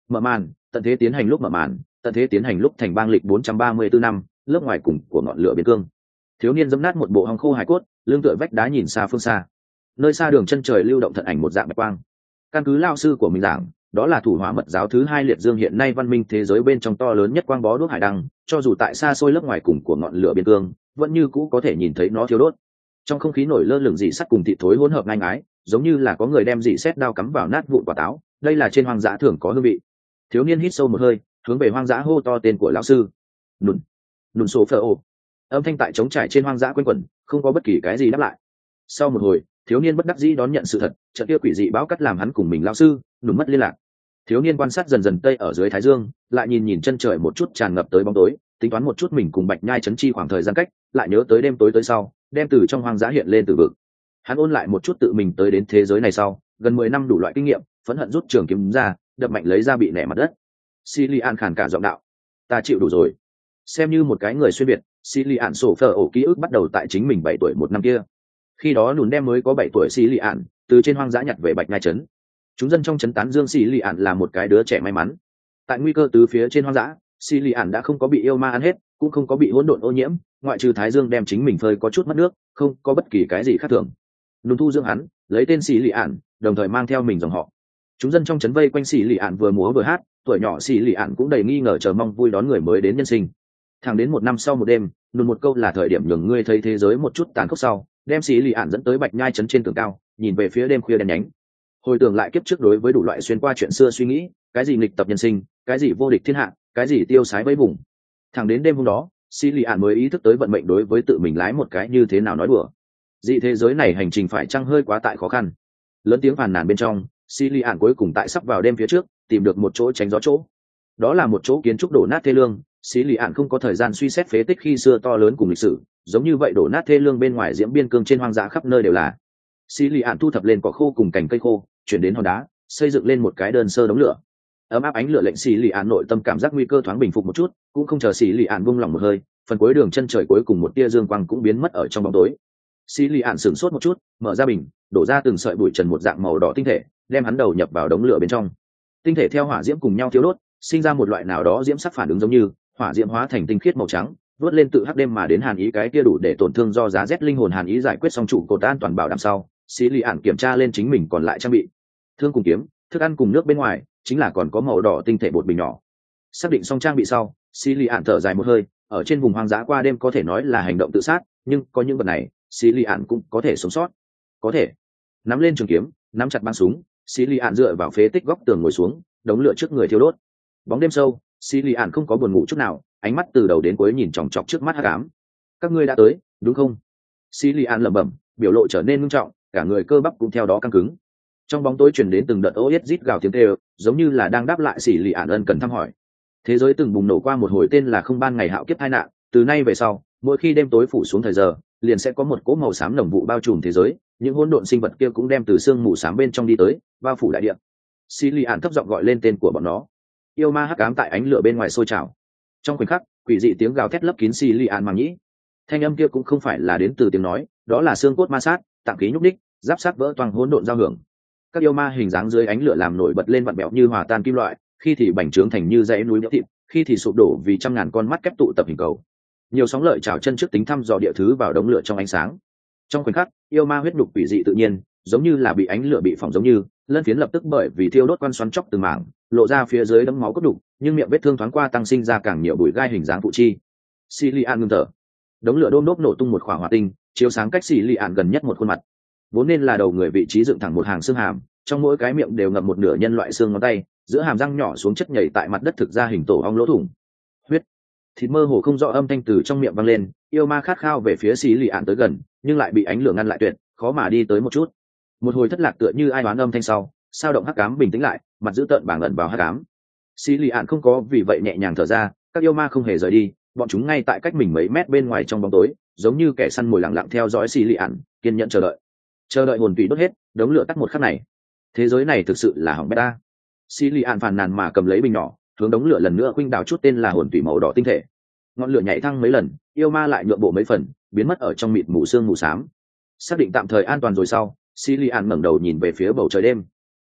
Mở màn, tận thế tiến hành lúc mở màn, tận thế tiến hành lúc thành bang lịch 434 năm, lớp ngoài cùng của ngọn lửa biên cương. Thiếu niên giẫm nát một bộ hong khô hài cốt, lưng tựa vách đá nhìn xa phương xa. Nơi xa đường chân trời lưu động thận ảnh một dạng bạch quang. Căn cứ lao sư của mình giảng, đó là thủ hỏa mật giáo thứ 2 liệt dương hiện nay văn minh thế giới bên trong to lớn nhất quang bó đuốc hải đăng, cho dù tại xa xôi lớp ngoài cùng của ngọn lửa biên cương, vẫn như cũ có thể nhìn thấy nó thiêu đốt. Trong không khí nổi lơ lửng dị sắt cùng thịt thối hỗn hợp ngang ái, giống như là có người đem dị sét đao cắm vào nát vụn quả táo, đây là trên hoang dã thường có hương vị. Thiếu niên hít sâu một hơi, hướng về hoang dã hô to tên của lão sư. Nùn, nùn số phở ồ. Âm thanh tại trống trải trên hoang dã quanh quẩn, không có bất kỳ cái gì đáp lại. Sau một hồi, thiếu niên bất đắc dĩ đón nhận sự thật, trận kia quỷ dị bão cắt làm hắn cùng mình lão sư nùn mất liên lạc. Thiếu niên quan sát dần dần tây ở dưới thái dương, lại nhìn nhìn chân trời một chút tràn ngập tới bóng tối, tính toán một chút mình cùng Bạch Nhai chấn chi khoảng thời gian cách, lại nhớ tới đêm tối tới sau, đem từ trong hoang dã hiện lên từ vực. Hắn ôn lại một chút tự mình tới đến thế giới này sau, gần 10 năm đủ loại kinh nghiệm, phẫn hận rút trường kiếm ra, đập mạnh lấy ra bị nẻ mặt đất. Silian khàn cả giọng đạo, ta chịu đủ rồi. Xem như một cái người xuyên việt, Silian sổ phở ổ ký ức bắt đầu tại chính mình 7 tuổi một năm kia. Khi đó nùn đem mới có 7 tuổi Silian từ trên hoang dã nhặt về Bạch Nhai trấn. Chúng dân trong trấn tán dương Silian là một cái đứa trẻ may mắn. Tại nguy cơ từ phía trên hoang dã, Silian đã không có bị yêu ma ăn hết, cũng không có bị hỗn độn ô nhiễm, ngoại trừ thái dương đem chính mình phơi có chút mất nước, không có bất kỳ cái gì khác thường. Nùn thu dưỡng hắn, lấy tên Silian, đồng thời mang theo mình dòng họ. Chúng dân trong trấn vây quanh Silian vừa múa vừa hát, tuổi nhỏ Silian cũng đầy nghi ngờ chờ mong vui đón người mới đến nhân sinh. Thẳng đến một năm sau một đêm, nùn một câu là thời điểm nhường ngươi thấy thế giới một chút tàn khốc sau, đem Silian dẫn tới Bạch Nhai trấn trên tường cao, nhìn về phía đêm khuya đen nhánh. Hồi tưởng lại kiếp trước đối với đủ loại xuyên qua chuyện xưa suy nghĩ, cái gì nghịch tập nhân sinh, cái gì vô địch thiên hạ, cái gì tiêu sái vây vùng. Thẳng đến đêm hôm đó, Silian mới ý thức tới vận mệnh đối với tự mình lái một cái như thế nào nói đùa. Dị thế giới này hành trình phải chăng hơi quá tại khó khăn. Lớn tiếng phàn nàn bên trong, Silian cuối cùng tại sắp vào đêm phía trước, tìm được một chỗ tránh gió chỗ. Đó là một chỗ kiến trúc đổ nát thê lương, Silian không có thời gian suy xét phế tích khi xưa to lớn cùng lịch sử, giống như vậy đổ nát thê lương bên ngoài diễm biên cương trên hoang dã khắp nơi đều là. Silian thu thập lên cỏ khô cùng cành cây khô, chuyển đến hòn đá, xây dựng lên một cái đơn sơ đống lửa. Ấm áp ánh lửa lệnh Silian nội tâm cảm giác nguy cơ thoáng bình phục một chút, cũng không chờ Silian buông lòng một hơi, phần cuối đường chân trời cuối cùng một tia dương quang cũng biến mất ở trong bóng tối. Silian sửng sốt một chút, mở ra bình, đổ ra từng sợi bụi trần một dạng màu đỏ tinh thể, đem hắn đầu nhập vào đống lửa bên trong. Tinh thể theo hỏa diễm cùng nhau thiêu đốt, sinh ra một loại nào đó diễm sắc phản ứng giống như hỏa diễm hóa thành tinh khiết màu trắng, vớt lên tự hắc đêm mà đến hàn ý cái kia đủ để tổn thương do giá rét linh hồn hàn ý giải quyết xong trụ cột an toàn bảo đảm sau, Silian kiểm tra lên chính mình còn lại trang bị. Thương cùng kiếm, thức ăn cùng nước bên ngoài, chính là còn có màu đỏ tinh thể bột bình nhỏ. Xác định xong trang bị sau, Silian thở dài một hơi, ở trên vùng hoang dã qua đêm có thể nói là hành động tự sát, nhưng có những vật này, Silian cũng có thể sống sót. Có thể. Nắm lên trường kiếm, nắm chặt băng súng, Silian dựa vào phế tích góc tường ngồi xuống, đống lửa trước người thiêu đốt. Bóng đêm sâu, Silian không có buồn ngủ chút nào, ánh mắt từ đầu đến cuối nhìn chòng chọc trước mắt hắc ám. Các ngươi đã tới, đúng không? Silian lẩm bẩm, biểu lộ trở nên nghiêm trọng, cả người cơ bắp cũng theo đó căng cứng. Trong bóng tối truyền đến từng đợt ô yết rít gào tiếng kêu, giống như là đang đáp lại Silian ân cần thăm hỏi. Thế giới từng bùng nổ qua một hồi tên là không ban ngày hạo kiếp tai nạn, từ nay về sau, mỗi khi đêm tối phủ xuống thời giờ, liền sẽ có một cỗ màu xám nồng vụ bao trùm thế giới, những hỗn độn sinh vật kia cũng đem từ sương mù xám bên trong đi tới, bao phủ đại địa. Silian thấp giọng gọi lên tên của bọn nó. Yêu ma hắc ám tại ánh lửa bên ngoài sôi trào. Trong khoảnh khắc, quỷ dị tiếng gào thét lấp kín Silian màng nhĩ. Thanh âm kia cũng không phải là đến từ tiếng nói, đó là xương cốt ma sát, tạng khí nhúc đích, giáp sát vỡ toang hỗn độn giao hưởng. Các yêu ma hình dáng dưới ánh lửa làm nổi bật lên vặn bẹo như hòa tan kim loại, khi thì bành trướng thành như dãy núi nhỡ thịt, khi thì sụp đổ vì trăm ngàn con mắt kép tụ tập hình cầu. Nhiều sóng lợi trào chân trước tính thăm dò địa thứ vào đống lửa trong ánh sáng. Trong khoảnh khắc, yêu ma huyết nhục quỷ dị tự nhiên, giống như là bị ánh lửa bị phỏng giống như, lân phiến lập tức bởi vì thiêu đốt quan xoắn chóc từng mảng, lộ ra phía dưới đấm máu cốt đục, nhưng miệng vết thương thoáng qua tăng sinh ra càng nhiều bụi gai hình dáng phụ chi. Silian ngưng thở. Đống lửa đôm đốp nổ tung một quả hỏa tinh, chiếu sáng cách Silian gần nhất một khuôn mặt. Vốn nên là đầu người vị trí dựng thẳng một hàng xương hàm, trong mỗi cái miệng đều ngậm một nửa nhân loại xương ngón tay, giữa hàm răng nhỏ xuống chất nhảy tại mặt đất thực ra hình tổ ong lỗ thủng. Huyết, thịt mơ hồ không rõ âm thanh từ trong miệng vang lên, yêu ma khát khao về phía Silian tới gần, nhưng lại bị ánh lửa ngăn lại tuyệt, khó mà đi tới một chút. Một hồi thất lạc tựa như ai đoán âm thanh sau, sao động hắc ám bình tĩnh lại, mặt giữ tợn bảng ẩn vào hắc ám. Silian không có vì vậy nhẹ nhàng thở ra, các yêu ma không hề rời đi, bọn chúng ngay tại cách mình mấy mét bên ngoài trong bóng tối, giống như kẻ săn mồi lặng lặng theo dõi Silian, kiên nhẫn chờ đợi hồn tủy đốt hết, đống lửa tắt một khắc này. Thế giới này thực sự là hỏng bét ta. Silian phàn nàn mà cầm lấy bình nhỏ, hướng đống lửa lần nữa khuynh đào chút tên là hồn tủy màu đỏ tinh thể. Ngọn lửa nhảy thăng mấy lần, yêu ma lại nhượng bộ mấy phần, biến mất ở trong mịt mù sương mù xám. Xác định tạm thời an toàn rồi sau, Silian ngẩng đầu nhìn về phía bầu trời đêm.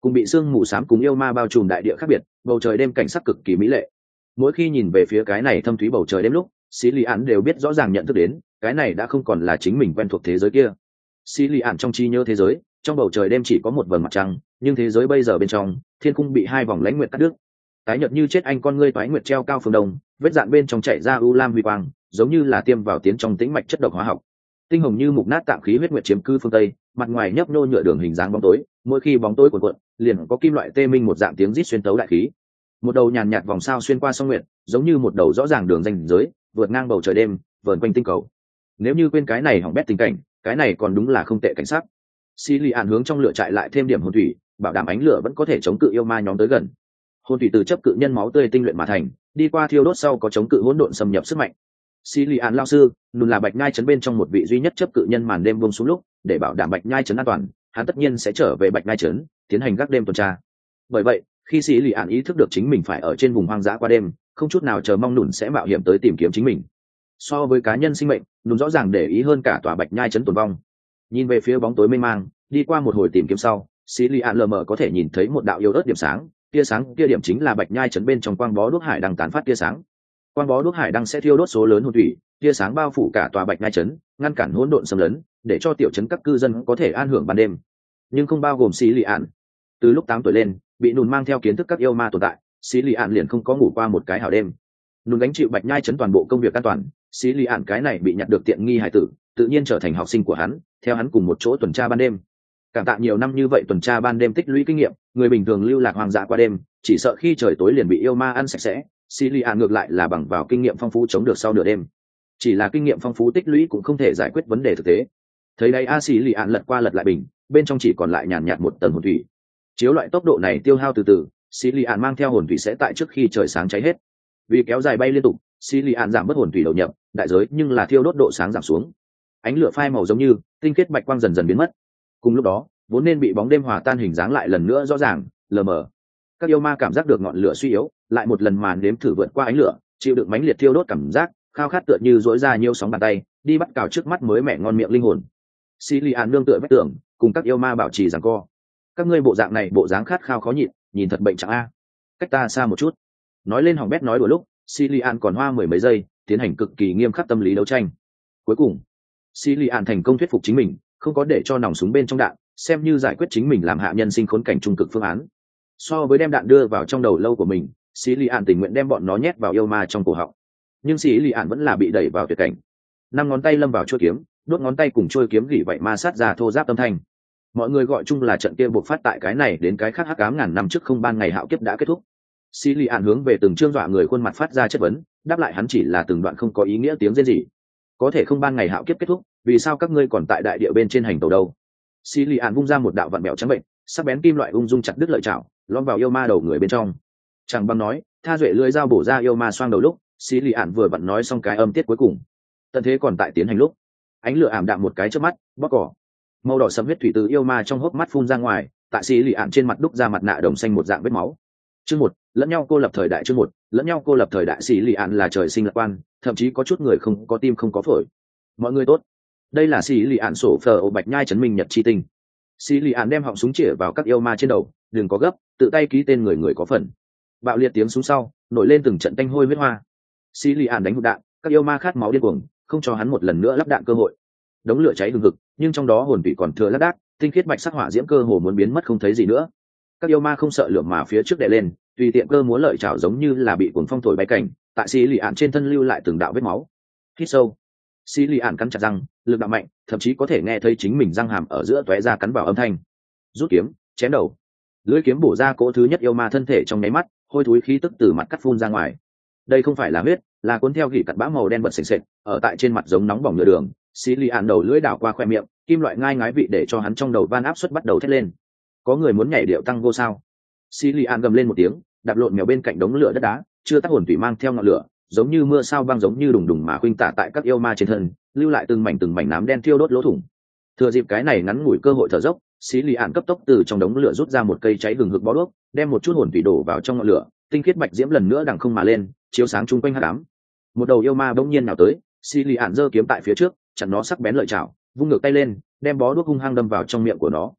Cùng bị sương mù xám cùng yêu ma bao trùm đại địa khác biệt, bầu trời đêm cảnh sắc cực kỳ mỹ lệ. Mỗi khi nhìn về phía cái này thâm thúy bầu trời đêm lúc, xí lì ạn đều biết rõ ràng nhận thức đến cái này đã không còn là chính mình quen thuộc thế giới kia. Xí lì ạn trong trí nhớ thế giới, trong bầu trời đêm chỉ có một vầng mặt trăng, nhưng thế giới bây giờ bên trong thiên cung bị hai vòng lãnh nguyệt cắt đứt. Tái nhợt như chết anh con ngươi toái nguyệt treo cao phương đông, vết dạn bên trong chảy ra u lam huy quang, giống như là tiêm vào tiến trong tĩnh mạch chất độc hóa học. Tinh hồng như mục nát tạm khí huyết nguyệt chiếm cư phương tây, mặt ngoài nhấp nô nhựa đường hình dáng bóng tối, mỗi khi bóng tối cuộn cuộn, liền có kim loại tê minh một dạng tiếng rít xuyên tấu đại khí. Một đầu nhàn nhạt vòng sao xuyên qua song nguyệt, giống như một đầu rõ ràng đường ranh giới, vượt ngang bầu trời đêm, vờn quanh tinh cầu. Nếu như quên cái này hỏng bét tình cảnh, cái này còn đúng là không tệ cảnh sắc. Xí lì ạn hướng trong lửa trại lại thêm điểm hồn thủy, bảo đảm ánh lửa vẫn có thể chống cự yêu ma nhóm tới gần. Hồn thủy từ chấp cự nhân máu tươi tinh luyện mà thành, đi qua thiêu đốt sau có chống cự hỗn độn xâm nhập sức mạnh. Xí lì ạn lao sư, nùn là bạch nhai trấn bên trong một vị duy nhất chấp cự nhân màn đêm buông xuống lúc, để bảo đảm bạch nhai trấn an toàn, hắn tất nhiên sẽ trở về bạch nhai trấn, tiến hành gác đêm tuần tra. Bởi vậy, khi xí lì ạn ý thức được chính mình phải ở trên vùng hoang dã qua đêm, không chút nào chờ mong nùn sẽ mạo hiểm tới tìm kiếm chính mình. So với cá nhân sinh mệnh, nùn rõ ràng để ý hơn cả tòa bạch nhai trấn tồn vong. Nhìn về phía bóng tối mênh mang, đi qua một hồi tìm kiếm sau, xí lì ạn lờ mờ có thể nhìn thấy một đạo yếu ớt điểm sáng, tia sáng kia điểm chính là bạch nhai trấn bên trong quang bó đuốc hải đang tán phát tia sáng. Quang bó đuốc hải đang sẽ thiêu đốt số lớn hồn thủy, tia sáng bao phủ cả tòa bạch nhai trấn, ngăn cản hỗn độn xâm lấn, để cho tiểu trấn các cư dân có thể an hưởng ban đêm, nhưng không bao gồm xí lì ạn. Từ lúc 8 tuổi lên, bị nùn mang theo kiến thức các yêu ma tồn tại, xí lì ạn liền không có ngủ qua một cái hảo đêm. Nùn gánh chịu bạch nhai trấn toàn bộ công việc an toàn, xí lì ạn cái này bị nhặt được tiện nghi hải tử, tự nhiên trở thành học sinh của hắn, theo hắn cùng một chỗ tuần tra ban đêm. Cảm tạ nhiều năm như vậy tuần tra ban đêm tích lũy kinh nghiệm, người bình thường lưu lạc hoang dã qua đêm, chỉ sợ khi trời tối liền bị yêu ma ăn sạch sẽ. Xí lì ạn ngược lại là bằng vào kinh nghiệm phong phú chống được sau nửa đêm. Chỉ là kinh nghiệm phong phú tích lũy cũng không thể giải quyết vấn đề thực tế. Thấy đây xí lì ạn lật qua lật lại bình, bên trong chỉ còn lại nhàn nhạt một tầng hồn thủy. Chiếu loại tốc độ này tiêu hao từ từ, xí lì ạn mang theo hồn thủy sẽ tại trước khi trời sáng cháy hết. Vì kéo dài bay liên tục, xí lì ạn giảm bớt hồn thủy đầu nhập, đại giới nhưng là thiêu đốt độ sáng giảm xuống. Ánh lửa phai màu giống như tinh khiết bạch quang dần dần biến mất. Cùng lúc đó, vốn nên bị bóng đêm hòa tan hình dáng lại lần nữa rõ ràng, lờ mờ. Các yêu ma cảm giác được ngọn lửa suy yếu, lại một lần màn nếm thử vượt qua ánh lửa, chịu đựng mãnh liệt thiêu đốt cảm giác, khao khát tựa như dỗi ra nhiều sóng bàn tay, đi bắt cào trước mắt mới mẹ ngon miệng linh hồn. Xí lì ạn nương tựa vách tường, cùng các yêu ma bảo trì giằng co. Các ngươi bộ dạng này bộ dáng khát khao khó nhịn, nhìn thật bệnh chẳng a. Cách ta xa một chút. Nói lên hỏng bét nói đùa lúc, xí lì ạn còn hoa mười mấy giây, tiến hành cực kỳ nghiêm khắc tâm lý đấu tranh. Cuối cùng, xí lì ạn thành công thuyết phục chính mình, không có để cho nòng súng bên trong đạn, xem như giải quyết chính mình làm hạ nhân sinh khốn cảnh trung cực phương án. So với đem đạn đưa vào trong đầu lâu của mình, xí lì ạn tình nguyện đem bọn nó nhét vào yêu ma trong cổ họng. Nhưng xí lì ạn vẫn là bị đẩy vào tuyệt cảnh. 5 ngón tay lâm vào chuôi kiếm, đốt ngón tay cùng chuôi kiếm gỉ vậy ma sát ra thô giáp âm thanh. Mọi người gọi chung là trận kia buộc phát tại cái này đến cái khác hắc ám ngàn năm trước không ban ngày hạo kiếp đã kết thúc. Xí lì ạn hướng về từng trương dọa người khuôn mặt phát ra chất vấn, đáp lại hắn chỉ là từng đoạn không có ý nghĩa tiếng rên rỉ. Có thể không ban ngày hạo kiếp kết thúc, vì sao các ngươi còn tại đại địa bên trên hành tàu đâu? Xí lì ạn vung ra một đạo vặn mèo trắng bệnh, sắc bén kim loại ung dung chặt đứt lợi chảo, lom vào yêu ma đầu người bên trong. Chẳng bằng nói, tha duệ lưỡi dao bổ ra yêu ma xoang đầu lúc, xí lì ạn vừa vặn nói xong cái âm tiết cuối cùng. Tận thế còn tại tiến hành lúc, ánh lửa ảm đạm một cái trước mắt, bóc cỏ. Màu đỏ sẫm huyết thủy từ yêu ma trong hốc mắt phun ra ngoài, tại xí lì ạn trên mặt đúc ra mặt nạ đồng xanh một dạng vết máu. Chương 1, lẫn nhau cô lập thời đại. Chương 1, lẫn nhau cô lập thời đại. Xí lì ạn là trời sinh lạc quan, thậm chí có chút người không có tim không có phổi. Mọi người tốt, đây là xí lì ạn sổ phờ ô bạch nhai trấn minh nhật chi tinh. Xí lì ạn đem họng súng chĩa vào các yêu ma trên đầu, đừng có gấp, tự tay ký tên người có phần. Bạo liệt tiếng súng sau, nổi lên từng trận tanh hôi huyết hoa. Xí lì ạn đánh hụt đạn, các yêu ma khát máu điên cuồng, không cho hắn một lần nữa lắp đạn cơ hội. Đống lửa cháy hừng hực, nhưng trong đó hồn vị còn thừa lác đác, tinh khiết bạch sắc hỏa diễm cơ hồ muốn biến mất không thấy gì nữa. Các yêu ma không sợ lửa mà phía trước đè lên, tùy tiện cơ múa lợi chảo giống như là bị cuồng phong thổi bay cảnh, tại xí lì ạn trên thân lưu lại từng đạo vết máu. Hít sâu, xí lì ạn cắn chặt răng, lực đạo mạnh, thậm chí có thể nghe thấy chính mình răng hàm ở giữa tóe ra cắn vào âm thanh. Rút kiếm, chém đầu. Lưỡi kiếm bổ ra cỗ thứ nhất yêu ma thân thể trong nháy mắt, hôi thối khí tức từ mặt cắt phun ra ngoài. Đây không phải là huyết, là cuốn theo gỉ cặn bã màu đen bật sền sệt, ở tại trên mặt giống nóng bỏng nhựa đường. Xí lì ạn đầu lưỡi đảo qua khoe miệng, kim loại ngai ngái vị để cho hắn trong đầu van áp suất bắt đầu thét lên. Có người muốn nhảy điệu tango sao? Xí lì ạn gầm lên một tiếng, đạp lộn mèo bên cạnh đống lửa đất đá, chưa tắt hồn thủy mang theo ngọn lửa, giống như mưa sao băng giống như đùng đùng mà khuynh tả tại các yêu ma trên thân, lưu lại từng mảnh nám đen thiêu đốt lỗ thủng. Thừa dịp cái này ngắn ngủi cơ hội thở dốc, xí lì ạn cấp tốc từ trong đống lửa rút ra một cây cháy hừng hực bó đuốc, đem một chút hồn thủy đổ vào trong ngọn lửa, tinh khiết bạch diễm lần nữa đằng không mà lên, chiếu sáng chung quanh hắc ám. Một đầu yêu ma bỗng nhiên nào tới, xí lì ạn giơ kiếm tại phía trước, chặn nó sắc bén lợi chảo, vung ngược tay lên, đem bó đuốc hung hăng đâm vào trong miệng của nó.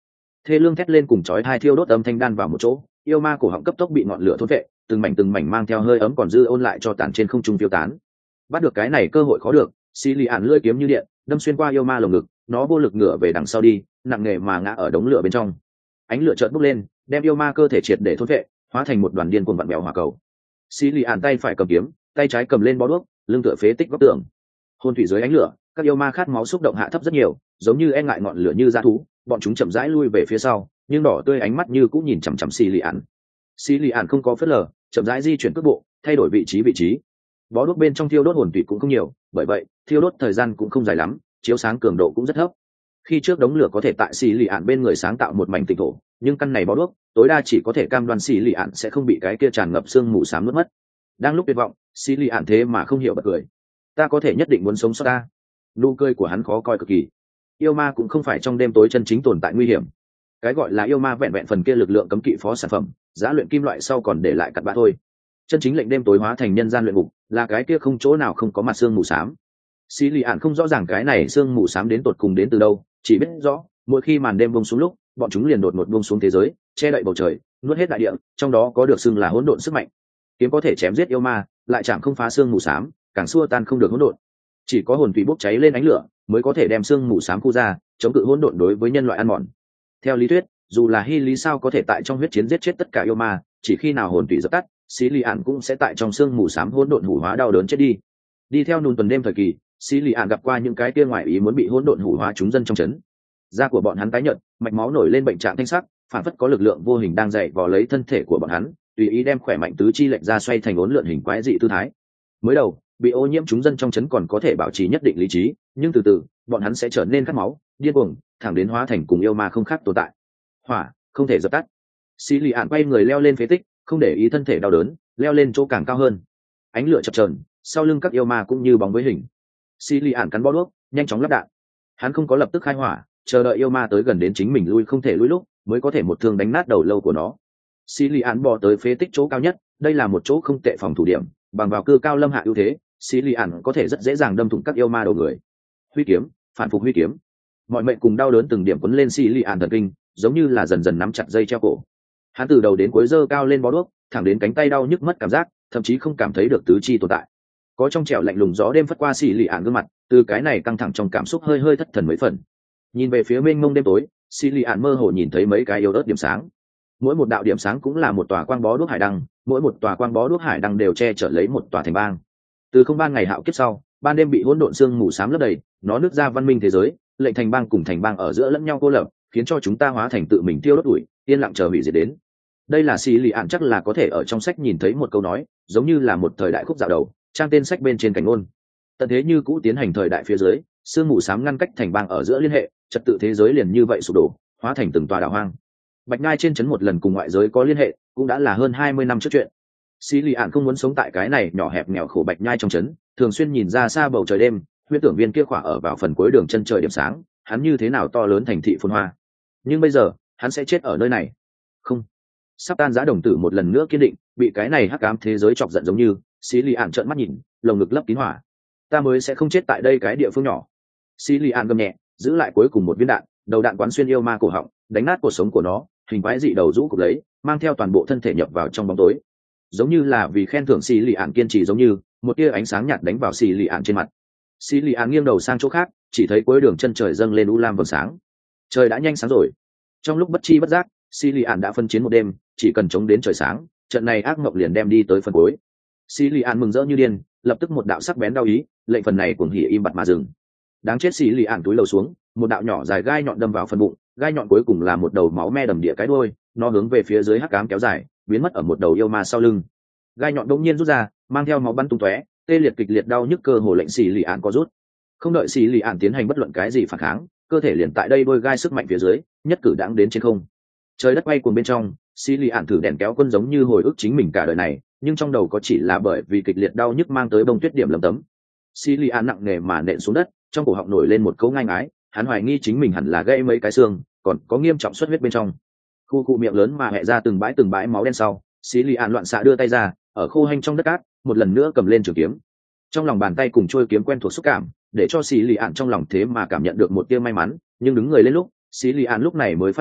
Thê lương thét lên cùng chói tai thiêu đốt âm thanh đan vào một chỗ, yêu ma cổ họng cấp tốc bị ngọn lửa thôn vệ, từng mảnh mang theo hơi ấm còn dư ôn lại cho tàn trên không trung phiêu tán. Bắt được cái này cơ hội khó được, xì lì ạn lưỡi kiếm như điện đâm xuyên qua yêu ma lồng ngực, nó vô lực ngửa về đằng sau đi, nặng nề mà ngã ở đống lửa bên trong. Ánh lửa chợt bốc lên, đem yêu ma cơ thể triệt để thôn vệ, hóa thành một đoàn điên cuồng vặn vẹo hỏa cầu. Xì lì ạn tay phải cầm kiếm, tay trái cầm lên bó đuốc, lưng tựa phế tích góc tường. Hôn thủy dưới ánh lửa, các yêu ma khát máu xúc động hạ thấp rất nhiều, giống như e ngại ngọn lửa như dã thú, bọn chúng chậm rãi lui về phía sau, nhưng đỏ tươi ánh mắt như cũng nhìn chằm chằm xì lì ạn. Xì lì ạn không có phớt lờ, chậm rãi di chuyển cước bộ, thay đổi vị trí. Bó đuốc bên trong thiêu đốt hồn thủy cũng không nhiều, bởi vậy thiêu đốt thời gian cũng không dài lắm, chiếu sáng cường độ cũng rất thấp. Khi trước đống lửa có thể tại xì lì ạn bên người sáng tạo một mảnh tịnh thổ, nhưng căn này bó đuốc tối đa chỉ có thể cam đoan xì lì ạn sẽ không bị cái kia tràn ngập sương mù xám nuốt mất. Đang lúc tuyệt vọng, xì lì ạn thế mà không hiểu bật cười. Ta có thể nhất định muốn sống sót ta. Nụ cười của hắn khó coi cực kỳ. Yêu ma cũng không phải trong đêm tối chân chính tồn tại nguy hiểm. Cái gọi là yêu ma vẹn vẹn phần kia lực lượng cấm kỵ phó sản phẩm, giá luyện kim loại sau còn để lại cặn bã thôi. Chân chính lệnh đêm tối hóa thành nhân gian luyện ngục là cái kia không chỗ nào không có mặt sương mù xám. Xí lì ạn không rõ ràng cái này sương mù xám đến tột cùng đến từ đâu, chỉ biết rõ mỗi khi màn đêm buông xuống lúc bọn chúng liền đột ngột buông xuống thế giới, che đậy bầu trời, nuốt hết đại địa, trong đó có được xưng là hỗn độn sức mạnh. Kiếm có thể chém giết yêu ma, lại chẳng không phá sương mù xám, càng xua tan không được hỗn độn. Chỉ có hồn tùy bốc cháy lên ánh lửa mới có thể đem sương mù xám khu ra, chống cự hỗn độn đối với nhân loại ăn mòn. Theo lý thuyết, dù là Hy Lý sao có thể tại trong huyết chiến giết chết tất cả yêu ma, chỉ khi nào hồn tùy dập tắt, xí lì ạn cũng sẽ tại trong sương mù xám hỗn độn hủ hóa đau đớn chết đi. Đi theo nùn tuần đêm thời kỳ, xí lì ạn gặp qua những cái kia ngoài ý muốn bị hỗn độn hủ hóa chúng dân trong trấn. Da của bọn hắn tái nhợt, mạch máu nổi lên bệnh trạng thanh sắc, phản phất có lực lượng vô hình đang dậy vò lấy thân thể của bọn hắn, tùy ý đem khỏe mạnh tứ chi lệch ra xoay thành uốn lượn hình quái dị tư thái. Mới đầu, bị ô nhiễm chúng dân trong trấn còn có thể bảo trì nhất định lý trí, nhưng từ từ, bọn hắn sẽ trở nên khát máu, điên cuồng, thẳng đến hóa thành cùng yêu ma không khác tồn tại. Hỏa không thể dập tắt. Xí lì ạn quay người leo lên phế tích, không để ý thân thể đau đớn, leo lên chỗ càng cao hơn. Ánh lửa chập chờn, sau lưng các yêu ma cũng như bóng với hình. Xí lì ạn cắn bó đuốc, nhanh chóng lắp đạn. Hắn không có lập tức khai hỏa, chờ đợi yêu ma tới gần đến chính mình lui không thể lui lúc, mới có thể một thương đánh nát đầu lâu của nó. Xí lì ạn bò tới phế tích chỗ cao nhất, đây là một chỗ không tệ phòng thủ điểm, bằng vào cư cao lâm hạ ưu thế, xí lì ạn có thể rất dễ dàng đâm thủng các yêu ma đầu người. Huy kiếm, phản phục huy kiếm. Mọi mệnh cùng đau đớn từng điểm quấn lên xí lì ạn thần kinh, giống như là dần dần nắm chặt dây treo cổ. Hắn từ đầu đến cuối giơ cao lên bó đuốc, thẳng đến cánh tay đau nhức mất cảm giác, thậm chí không cảm thấy được tứ chi tồn tại. Có trong trẻo lạnh lùng gió đêm phất qua xì lì ạn gương mặt, từ cái này căng thẳng trong cảm xúc hơi hơi thất thần mấy phần. Nhìn về phía mênh mông đêm tối, xì lì ạn mơ hồ nhìn thấy mấy cái yếu ớt điểm sáng. Mỗi một đạo điểm sáng cũng là một tòa quang bó đuốc hải đăng, mỗi một tòa quang bó đuốc hải đăng đều che chở lấy một tòa thành bang. Từ không ban ngày hạo kiếp sau, ban đêm bị hỗn độn sương mù xám lấp đầy, nó nứt ra văn minh thế giới, lệnh thành bang cùng thành bang ở giữa lẫn nhau cô lập, khiến cho chúng ta hóa thành tự mình tiêu đốt đuổi, yên lặng chờ hủy diệt đến. Đây là xì lì ạn chắc là có thể ở trong sách nhìn thấy một câu nói, giống như là một thời đại khúc dạo đầu, trang tên sách bên trên cảnh ngôn. Tận thế như cũ tiến hành thời đại phía dưới, sương mù xám ngăn cách thành bang ở giữa liên hệ, trật tự thế giới liền như vậy sụp đổ, hóa thành từng tòa đảo hoang. Bạch Nhai trên trấn một lần cùng ngoại giới có liên hệ, cũng đã là hơn 20 năm trước chuyện. Xí lì ạn không muốn sống tại cái này nhỏ hẹp nghèo khổ Bạch Nhai trong trấn, thường xuyên nhìn ra xa bầu trời đêm, huyễn tưởng viên kia khỏa ở vào phần cuối đường chân trời điểm sáng, hắn như thế nào to lớn thành thị phồn hoa. Nhưng bây giờ, hắn sẽ chết ở nơi này. Không. Sắp tan rã đồng tử một lần nữa kiên định, bị cái này hắc ám thế giới chọc giận giống như, xí lì ạn trợn mắt nhìn, lồng ngực lấp kín hỏa. Ta mới sẽ không chết tại đây cái địa phương nhỏ. Xí lì ạn gầm nhẹ, giữ lại cuối cùng một viên đạn, đầu đạn quán xuyên yêu ma cổ họng, đánh nát cuộc sống của nó, hình quái dị đầu rũ cục lấy, mang theo toàn bộ thân thể nhập vào trong bóng tối. Giống như là vì khen thưởng xí lì ạn kiên trì, giống như một tia ánh sáng nhạt đánh vào xí lì ạn trên mặt. Xí lì ạn nghiêng đầu sang chỗ khác, chỉ thấy cuối đường chân trời dâng lên u lam vầng sáng. Trời đã nhanh sáng rồi. Trong lúc bất chi bất giác, xí lì ạn đã phân chiến một đêm, chỉ cần chống đến trời sáng, trận này ác mộng liền đem đi tới phần cuối. Xí lì ạn mừng rỡ như điên, lập tức một đạo sắc bén đau ý, lệnh phần này cuồng hỉ im bặt mà dừng. Đáng chết, xí lì ạn túi lầu xuống, một đạo nhỏ dài gai nhọn đâm vào phần bụng, gai nhọn cuối cùng là một đầu máu me đầm địa cái đuôi, nó hướng về phía dưới hắc ám kéo dài, biến mất ở một đầu yêu ma sau lưng. Gai nhọn đột nhiên rút ra, mang theo máu bắn tung tóe, tê liệt kịch liệt đau nhức cơ hồ lệnh xì lì ạn có rút. Không đợi xì lì ạn tiến hành bất luận cái gì phản kháng, cơ thể liền tại đây đôi gai sức mạnh phía dưới, nhất cử đãng đến trên không. Trời đất bay cuồng bên trong, xì lì ạn thử đèn kéo quân giống như hồi ức chính mình cả đời này, nhưng trong đầu có chỉ là bởi vì kịch liệt đau nhức mang tới bông tuyết điểm lấm tấm. Xì lì ạn nặng nề mà nện xuống đất, trong cổ họng nổi lên một câu ngai ngái, hắn hoài nghi chính mình hẳn là gãy mấy cái xương, còn có nghiêm trọng xuất huyết bên trong. Khu cụ miệng lớn mà hẹ ra từng bãi máu đen sau, xí lì ạn loạn xạ đưa tay ra, ở khô hanh trong đất cát, một lần nữa cầm lên trường kiếm. Trong lòng bàn tay cùng trôi kiếm quen thuộc xúc cảm, để cho xí lì ạn trong lòng thế mà cảm nhận được một tia may mắn, nhưng đứng người lên lúc, xí lì ạn lúc này mới phát hiện,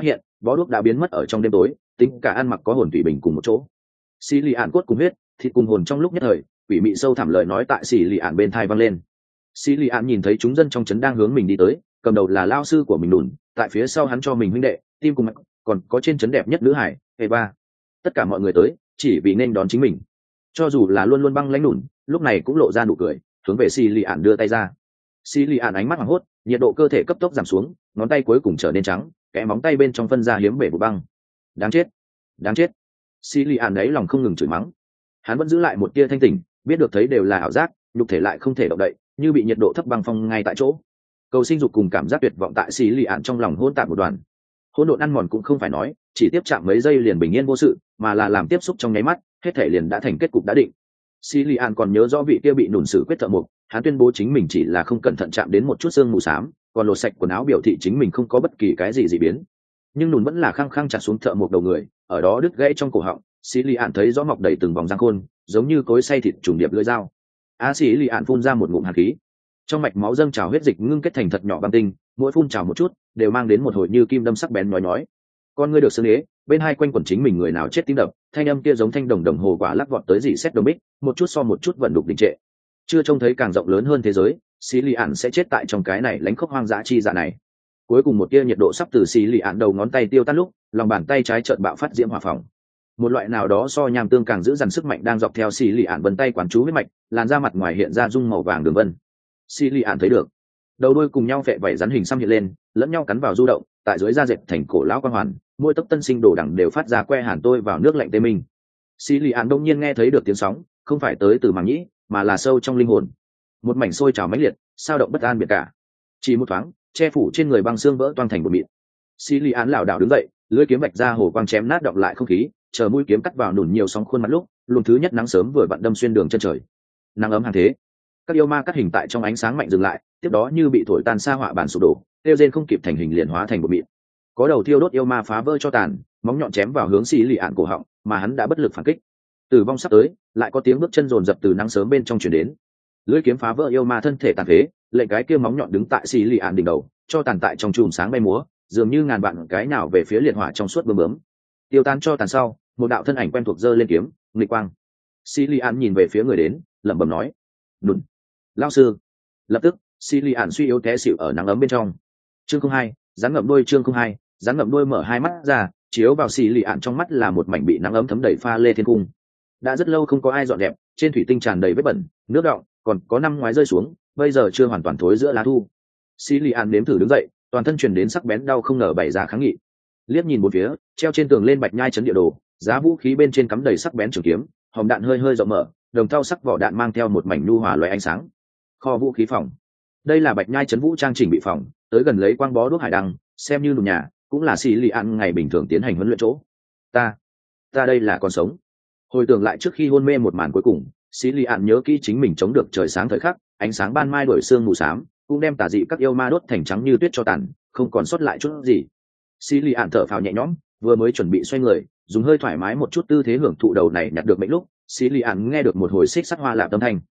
bó đuốc đã biến mất ở trong đêm tối, tính cả ăn mặc có hồn tùy bình cùng một chỗ. Xì lì ạn cốt cùng huyết thịt cùng hồn trong lúc nhất thời, quỷ mị sâu thẳm lời nói tại xì lì ạn bên thai vang lên. Xì lì ạn nhìn thấy chúng dân trong trấn đang hướng mình đi tới, cầm đầu là lao sư của mình Đùn, tại phía sau hắn cho mình huynh đệ tim cùng mạch, còn có trên trấn đẹp nhất nữ hải Eva. Tất cả mọi người tới chỉ vì nên đón chính mình. Cho dù là luôn luôn băng lãnh Đùn, lúc này cũng lộ ra nụ cười, hướng về xì lì ạn đưa tay ra. Xì lì ạn ánh mắt hoảng hốt, nhiệt độ cơ thể cấp tốc giảm xuống, ngón tay cuối cùng trở nên trắng, kẽ móng tay bên trong phân ra hiếm bể vụ băng. Đáng chết, đáng chết. Xì lì ạn đấy lòng không ngừng chửi mắng. Hắn vẫn giữ lại một tia thanh tỉnh, biết được thấy đều là ảo giác, nhục thể lại không thể động đậy, như bị nhiệt độ thấp băng phong ngay tại chỗ. Cầu sinh dục cùng cảm giác tuyệt vọng tại xì lì ạn trong lòng hỗn tạp một đoàn. Hỗn độn ăn mòn cũng không phải nói chỉ tiếp chạm mấy giây liền bình yên vô sự, mà là làm tiếp xúc trong nháy mắt, hết thể liền đã thành kết cục đã định. Xì lì ạn còn nhớ rõ vị kia bị nùn xử quyết thợ mộc, hắn tuyên bố chính mình chỉ là không cẩn thận chạm đến một chút xương mù xám, còn lột sạch quần áo biểu thị chính mình không có bất kỳ cái gì dị biến. Nhưng nùn vẫn là khăng khăng chặt xuống thợ mộc đầu người, ở đó đứt gãy trong cổ họng. Xì lì ạn thấy rõ mọc đầy từng vòng răng khôn, giống như cối xay thịt trùng điệp lưỡi dao. Xì lì ạn phun ra một ngụm hàn khí, trong mạch máu dâng trào huyết dịch ngưng kết thành thật nhỏ băng tinh, mỗi phun trào một chút đều mang đến một hồi như kim đâm sắc bén nhói. Con ngươi được xương ế, bên hai quanh quẩn chính mình người nào chết tim đập, thanh âm kia giống thanh đồng đồng hồ quả lắc vọt tới dị xét đồng bích, một chút so một chút vận đục đình trệ. Chưa trông thấy càng rộng lớn hơn thế giới, xì lì ạn sẽ chết tại trong cái này lánh khốc hoang dã chi dạ này. Cuối cùng một tia nhiệt độ sắp từ xì lì ạn đầu ngón tay tiêu tan lúc, lòng bàn tay trái chợt bạo phát diễm hỏa phòng. Một loại nào đó so nham tương càng giữ dằn sức mạnh đang dọc theo xì lì ạn vân tay quán chú huyết mạch, làn da mặt ngoài hiện ra dung màu vàng đường vân. Xì lì ạn thấy được, đầu đuôi cùng nhau vẽ vảy rắn hình xăm hiện lên, lẫn nhau cắn vào du động, tại dưới da dệt thành cổ lão quan hoàn, mỗi tấc tân sinh đồ đẳng đều phát ra que hàn tôi vào nước lạnh tê minh. Xì lì ạn đông nhiên nghe thấy được tiếng sóng, không phải tới từ màng nhĩ, mà là sâu trong linh hồn. Một mảnh sôi trào mãnh liệt, sao động bất an biệt cả. Chỉ một thoáng, che phủ trên người băng xương vỡ toang thành một mịn. Xì lì ạn lảo đảo đứng dậy, lưỡi kiếm vạch ra hồ quang chém nát động lại không khí, chờ mũi kiếm cắt vào nùn nhiều sóng khuôn mặt lúc, luồng thứ nhất nắng sớm vừa vặn đâm xuyên đường chân trời. Nắng ấm hàng thế, các yêu ma cắt hình tại trong ánh sáng mạnh dừng lại, tiếp đó như bị thổi tan sa họa bản sụp đổ, tiêu rên không kịp thành hình liền hóa thành một mịn. Có đầu thiêu đốt yêu ma phá vỡ cho tàn, móng nhọn chém vào hướng xì lì ạn cổ họng, mà hắn đã bất lực phản kích. Tử vong sắp tới, lại có tiếng bước chân rồn rập từ nắng sớm bên trong truyền đến. Lưỡi kiếm phá vỡ yêu ma thân thể tàn phế, lệnh cái kia móng nhọn đứng tại xì lì ạn đỉnh đầu, cho tàn tại trong chùm sáng bay múa, dường như ngàn vạn cái nào về phía liệt hỏa trong suốt bướm bướm. Tiêu tan cho tàn sau, một đạo thân ảnh quen thuộc giơ lên kiếm, nghịch quang. Xì lì ạn nhìn về phía người đến, lẩm bẩm nói: "Đùn, lão sư." Lập tức, xì lì ạn suy yếu té xỉu ở nắng ấm bên trong. Chương 02, rắn ngậm đuôi. Chương 02, rắn ngậm đuôi mở hai mắt ra, chiếu vào xì lì ạn trong mắt là một mảnh bị nắng ấm thấm đầy pha lê thiên cung. Đã rất lâu không có ai dọn đẹp, trên thủy tinh tràn đầy vết bẩn, nước đọng, còn có năm ngoái rơi xuống, bây giờ chưa hoàn toàn thối giữa lá thu. Xì lì ạn nếm thử đứng dậy, toàn thân truyền đến sắc bén đau không ngờ bày ra kháng nghị. Liếc nhìn bốn phía, treo trên tường lên bạch nhai chấn địa đồ, giá vũ khí bên trên cắm đầy sắc bén trường kiếm, hòm đạn hơi hơi rộng mở, đồng thau sắc vỏ đạn mang theo một mảnh nhu hòa loé ánh sáng. Kho vũ khí phòng, đây là bạch nhai chấn vũ trang chỉnh bị phòng, tới gần lấy quang bó đuốc hải đăng, xem như nùng nhà, cũng là xì lì ạn ngày bình thường tiến hành huấn luyện chỗ. Ta đây là còn sống. Hồi tưởng lại trước khi hôn mê một màn cuối cùng, xì lì ạn nhớ kỹ chính mình chống được trời sáng thời khắc, ánh sáng ban mai đổi sương mù xám, cũng đem tà dị các yêu ma đốt thành trắng như tuyết cho tàn, không còn sót lại chút gì. Xì lì ạn thở phào nhẹ nhõm, vừa mới chuẩn bị xoay người, dùng hơi thoải mái một chút tư thế hưởng thụ đầu này nhặt được mệnh lúc, xì lì ạn nghe được một hồi xích sắt hoa lạp âm thanh.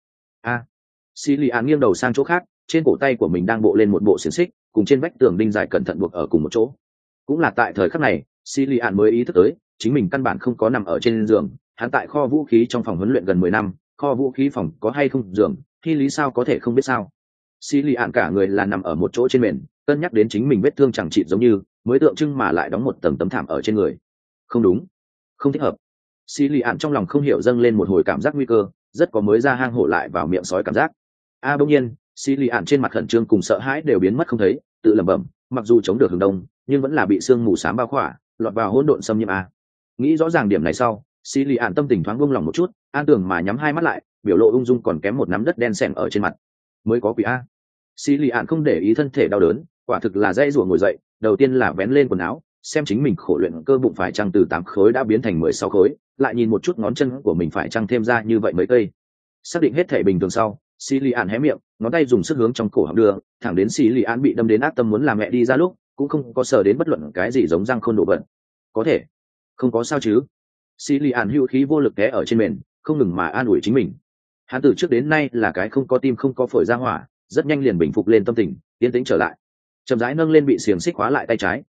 Xì lì ạn nghiêng đầu sang chỗ khác, trên cổ tay của mình đang bộ lên một bộ xiềng xích, cùng trên vách tường đinh dài cẩn thận buộc ở cùng một chỗ. Cũng là tại thời khắc này, xì lì ạn mới ý thức tới chính mình căn bản không có nằm ở trên giường. Hắn tại kho vũ khí trong phòng huấn luyện gần 10 năm, kho vũ khí phòng có hay không giường, khi lý sao có thể không biết sao. Xì lì ạn cả người là nằm ở một chỗ trên mền, cân nhắc đến chính mình vết thương chẳng chịt giống như mới tượng trưng mà lại đóng một tầng tấm thảm ở trên người. Không đúng, không thích hợp. Xì lì ạn trong lòng không hiểu dâng lên một hồi cảm giác nguy cơ, rất có mới ra hang hổ lại vào miệng sói cảm giác. Bỗng nhiên, xì lì ạn trên mặt khẩn trương cùng sợ hãi đều biến mất không thấy, tự lẩm bẩm, mặc dù chống được hướng đông, nhưng vẫn là bị sương mù xám bao khỏa, lọt vào hỗn độn xâm nhiễm a. Nghĩ rõ ràng điểm này sau, xì lì ạn tâm tình thoáng buông lòng một chút, an tưởng mà nhắm hai mắt lại, biểu lộ ung dung còn kém một nắm đất đen sẻng ở trên mặt. Mới có quỷ a. Xì lì ạn không để ý thân thể đau đớn, quả thực là dây rủa ngồi dậy, đầu tiên là vén lên quần áo, xem chính mình khổ luyện cơ bụng phải chăng từ 8 khối đã biến thành 16 khối, lại nhìn một chút ngón chân của mình phải chăng thêm ra như vậy mấy cây. Xác định hết thể bình thường sau, xì lì ạn hé miệng, ngón tay dùng sức hướng trong cổ họng đưa, thẳng đến xì lì ạn bị đâm đến ác tâm muốn làm mẹ đi ra lúc, cũng không có sờ đến bất luận cái gì giống răng khôn đổ bẩn. Có thể, không có sao chứ. Xì lì ạn hữu khí vô lực té ở trên mền, không ngừng mà an ủi chính mình. Hắn từ trước đến nay là cái không có tim không có phổi ra hỏa, rất nhanh liền bình phục lên tâm tình, yên tĩnh trở lại. Chậm rãi nâng lên bị xiềng xích khóa lại tay trái,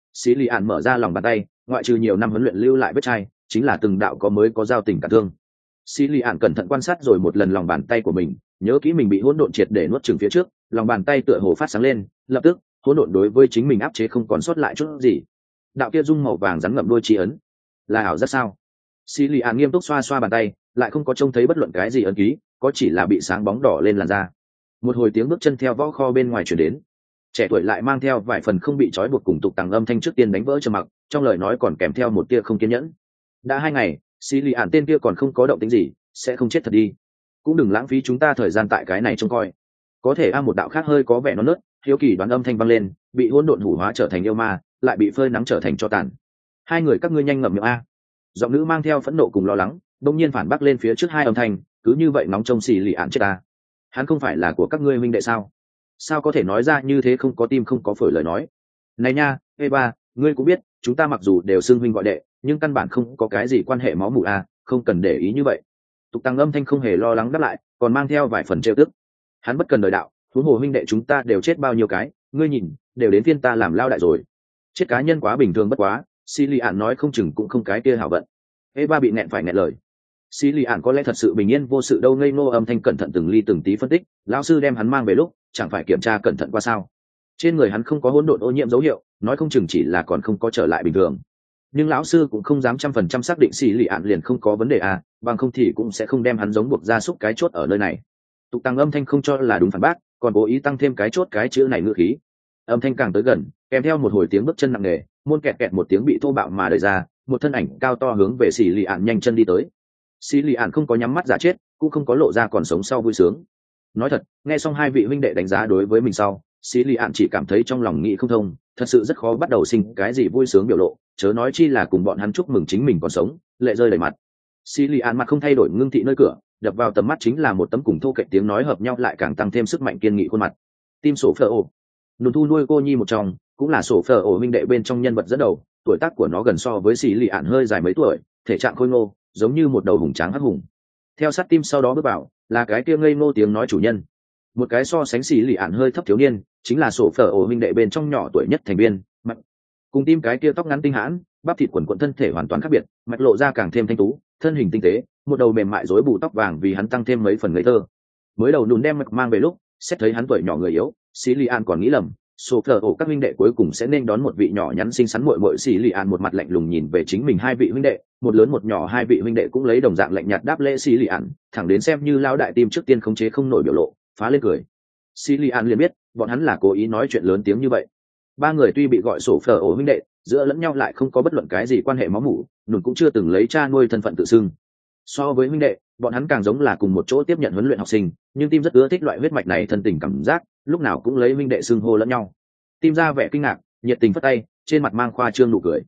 Xí Lì Ản mở ra lòng bàn tay, ngoại trừ nhiều năm huấn luyện lưu lại vết chai, chính là từng đạo có mới có giao tình cả thương. Xí Lì Ản cẩn thận quan sát rồi một lần lòng bàn tay của mình, nhớ kỹ mình bị hỗn độn triệt để nuốt chửng phía trước, lòng bàn tay tựa hồ phát sáng lên, lập tức hỗn độn đối với chính mình áp chế không còn sót lại chút gì. Đạo kia dung màu vàng rắn ngậm đuôi chi ấn, là ảo giác sao? Xí Lì Ản nghiêm túc xoa xoa bàn tay, lại không có trông thấy bất luận cái gì ấn ký, có chỉ là bị sáng bóng đỏ lên làn da. Một hồi tiếng bước chân theo võ kho bên ngoài truyền đến, trẻ tuổi lại mang theo vài phần không bị trói buộc cùng tục tằng âm thanh trước tiên đánh vỡ trầm mặc, trong lời nói còn kèm theo một tia không kiên nhẫn. Đã 2 ngày, Xí Lì Ản tên kia còn không có động tĩnh gì, sẽ không chết thật đi. Cũng đừng lãng phí chúng ta thời gian tại cái này trông coi. Có thể một đạo khác hơi có vẻ non nớt, hiếu kỳ đoán âm thanh vang lên, bị hỗn độn hủ hóa trở thành yêu ma, lại bị phơi nắng trở thành tro tàn. Hai người các ngươi nhanh ngậm miệng a. Giọng nữ mang theo phẫn nộ cùng lo lắng, đông nhiên phản bác lên phía trước hai âm thanh, cứ như vậy nóng trông Xí Lì Ản chết ta. Hắn không phải là của các ngươi huynh đệ sao? Sao có thể nói ra như thế không có tim không có phổi lời nói? Này nha, Eva, ngươi cũng biết, chúng ta mặc dù đều xưng huynh gọi đệ, nhưng căn bản không có cái gì quan hệ máu mủ a, không cần để ý như vậy. Tục tăng âm thanh không hề lo lắng đáp lại, còn mang theo vài phần trêu tức. Hắn bất cần đời đạo, huống hồ huynh đệ chúng ta đều chết bao nhiêu cái, ngươi nhìn, đều đến phiên ta làm lao đại rồi. Chết cá nhân quá bình thường bất quá, Xí Lì Ản nói không chừng cũng không cái kia hảo vận. Eva bị nghẹn phải nghẹn lời. Xí Lì Ản có lẽ thật sự bình yên vô sự đâu, ngây ngô âm thanh cẩn thận từng ly từng tí phân tích, lão sư đem hắn mang về lúc, chẳng phải kiểm tra cẩn thận qua sao? Trên người hắn không có hỗn độn ô nhiễm dấu hiệu, nói không chừng chỉ là còn không có trở lại bình thường. Nhưng lão sư cũng không dám 100% xác định Xí Lì Ản liền không có vấn đề à, bằng không thì cũng sẽ không đem hắn giống buộc ra xúc cái chốt ở nơi này. Tục tăng âm thanh không cho là đúng phản bác, còn cố ý tăng thêm cái chốt cái chữ này ngữ khí. Âm thanh càng tới gần, kèm theo một hồi tiếng bước chân nặng nề, môn kẹt kẹt một tiếng bị thô bạo mà đẩy ra, một thân ảnh cao to hướng về Xí Lì Ản nhanh chân đi tới. Xí Lì Ản không có nhắm mắt giả chết, cũng không có lộ ra còn sống sau vui sướng. Nói thật, nghe xong hai vị huynh đệ đánh giá đối với mình sau, Xí Lì Ản chỉ cảm thấy trong lòng nghĩ không thông, thật sự rất khó bắt đầu sinh cái gì vui sướng biểu lộ, chớ nói chi là cùng bọn hắn chúc mừng chính mình còn sống, lệ rơi đầy mặt. Xí Lì Ản mặt không thay đổi ngưng thị nơi cửa, đập vào tầm mắt chính là một tấm cùng thô kệch tiếng nói hợp nhau lại càng tăng thêm sức mạnh kiên nghị khuôn mặt. Tim sổ phở ổ, nùn thu nuôi cô nhi một trong, cũng là sổ phở ổ huynh đệ bên trong nhân vật dẫn đầu, tuổi tác của nó gần so với Xí Lì Ản hơi dài mấy tuổi, thể trạng khôi ngô, giống như một đầu hùng tráng hắc hùng. Theo sát tim sau đó bước vào, là cái kia ngây ngô tiếng nói chủ nhân, một cái so sánh Xí Lì Ản hơi thấp thiếu niên, chính là sổ phở ổ huynh đệ bên trong nhỏ tuổi nhất thành viên, Mạch. Cùng tim cái kia tóc ngắn tinh hãn, bắp thịt quần quần thân thể hoàn toàn khác biệt, Mạch lộ ra càng thêm thanh tú, thân hình tinh tế, một đầu mềm mại rối bù tóc vàng vì hắn tăng thêm mấy phần ngây thơ. Mới đầu nùn đem Mạch mang về lúc, xét thấy hắn tuổi nhỏ người yếu, Xí Lì Ản còn nghĩ lầm, sổ phở ổ các huynh đệ cuối cùng sẽ nên đón một vị nhỏ nhắn xinh xắn muội muội. Xí Lì Ản một mặt lạnh lùng nhìn về chính mình hai vị huynh đệ, một lớn một nhỏ hai vị huynh đệ cũng lấy đồng dạng lạnh nhạt đáp lễ Xí Lì Ản, thẳng đến xem như lão đại tim trước tiên khống chế không nổi biểu lộ, phá lên cười. Xí Lì Ản liền biết, bọn hắn là cố ý nói chuyện lớn tiếng như vậy. Ba người tuy bị gọi sổ phở ổ huynh đệ, giữa lẫn nhau lại không có bất luận cái gì quan hệ máu mủ, nùn cũng chưa từng lấy cha nuôi thân phận tự xưng. So với huynh đệ, bọn hắn càng giống là cùng một chỗ tiếp nhận huấn luyện học sinh, nhưng tim rất ưa thích loại huyết mạch này thân tình cảm giác, lúc nào cũng lấy huynh đệ xưng hô lẫn nhau. Tim ra vẻ kinh ngạc, nhiệt tình phất tay, trên mặt mang khoa trương nụ cười.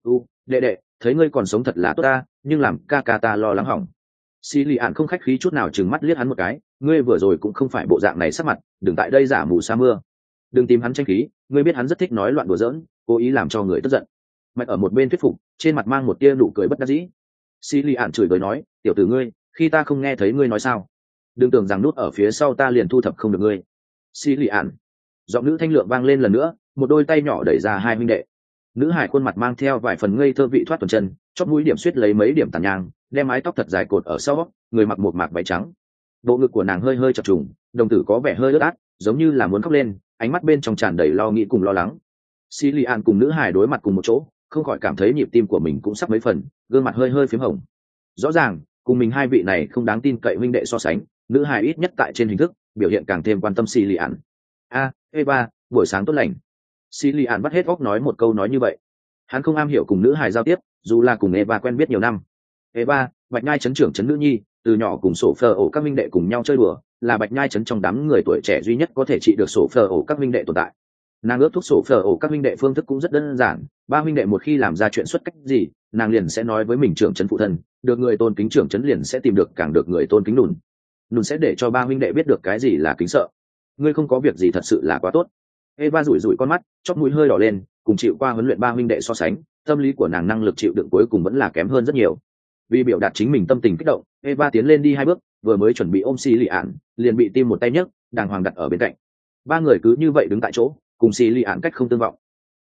Đệ đệ, thấy ngươi còn sống thật là tốt ta, nhưng làm ca ca ta lo lắng hỏng. Xí Lì Ản không khách khí chút nào trừng mắt liếc hắn một cái, ngươi vừa rồi cũng không phải bộ dạng này sắc mặt, đừng tại đây giả mù sa mưa. Đừng tìm hắn tranh khí, ngươi biết hắn rất thích nói loạn đùa giỡn, cố ý làm cho người tức giận. Mạch ở một bên thuyết phục, trên mặt mang một tia nụ cười bất đắc dĩ. Xí Lì Ản chửi bới nói, tiểu tử ngươi, khi ta không nghe thấy ngươi nói sao? Đừng tưởng rằng nút ở phía sau ta liền thu thập không được ngươi. Xí Lì Ản. Giọng nữ thanh lượng vang lên lần nữa, một đôi tay nhỏ đẩy ra hai huynh đệ. Nữ hải khuôn mặt mang theo vài phần ngây thơ vị thoát tuần chân, chóp mũi điểm suýt lấy mấy điểm tàn nhang, đem mái tóc thật dài cột ở sau, người mặc một mạc váy trắng. Bộ ngực của nàng hơi hơi chập trùng, đồng tử có vẻ hơi ướt át, giống như là muốn khóc lên, ánh mắt bên trong tràn đầy lo nghĩ cùng lo lắng. Xí Lì Ản cùng nữ hải đối mặt cùng một chỗ, không khỏi cảm thấy nhịp tim của mình cũng sắp mấy phần, gương mặt hơi hơi phím hồng. Rõ ràng, cùng mình hai vị này không đáng tin cậy huynh đệ so sánh, nữ hải ít nhất tại trên hình thức biểu hiện càng thêm quan tâm Xí Lì Ản. Eva, buổi sáng tốt lành. Xí Lì Ản bắt hết óc nói một câu nói như vậy. Hắn không am hiểu cùng nữ hài giao tiếp, dù là cùng Eva quen biết nhiều năm. Eva, Bạch Nhai trấn trưởng trấn nữ nhi, từ nhỏ cùng sổ phờ ổ các minh đệ cùng nhau chơi đùa, là Bạch Nhai trấn trong đám người tuổi trẻ duy nhất có thể trị được sổ phờ ổ các minh đệ tồn tại. Nàng ước thúc sổ phờ ổ các minh đệ phương thức cũng rất đơn giản, ba minh đệ một khi làm ra chuyện xuất cách gì, nàng liền sẽ nói với mình trưởng trấn phụ thân, được người tôn kính trưởng trấn liền sẽ tìm được càng được người tôn kính nùn. Nùn sẽ để cho ba minh đệ biết được cái gì là kính sợ. Ngươi không có việc gì thật sự là quá tốt. Eva rủi rủi con mắt, chóp mũi hơi đỏ lên, cùng chịu qua huấn luyện ba huynh đệ so sánh, tâm lý của nàng năng lực chịu đựng cuối cùng vẫn là kém hơn rất nhiều. Vì biểu đạt chính mình tâm tình kích động, Eva tiến lên đi hai bước, vừa mới chuẩn bị ôm Xí Lì Ản, liền bị tim một tay nhấc, đàng hoàng đặt ở bên cạnh. Ba người cứ như vậy đứng tại chỗ, cùng Xí Lì Ản cách không tương vọng.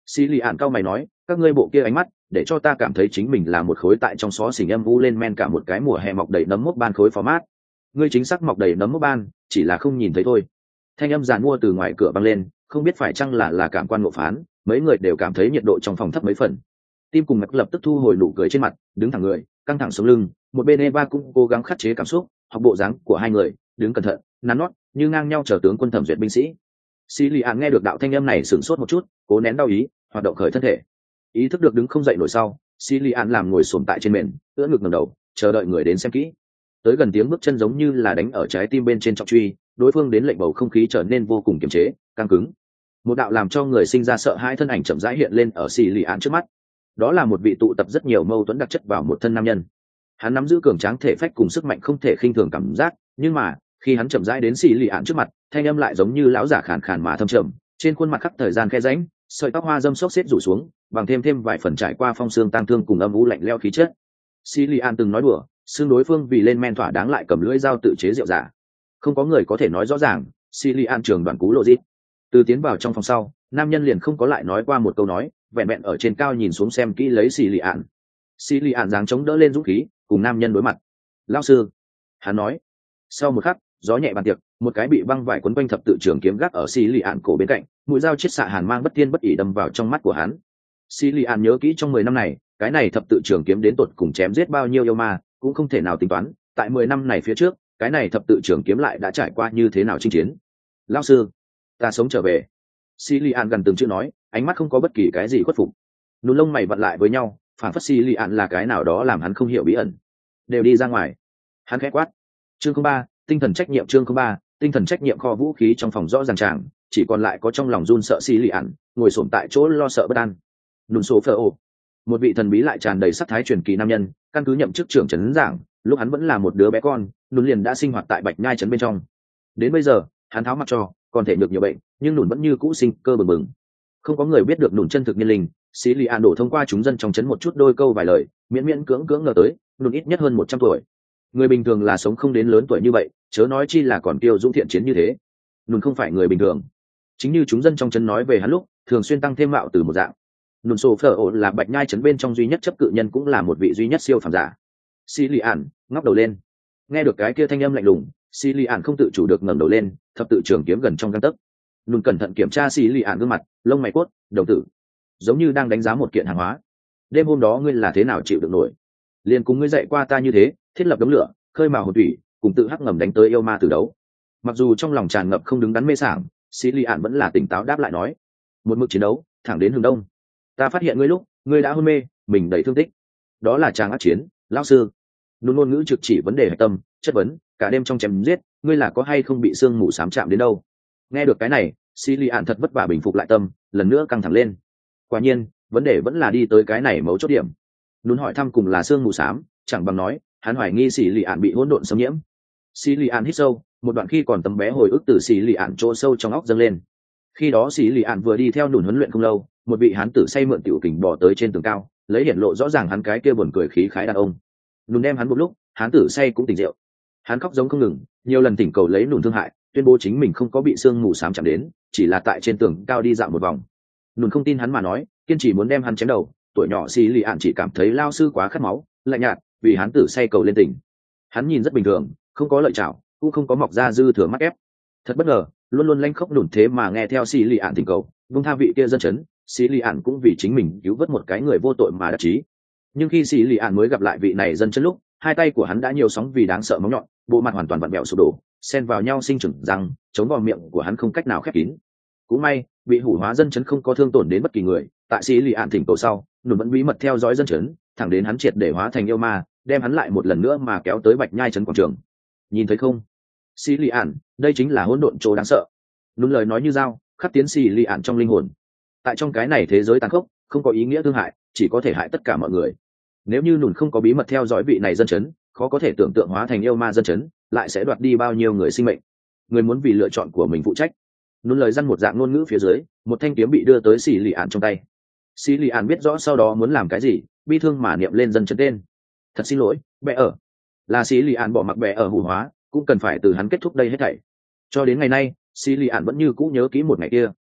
xì lì ạn cao mày nói, các ngươi bộ kia ánh mắt để cho ta cảm thấy chính mình là một khối tại trong xó xỉnh âm u lên men cả một cái mùa hè mọc đầy nấm mốc ban khối phó mát. Ngươi chính xác mọc đầy nấm mốc ban, chỉ là không nhìn thấy thôi. Thanh âm giàn mua từ ngoài cửa vang lên, không biết phải chăng là cảm quan ngộ phán, mấy người đều cảm thấy nhiệt độ trong phòng thấp mấy phần. Tim cùng Mạch lập tức thu hồi nụ cười trên mặt, đứng thẳng người, căng thẳng sống lưng, một bên Eva cũng cố gắng khắc chế cảm xúc, học bộ dáng của hai người, đứng cẩn thận, nắn nót, như ngang nhau chờ tướng quân thẩm duyệt binh sĩ. Xí Lì Án nghe được đạo thanh âm này sửng sốt một chút, cố nén đau ý, hoạt động khởi thân thể. Ý thức được đứng không dậy nổi sau, Xí Lì Án làm ngồi xổm tại trên mền, ưỡn ngực ngẩng đầu, chờ đợi người đến xem kỹ. Tới gần tiếng bước chân giống như là đánh ở trái tim bên trên trọng truy, đối phương đến lệnh bầu không khí trở nên vô cùng kiềm chế, căng cứng. Một đạo làm cho người sinh ra sợ hãi thân ảnh chậm rãi hiện lên ở Xí Lì Án trước mắt. Đó là một vị tụ tập rất nhiều mâu thuẫn đặc chất vào một thân nam nhân. Hắn nắm giữ cường tráng thể phách cùng sức mạnh không thể khinh thường cảm giác, nhưng mà khi hắn chậm rãi đến Xí Lì Án trước mặt, thanh âm lại giống như lão giả khàn khàn mà thâm trầm, trên khuôn mặt khắc thời gian khe rãnh, sợi tóc hoa dâm xốc xếp rủ xuống, bằng thêm vài phần trải qua phong sương tang thương cùng âm u lạnh lẽo khí chất. Xí Lì Án từng nói đùa, xương đối phương vì lên men thỏa đáng lại cầm lưỡi dao tự chế rượu giả. Không có người có thể nói rõ ràng. Xí Lì Án trường đoàn cú lộ dít. Từ tiến vào trong phòng sau, nam nhân liền không có lại nói qua một câu nói, vẹn vẹn ở trên cao nhìn xuống xem kỹ lấy Xí Lì Án. Xí Lì Án dáng chống đỡ lên dũng khí, cùng nam nhân đối mặt. Lão sư, hắn nói. Sau một khắc, gió nhẹ bàn tiệc, một cái bị băng vải quấn quanh thập tự trường kiếm gác ở Xí Lì Án cổ bên cạnh, mũi dao chiết xạ hàn mang bất thiên bất ỉ đâm vào trong mắt của hắn. Xí Lì Án nhớ kỹ trong 10 năm này, cái này thập tự trường kiếm đến tột cùng chém giết bao nhiêu yêu ma, cũng không thể nào tính toán. Tại 10 năm này phía trước, cái này thập tự trường kiếm lại đã trải qua như thế nào chinh chiến. Lão sư, ta sống trở về. Xí Lì Án gần từng chữ nói, ánh mắt không có bất kỳ cái gì khuất phục. Nút lông mày vặn lại với nhau, phản phất Xí Lì Án là cái nào đó làm hắn không hiểu bí ẩn. Đều đi ra ngoài. Hắn khẽ quát. Chương 03, tinh thần trách nhiệm. Chương 03, tinh thần trách nhiệm. Kho vũ khí trong phòng rõ ràng tràng, chỉ còn lại có trong lòng run sợ Xí Lì Án, ngồi xổm tại chỗ lo sợ bất an. Nùn số phở ồ, một vị thần bí lại tràn đầy sắc thái truyền kỳ nam nhân, căn cứ nhậm chức trưởng trấn giảng, lúc hắn vẫn là một đứa bé con, Nùn liền đã sinh hoạt tại Bạch Nhai trấn bên trong. Đến bây giờ, hắn tháo mặc cho, còn thể được nhiều bệnh, nhưng Nùn vẫn như cũ sinh cơ bừng bừng. Không có người biết được Nùn chân thực niên linh, Xí Lì Án đổ thông qua chúng dân trong trấn một chút đôi câu vài lời, miễn cưỡng ngờ tới, Nùn ít nhất hơn 100 tuổi. Người bình thường là sống không đến lớn tuổi như vậy, chớ nói chi là còn tiêu dũng thiện chiến như thế. Nùn không phải người bình thường. Chính như chúng dân trong trấn nói về hắn lúc, thường xuyên tăng thêm mạo từ một dạng. Nùn sổ phở ổ là Bạch Nhai trấn bên trong duy nhất chấp cự nhân, cũng là một vị duy nhất siêu phàm giả. Xí Lì Án ngóc đầu lên, nghe được cái kia thanh âm lạnh lùng, Xí Lì Án không tự chủ được ngẩng đầu lên, thập tự trường kiếm gần trong gang tấc. Nùn cẩn thận kiểm tra Xí Lì Án gương mặt, lông mày cốt, đầu tử, giống như đang đánh giá một kiện hàng hóa. Đêm hôm đó ngươi là thế nào chịu được nổi? Liền cùng ngươi dạy qua ta như thế, thiết lập đống lửa, khơi mào hồn thủy, cùng tự hắc ngầm đánh tới yêu ma từ đấu. Mặc dù trong lòng tràn ngập không đứng đắn mê sảng, Xí Lì Án vẫn là tỉnh táo đáp lại nói. Một mực chiến đấu, thẳng đến hướng đông. Ta phát hiện ngươi lúc, ngươi đã hôn mê, mình đầy thương tích. Đó là tràng ác chiến, lão sư. Nôn ngôn ngữ trực chỉ vấn đề hạch tâm, chất vấn, cả đêm trong chém giết, ngươi là có hay không bị sương mù xám chạm đến đâu? Nghe được cái này, Xí Lì Án thật vất vả bình phục lại tâm, lần nữa căng thẳng lên. Quả nhiên, vấn đề vẫn là đi tới cái này mấu chốt điểm. Nôn hỏi thăm cùng là sương mù xám, chẳng bằng nói, hắn hoài nghi Xí Lì Án bị hỗn độn xâm nhiễm. Xí Lì Án hít sâu, một đoạn khi còn tấm bé hồi ức từ Xí Lì Án chỗ sâu trong óc dâng lên. Khi đó Xí Lì Án vừa đi theo Nùn huấn luyện không lâu, một vị hán tử say mượn tiểu kình bò tới trên tường cao, lấy hiển lộ rõ ràng hắn cái kia buồn cười khí khái đàn ông. Nùn đem hắn một lúc, hán tử say cũng tỉnh rượu. Hắn khóc giống không ngừng, nhiều lần thỉnh cầu lấy Nùn thương hại, tuyên bố chính mình không có bị sương mù xám chạm đến, chỉ là tại trên tường cao đi dạo một vòng. Nùn không tin hắn mà nói, kiên trì muốn đem hắn chém đầu. Tuổi nhỏ Xí Lì Án chỉ cảm thấy lao sư quá khát máu, lạnh nhạt, vì hán tử say cầu lên tỉnh. Hắn nhìn rất bình thường, không có lợi chảo, cũng không có mọc ra dư thừa mắt ép. Thật bất ngờ, luôn luôn lanh khốc Nùn thế mà nghe theo Xí Lì Án thỉnh cầu, vung tha vị kia dân chấn. Xí Lì Án cũng vì chính mình cứu vớt một cái người vô tội mà đắc chí. Nhưng khi Xí Lì Án mới gặp lại vị này dân chấn lúc, hai tay của hắn đã nhiều sóng vì đáng sợ móng nhọn, bộ mặt hoàn toàn vặn vẹo sụp đổ, xen vào nhau sinh trưởng răng, chống vào miệng của hắn không cách nào khép kín. Cũng may, bị hủ hóa dân chấn không có thương tổn đến bất kỳ người. Tại Xí Lì Án thỉnh cầu sau, Nùn vẫn bí mật theo dõi dân chấn, thẳng đến hắn triệt để hóa thành yêu ma, đem hắn lại một lần nữa mà kéo tới Bạch Nhai trấn quảng trường. Nhìn thấy không, Xí Lì Án, đây chính là hỗn độn chỗ đáng sợ. Nùn lời nói như dao, khắc tiến Xí Lì Án trong linh hồn. Tại trong cái này thế giới tàn khốc, không có ý nghĩa thương hại, chỉ có thể hại tất cả mọi người. Nếu như Nùn không có bí mật theo dõi vị này dân chấn, khó có thể tưởng tượng hóa thành yêu ma dân chấn lại sẽ đoạt đi bao nhiêu người sinh mệnh. Người muốn vì lựa chọn của mình phụ trách. Nùn lời dăn một dạng ngôn ngữ phía dưới, một thanh kiếm bị đưa tới Xí Lì Án trong tay. Xí Lì Án biết rõ sau đó muốn làm cái gì, bi thương mà niệm lên dân chấn tên. Thật xin lỗi, bệ ở. Là Xí Lì Án bỏ mặc bệ ở hủ hóa, cũng cần phải từ hắn kết thúc đây hết thảy. Cho đến ngày nay, Xí Lì Án vẫn như cũ nhớ kỹ một ngày kia.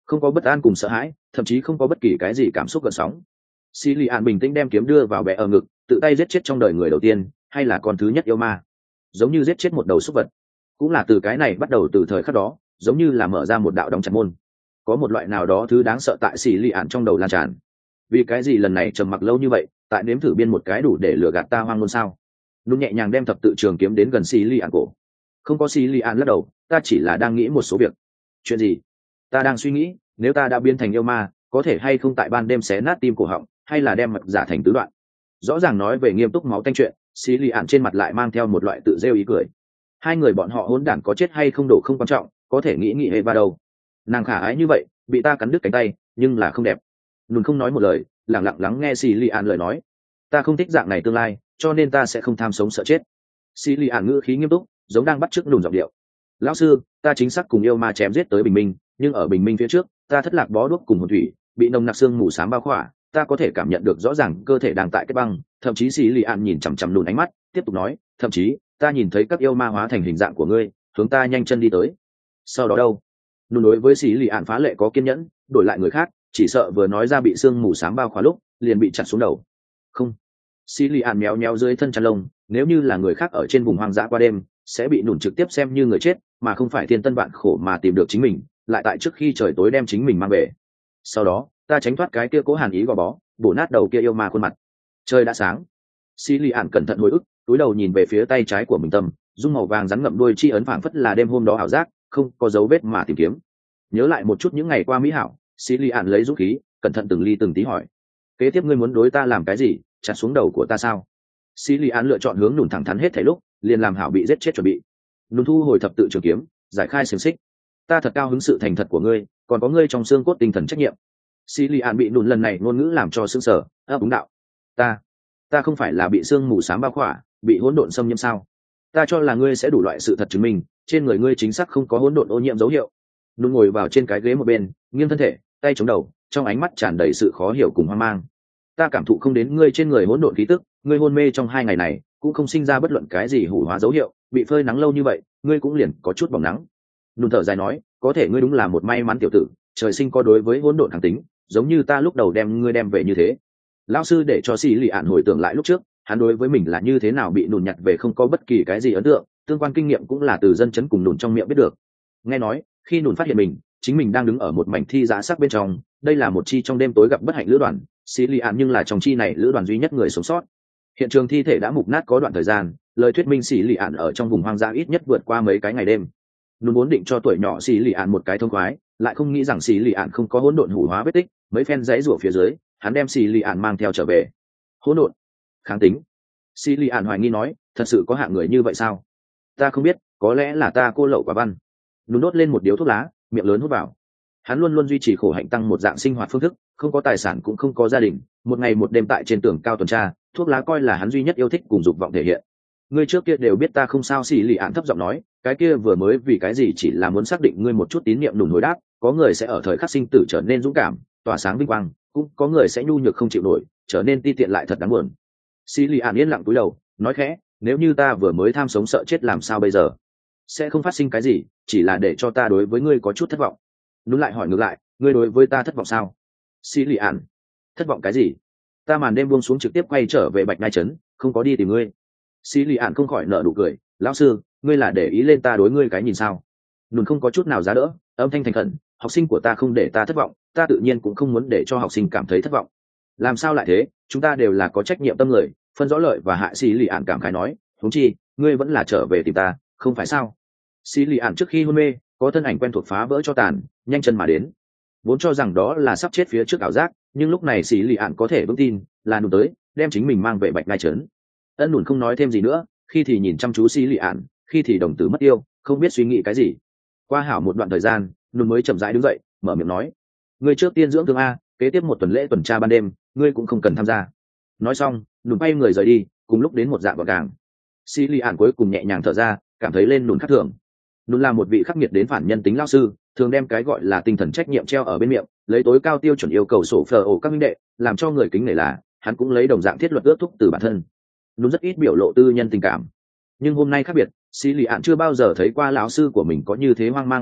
không có bất an cùng sợ hãi, thậm chí không có bất kỳ cái gì cảm xúc gợn sóng. Xí lì ạn bình tĩnh đem kiếm đưa vào bệ ở ngực, tự tay giết chết trong đời người đầu tiên, hay là con thứ nhất yêu ma, giống như giết chết một đầu súc vật. Cũng là từ cái này bắt đầu, từ thời khắc đó, giống như là mở ra một đạo đóng chặt môn. Có một loại nào đó thứ đáng sợ tại xì lì ạn trong đầu lan tràn. Vì cái gì lần này trầm mặc lâu như vậy, tại nếm thử biên một cái đủ để lừa gạt ta hoang ngôn sao? Nún nhẹ nhàng đem thập tự trường kiếm đến gần xì lì ạn cổ. Không có xì lì ạn lắc đầu, ta chỉ là đang nghĩ một số việc. Chuyện gì? Ta đang suy nghĩ, nếu ta đã biến thành yêu ma, có thể hay không tại ban đêm xé nát tim cổ họng, hay là đem mật giả thành tứ đoạn. Rõ ràng nói về nghiêm túc máu tanh chuyện, xì lì ạn trên mặt lại mang theo một loại tự rêu ý cười. Hai người bọn họ hỗn đản có chết hay không đổ không quan trọng, có thể nghĩ hệ va đâu. Nàng khả ái như vậy, bị ta cắn đứt cánh tay, nhưng là không đẹp. Nùn không nói một lời, lặng lặng lắng nghe xì lì ạn lời nói. Ta không thích dạng này tương lai, cho nên ta sẽ không tham sống sợ chết. Xì lì ạn ngữ khí nghiêm túc, giống đang bắt chước Nùn giọng điệu. Lão sư, ta chính xác cùng yêu ma chém giết tới bình minh, nhưng ở bình minh phía trước, ta thất lạc bó đuốc cùng hồn thủy, bị nồng nặc xương mù xám bao khỏa, ta có thể cảm nhận được rõ ràng cơ thể đang tại kết băng. Thậm chí xì lì ạn nhìn chằm chằm Nùn ánh mắt, tiếp tục nói, thậm chí ta nhìn thấy các yêu ma hóa thành hình dạng của ngươi, hướng ta nhanh chân đi tới. Sau đó đâu? Nùn đối với xì lì ạn phá lệ có kiên nhẫn, đổi lại người khác, chỉ sợ vừa nói ra bị xương mù xám bao khỏa lúc, liền bị chặt xuống đầu. Không. Xì lì ạn méo méo dưới thân chăn lông, nếu như là người khác ở trên vùng hoang dã qua đêm, sẽ bị Nùn trực tiếp xem như người chết, mà không phải thiên tân vạn khổ mà tìm được chính mình, lại tại trước khi trời tối đem chính mình mang về. Sau đó, ta tránh thoát cái kia cố hàn ý gò bó, bổ nát đầu kia yêu ma khuôn mặt. Trời đã sáng. Xì lì ạn cẩn thận hồi ức, túi đầu nhìn về phía tay trái của mình tâm, dung màu vàng rắn ngậm đuôi chi ấn phảng phất là đêm hôm đó ảo giác, không có dấu vết mà tìm kiếm. Nhớ lại một chút những ngày qua mỹ hảo, xì lì ạn lấy dũng khí, cẩn thận từng ly từng tí hỏi: kế tiếp ngươi muốn đối ta làm cái gì? Chặt xuống đầu của ta sao? Xì lì ạn lựa chọn hướng Nùn thẳng thắn hết thảy lúc, liền làm hảo bị giết chết chuẩn bị. Nùn thu hồi thập tự trường kiếm, giải khai xiềng xích. Ta thật cao hứng sự thành thật của ngươi, còn có ngươi trong xương cốt tinh thần trách nhiệm. Xì lì ạn bị Nùn lần này ngôn ngữ làm cho sững sờ, ấp úng đạo: ta không phải là bị sương mù xám bao khỏa, bị hỗn độn xâm nhiễm sao? Ta cho là ngươi sẽ đủ loại sự thật chứng minh, trên người ngươi chính xác không có hỗn độn ô nhiễm dấu hiệu. Nùn ngồi vào trên cái ghế một bên, nghiêng thân thể, tay chống đầu, trong ánh mắt tràn đầy sự khó hiểu cùng hoang mang. Ta cảm thụ không đến ngươi trên người hỗn độn khí tức, ngươi hôn mê trong 2 ngày này cũng không sinh ra bất luận cái gì hủ hóa dấu hiệu, bị phơi nắng lâu như vậy, ngươi cũng liền có chút bỏng nắng. Nùn thở dài nói, có thể ngươi đúng là một may mắn tiểu tử, trời sinh có đối với hỗn độn kháng tính, giống như ta lúc đầu đem ngươi đem về như thế. Lão sư để cho xì lì ạn hồi tưởng lại lúc trước, hắn đối với mình là như thế nào bị Nùn nhặt về không có bất kỳ cái gì ấn tượng, tương quan kinh nghiệm cũng là từ dân chấn cùng Nùn trong miệng biết được. Nghe nói, khi Nùn phát hiện chính mình đang đứng ở một mảnh thi giá sắc bên trong, đây là một chi trong đêm tối gặp bất hạnh lữ đoàn, xì lì ạn nhưng là trong chi này lữ đoàn duy nhất người sống sót. Hiện trường thi thể đã mục nát có đoạn thời gian, lời thuyết minh xì lì ạn ở trong vùng hoang dã ít nhất vượt qua mấy cái ngày đêm. Nùn vốn định cho tuổi nhỏ xì lì ạn một cái thông khoái, lại không nghĩ rằng xì lì ạn không có hỗn độn hủ hóa vết tích, mấy phen dãy rủa phía dưới, hắn đem xì lì ạn mang theo trở về. Hỗn độn kháng tính. Xì lì ạn hoài nghi nói, thật sự có hạng người như vậy sao? Ta không biết, có lẽ là ta cô lậu quả văn. Nùn đốt lên một điếu thuốc lá, miệng lớn hút vào. Hắn luôn luôn duy trì khổ hạnh tăng một dạng sinh hoạt phương thức, không có tài sản cũng không có gia đình, một ngày một đêm tại trên tường cao tuần tra, thuốc lá coi là hắn duy nhất yêu thích cùng dục vọng thể hiện. Ngươi trước kia đều biết ta không sao. Xì lì ạn thấp giọng nói, cái kia vừa mới vì cái gì chỉ là muốn xác định ngươi một chút tín niệm. Nùn hồi đáp, có người sẽ ở thời khắc sinh tử trở nên dũng cảm, tỏa sáng vinh quang, cũng có người sẽ nhu nhược không chịu nổi, trở nên ti tiện lại thật đáng buồn. Xì lì ạn yên lặng cúi đầu, nói khẽ, nếu như ta vừa mới tham sống sợ chết làm sao bây giờ? Sẽ không phát sinh cái gì, chỉ là để cho ta đối với ngươi có chút thất vọng. Nún lại hỏi ngược lại, ngươi đối với ta thất vọng sao? Xì lì ạn, thất vọng cái gì? Ta màn đêm buông xuống trực tiếp quay trở về Bạch Nai trấn, không có đi tìm ngươi. Xì lì ạn không khỏi nở nụ cười, lão sư, ngươi là để ý lên ta đối ngươi cái nhìn sao? Nún không có chút nào giá đỡ, âm thanh thành khẩn, học sinh của ta không để ta thất vọng, ta tự nhiên cũng không muốn để cho học sinh cảm thấy thất vọng. Làm sao lại thế, chúng ta đều là có trách nhiệm tâm người, phân rõ lợi và hại. Xì lì ạn cảm khái nói, huống chi ngươi vẫn là trở về tìm ta, không phải sao? Xì lì ạn trước khi hôn mê, có thân ảnh quen thuộc phá vỡ cho tàn, nhanh chân mà đến, vốn cho rằng đó là sắp chết phía trước ảo giác, nhưng lúc này xì lì ạn có thể vững tin là Nùn tới đem chính mình mang về Bạch Ngai trấn. Ân Nùn không nói thêm gì nữa, khi thì nhìn chăm chú xì lì ạn, khi thì đồng tử mất yêu, không biết suy nghĩ cái gì. Qua hảo một đoạn thời gian, Nùn mới chậm rãi đứng dậy, mở miệng nói, ngươi trước tiên dưỡng thương a, kế tiếp một tuần lễ tuần tra ban đêm, ngươi cũng không cần tham gia. Nói xong, Nùn bay người rời đi, cùng lúc đến một dạng gọn gàng. Xì lì ạn cuối cùng nhẹ nhàng thở ra, cảm thấy lên Nùn khác thường. Nùn là một vị khắc nghiệt đến phản nhân tính lao sư, thường đem cái gọi là tinh thần trách nhiệm treo ở bên miệng, lấy tối cao tiêu chuẩn yêu cầu sổ phở ổ các minh đệ, làm cho người kính nể là hắn cũng lấy đồng dạng thiết luật ước thúc từ bản thân. Nùn rất ít biểu lộ tư nhân tình cảm, nhưng hôm nay khác biệt, xì lì ạn chưa bao giờ thấy qua lão sư của mình có như thế hoang mang biểu hiện,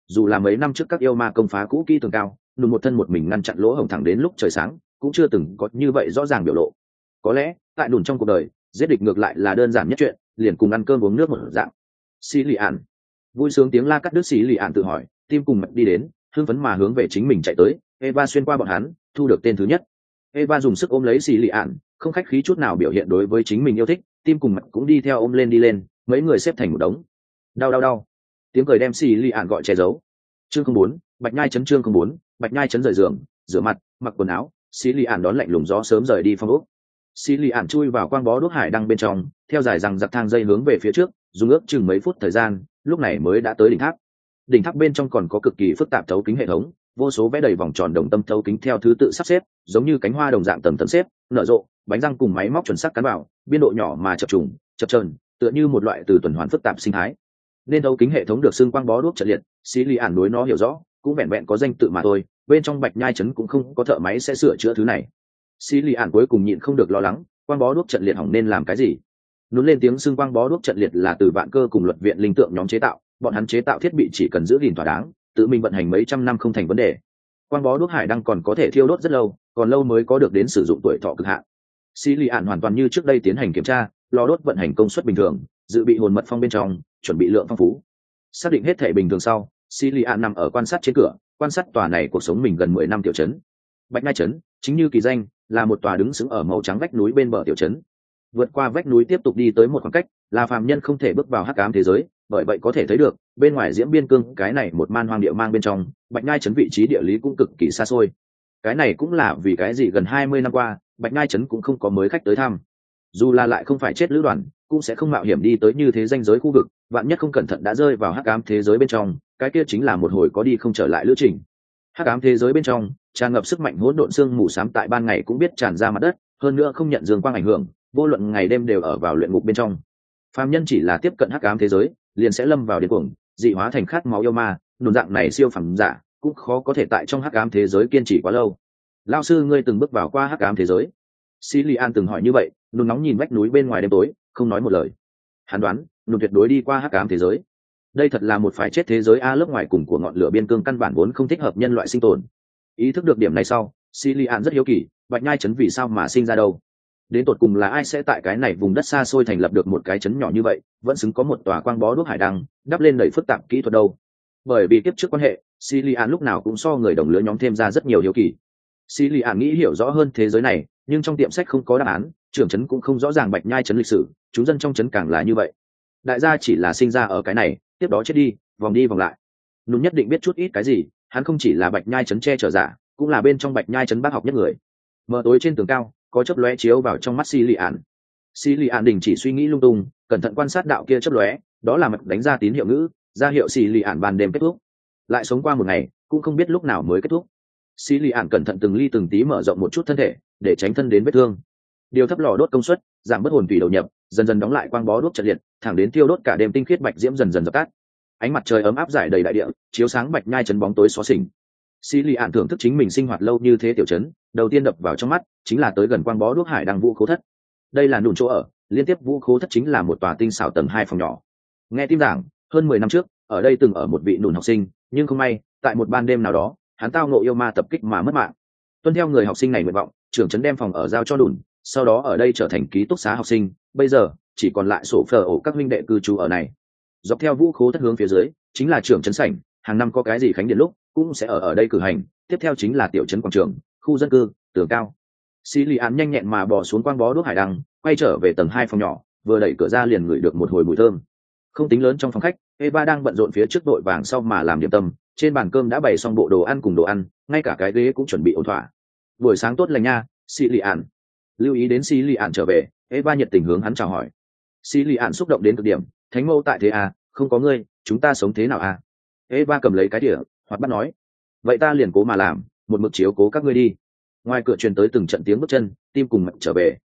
dù là mấy năm trước các yêu ma công phá cũ kỹ tường cao, nùn một thân một mình ngăn chặn lỗ hổng thẳng đến lúc trời sáng cũng chưa từng có như vậy rõ ràng biểu lộ. Có lẽ tại nùn trong cuộc đời, giết địch ngược lại là đơn giản nhất chuyện, liền cùng ăn cơm uống nước một dạng. Xí lì ạn, vui sướng tiếng la cắt đứt xí lì ạn tự hỏi, tim cùng mạch đi đến, hưng phấn mà hướng về chính mình chạy tới. Eva xuyên qua bọn hắn, thu được tên thứ nhất. Eva dùng sức ôm lấy xí lì ạn, không khách khí chút nào biểu hiện đối với chính mình yêu thích, tim cùng mạch cũng đi theo ôm lên đi lên, mấy người xếp thành một đống. Đau đau đau, tiếng cười đem xí lì ạn gọi che giấu. Chương 04, Bạch Nhai chấn. Chương 04, Bạch Nhai chấn rời giường, rửa mặt, mặc quần áo, xí lì ạn đón lạnh lùng gió sớm rời đi phòng ốc. Xí lì ạn chui vào quang bó đuốc hải đăng bên trong, theo dài rằng giặc thang dây hướng về phía trước, dùng ước chừng mấy phút thời gian, lúc này mới đã tới đỉnh tháp. Đỉnh tháp bên trong còn có cực kỳ phức tạp thấu kính hệ thống, vô số vẽ đầy vòng tròn đồng tâm thấu kính theo thứ tự sắp xếp, giống như cánh hoa đồng dạng tầng tầng xếp, nở rộ, bánh răng cùng máy móc chuẩn xác cắn vào, biên độ nhỏ mà chập trùng, chập chờn, tựa như một loại từ tuần hoàn phức tạp sinh thái. Nên thấu kính hệ thống được xưng quang bó đuốc trận liệt, xí lì ạn đối nó hiểu rõ, cũng vẹn vẹn có danh tự mà thôi, bên trong Bạch Nhai trấn cũng không có thợ máy sẽ sửa chữa thứ này. Xí lì ạn cuối cùng nhịn không được lo lắng, quang bó đuốc trận liệt hỏng nên làm cái gì? Nún lên tiếng xưng quang bó đuốc trận liệt là từ Vạn Cơ cùng Luật Viện linh tượng nhóm chế tạo, bọn hắn chế tạo thiết bị chỉ cần giữ gìn thỏa đáng, tự mình vận hành mấy trăm năm không thành vấn đề. Quang bó đuốc hải đăng còn có thể thiêu đốt rất lâu, còn lâu mới có được đến sử dụng tuổi thọ cực hạn. Xí lì ạn hoàn toàn như trước đây tiến hành kiểm tra, lò đốt vận hành công suất bình thường, dự bị hồn mật phong bên trong, chuẩn bị lượng phong phú. Xác định hết thể bình thường sau, xí lì ạn nằm ở quan sát trên cửa, quan sát tòa này cuộc sống mình gần 10 năm tiểu trấn. Bạch Nhai trấn, chính như kỳ danh, là một tòa đứng sững ở màu trắng vách núi bên bờ tiểu trấn. Vượt qua vách núi tiếp tục đi tới một khoảng cách, là phàm nhân không thể bước vào hắc ám thế giới, bởi vậy có thể thấy được, bên ngoài Diễm Biên Cương cái này một man hoang địa mang bên trong, Bạch Nhai trấn vị trí địa lý cũng cực kỳ xa xôi. Cái này cũng là vì cái gì gần 20 năm qua, Bạch Nhai trấn cũng không có mới khách tới thăm. Dù là lại không phải chết lữ đoàn, cũng sẽ không mạo hiểm đi tới như thế ranh giới khu vực, vạn nhất không cẩn thận đã rơi vào hắc ám thế giới bên trong, cái kia chính là một hồi có đi không trở lại lữ trình. Hắc ám thế giới bên trong, tràn ngập sức mạnh hỗn độn xương mù xám tại ban ngày cũng biết tràn ra mặt đất, hơn nữa không nhận dương quang ảnh hưởng, vô luận ngày đêm đều ở vào luyện ngục bên trong. Phàm nhân chỉ là tiếp cận hắc ám thế giới, liền sẽ lâm vào điên cuồng, dị hóa thành khát máu yêu ma, nôn dạng này siêu phàm giả, cũng khó có thể tại trong hắc ám thế giới kiên trì quá lâu. Lão sư ngươi từng bước vào qua hắc ám thế giới? Xí Li An từng hỏi như vậy, nôn nóng nhìn vách núi bên ngoài đêm tối, không nói một lời. Hắn đoán, nôn tuyệt đối đi qua hắc ám thế giới. Đây thật là một phải chết thế giới a, lớp ngoài cùng của ngọn lửa biên cương căn bản vốn không thích hợp nhân loại sinh tồn. Ý thức được điểm này sau, Xí Li An rất hiếu kỳ, Bạch Nhai trấn vì sao mà sinh ra đâu? Đến tột cùng là ai sẽ tại cái này vùng đất xa xôi thành lập được một cái trấn nhỏ như vậy, vẫn xứng có một tòa quang bó đuốc hải đăng, đắp lên đầy phức tạp kỹ thuật đâu? Bởi vì kiếp trước quan hệ, Xí Li An lúc nào cũng so người đồng lứa nhóm thêm ra rất nhiều hiếu kỳ. Xí Li An nghĩ hiểu rõ hơn thế giới này, nhưng trong tiệm sách không có đáp án, trưởng trấn cũng không rõ ràng Bạch Nhai trấn lịch sử, chúng dân trong trấn càng là như vậy. Đại gia chỉ là sinh ra ở cái này, tiếp đó chết đi vòng lại. Nún nhất định biết chút ít cái gì, hắn không chỉ là Bạch Nhai trấn che chở giả, cũng là bên trong Bạch Nhai trấn bác học nhất người. Mờ tối trên tường cao, có chớp lóe chiếu vào trong mắt Xí Li An. Xí Li An đình chỉ suy nghĩ lung tung, cẩn thận quan sát đạo kia chớp lóe, đó là mật đánh ra tín hiệu ngữ, ra hiệu Xí Li An ban đêm kết thúc. Lại sống qua một ngày, cũng không biết lúc nào mới kết thúc. Xí Li An cẩn thận từng ly từng tí mở rộng một chút thân thể, để tránh thân đến vết thương. Điều thấp lò đốt công suất, giảm bớt hồn tùy đầu nhập, dần dần đóng lại quang bó đuốc trận liệt, thẳng đến tiêu đốt cả đêm tinh khiết bạch diễm dần dần dập tắt. Ánh mặt trời ấm áp rải đầy đại địa, chiếu sáng Bạch Nhai trấn bóng tối xóa xỉnh. Xí Li An thưởng thức chính mình sinh hoạt lâu như thế tiểu trấn, đầu tiên đập vào trong mắt chính là tới gần quang bó đuốc hải đăng vũ khố thất. Đây là nùn chỗ ở, liên tiếp vũ khố thất chính là một tòa tinh xảo tầng 2 phòng nhỏ. Nghe tim giảng, hơn 10 năm trước, ở đây từng ở một vị nùn học sinh, nhưng không may, tại một ban đêm nào đó, hắn tao ngộ yêu ma tập kích mà mất mạng. Tuân theo người học sinh này nguyện vọng, trưởng trấn đem phòng ở giao cho nùn, sau đó ở đây trở thành ký túc xá học sinh, bây giờ chỉ còn lại sổ phở ổ các huynh đệ cư trú ở này. Dọc theo vũ khố thất hướng phía dưới chính là trưởng trấn sảnh, hàng năm có cái gì khánh điện lúc cũng sẽ ở đây cử hành, tiếp theo chính là tiểu trấn quảng trường, khu dân cư, tường cao. Xí Li An nhanh nhẹn mà bò xuống quang bó đuốc hải đăng, quay trở về tầng 2 phòng nhỏ, vừa đẩy cửa ra liền ngửi được một hồi mùi thơm. Không tính lớn trong phòng khách, Eva đang bận rộn phía trước đội vàng sau mà làm điểm tâm, trên bàn cơm đã bày xong bộ đồ ăn cùng đồ ăn, ngay cả cái ghế cũng chuẩn bị ổn thỏa. Buổi sáng tốt lành nha, Xí Li An. Lưu ý đến Xí Li An trở về, Eva nhiệt tình hướng hắn chào hỏi. Xí Li An xúc động đến cực điểm, thánh mẫu tại thế à, không có ngươi, chúng ta sống thế nào à? Eva cầm lấy cái đĩa, hoặc bắt nói, vậy ta liền cố mà làm, một mực chiếu cố các ngươi đi. Ngoài cửa truyền tới từng trận tiếng bước chân, tim cùng mạch trở về.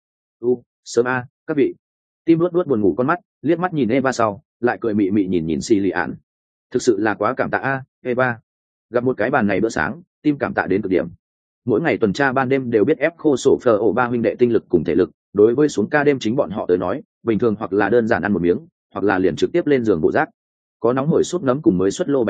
Sớm a, các vị. Tim luốt luốt buồn ngủ con mắt, liếc mắt nhìn Eva sau, lại cười mị mị nhìn Xí Li An. Thực sự là quá cảm tạ a, Eva. Gặp một cái bàn này bữa sáng, tim cảm tạ đến cực điểm. Mỗi ngày tuần tra ban đêm đều biết ép khô sổ phờ ổ ba huynh đệ tinh lực cùng thể lực, đối với xuống ca đêm chính bọn họ tới nói, bình thường hoặc là đơn giản ăn một miếng, hoặc là liền trực tiếp lên giường bộ rác. Có nóng hổi súp nấm cùng mới xuất lô bánh mì,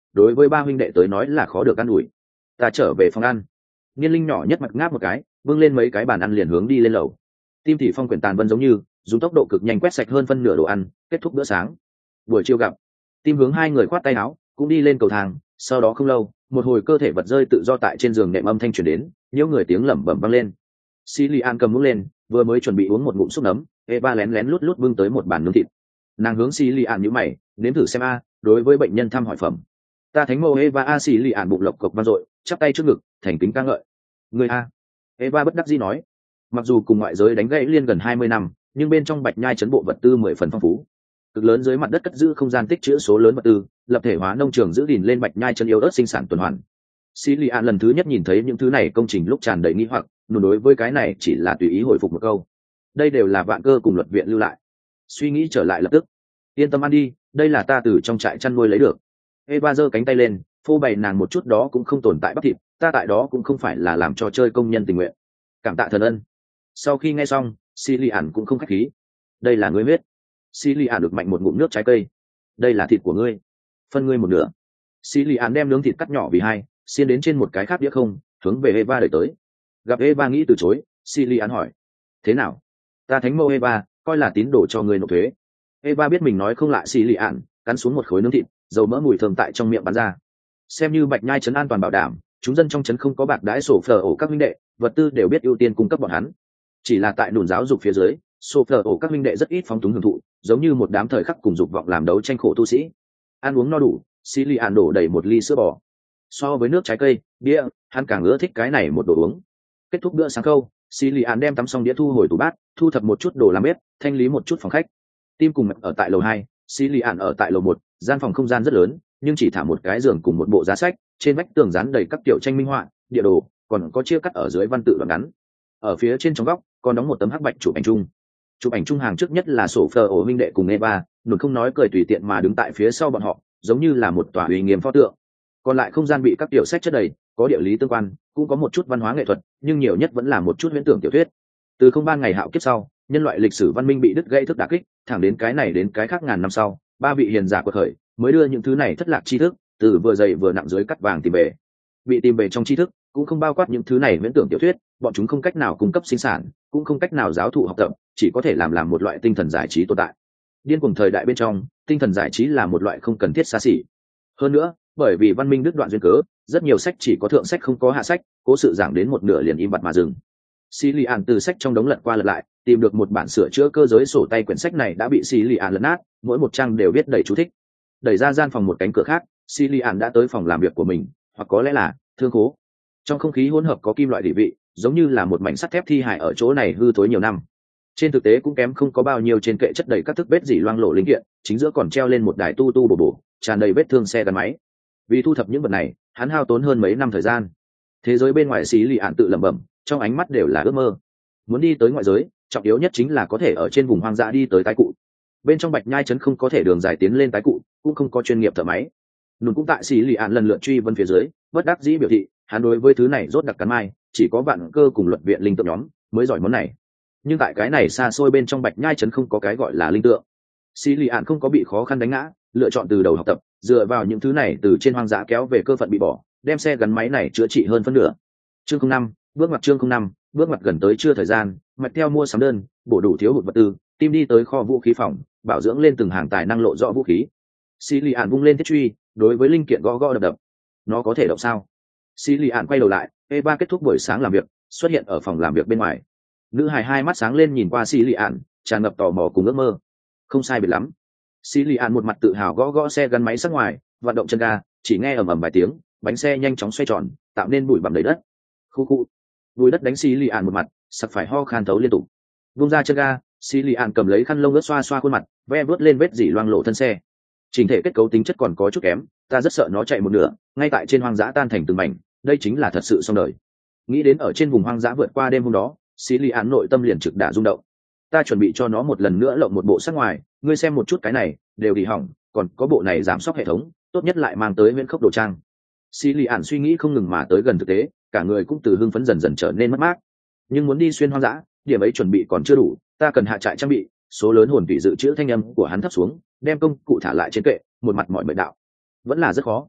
đối với ba huynh đệ tới nói là khó được ăn ủi. Ta trở về phòng ăn. Niên Linh nhỏ nhất mặt ngáp một cái, vâng lên mấy cái bàn ăn liền hướng đi lên lầu. Tim thì phong quyển tàn vân giống như dùng tốc độ cực nhanh quét sạch hơn phân nửa đồ ăn, kết thúc bữa sáng. Buổi chiều gặp. Tim hướng hai người khoát tay áo, cũng đi lên cầu thang. Sau đó không lâu, một hồi cơ thể vật rơi tự do tại trên giường nệm âm thanh truyền đến, nhiễu người tiếng lẩm bẩm vang lên. Cillian cầm muỗng lên, vừa mới chuẩn bị uống một ngụm súp nấm, Eva lén lén lút lút bưng tới một bàn nướng thịt. Nàng hướng Cillian nhíu mày, nếm thử xem a, đối với bệnh nhân thăm hỏi phẩm. Ta thánh mẫu Eva a. Cillian bụng lộc cộc vang dội, chắp tay trước ngực, thành kính ca ngợi. Người a. Eva bất đắc dĩ nói. Mặc dù cùng ngoại giới đánh gãy liên gần 20 năm, nhưng bên trong Bạch Nhai trấn bộ vật tư 10 phần phong phú. Cực lớn dưới mặt đất cất giữ không gian tích trữ số lớn vật tư, lập thể hóa nông trường giữ gìn lên Bạch Nhai trấn yếu ớt sinh sản tuần hoàn. Cillian lần thứ nhất nhìn thấy những thứ này công trình lúc tràn đầy nghi hoặc, nụ đối với cái này chỉ là tùy ý hồi phục một câu. Đây đều là vạn cơ cùng luật viện lưu lại. Suy nghĩ trở lại lập tức. Yên tâm ăn đi, đây là ta từ trong trại chăn nuôi lấy được. Eva giơ cánh tay lên, phô bày nàng một chút đó cũng không tồn tại bắp thịt, ta tại đó cũng không phải là làm trò chơi công nhân tình nguyện. Cảm tạ thần ân. Sau khi nghe xong, Cillian cũng không khách khí. Đây là ngươi huyết. Cillian được mạnh một ngụm nước trái cây. Đây là thịt của ngươi, phân ngươi một nửa. Cillian đem nướng thịt cắt nhỏ vì hai, xiên đến trên một cái khác đĩa không, hướng về Eva đẩy tới. Gặp Eva nghĩ từ chối, Cillian hỏi: thế nào? Ta thánh mẫu Eva, coi là tín đồ cho ngươi nộp thuế. Eva biết mình nói không lại Cillian, cắn xuống một khối nướng thịt, dầu mỡ mùi thơm tại trong miệng bắn ra. Xem như Bạch Nhai trấn an toàn bảo đảm, chúng dân trong trấn không có bạc đãi sổ phở ổ các minh đệ, vật tư đều biết ưu tiên cung cấp bọn hắn. Chỉ là tại đồn giáo dục phía dưới, sổ phở ổ các minh đệ rất ít phóng túng hưởng thụ, giống như một đám thời khắc cùng dục vọng làm đấu tranh khổ tu sĩ. Ăn uống no đủ, Cillian đổ đầy một ly sữa bò. So với nước trái cây, bia, hắn càng ưa thích cái này một đồ uống. Kết thúc bữa sáng câu, Cillian đem tắm xong đĩa thu hồi tủ bát, thu thập một chút đồ làm bếp, thanh lý một chút phòng khách. Tim cùng ở tại lầu 2, Cillian ở tại lầu 1, gian phòng không gian rất lớn, nhưng chỉ thả một cái giường cùng một bộ giá sách, trên vách tường dán đầy các tiểu tranh minh họa, địa đồ, còn có chia cắt ở dưới văn tự đoạn ngắn. Ở phía trên trong góc, còn đóng một tấm hắc bạch chụp ảnh chung. Chụp ảnh chung hàng trước nhất là sổ phờ ổ minh đệ cùng Eva, nụt không nói cười tùy tiện mà đứng tại phía sau bọn họ, giống như là một tòa uy nghiêm pho tượng. Còn lại không gian bị các tiểu sách chất đầy, có địa lý tương quan, cũng có một chút văn hóa nghệ thuật, nhưng nhiều nhất vẫn là một chút huyễn tưởng tiểu thuyết. Từ không ban ngày hạo kiếp sau, nhân loại lịch sử văn minh bị đứt gãy thức đả kích, thẳng đến cái này đến cái khác ngàn năm sau, ba vị hiền giả quật khởi, mới đưa những thứ này thất lạc tri thức, từ vừa dày vừa nặng dưới cắt vàng tìm về. Bị tìm về trong tri thức, cũng không bao quát những thứ này huyễn tưởng tiểu thuyết, bọn chúng không cách nào cung cấp sinh sản, cũng không cách nào giáo thụ học tập, chỉ có thể làm một loại tinh thần giải trí tồn tại. Điên cuồng thời đại bên trong, tinh thần giải trí là một loại không cần thiết xa xỉ. Hơn nữa, bởi vì văn minh đứt đoạn duyên cớ, rất nhiều sách chỉ có thượng sách không có hạ sách, cố sự giảng đến một nửa liền im bặt mà dừng. Cillian từ sách trong đống lật qua lật lại, tìm được một bản sửa chữa cơ giới sổ tay, quyển sách này đã bị Cillian lật nát, mỗi một trang đều viết đầy chú thích. Đẩy ra gian phòng một cánh cửa khác, Cillian đã tới phòng làm việc của mình, hoặc có lẽ là thương khố. Trong không khí hỗn hợp có kim loại địa vị, giống như là một mảnh sắt thép thi hài ở chỗ này hư thối nhiều năm. Trên thực tế cũng kém không có bao nhiêu, trên kệ chất đầy các thức vết dỉ loang lổ linh kiện, chính giữa còn treo lên một đài tu tu bổ bổ, tràn đầy vết thương xe gắn máy. Vì thu thập những vật này, hắn hao tốn hơn mấy năm thời gian. Thế giới bên ngoài Cillian tự lẩm bẩm, trong ánh mắt đều là ước mơ. Muốn đi tới ngoại giới, trọng yếu nhất chính là có thể ở trên vùng hoang dã đi tới tái cụ. Bên trong Bạch Nhai trấn không có thể đường dài tiến lên tái cụ, cũng không có chuyên nghiệp thợ máy. Nùn cũng tại Cillian lần lượt truy vấn phía dưới, bất đắc dĩ biểu thị, hắn đối với thứ này rốt đặc cắn mai, chỉ có vạn cơ cùng luật viện linh tượng nhóm mới giỏi món này. Nhưng tại cái này xa xôi bên trong Bạch Nhai trấn không có cái gọi là linh tượng. Cillian không có bị khó khăn đánh ngã, lựa chọn từ đầu học tập, dựa vào những thứ này từ trên hoang dã kéo về cơ phận bị bỏ, đem xe gắn máy này chữa trị hơn phân nửa. Chương 05, bước ngoặt chương 05, bước ngoặt gần tới trưa thời gian, mạch theo mua sắm đơn, bổ đủ thiếu hụt vật tư, tim đi tới kho vũ khí phòng, bảo dưỡng lên từng hàng tài năng lộ rõ vũ khí. Cillian vung lên thiết truy, đối với linh kiện gõ gõ đập đập. Nó có thể động sao? Cillian quay đầu lại, Eva kết thúc buổi sáng làm việc, xuất hiện ở phòng làm việc bên ngoài. Nữ hài hai mắt sáng lên nhìn qua Cillian, tràn ngập tò mò cùng ước mơ. Không sai biệt lắm. Cillian một mặt tự hào gõ gõ xe gắn máy sắc ngoài, vận động chân ga, chỉ nghe ầm ầm vài tiếng, bánh xe nhanh chóng xoay tròn, tạo nên bụi bặm đầy đất. Khu khu. Bụi đất đánh Cillian một mặt, sặc phải ho khan thấu liên tục. Vung ra chân ga, Cillian cầm lấy khăn lông ướt xoa xoa khuôn mặt, ve vớt lên vết dỉ loang lổ thân xe. Trình thể kết cấu tính chất còn có chút kém, ta rất sợ nó chạy một nửa, ngay tại trên hoang dã tan thành từng mảnh, đây chính là thật sự xong đời. Nghĩ đến ở trên vùng hoang dã vượt qua đêm hôm đó, Cillian nội tâm liền trực đả rung động. Ta chuẩn bị cho nó một lần nữa lộng một bộ sắc ngoài, ngươi xem một chút cái này, đều bị hỏng, còn có bộ này giám sóc hệ thống, tốt nhất lại mang tới viễn khốc đồ trang. Cillian suy nghĩ không ngừng mà tới gần thực tế, cả người cũng từ hưng phấn dần dần trở nên mất mát. Nhưng muốn đi xuyên hoang dã, điểm ấy chuẩn bị còn chưa đủ, ta cần hạ trại trang bị. Số lớn hồn vị dự trữ thanh âm của hắn thấp xuống, đem công cụ thả lại trên kệ, một mặt mọi mệt đạo. Vẫn là rất khó.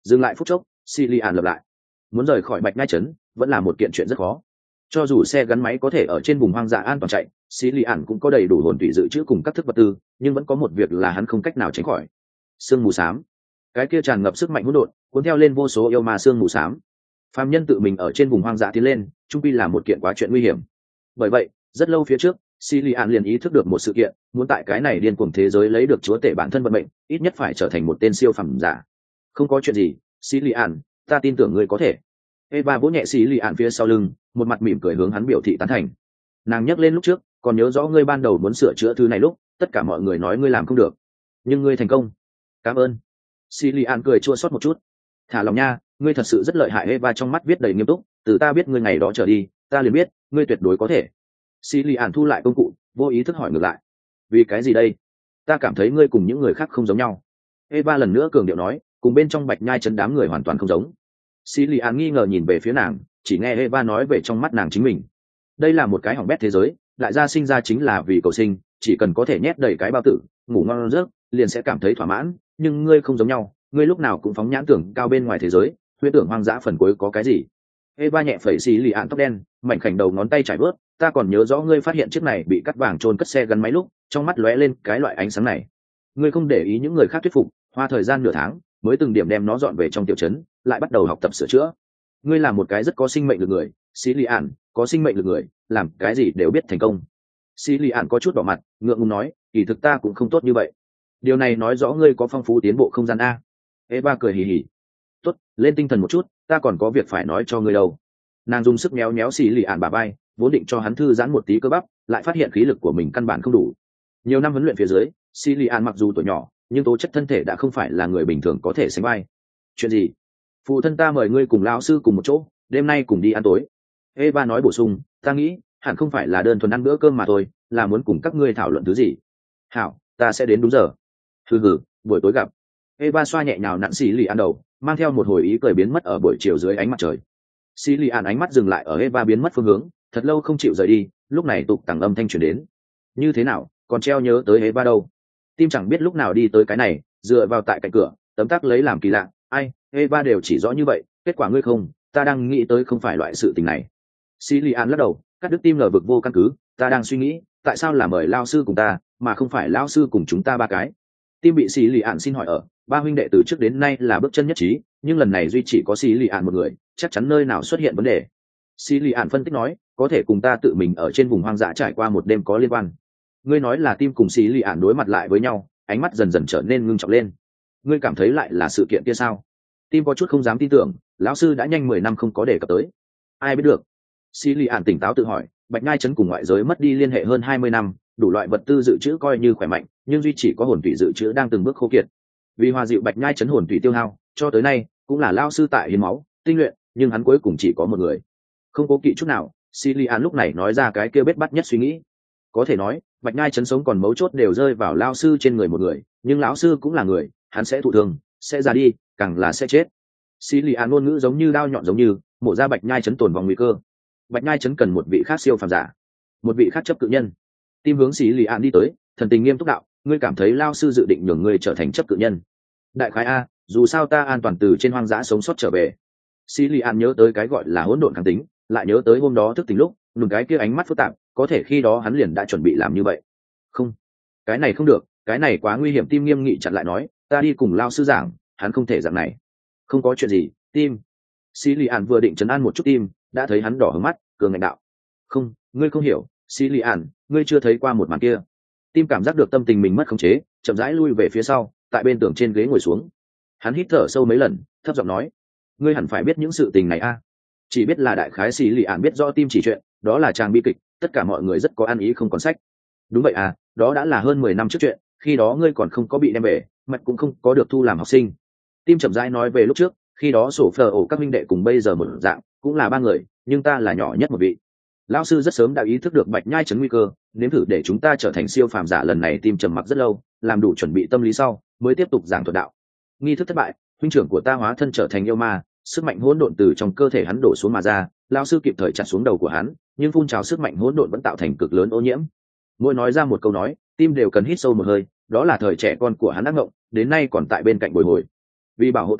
Dừng lại phút chốc, Silian lặp lại. Muốn rời khỏi Bạch Nhai trấn vẫn là một kiện chuyện rất khó. Cho dù xe gắn máy có thể ở trên vùng hoang dã an toàn chạy, Silian cũng có đầy đủ hồn tủy dự trữ cùng các thức vật tư, nhưng vẫn có một việc là hắn không cách nào tránh khỏi. Sương mù xám. Cái kia tràn ngập sức mạnh hỗn độn, cuốn theo lên vô số yêu ma sương mù xám. Phàm nhân tự mình ở trên vùng hoang dã tiến lên, chung quy là một kiện quá chuyện nguy hiểm. Bởi vậy, rất lâu phía trước, Silian liền ý thức được một sự kiện, muốn tại cái này điên cuồng thế giới lấy được chúa tể bản thân vận mệnh, ít nhất phải trở thành một tên siêu phàm giả. Không có chuyện gì, Silian, ta tin tưởng ngươi có thể. Eva vỗ nhẹ Silian phía sau lưng, một mặt mỉm cười hướng hắn biểu thị tán thành. Nàng nhắc lên lúc trước, còn nhớ rõ ngươi ban đầu muốn sửa chữa thứ này lúc, tất cả mọi người nói ngươi làm không được, nhưng ngươi thành công. Cảm ơn. Silian cười chua xót một chút. Thả lòng nha, ngươi thật sự rất lợi hại. Eva trong mắt viết đầy nghiêm túc, từ ta biết ngươi ngày đó trở đi, ta liền biết, ngươi tuyệt đối có thể. Silian thu lại công cụ, vô ý thức hỏi ngược lại. Vì cái gì đây? Ta cảm thấy ngươi cùng những người khác không giống nhau. Eva lần nữa cường điệu nói, cùng bên trong Bạch Nhai trấn đám người hoàn toàn không giống. Silian nghi ngờ nhìn về phía nàng, chỉ nghe Eva nói về trong mắt nàng chính mình. Đây là một cái hỏng bét thế giới, đại gia sinh ra chính là vì cầu sinh, chỉ cần có thể nhét đầy cái bao tử, ngủ ngon giấc, liền sẽ cảm thấy thỏa mãn. Nhưng ngươi không giống nhau, ngươi lúc nào cũng phóng nhãn tưởng cao bên ngoài thế giới, huyễn tưởng hoang dã phần cuối có cái gì. Eva nhẹ phẩy Silian tóc đen, mảnh khảnh đầu ngón tay trải bớt. Ta còn nhớ rõ ngươi phát hiện chiếc này bị cắt vàng trôn cất xe gắn máy lúc, trong mắt lóe lên cái loại ánh sáng này. Ngươi không để ý những người khác thuyết phục, hoa thời gian nửa tháng mới từng điểm đem nó dọn về trong tiểu trấn, lại bắt đầu học tập sửa chữa. Ngươi là một cái rất có sinh mệnh lực người, Silian, có sinh mệnh lực người, làm cái gì đều biết thành công. Silian có chút đỏ mặt, ngượng ngùng nói, kỳ thực ta cũng không tốt như vậy. Điều này nói rõ ngươi có phong phú tiến bộ không gian a. Eva cười hì hì. Tốt, lên tinh thần một chút, ta còn có việc phải nói cho ngươi đâu. Nàng dùng sức méo méo Silian bả vai, vốn định cho hắn thư giãn một tí cơ bắp, lại phát hiện khí lực của mình căn bản không đủ. Nhiều năm huấn luyện phía dưới, Silian mặc dù tuổi nhỏ, nhưng tố chất thân thể đã không phải là người bình thường có thể sánh vai. Chuyện gì? Phụ thân ta mời ngươi cùng lão sư cùng một chỗ, đêm nay cùng đi ăn tối. Eva nói bổ sung, ta nghĩ hẳn không phải là đơn thuần ăn bữa cơm mà thôi, là muốn cùng các ngươi thảo luận thứ gì. Hảo, ta sẽ đến đúng giờ. Hừ, buổi tối gặp. Eva xoa nhẹ nhào nặn Silian đầu, mang theo một hồi ý cười biến mất ở buổi chiều dưới ánh mặt trời. Silian ánh mắt dừng lại ở Eva biến mất phương hướng, thật lâu không chịu rời đi. Lúc này tục tằng âm thanh truyền đến. Như thế nào, còn treo nhớ tới Eva đâu? Tim chẳng biết lúc nào đi tới cái này, dựa vào tại cạnh cửa, tấm tắc lấy làm kỳ lạ. Ai, Eva đều chỉ rõ như vậy, kết quả ngươi không, ta đang nghĩ tới không phải loại sự tình này. Silian lắc đầu, cắt đứt tim ngờ vực vô căn cứ, ta đang suy nghĩ, tại sao là mời lao sư cùng ta, mà không phải lao sư cùng chúng ta ba cái. Tim bị Silian xin hỏi ở, ba huynh đệ từ trước đến nay là bước chân nhất trí, nhưng lần này duy chỉ có Silian một người, chắc chắn nơi nào xuất hiện vấn đề. Silian phân tích nói, có thể cùng ta tự mình ở trên vùng hoang dã trải qua một đêm có liên quan. Ngươi nói là Tim cùng Silian đối mặt lại với nhau, ánh mắt dần dần trở nên ngưng trọng lên. Ngươi cảm thấy lại là sự kiện kia sao? Tim có chút không dám tin tưởng, lão sư đã nhanh 10 năm không có đề cập tới. Ai biết được? Silian tỉnh táo tự hỏi, Bạch Nhai trấn cùng ngoại giới mất đi liên hệ hơn 20 năm, đủ loại vật tư dự trữ coi như khỏe mạnh, nhưng duy chỉ có hồn thủy dự trữ đang từng bước khô kiệt. Vì hòa dịu Bạch Nhai trấn hồn thủy tiêu hao, cho tới nay cũng là lão sư tại hiến máu, tinh luyện, nhưng hắn cuối cùng chỉ có một người. Không cố kỵ chút nào, Silian lúc này nói ra cái kia bết bắt nhất suy nghĩ. Có thể nói, Bạch Nhai trấn sống còn mấu chốt đều rơi vào lão sư trên người một người, nhưng lão sư cũng là người, hắn sẽ thụ thương, sẽ ra đi, càng là sẽ chết. Silian ngôn ngữ giống như đao nhọn giống như mổ ra Bạch Nhai trấn tồn vòng nguy cơ. Bạch Nhai trấn cần một vị khác siêu phàm giả, một vị khác chấp cự nhân. Tim hướng Silian đi tới, thần tình nghiêm túc đạo, ngươi cảm thấy lao sư dự định nhường ngươi trở thành chấp cự nhân? Đại khái a, dù sao ta an toàn từ trên hoang dã sống sót trở về. Silian nhớ tới cái gọi là hỗn độn kháng tính, lại nhớ tới hôm đó thức tỉnh lúc nùng cái kia ánh mắt phức tạp, có thể khi đó hắn liền đã chuẩn bị làm như vậy. Không, cái này không được, cái này quá nguy hiểm. Tim nghiêm nghị chặn lại nói, ta đi cùng lao sư giảng, hắn không thể dạng này. Không có chuyện gì, Tim. Silian vừa định trấn an một chút Tim, đã thấy hắn đỏ hướng mắt, cường ngạnh đạo, không, ngươi không hiểu, Silian, ngươi chưa thấy qua một màn kia. Tim cảm giác được tâm tình mình mất khống chế, chậm rãi lui về phía sau, tại bên tường trên ghế ngồi xuống. Hắn hít thở sâu mấy lần, thấp giọng nói, ngươi hẳn phải biết những sự tình này a. Chỉ biết là đại khái Silian biết rõ Tim chỉ chuyện, đó là chàng bi kịch, tất cả mọi người rất có ăn ý không còn sách. Đúng vậy à, đó đã là hơn 10 năm trước chuyện, khi đó ngươi còn không có bị đem về, mặt cũng không có được thu làm học sinh. Tim chậm rãi nói về lúc trước, khi đó sổ phờ ổ các minh đệ cùng bây giờ một dạng, cũng là 3 người, nhưng ta là nhỏ nhất một vị. Lão sư rất sớm đã ý thức được Bạch Nhai trấn nguy cơ, nếm thử để chúng ta trở thành siêu phàm giả. Lần này Tim trầm mặc rất lâu, làm đủ chuẩn bị tâm lý sau, mới tiếp tục giảng thuật đạo. Nghi thức thất bại, huynh trưởng của ta hóa thân trở thành yêu ma, sức mạnh hỗn độn từ trong cơ thể hắn đổ xuống mà ra, lão sư kịp thời chặn xuống đầu của hắn, nhưng phun trào sức mạnh hỗn độn vẫn tạo thành cực lớn ô nhiễm. Mỗi nói ra một câu nói, Tim đều cần hít sâu một hơi, đó là thời trẻ con của hắn ác ngộng, đến nay còn tại bên cạnh bồi hồi. Vì bảo hộ ta,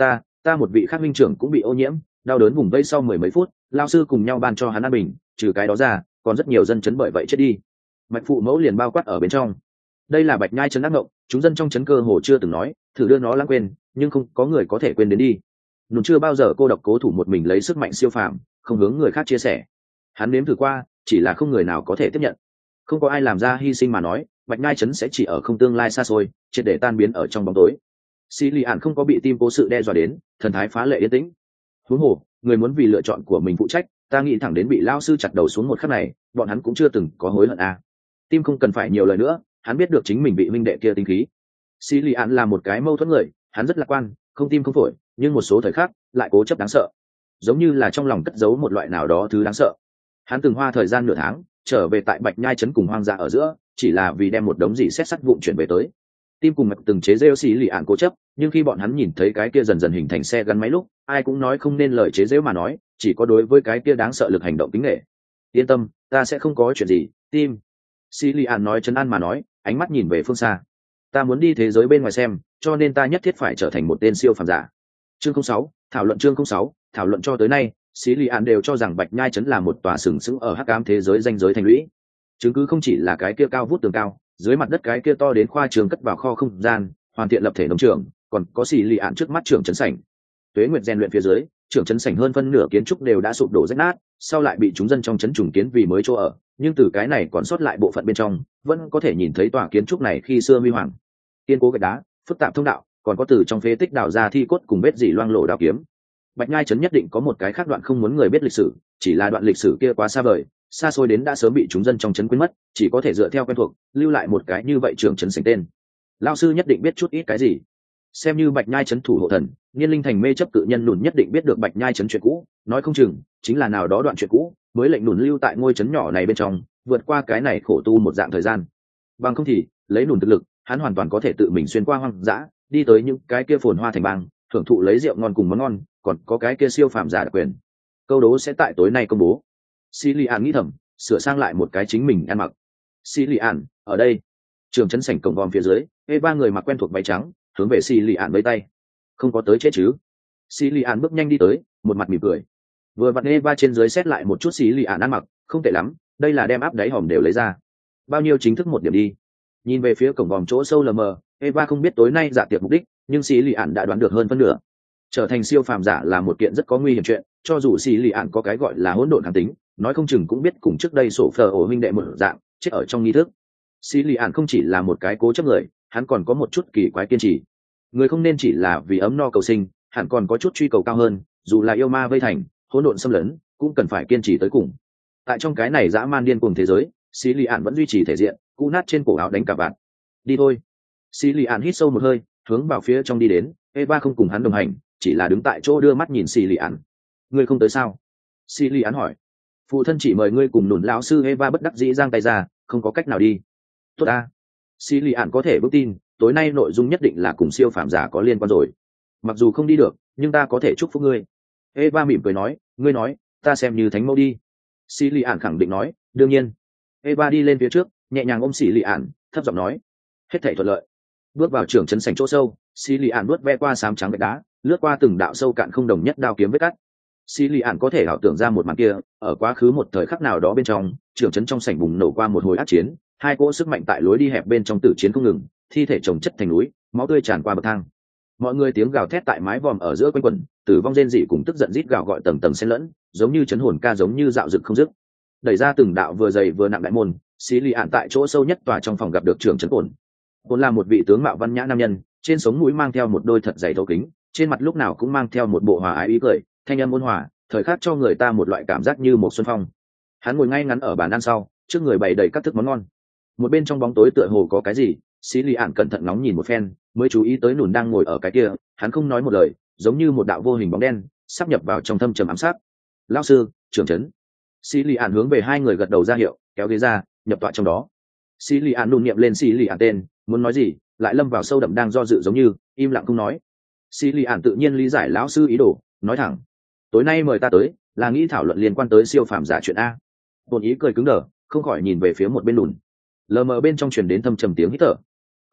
ta một vị khác minh trưởng cũng bị ô nhiễm, đau đớn vùng vây sau 10 mấy phút, lao sư cùng nhau ban cho hắn an bình, trừ cái đó ra còn rất nhiều dân chấn bởi vậy chết đi. Mạch phụ mẫu liền bao quát ở bên trong. Đây là Bạch Nhai trấn ác ngộng, chúng dân trong trấn cơ hồ chưa từng nói, thử đưa nó lãng quên, nhưng không có người có thể quên đến đi. Nùn chưa bao giờ cô độc cố thủ một mình lấy sức mạnh siêu phàm, không hướng người khác chia sẻ. Hắn nếm thử qua, chỉ là không người nào có thể tiếp nhận. Không có ai làm ra hy sinh mà nói, Bạch Nhai trấn sẽ chỉ ở không tương lai xa xôi, triệt để tan biến ở trong bóng tối. Xí Lì Ản không có bị tim cố sự đe dọa đến, thần thái phá lệ yên tĩnh. Huống hồ, người muốn vì lựa chọn của mình phụ trách, ta nghĩ thẳng đến bị lao sư chặt đầu xuống một khắc này, bọn hắn cũng chưa từng có hối hận à. Tim không cần phải nhiều lời nữa, hắn biết được chính mình bị minh đệ kia tinh khí. Xí Lì Ản là một cái mâu thuẫn người, hắn rất lạc quan, không tim không phổi, nhưng một số thời khắc lại cố chấp đáng sợ, giống như là trong lòng cất giấu một loại nào đó thứ đáng sợ. Hắn từng hoa thời gian nửa tháng trở về tại Bạch Nhai trấn cùng hoang dã ở giữa, chỉ là vì đem một đống gì xét sắt vụn chuyển về tới. Tim cùng mạch từng chế rêu Xí Lì Ản cố chấp, nhưng khi bọn hắn nhìn thấy cái kia dần dần hình thành xe gắn máy lúc, ai cũng nói không nên lời chế rêu mà nói, chỉ có đối với cái kia đáng sợ lực hành động kính nể. Yên tâm, ta sẽ không có chuyện gì, Tim. Xí Lì Ản nói trấn an mà nói, ánh mắt nhìn về phương xa. Ta muốn đi thế giới bên ngoài xem, cho nên ta nhất thiết phải trở thành một tên siêu phàm giả. Chương 06, thảo luận chương 06, thảo luận cho tới nay, Xí Lì Ản đều cho rằng Bạch Nhai trấn là một tòa sừng sững ở hắc ám thế giới danh giới thành lũy. Chứng cứ không chỉ là cái kia cao vút tường cao, dưới mặt đất cái kia to đến khoa trường cất vào kho không gian, hoàn thiện lập thể nông trường, còn có Xí Lì Ản trước mắt trưởng trấn sảnh. Tuế nguyệt rèn luyện phía dưới, trưởng trấn sảnh hơn phân nửa kiến trúc đều đã sụp đổ rách nát, sau lại bị chúng dân trong trấn trùng kiến vì mới chỗ ở, nhưng từ cái này còn sót lại bộ phận bên trong, vẫn có thể nhìn thấy tòa kiến trúc này khi xưa huy hoàng. Kiên cố gạch đá, phức tạp thông đạo, còn có từ trong phế tích đào ra thi cốt cùng vết dỉ loang lổ đao kiếm. Bạch Nhai trấn nhất định có một cái khác đoạn không muốn người biết lịch sử, chỉ là đoạn lịch sử kia quá xa vời, xa xôi đến đã sớm bị chúng dân trong trấn quên mất, chỉ có thể dựa theo quen thuộc, lưu lại một cái như vậy trưởng trấn sảnh tên. Lão sư nhất định biết chút ít cái gì. Xem như Bạch Nhai trấn thủ hộ thần, Niên Linh Thành mê chấp cự nhân Lùn nhất định biết được Bạch Nhai trấn chuyện cũ, nói không chừng chính là nào đó đoạn chuyện cũ, mới lệnh Lùn lưu tại ngôi trấn nhỏ này bên trong, vượt qua cái này khổ tu một dạng thời gian. Bằng không thì, lấy Lùn thực lực, hắn hoàn toàn có thể tự mình xuyên qua hoang dã, đi tới những cái kia phồn hoa thành bang, thưởng thụ lấy rượu ngon cùng món ngon, còn có cái kia siêu phàm giả đặc quyền. Câu đố sẽ tại tối nay công bố. Xí Lì Ản nghĩ thầm, sửa sang lại một cái chính mình ăn mặc. Xí Lì Ản, ở đây. Trường trấn sảnh cổng vòm phía dưới, ba người mặc quen thuộc váy trắng, hướng về Xí Lì Ản với tay. Không có tới chết chứ? Xí Lì Ản bước nhanh đi tới, một mặt mỉm cười. Vừa vặn ba trên dưới xét lại một chút Xí Lì Ản ăn mặc, không tệ lắm, đây là đem áp đáy hòm đều lấy ra. Bao nhiêu chính thức một điểm đi. Nhìn về phía cổng vòm chỗ sâu lờ mờ, Eva không biết tối nay dạ tiệc mục đích, nhưng Xí Lì Ản đã đoán được hơn phân nửa. Trở thành siêu phàm giả là một kiện rất có nguy hiểm chuyện, cho dù Xí Lì Ản có cái gọi là hỗn độn kháng tính, nói không chừng cũng biết cùng trước đây sổ phờ ổ huynh đệ một dạng, chết ở trong nghi thức. Xí Lì Ản không chỉ là một cái cố chấp người, hắn còn có một chút kỳ quái kiên trì. Người không nên chỉ là vì ấm no cầu sinh, hẳn còn có chút truy cầu cao hơn, dù là yêu ma vây thành, hỗn độn xâm lấn, cũng cần phải kiên trì tới cùng. Tại trong cái này dã man điên cuồng thế giới, Xí Lì Ản vẫn duy trì thể diện, cũ nát trên cổ áo đánh cả vạn. Đi thôi. Xí Lì Ản hít sâu một hơi, hướng vào phía trong đi đến. Eva không cùng hắn đồng hành, chỉ là đứng tại chỗ đưa mắt nhìn Xí Lì Ản. Ngươi không tới sao? Xí Lì Ản hỏi. Phụ thân chỉ mời ngươi cùng Lùn lão sư. Eva bất đắc dĩ giang tay ra, không có cách nào đi. Tốt a. Xí Lì Ản có thể vững tin, tối nay nội dung nhất định là cùng siêu phàm giả có liên quan rồi. Mặc dù không đi được, nhưng ta có thể chúc phúc ngươi. Eva mỉm cười nói, ngươi nói, ta xem như thánh mẫu đi. Xí Lì Ản khẳng định nói, đương nhiên. Eva đi lên phía trước, nhẹ nhàng ôm Xí Lì Ản, thấp giọng nói, hết thảy thuận lợi. Bước vào trưởng trấn sảnh chỗ sâu, Xí Lì Ản bước ve qua xám trắng gạch đá, lướt qua từng đạo sâu cạn không đồng nhất đao kiếm vết cắt. Xí Lì Ản có thể ảo tưởng ra một màn kia, ở quá khứ một thời khắc nào đó bên trong, trưởng trấn trong sảnh bùng nổ qua một hồi ác chiến, hai cỗ sức mạnh tại lối đi hẹp bên trong tử chiến không ngừng, thi thể chồng chất thành núi, máu tươi tràn qua bậc thang. Mọi người tiếng gào thét tại mái vòm ở giữa quanh quẩn, tử vong rên rỉ cùng tức giận rít gào gọi tầng tầng xen lẫn, giống như chấn hồn ca, giống như dạo dực không dứt. Đẩy ra từng đạo vừa dày vừa nặng đại môn, Xí Lì Ản tại chỗ sâu nhất tòa trong phòng gặp được trưởng trấn Cổn. Cổn là một vị tướng mạo văn nhã nam nhân, trên sống mũi mang theo một đôi thật dày thấu kính, trên mặt lúc nào cũng mang theo một bộ hòa ái ý cười, thanh âm ôn hòa, thời khắc cho người ta một loại cảm giác như một xuân phong. Hắn ngồi ngay ngắn ở bàn ăn sau, trước người bày đầy các thức món ngon. Một bên trong bóng tối tựa hồ có cái gì, Xí Lì Ản cẩn thận ngóng nhìn một phen, mới chú ý tới Lùn đang ngồi ở cái kia, hắn không nói một lời, giống như một đạo vô hình bóng đen, sắp nhập vào trong thâm trầm ám sát. Lão sư, trưởng trấn. Xí Lì Ản hướng về hai người gật đầu ra hiệu, kéo ghế ra, nhập tọa trong đó. Xí Lì Ản nôn niệm lên Xí Lì Ản tên, muốn nói gì, lại lâm vào sâu đậm đang do dự giống như, im lặng không nói. Xí Lì Ản tự nhiên lý giải lão sư ý đồ, nói thẳng, tối nay mời ta tới, là nghĩ thảo luận liên quan tới siêu phàm giả chuyện a. Hồn ý cười cứng đờ, không khỏi nhìn về phía một bên Lùn. Lờ mờ bên trong truyền đến thâm trầm tiếng hít thở. Không tệ,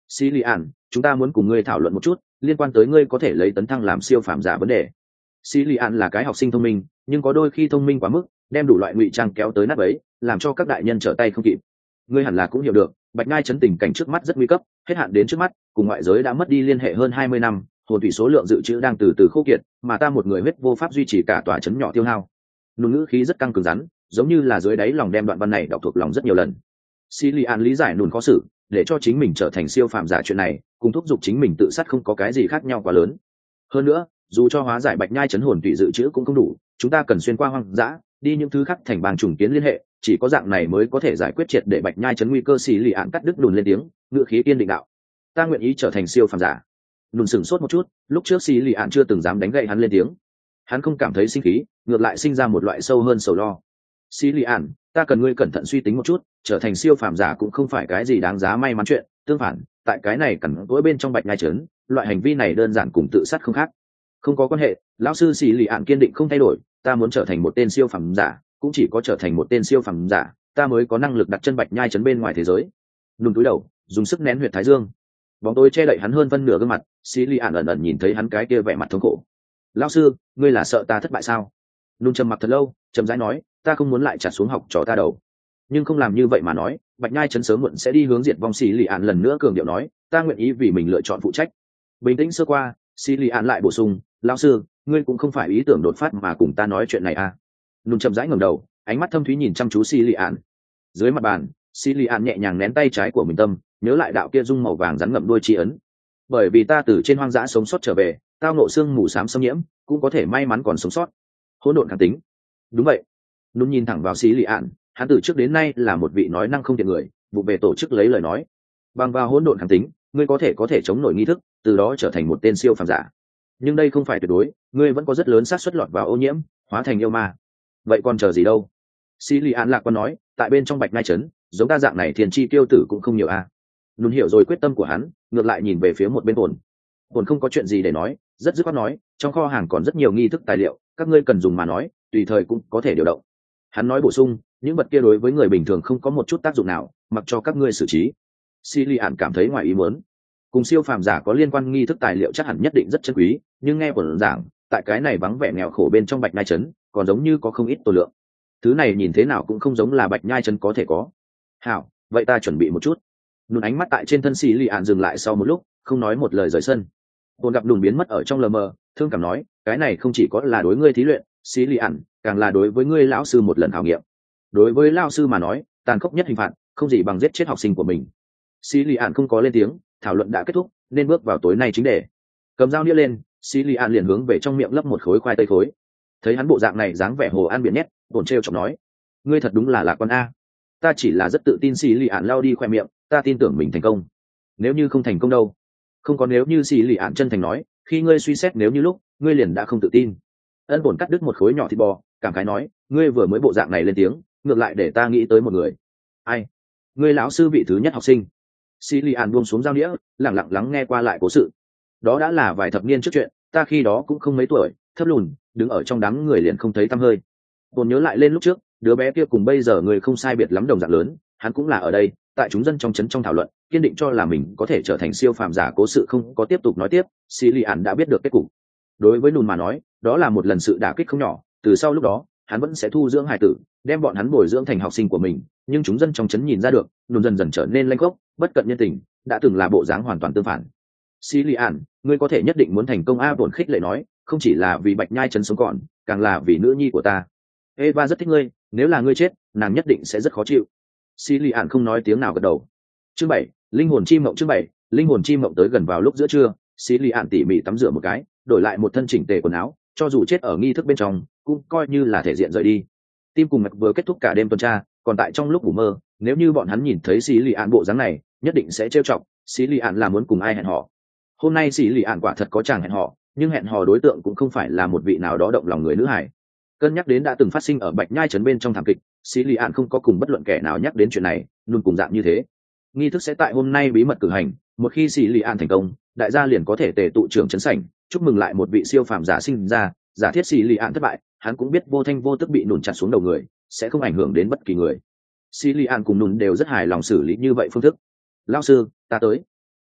Xí Lì Ản, chúng ta muốn cùng ngươi thảo luận một chút liên quan tới ngươi có thể lấy tấn thăng làm siêu phàm giả vấn đề. Xí Lì Ản là cái học sinh thông minh, nhưng có đôi khi thông minh quá mức, đem đủ loại ngụy trang kéo tới nát bấy, làm cho các đại nhân trở tay không kịp. Ngươi hẳn là cũng hiểu được, Bạch Nhai chấn tình cảnh trước mắt rất nguy cấp, hết hạn đến trước mắt, cùng ngoại giới đã mất đi liên hệ hơn 20 năm, hồn thủy số lượng dự trữ đang từ từ khô kiệt, mà ta một người huyết vô pháp duy trì cả tòa chấn nhỏ tiêu hao. Nụ ngữ khí rất căng cứng rắn, giống như là dưới đáy lòng đem đoạn văn này đọc thuộc lòng rất nhiều lần. Xí Lì Ản lý giải nùn khó xử, để cho chính mình trở thành siêu phàm giả chuyện này, cùng thúc giục chính mình tự sát không có cái gì khác nhau quá lớn. Hơn nữa, dù cho hóa giải Bạch Nhai chấn hồn tùy dự trữ cũng không đủ, chúng ta cần xuyên qua hoang dã, đi những thứ khác thành bang trùng kiến liên hệ, chỉ có dạng này mới có thể giải quyết triệt để Bạch Nhai chấn nguy cơ. Xí Lì Ản cắt đứt đùn lên tiếng, ngữ khí kiên định đạo: ta nguyện ý trở thành siêu phàm giả. Đùn sửng sốt một chút, lúc trước Xí Lì Ản chưa từng dám đánh gậy hắn lên tiếng, hắn không cảm thấy sinh khí, ngược lại sinh ra một loại sâu hơn sầu lo. Xí Lì Ản, ta cần ngươi cẩn thận suy tính một chút, trở thành siêu phàm giả cũng không phải cái gì đáng giá may mắn chuyện, tương phản, tại cái này cẩn tối bên trong Bạch Nhai chấn, loại hành vi này đơn giản cùng tự sát không khác. Không có quan hệ, lão sư Xí Lì Ản kiên định không thay đổi, ta muốn trở thành một tên siêu phàm giả, cũng chỉ có trở thành một tên siêu phàm giả, ta mới có năng lực đặt chân Bạch Nhai chấn bên ngoài thế giới. Nùn túi đầu, dùng sức nén huyệt thái dương, bóng tối che đậy hắn hơn phân nửa gương mặt. Xí Lì Ản ẩn ẩn nhìn thấy hắn cái kia vẻ mặt thống khổ. Lão sư, ngươi là sợ ta thất bại sao? Nùn trầm mặc thật lâu, trầm rãi nói, ta không muốn lại trả xuống học trò ta đầu, nhưng không làm như vậy mà nói, Bạch Nhai chấn sớm muộn sẽ đi hướng diệt vong. Xí Lì Ản lần nữa cường điệu nói, ta nguyện ý vì mình lựa chọn phụ trách. Bình tĩnh sơ qua, Xí Lì Ản lại bổ sung, lão sư, ngươi cũng không phải ý tưởng đột phát mà cùng ta nói chuyện này à? Nùn chậm rãi ngẩng đầu, ánh mắt thâm thúy nhìn chăm chú Xí Lì Ản. Dưới mặt bàn, Xí Lì Ản nhẹ nhàng nén tay trái của mình tâm, nhớ lại đạo kia dung màu vàng rắn ngậm đuôi chi ấn. Bởi vì ta từ trên hoang dã sống sót trở về, tao nộ xương mù xám xâm nhiễm, cũng có thể may mắn còn sống sót. Hỗn độn kháng tính. Đúng vậy. Nùn nhìn thẳng vào Xí Lì Ản, hắn từ trước đến nay là một vị nói năng không tiện người, vụ về tổ chức lấy lời nói. Bằng vào hỗn độn kháng tính, ngươi có thể chống nổi nghi thức, từ đó trở thành một tên siêu phàm giả. Nhưng đây không phải tuyệt đối, ngươi vẫn có rất lớn xác suất lọt vào ô nhiễm, hóa thành yêu ma. Vậy còn chờ gì đâu? Xí Lì Ản lạc quan nói, tại bên trong Bạch Nhai chấn, giống ta dạng này thiên chi tiêu tử cũng không nhiều a. Nùn hiểu rồi quyết tâm của hắn, ngược lại nhìn về phía một bên ổn. Ổn không có chuyện gì để nói, rất dứt khoát nói, trong kho hàng còn rất nhiều nghi thức tài liệu, các ngươi cần dùng mà nói, tùy thời cũng có thể điều động. Hắn nói bổ sung, những vật kia đối với người bình thường không có một chút tác dụng nào, mặc cho các ngươi xử trí. Xí Lì Ản cảm thấy ngoài ý muốn, cùng siêu phàm giả có liên quan nghi thức tài liệu chắc hẳn nhất định rất chân quý, nhưng nghe ổn giảng, tại cái này vắng vẻ nghèo khổ bên trong Bạch Nhai chấn, còn giống như có không ít tổ lượng. Thứ này nhìn thế nào cũng không giống là Bạch Nhai chấn có thể có. Hảo, vậy ta chuẩn bị một chút. Nùn ánh mắt tại trên thân Xí Lì Ản dừng lại sau một lúc, không nói một lời rời sân. Ổn gặp Nùn biến mất ở trong lờ mờ, thương cảm nói, cái này không chỉ có là đối ngươi thí luyện, Xí Lì Ản, càng là đối với ngươi lão sư một lần khảo nghiệm. Đối với lão sư mà nói, tàn khốc nhất hình phạt không gì bằng giết chết học sinh của mình. Xí Lì Ản không có lên tiếng, thảo luận đã kết thúc, nên bước vào tối nay chính đề. Cầm dao nĩa lên, Xí Lì Ản liền hướng về trong miệng lấp một khối khoai tây khối. Thấy hắn bộ dạng này dáng vẻ hồ ăn biển nhét, Ổn trêu chọc nói, ngươi thật đúng là lạc quan a. Ta chỉ là rất tự tin. Xí Lì Ản lau đi khoe miệng, ta tin tưởng mình thành công. Nếu như không thành công đâu? Không có nếu như. Xí Lì Ản chân thành nói, khi ngươi suy xét nếu như lúc, ngươi liền đã không tự tin. Ổn cắt đứt một khối nhỏ thịt bò, cảm khái nói, ngươi vừa mới bộ dạng này lên tiếng, ngược lại để ta nghĩ tới một người. Ai? Ngươi lão sư vị thứ nhất học sinh. Xí Lì Ản buông xuống dao đĩa, lẳng lặng lắng nghe qua lại cố sự. Đó đã là vài thập niên trước chuyện, ta khi đó cũng không mấy tuổi, thấp lùn, đứng ở trong đám người liền không thấy tăm hơi. Ổn nhớ lại lên lúc trước, đứa bé kia cùng bây giờ người không sai biệt lắm đồng dạng lớn, hắn cũng là ở đây, tại chúng dân trong trấn trong thảo luận, kiên định cho là mình có thể trở thành siêu phàm giả. Cố sự không có tiếp tục nói tiếp, Xí Lì Ản đã biết được kết cục. Đối với Nùn mà nói, đó là một lần sự đả kích không nhỏ, từ sau lúc đó, hắn vẫn sẽ thu dưỡng hải tử, đem bọn hắn bồi dưỡng thành học sinh của mình, nhưng chúng dân trong trấn nhìn ra được, Nùn dần dần trở nên lanh khốc, bất cận nhân tình, đã từng là bộ dáng hoàn toàn tương phản. Xí Lì Ản, ngươi có thể nhất định muốn thành công a. Bổn khích lệ nói, không chỉ là vì Bạch Nhai trấn sống còn, càng là vì nữ nhi của ta. Eva rất thích ngươi, nếu là ngươi chết, nàng nhất định sẽ rất khó chịu. Xí Lì Ản không nói tiếng nào gật đầu. Chương 7, linh hồn chi mộng. Chương 7, linh hồn chi mộng. Tới gần vào lúc giữa trưa, Xí Lì Ản tỉ mỉ tắm rửa một cái, đổi lại một thân chỉnh tề quần áo, cho dù chết ở nghi thức bên trong, cũng coi như là thể diện rời đi. Tim cùng mạch vừa kết thúc cả đêm tuần tra, còn tại trong lúc ngủ mơ, nếu như bọn hắn nhìn thấy Xí Lì Ản bộ dáng này, nhất định sẽ trêu chọc. Xí Lì Ản là muốn cùng ai hẹn hò. Hôm nay Xí Lì Ản quả thật có chàng hẹn hò, nhưng hẹn hò đối tượng cũng không phải là một vị nào đó động lòng người nữ hải. Cân nhắc đến đã từng phát sinh ở Bạch Nhai trấn bên trong thảm kịch, Xí Lì Ản không có cùng bất luận kẻ nào nhắc đến chuyện này, luôn cùng dạng như thế. Nghi thức sẽ tại hôm nay bí mật cử hành, một khi Xí Lì Ản thành công, đại gia liền có thể tề tụ trưởng trấn sảnh, chúc mừng lại một vị siêu phàm giả sinh ra. Giả thiết Xí Lì Ản thất bại, hắn cũng biết vô thanh vô tức bị Nùn chặt xuống đầu người, sẽ không ảnh hưởng đến bất kỳ người. Xí Lì Ản cùng Nùn đều rất hài lòng xử lý như vậy phương thức. Lão sư, ta tới.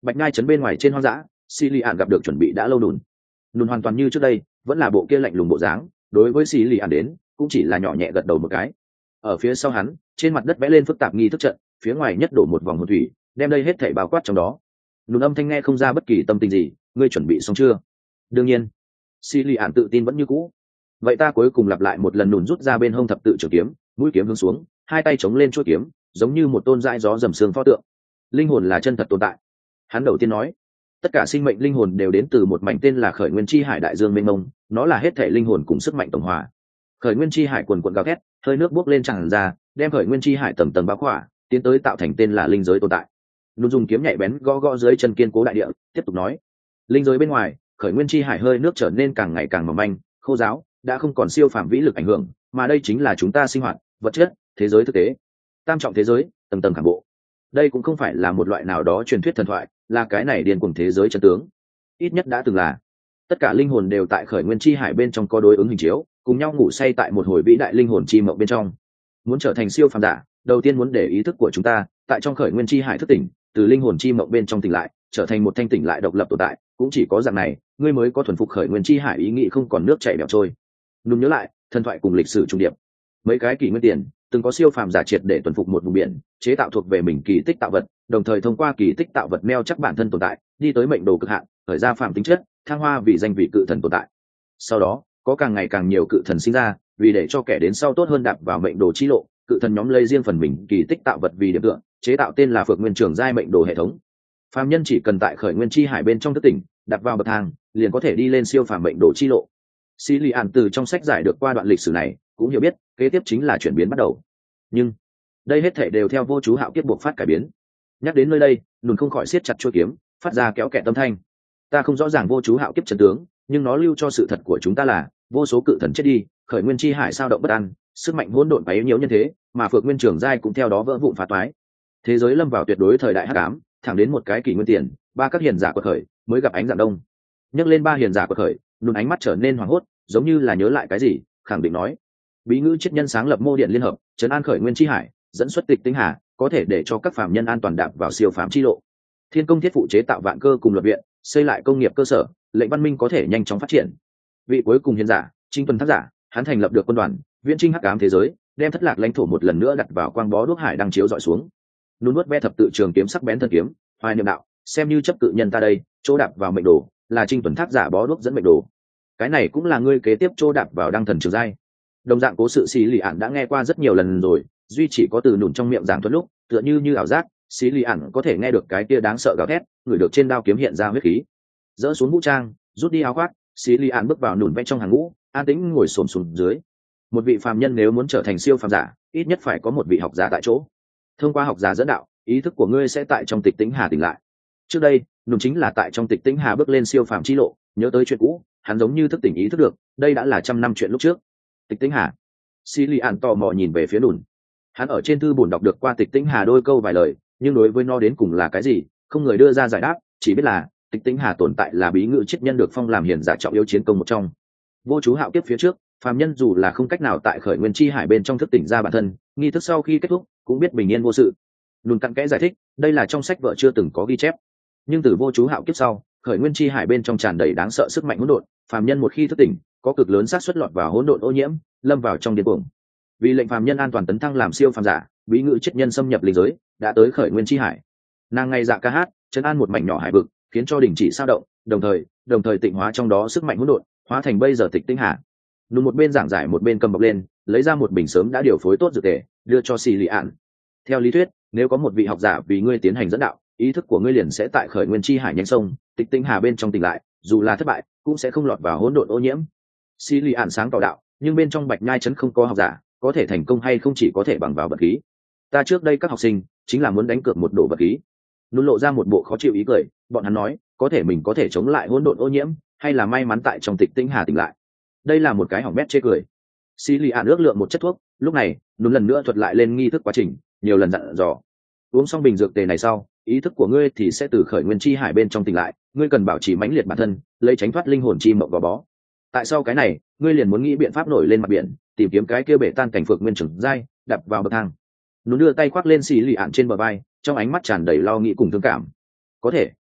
Bạch Nhai trấn bên ngoài trên hoang dã, xì lì ạn gặp được chuẩn bị đã lâu Nùn. Nùn hoàn toàn như trước đây, vẫn là bộ kia lạnh lùng bộ dáng, đối với xì lì ạn đến cũng chỉ là nhỏ nhẹ gật đầu một cái. Ở phía sau hắn, trên mặt đất vẽ lên phức tạp nghi thức trận, phía ngoài nhất đổ một vòng hồn thủy, đem đây hết thảy bao quát trong đó. Nùn âm thanh nghe không ra bất kỳ tâm tình gì, ngươi chuẩn bị xong chưa? Đương nhiên. Xì lì ạn tự tin vẫn như cũ. Vậy ta cuối cùng lặp lại một lần. Nùn rút ra bên hông thập tự trường kiếm, mũi kiếm hướng xuống, hai tay chống lên chuôi kiếm, giống như một tôn dãi gió dầm sương pho tượng. Linh hồn là chân thật tồn tại. Hắn đầu tiên nói, tất cả sinh mệnh linh hồn đều đến từ một mảnh tên là khởi nguyên chi hải đại dương mênh mông, nó là hết thể linh hồn cùng sức mạnh tổng hòa. Khởi nguyên chi hải quần quần gào thét, hơi nước bốc lên tràn ra, đem khởi nguyên chi hải tầng tầng bao khỏa, tiến tới tạo thành tên là linh giới tồn tại. Nùn dùng kiếm nhạy bén gõ gõ dưới chân kiên cố đại địa, tiếp tục nói, linh giới bên ngoài, khởi nguyên chi hải hơi nước trở nên càng ngày càng mỏng manh, khô ráo, đã không còn siêu phàm vĩ lực ảnh hưởng, mà đây chính là chúng ta sinh hoạt, vật chất, thế giới thực tế. Tam trọng thế giới, tầng tầng khảm bộ. Đây cũng không phải là một loại nào đó truyền thuyết thần thoại, là cái này điên cuồng thế giới chân tướng. Ít nhất đã từng là. Tất cả linh hồn đều tại khởi nguyên chi hải bên trong có đối ứng hình chiếu, cùng nhau ngủ say tại một hồi vĩ đại linh hồn chi mộng bên trong. Muốn trở thành siêu phàm giả, đầu tiên muốn để ý thức của chúng ta tại trong khởi nguyên chi hải thức tỉnh, từ linh hồn chi mộng bên trong tỉnh lại, trở thành một thanh tỉnh lại độc lập tồn tại, cũng chỉ có dạng này, ngươi mới có thuần phục khởi nguyên chi hải ý nghĩ không còn nước chảy bẻo trôi. Nùm nhớ lại, thần thoại cùng lịch sử trung điệp. Mấy cái kỷ nguyên tiền, từng có siêu phàm giả triệt để thuần phục một vùng biển, chế tạo thuộc về mình kỳ tích tạo vật, đồng thời thông qua kỳ tích tạo vật neo chắc bản thân tồn tại, đi tới mệnh đồ cực hạn, khởi ra phàm tính chất, thăng hoa vì danh vị cự thần tồn tại. Sau đó, có càng ngày càng nhiều cự thần sinh ra, vì để cho kẻ đến sau tốt hơn đạp vào mệnh đồ chi lộ, cự thần nhóm lấy riêng phần mình kỳ tích tạo vật vì điểm tựa, chế tạo tên là Phượng Nguyên Trường giai mệnh đồ hệ thống. Phàm nhân chỉ cần tại khởi nguyên chi hải bên trong thức tỉnh, đặt vào bậc thang, liền có thể đi lên siêu phàm mệnh đồ chi lộ. Sĩ Lý Ản từ trong sách giải được qua đoạn lịch sử này, cũng hiểu biết, kế tiếp chính là chuyển biến bắt đầu. Nhưng đây hết thảy đều theo vô chú hạo kiếp buộc phát cải biến. Nhắc đến nơi đây, Nùn không khỏi siết chặt chuôi kiếm, phát ra kéo kẹt tâm thanh. Ta không rõ ràng vô chú hạo kiếp chân tướng, nhưng nó lưu cho sự thật của chúng ta là vô số cự thần chết đi, khởi nguyên chi hải sao động bất an, sức mạnh hỗn độn bấy nhiêu nhân thế, mà Phượng Nguyên Trường giai cũng theo đó vỡ vụn phá toái. Thế giới lâm vào tuyệt đối thời đại hắc ám, thẳng đến một cái kỷ nguyên tiền, ba các hiền giả quật khởi mới gặp ánh dạng đông. Nhắc lên ba hiền giả quật khởi, Nùn ánh mắt trở nên hoảng hốt, giống như là nhớ lại cái gì, khẳng định nói, bí ngữ triết nhân sáng lập mô điện liên hợp, trấn an khởi nguyên chi hải, dẫn xuất tịch tinh hà, có thể để cho các phàm nhân an toàn đạp vào siêu phàm chi lộ. Thiên công thiết phụ chế tạo vạn cơ cùng luật viện, xây lại công nghiệp cơ sở, lệnh văn minh có thể nhanh chóng phát triển. Vị cuối cùng hiền giả, Trinh Tuần Thác giả, hắn thành lập được quân đoàn, viễn trinh hắc ám thế giới, đem thất lạc lãnh thổ một lần nữa đặt vào quang bó đuốc hải đang chiếu dọi xuống. Nún nuốt ve thập tự trường kiếm sắc bén thân kiếm, hoài niệm đạo, xem như chấp cự nhân ta đây, chỗ đạp vào mệnh đồ, là Trinh Tuần Thác giả bó đuốc dẫn mệnh đồ. Cái này cũng là ngươi kế tiếp chỗ đạp vào đăng thần trường giai. Đồng dạng cố sự Sĩ Lì Ản đã nghe qua rất nhiều lần rồi, duy chỉ có từ Nùn trong miệng giảng thuật lúc, tựa như ảo giác, Sĩ Lì Ản có thể nghe được cái kia đáng sợ gào thét, người được trên đao kiếm hiện ra huyết khí. Dỡ xuống vũ trang, rút đi áo khoác, Sĩ Lì Ản bước vào Nùn vẽ trong hàng ngũ, an tĩnh ngồi xổm xuống dưới. Một vị phàm nhân nếu muốn trở thành siêu phàm giả, ít nhất phải có một vị học giả tại chỗ. Thông qua học giả dẫn đạo, ý thức của ngươi sẽ tại trong tịch tĩnh hà tỉnh lại. Trước đây, Nùn chính là tại trong tịch tĩnh hà bước lên siêu phàm chi lộ, nhớ tới chuyện cũ, hắn giống như thức tỉnh ý thức được, đây đã là trăm năm chuyện lúc trước. Tịch tĩnh hà. Sĩ Lì Ản tò mò nhìn về phía Nùn. Hắn ở trên thư bổn đọc được qua tịch tĩnh hà đôi câu vài lời, nhưng đối với nó đến cùng là cái gì, không người đưa ra giải đáp, chỉ biết là tịch tĩnh hà tồn tại là bí ngữ triết nhân được phong làm hiền giả trọng yếu chiến công một trong. Vô chú hạo kiếp phía trước, phàm nhân dù là không cách nào tại khởi nguyên chi hải bên trong thức tỉnh ra bản thân, nghi thức sau khi kết thúc cũng biết bình yên vô sự. Nùn cặn kẽ giải thích, đây là trong sách vở chưa từng có ghi chép, nhưng từ vô chú hạo kiếp sau, khởi nguyên chi hải bên trong tràn đầy đáng sợ sức mạnh hỗn độn, phàm nhân một khi thức tỉnh, có cực lớn xác suất lọt vào hỗn độn ô nhiễm, lâm vào trong điên cuồng. Vì lệnh phàm nhân an toàn tấn thăng làm siêu phàm giả, bí ngữ triết nhân xâm nhập linh giới, đã tới khởi nguyên chi hải. Nàng ngay dạ ca hát, trấn an một mảnh nhỏ hải vực, khiến cho đình chỉ sao động, đồng thời tịnh hóa trong đó sức mạnh hỗn độn, hóa thành bây giờ tịch tĩnh hà. Nùn một bên giảng giải một bên cầm bọc lên, lấy ra một bình sớm đã điều phối tốt dược tề, đưa cho Sĩ Lì Ản. Theo lý thuyết, nếu có một vị học giả vì ngươi tiến hành dẫn đạo, ý thức của ngươi liền sẽ tại khởi nguyên chi hải nhánh sông tịch tĩnh hà bên trong tỉnh lại, dù là thất bại cũng sẽ không lọt vào hỗn độn ô nhiễm. Sĩ Lì Ản sáng tỏ đạo, nhưng bên trong Bạch Nhai trấn không có học giả, có thể thành công hay không chỉ có thể bằng vào vật khí. Ta trước đây các học sinh chính là muốn đánh cược một đồ vật khí. Nùn lộ ra một bộ khó chịu ý cười, bọn hắn nói, có thể mình có thể chống lại hỗn độn ô nhiễm, hay là may mắn tại trong tịch tĩnh hà tỉnh lại. Đây là một cái hỏng bét chê cười. Sĩ Lì Ản ước lượng một chất thuốc, lúc này Nùn lần nữa thuật lại lên nghi thức quá trình, nhiều lần dặn dò. Uống xong bình dược tề này sau, ý thức của ngươi thì sẽ từ khởi nguyên chi hải bên trong tỉnh lại, ngươi cần bảo trì mãnh liệt bản thân, lấy tránh thoát linh hồn chi mộng gò bó. Tại sau cái này, ngươi liền muốn nghĩ biện pháp nổi lên mặt biển, tìm kiếm cái kia bể tan cảnh Phượng Nguyên Trường giai, đập vào bậc thang. Nùn đưa tay khoác lên Sĩ Lì Ản trên bờ vai, trong ánh mắt tràn đầy lo nghĩ cùng thương cảm. Có thể,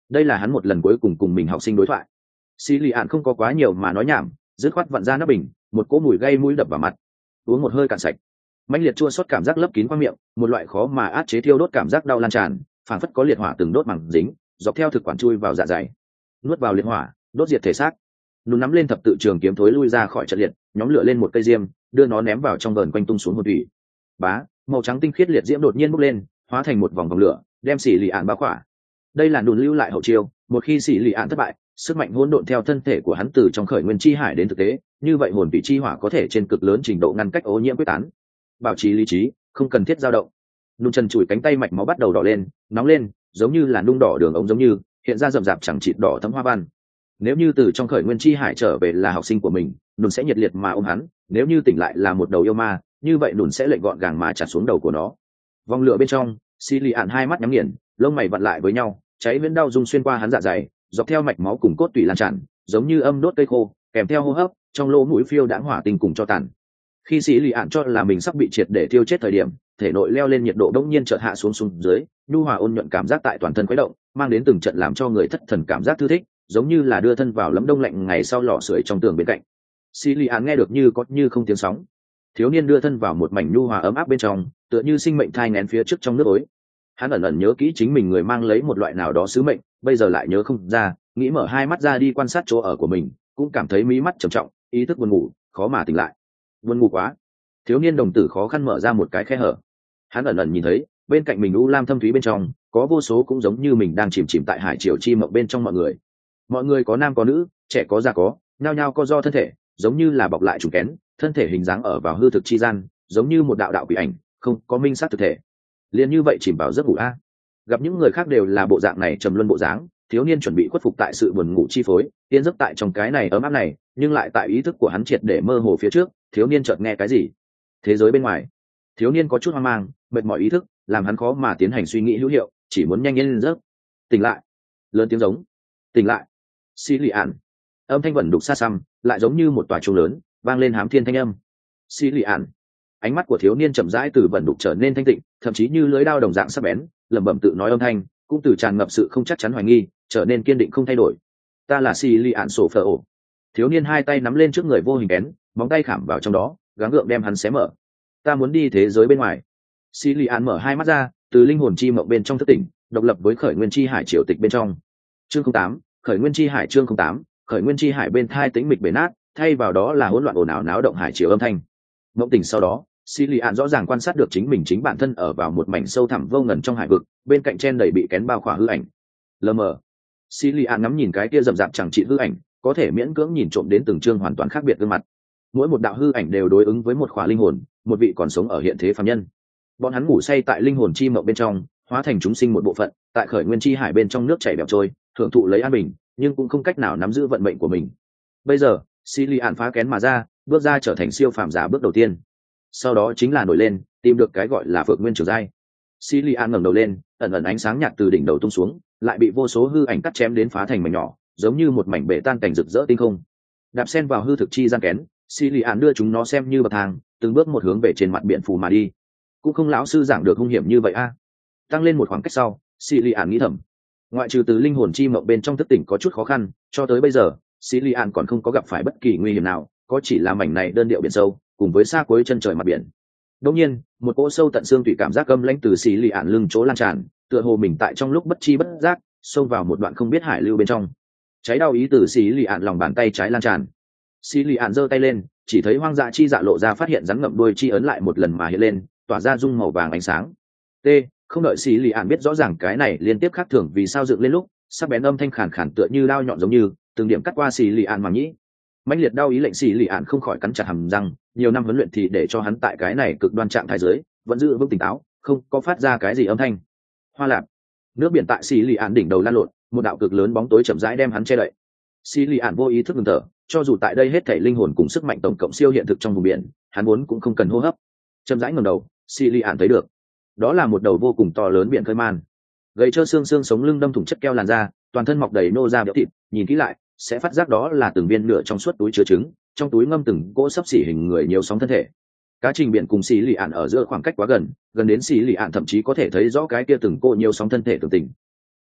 đây là hắn một lần cuối cùng cùng mình học sinh đối thoại. Xì lì ạn không có quá nhiều mà nói nhảm, dứt khoát vặn ra nắp bình, một cỗ mùi gây mũi đập vào mặt, uống một hơi cạn sạch. Mãnh liệt chua xót cảm giác lấp kín qua miệng, một loại khó mà át chế thiêu đốt cảm giác đau lan tràn, phảng phất có liệt hỏa từng đốt màng dính, dọc theo thực quản chui vào dạ dày, nuốt vào liệt hỏa, đốt diệt thể xác. Nún nắm lên thập tự trường kiếm thối lui ra khỏi trận liệt, nhóm lửa lên một cây diêm, đưa nó ném vào trong vờn quanh tung xuống một thủy. Bá, màu trắng tinh khiết liệt diễm đột nhiên bốc lên, hóa thành một vòng vòng lửa, đem xì lì ạn bao khỏa. Đây là nùn lưu lại hậu chiêu, một khi xì lì ạn thất bại, sức mạnh hỗn độn theo thân thể của hắn từ trong khởi nguyên chi hải đến thực tế, như vậy hồn vị chi hỏa có thể trên cực lớn trình độ ngăn cách ô nhiễm quyết tán. Bảo trì lý trí, không cần thiết dao động. Nung chân chùi cánh tay mạch máu bắt đầu đỏ lên, nóng lên, giống như là nung đỏ đường ống giống như hiện ra rậm rạp chẳng chịt đỏ thấm hoa văn. Nếu như từ trong khởi nguyên chi hải trở về là học sinh của mình, nùn sẽ nhiệt liệt mà ôm hắn, nếu như tỉnh lại là một đầu yêu ma, như vậy nùn sẽ lệnh gọn gàng mà chặt xuống đầu của nó. Vòng lửa bên trong, xì lì ạn hai mắt nhắm nghiền, lông mày vặn lại với nhau, cháy viễn đau rung xuyên qua hắn dạ dày, dọc theo mạch máu cùng cốt tủy lan tràn, giống như âm đốt cây khô, kèm theo hô hấp, trong lỗ mũi phiêu đãng hỏa tinh cùng cho tàn. Khi xì lì ạn cho là mình sắp bị triệt để thiêu chết thời điểm, thể nội leo lên nhiệt độ đống nhiên chợt hạ xuống xuống dưới, nhu hòa ôn nhuận cảm giác tại toàn thân khuấy động, mang đến từng trận làm cho người thất thần cảm giác thư thích, giống như là đưa thân vào lấm đông lạnh ngày sau lò sưởi trong tường bên cạnh. Xì lì ạn nghe được như có như không tiếng sóng. Thiếu niên đưa thân vào một mảnh nhu hòa ấm áp bên trong, tựa như sinh mệnh thai nghén phía trước trong nước ối. Hắn ẩn ẩn nhớ kỹ chính mình người mang lấy một loại nào đó sứ mệnh, bây giờ lại nhớ không ra, nghĩ mở hai mắt ra đi quan sát chỗ ở của mình, cũng cảm thấy mí mắt trầm trọng, ý thức buồn ngủ, khó mà tỉnh lại. Buồn ngủ quá. Thiếu niên đồng tử khó khăn mở ra một cái khe hở. Hắn ẩn ẩn nhìn thấy, bên cạnh mình u lam thâm thúy bên trong, có vô số cũng giống như mình đang chìm chìm tại hải triều chi mộng bên trong mọi người. Mọi người có nam có nữ, trẻ có già có, nhao nhao co do thân thể, giống như là bọc lại trùng kén, thân thể hình dáng ở vào hư thực chi gian, giống như một đạo đạo quỷ ảnh, không có minh sát thực thể. Liền như vậy chìm vào giấc ngủ a. Gặp những người khác đều là bộ dạng này trầm luân bộ dáng, thiếu niên chuẩn bị khuất phục tại sự buồn ngủ chi phối, tiên giấc tại trong cái này ấm áp này, nhưng lại tại ý thức của hắn triệt để mơ hồ phía trước, thiếu niên chợt nghe cái gì? Thế giới bên ngoài. Thiếu niên có chút hoang mang, mệt mỏi ý thức, làm hắn khó mà tiến hành suy nghĩ hữu hiệu, chỉ muốn nhanh lên giấc. Tỉnh lại. Lớn tiếng giống. Tỉnh lại. Xì lì ạn. Âm thanh vẩn đục xa xăm, lại giống như một tòa chuông lớn, vang lên hám thiên thanh âm. Xì lì ạn. Ánh mắt của thiếu niên chậm rãi từ vẩn đục trở nên thanh tịnh, thậm chí như lưỡi dao đồng dạng sắc bén, lẩm bẩm tự nói âm thanh, cũng từ tràn ngập sự không chắc chắn hoài nghi, trở nên kiên định không thay đổi. Ta là xì lì ạn sổ phở ổ. Thiếu niên hai tay nắm lên trước người vô hình kén, móng tay khảm vào trong đó, gắng gượng đem hắn xé mở. Ta muốn đi thế giới bên ngoài. Xì lì ạn mở hai mắt ra, từ linh hồn chi mộng bên trong thức tỉnh, độc lập với khởi nguyên chi hải triều tịch bên trong. Chương 08, khởi nguyên chi hải. Chương 08, khởi nguyên chi hải bên thai tĩnh mịch bể nát, thay vào đó là hỗn loạn ồn ào náo động hải triều âm thanh. Mộng tỉnh sau đó, xì lì ạn rõ ràng quan sát được chính mình bản thân ở vào một mảnh sâu thẳm vô ngần trong hải vực, bên cạnh chen đầy bị kén bao khỏa hư ảnh. Lờ mờ, xì lì ạn ngắm nhìn cái kia rậm rạp chẳng trị hư ảnh, có thể miễn cưỡng nhìn trộm đến từng chương hoàn toàn khác biệt gương mặt. Mỗi một đạo hư ảnh đều đối ứng với một khỏa linh hồn, một vị còn sống ở hiện thế phàm nhân. Bọn hắn ngủ say tại linh hồn chi mộng bên trong, hóa thành chúng sinh một bộ phận, tại khởi nguyên chi hải bên trong nước chảy bèo trôi, thưởng thụ lấy an bình, nhưng cũng không cách nào nắm giữ vận mệnh của mình. Bây giờ, xì lì ạn phá kén mà ra, bước ra trở thành siêu phàm giả bước đầu tiên. Sau đó chính là nổi lên, tìm được cái gọi là phượng nguyên trường giai. Xì lì ạn ngẩng đầu lên, ẩn ẩn ánh sáng nhạt từ đỉnh đầu tung xuống, lại bị vô số hư ảnh cắt chém đến phá thành mảnh nhỏ, giống như một mảnh bể tan cảnh rực rỡ tinh không. Đạp sen vào hư thực chi gian kén, xì lì ạn đưa chúng nó xem như bậc thang, từng bước một hướng về trên mặt biển phù mà đi. Cũng không lão sư giảng được hung hiểm như vậy a. Tăng lên một khoảng cách sau, xì lì ạn nghĩ thầm, ngoại trừ từ linh hồn chi mộng bên trong thức tỉnh có chút khó khăn, cho tới bây giờ xì lì ạn còn không có gặp phải bất kỳ nguy hiểm nào, có chỉ là mảnh này đơn điệu biển sâu cùng với xa cuối chân trời mặt biển. Đột nhiên, một cỗ sâu tận xương tủy cảm giác âm lãnh từ xì lì ạn lưng chỗ lan tràn, tựa hồ mình tại trong lúc bất chi bất giác xông vào một đoạn không biết hải lưu bên trong. Cháy đau ý từ xì lì ạn lòng bàn tay trái lan tràn. Xì lì ạn giơ tay lên, chỉ thấy hoang dã chi dạ lộ ra, phát hiện rắn ngậm đuôi chi ấn lại một lần mà hiện lên, tỏa ra dung màu vàng ánh sáng. T, không đợi xì lì ạn biết rõ ràng cái này liên tiếp khác thường vì sao dựng lên lúc, sắc bén âm thanh khàn khàn tựa như đao nhọn giống như từng điểm cắt qua xì lì ạn màng nhĩ. Mãnh liệt đau ý lệnh xì lì ạn không khỏi cắn chặt hàm răng, nhiều năm huấn luyện thì để cho hắn tại cái này cực đoan trạng thái dưới vẫn giữ vững tỉnh táo, không có phát ra cái gì âm thanh. Hoa lạp, nước biển tại xì lì ạn đỉnh đầu lan lộn, một đạo cực lớn bóng tối chậm rãi đem hắn che đậy. Xì lì ạn vô ý thức ngừng thở, cho dù tại đây hết thảy linh hồn cùng sức mạnh tổng cộng siêu hiện thực trong vùng biển, hắn muốn cũng không cần hô hấp. Chậm rãi ngẩng đầu, xì lì ạn thấy được, đó là một đầu vô cùng to lớn biển khơi man, gầy trơ xương xương sống lưng đâm thủng chất keo làn da, toàn thân mọc đầy nô ra béo thịt, nhìn kỹ lại sẽ phát giác đó là từng viên nửa trong suốt túi chứa trứng, trong túi ngâm từng cỗ sấp xỉ hình người nhiều sóng thân thể. Cá trình biển cùng xì lì ạn ở giữa khoảng cách quá gần, gần đến xì lì ạn thậm chí có thể thấy rõ cái kia từng cỗ nhiều sóng thân thể tưởng tình.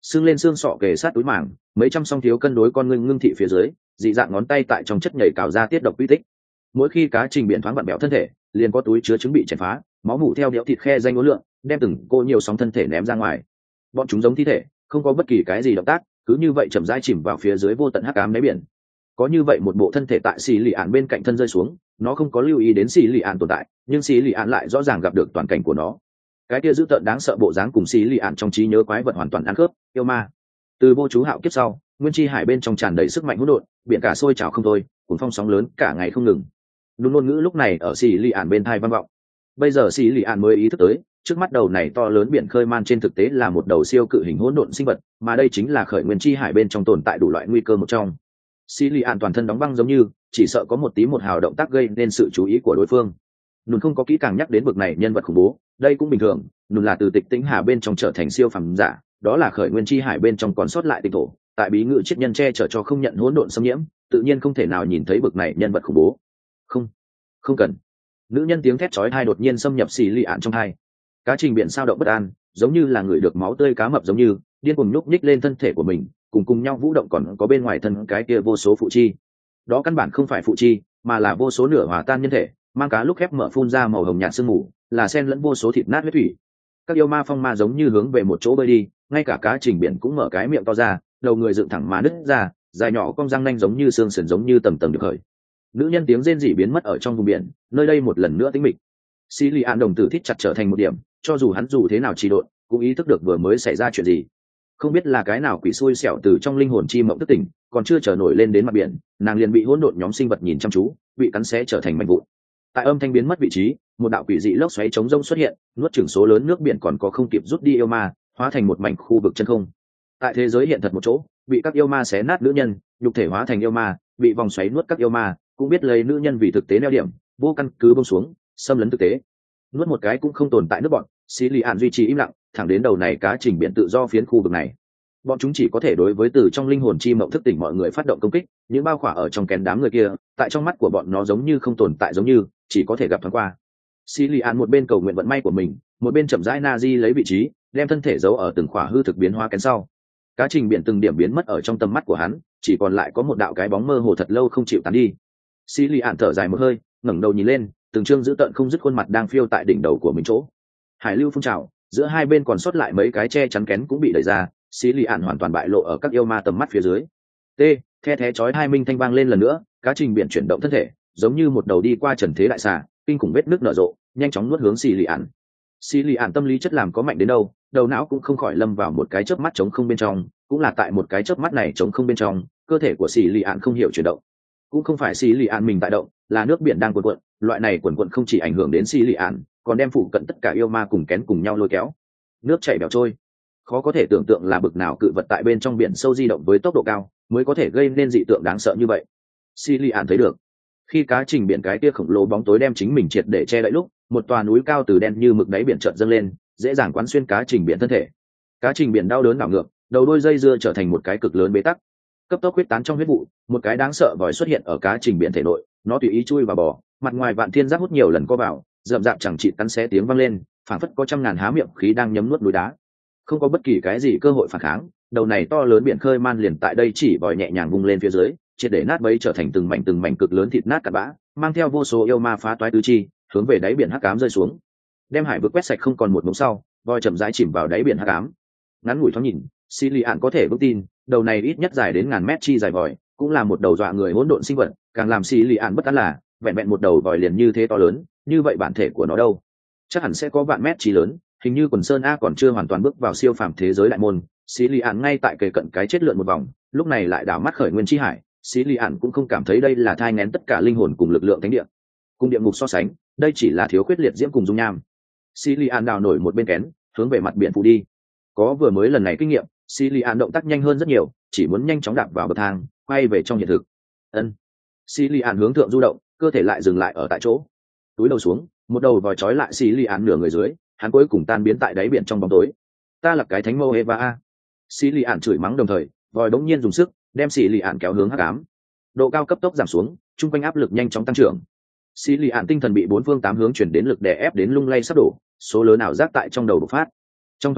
xương lên xương sọ kề sát túi màng, mấy trăm song thiếu cân đối con ngưng thị phía dưới, dị dạng ngón tay tại trong chất nhảy cào ra tiết độc quy tích. Mỗi khi cá trình biển thoáng vặn bẹo thân thể, liền có túi chứa trứng bị chảy phá, máu mủ theo đẽo thịt khe danh ngốn lượng, đem từng cô nhiều sóng thân thể ném ra ngoài. Bọn chúng giống thi thể, không có bất kỳ cái gì động tác, cứ như vậy chậm rãi chìm vào phía dưới vô tận hắc ám đáy biển. Có như vậy một bộ thân thể tại xì lì ạn bên cạnh thân rơi xuống, nó không có lưu ý đến xì lì ạn tồn tại, nhưng xì lì ạn lại rõ ràng gặp được toàn cảnh của nó. Cái kia dữ tợn đáng sợ bộ dáng cùng xì lì ạn trong trí nhớ quái vật hoàn toàn ăn khớp. Yêu ma. Từ vô chú hạo kiếp sau, nguyên chi hải bên trong tràn đầy sức mạnh hỗn độn, biển cả sôi trào không thôi, cuồng phong sóng lớn cả ngày không ngừng. Đúng ngôn ngữ lúc này ở xì lì ạn bên thai vang vọng. Bây giờ xì lì ạn mới ý thức tới, trước mắt đầu này to lớn biển khơi man trên thực tế là một đầu siêu cự hình hỗn độn sinh vật, mà đây chính là khởi nguyên chi hải bên trong tồn tại đủ loại nguy cơ một trong. Xì lì ạn toàn thân đóng băng giống như, chỉ sợ có một tí một hào động tác gây nên sự chú ý của đối phương. Nùn không có kỹ càng nhắc đến bực này nhân vật khủng bố, đây cũng bình thường, Nùn là từ Tịch Tĩnh Hà bên trong trở thành siêu phàm giả, đó là khởi nguyên chi hải bên trong còn sót lại tinh thổ, tại bí ngự triết nhân che chở cho không nhận hỗn độn xâm nhiễm, tự nhiên không thể nào nhìn thấy bực này nhân vật khủng bố. Không, không cần. Nữ nhân tiếng thét chói tai đột nhiên xâm nhập xì lì ạn trong tai. Cá trình biển sao động bất an, giống như là người được máu tươi cá mập giống như, điên cuồng nhúc nhích lên thân thể của mình, cùng nhau vũ động, còn có bên ngoài thân cái kia vô số phụ chi. Đó căn bản không phải phụ chi, mà là vô số nửa hòa tan nhân thể, mang cá lúc khép mở phun ra màu hồng nhạt sương mù, là xen lẫn vô số thịt nát huyết thủy. Các yêu ma phong ma giống như hướng về một chỗ bơi đi, ngay cả cá trình biển cũng mở cái miệng to ra, đầu người dựng thẳng mà nứt ra, dài nhỏ cong răng nanh giống như xương sườn giống như tầng tầng được khởi. Nữ nhân tiếng rên rỉ biến mất ở trong vùng biển, nơi đây một lần nữa tĩnh mịch. Xí Lì An đồng tử thít chặt trở thành một điểm, cho dù hắn dù thế nào trì độn, cũng ý thức được vừa mới xảy ra chuyện gì. Không biết là cái nào quỷ xui xẻo từ trong linh hồn chi mộng thức tỉnh, còn chưa trở nổi lên đến mặt biển, nàng liền bị hỗn độn nhóm sinh vật nhìn chăm chú, bị cắn xé trở thành mảnh vụn. Tại âm thanh biến mất vị trí, một đạo quỷ dị lốc xoáy chống rông xuất hiện, nuốt chửng số lớn nước biển còn có không kịp rút đi yêu ma, hóa thành một mảnh khu vực chân không. Tại thế giới hiện thật một chỗ, bị các yêu ma xé nát nữ nhân, nhục thể hóa thành yêu ma, bị vòng xoáy nuốt các yêu ma, cũng biết lấy nữ nhân vì thực tế neo điểm, vô căn cứ buông xuống, xâm lấn thực tế. Nuốt một cái cũng không tồn tại nước bọn, Xí Lì Ạn duy trì im lặng, thẳng đến đầu này cá trình biển tự do phiến khu vực này. Bọn chúng chỉ có thể đối với từ trong linh hồn chi mộng thức tỉnh mọi người phát động công kích, những bao khỏa ở trong kén đám người kia, tại trong mắt của bọn nó giống như không tồn tại, giống như chỉ có thể gặp thoáng qua. Xí Lì Ạn một bên cầu nguyện vận may của mình, một bên chậm rãi na di lấy vị trí, đem thân thể giấu ở từng khỏa hư thực biến hóa kén sau. Cá trình biển từng điểm biến mất ở trong tầm mắt của hắn, chỉ còn lại có một đạo cái bóng mơ hồ thật lâu không chịu tán đi. Xí Lì Ạn thở dài một hơi, ngẩng đầu nhìn lên, từng trương dữ tợn không dứt khuôn mặt đang phiêu tại đỉnh đầu của mình chỗ. Hải lưu phun trào, giữa hai bên còn sót lại mấy cái che chắn kén cũng bị đẩy ra, Xí Lì Ạn hoàn toàn bại lộ ở các yêu ma tầm mắt phía dưới. The thé chói hai minh thanh vang lên lần nữa, cá trình biển chuyển động thân thể, giống như một đầu đi qua trần thế đại xà, kinh khủng vết nước nở rộ, nhanh chóng nuốt hướng Xí Lì Ạn. Xí Lì Ạn tâm lý chất làm có mạnh đến đâu, đầu não cũng không khỏi lâm vào một cái chớp mắt trống không bên trong, cũng là tại một cái chớp mắt này trống không bên trong, cơ thể của Xí Lì Ạn không hiểu chuyển động. Cũng không phải Xí Lì Ạn mình tại động, là nước biển đang cuộn cuộn, loại này cuộn cuộn không chỉ ảnh hưởng đến Xí Lì Ạn, còn đem phụ cận tất cả yêu ma cùng kén cùng nhau lôi kéo. Nước chảy bèo trôi, khó có thể tưởng tượng là bực nào cự vật tại bên trong biển sâu di động với tốc độ cao, mới có thể gây nên dị tượng đáng sợ như vậy. Xí Lì Ạn thấy được, khi cá trình biển cái kia khổng lồ bóng tối đem chính mình triệt để che đậy lúc, một tòa núi cao từ đen như mực đáy biển chợt dâng lên, dễ dàng quán xuyên cá trình biển thân thể. Cá trình biển đau đớn đảo ngược, đầu đôi dây dưa trở thành một cái cực lớn bế tắc, cấp tốc huyết tán trong huyết vụ, một cái đáng sợ vòi xuất hiện ở cá trình biển thể nội, nó tùy ý chui vào bò, mặt ngoài vạn thiên giác hút nhiều lần co vào, rậm rạp chẳng trị cắn xé tiếng vang lên, phảng phất có trăm ngàn há miệng khí đang nhấm nuốt núi đá. Không có bất kỳ cái gì cơ hội phản kháng, đầu này to lớn biển khơi man liền tại đây chỉ vòi nhẹ nhàng vung lên phía dưới, triệt để nát bấy trở thành từng mảnh cực lớn thịt nát cặn bã, mang theo vô số yêu ma phá toái tứ chi, hướng về đáy biển hắc ám rơi xuống. Đem hải vực quét sạch không còn một mống sau, vòi chậm rãi chìm vào đáy biển hắc ám. Ngắn ngủi thoáng nhìn, Xí Lì Ạn có thể vững tin, đầu này ít nhất dài đến ngàn mét chi dài vòi, cũng là một đầu dọa người hỗn độn sinh vật, càng làm Xí Lì Ạn bất an là, vẹn vẹn một đầu vòi liền như thế to lớn, như vậy bản thể của nó đâu? Chắc hẳn sẽ có vạn mét chi lớn, hình như quần sơn a còn chưa hoàn toàn bước vào siêu phàm thế giới đại môn. Xí Lì Ạn ngay tại kề cận cái chết lượn một vòng, lúc này lại đảo mắt khởi nguyên chi hải, Xí Lì Ạn cũng không cảm thấy đây là thai nghén tất cả linh hồn cùng lực lượng thánh địa. Cùng địa ngục so sánh, đây chỉ là thiếu khuyết liệt diễm cùng dung nham. Xí Lì Ạn đào nổi một bên kén, hướng về mặt biển phụ đi. Có vừa mới lần này kinh nghiệm, Xí Lì Ạn động tác nhanh hơn rất nhiều, chỉ muốn nhanh chóng đạp vào bậc thang, quay về trong hiện thực. Xí Lì Ạn hướng thượng du động, cơ thể lại dừng lại ở tại chỗ. Túi đầu xuống, một đầu vòi trói lại Xí Lì Ạn nửa người dưới, hắn cuối cùng tan biến tại đáy biển trong bóng tối. Ta là cái thánh mâu Eva a. Xí Lì Ạn chửi mắng đồng thời, vòi đống nhiên dùng sức, đem Xí Lì Ạn kéo hướng hắc ám. Độ cao cấp tốc giảm xuống, trung quanh áp lực nhanh chóng tăng trưởng. Xí Lì Ạn tinh thần bị bốn phương tám hướng chuyển đến lực đè ép đến lung lay sắp đổ, số lớn ảo giác tại trong đầu bộc phát. Trong thoáng chốc,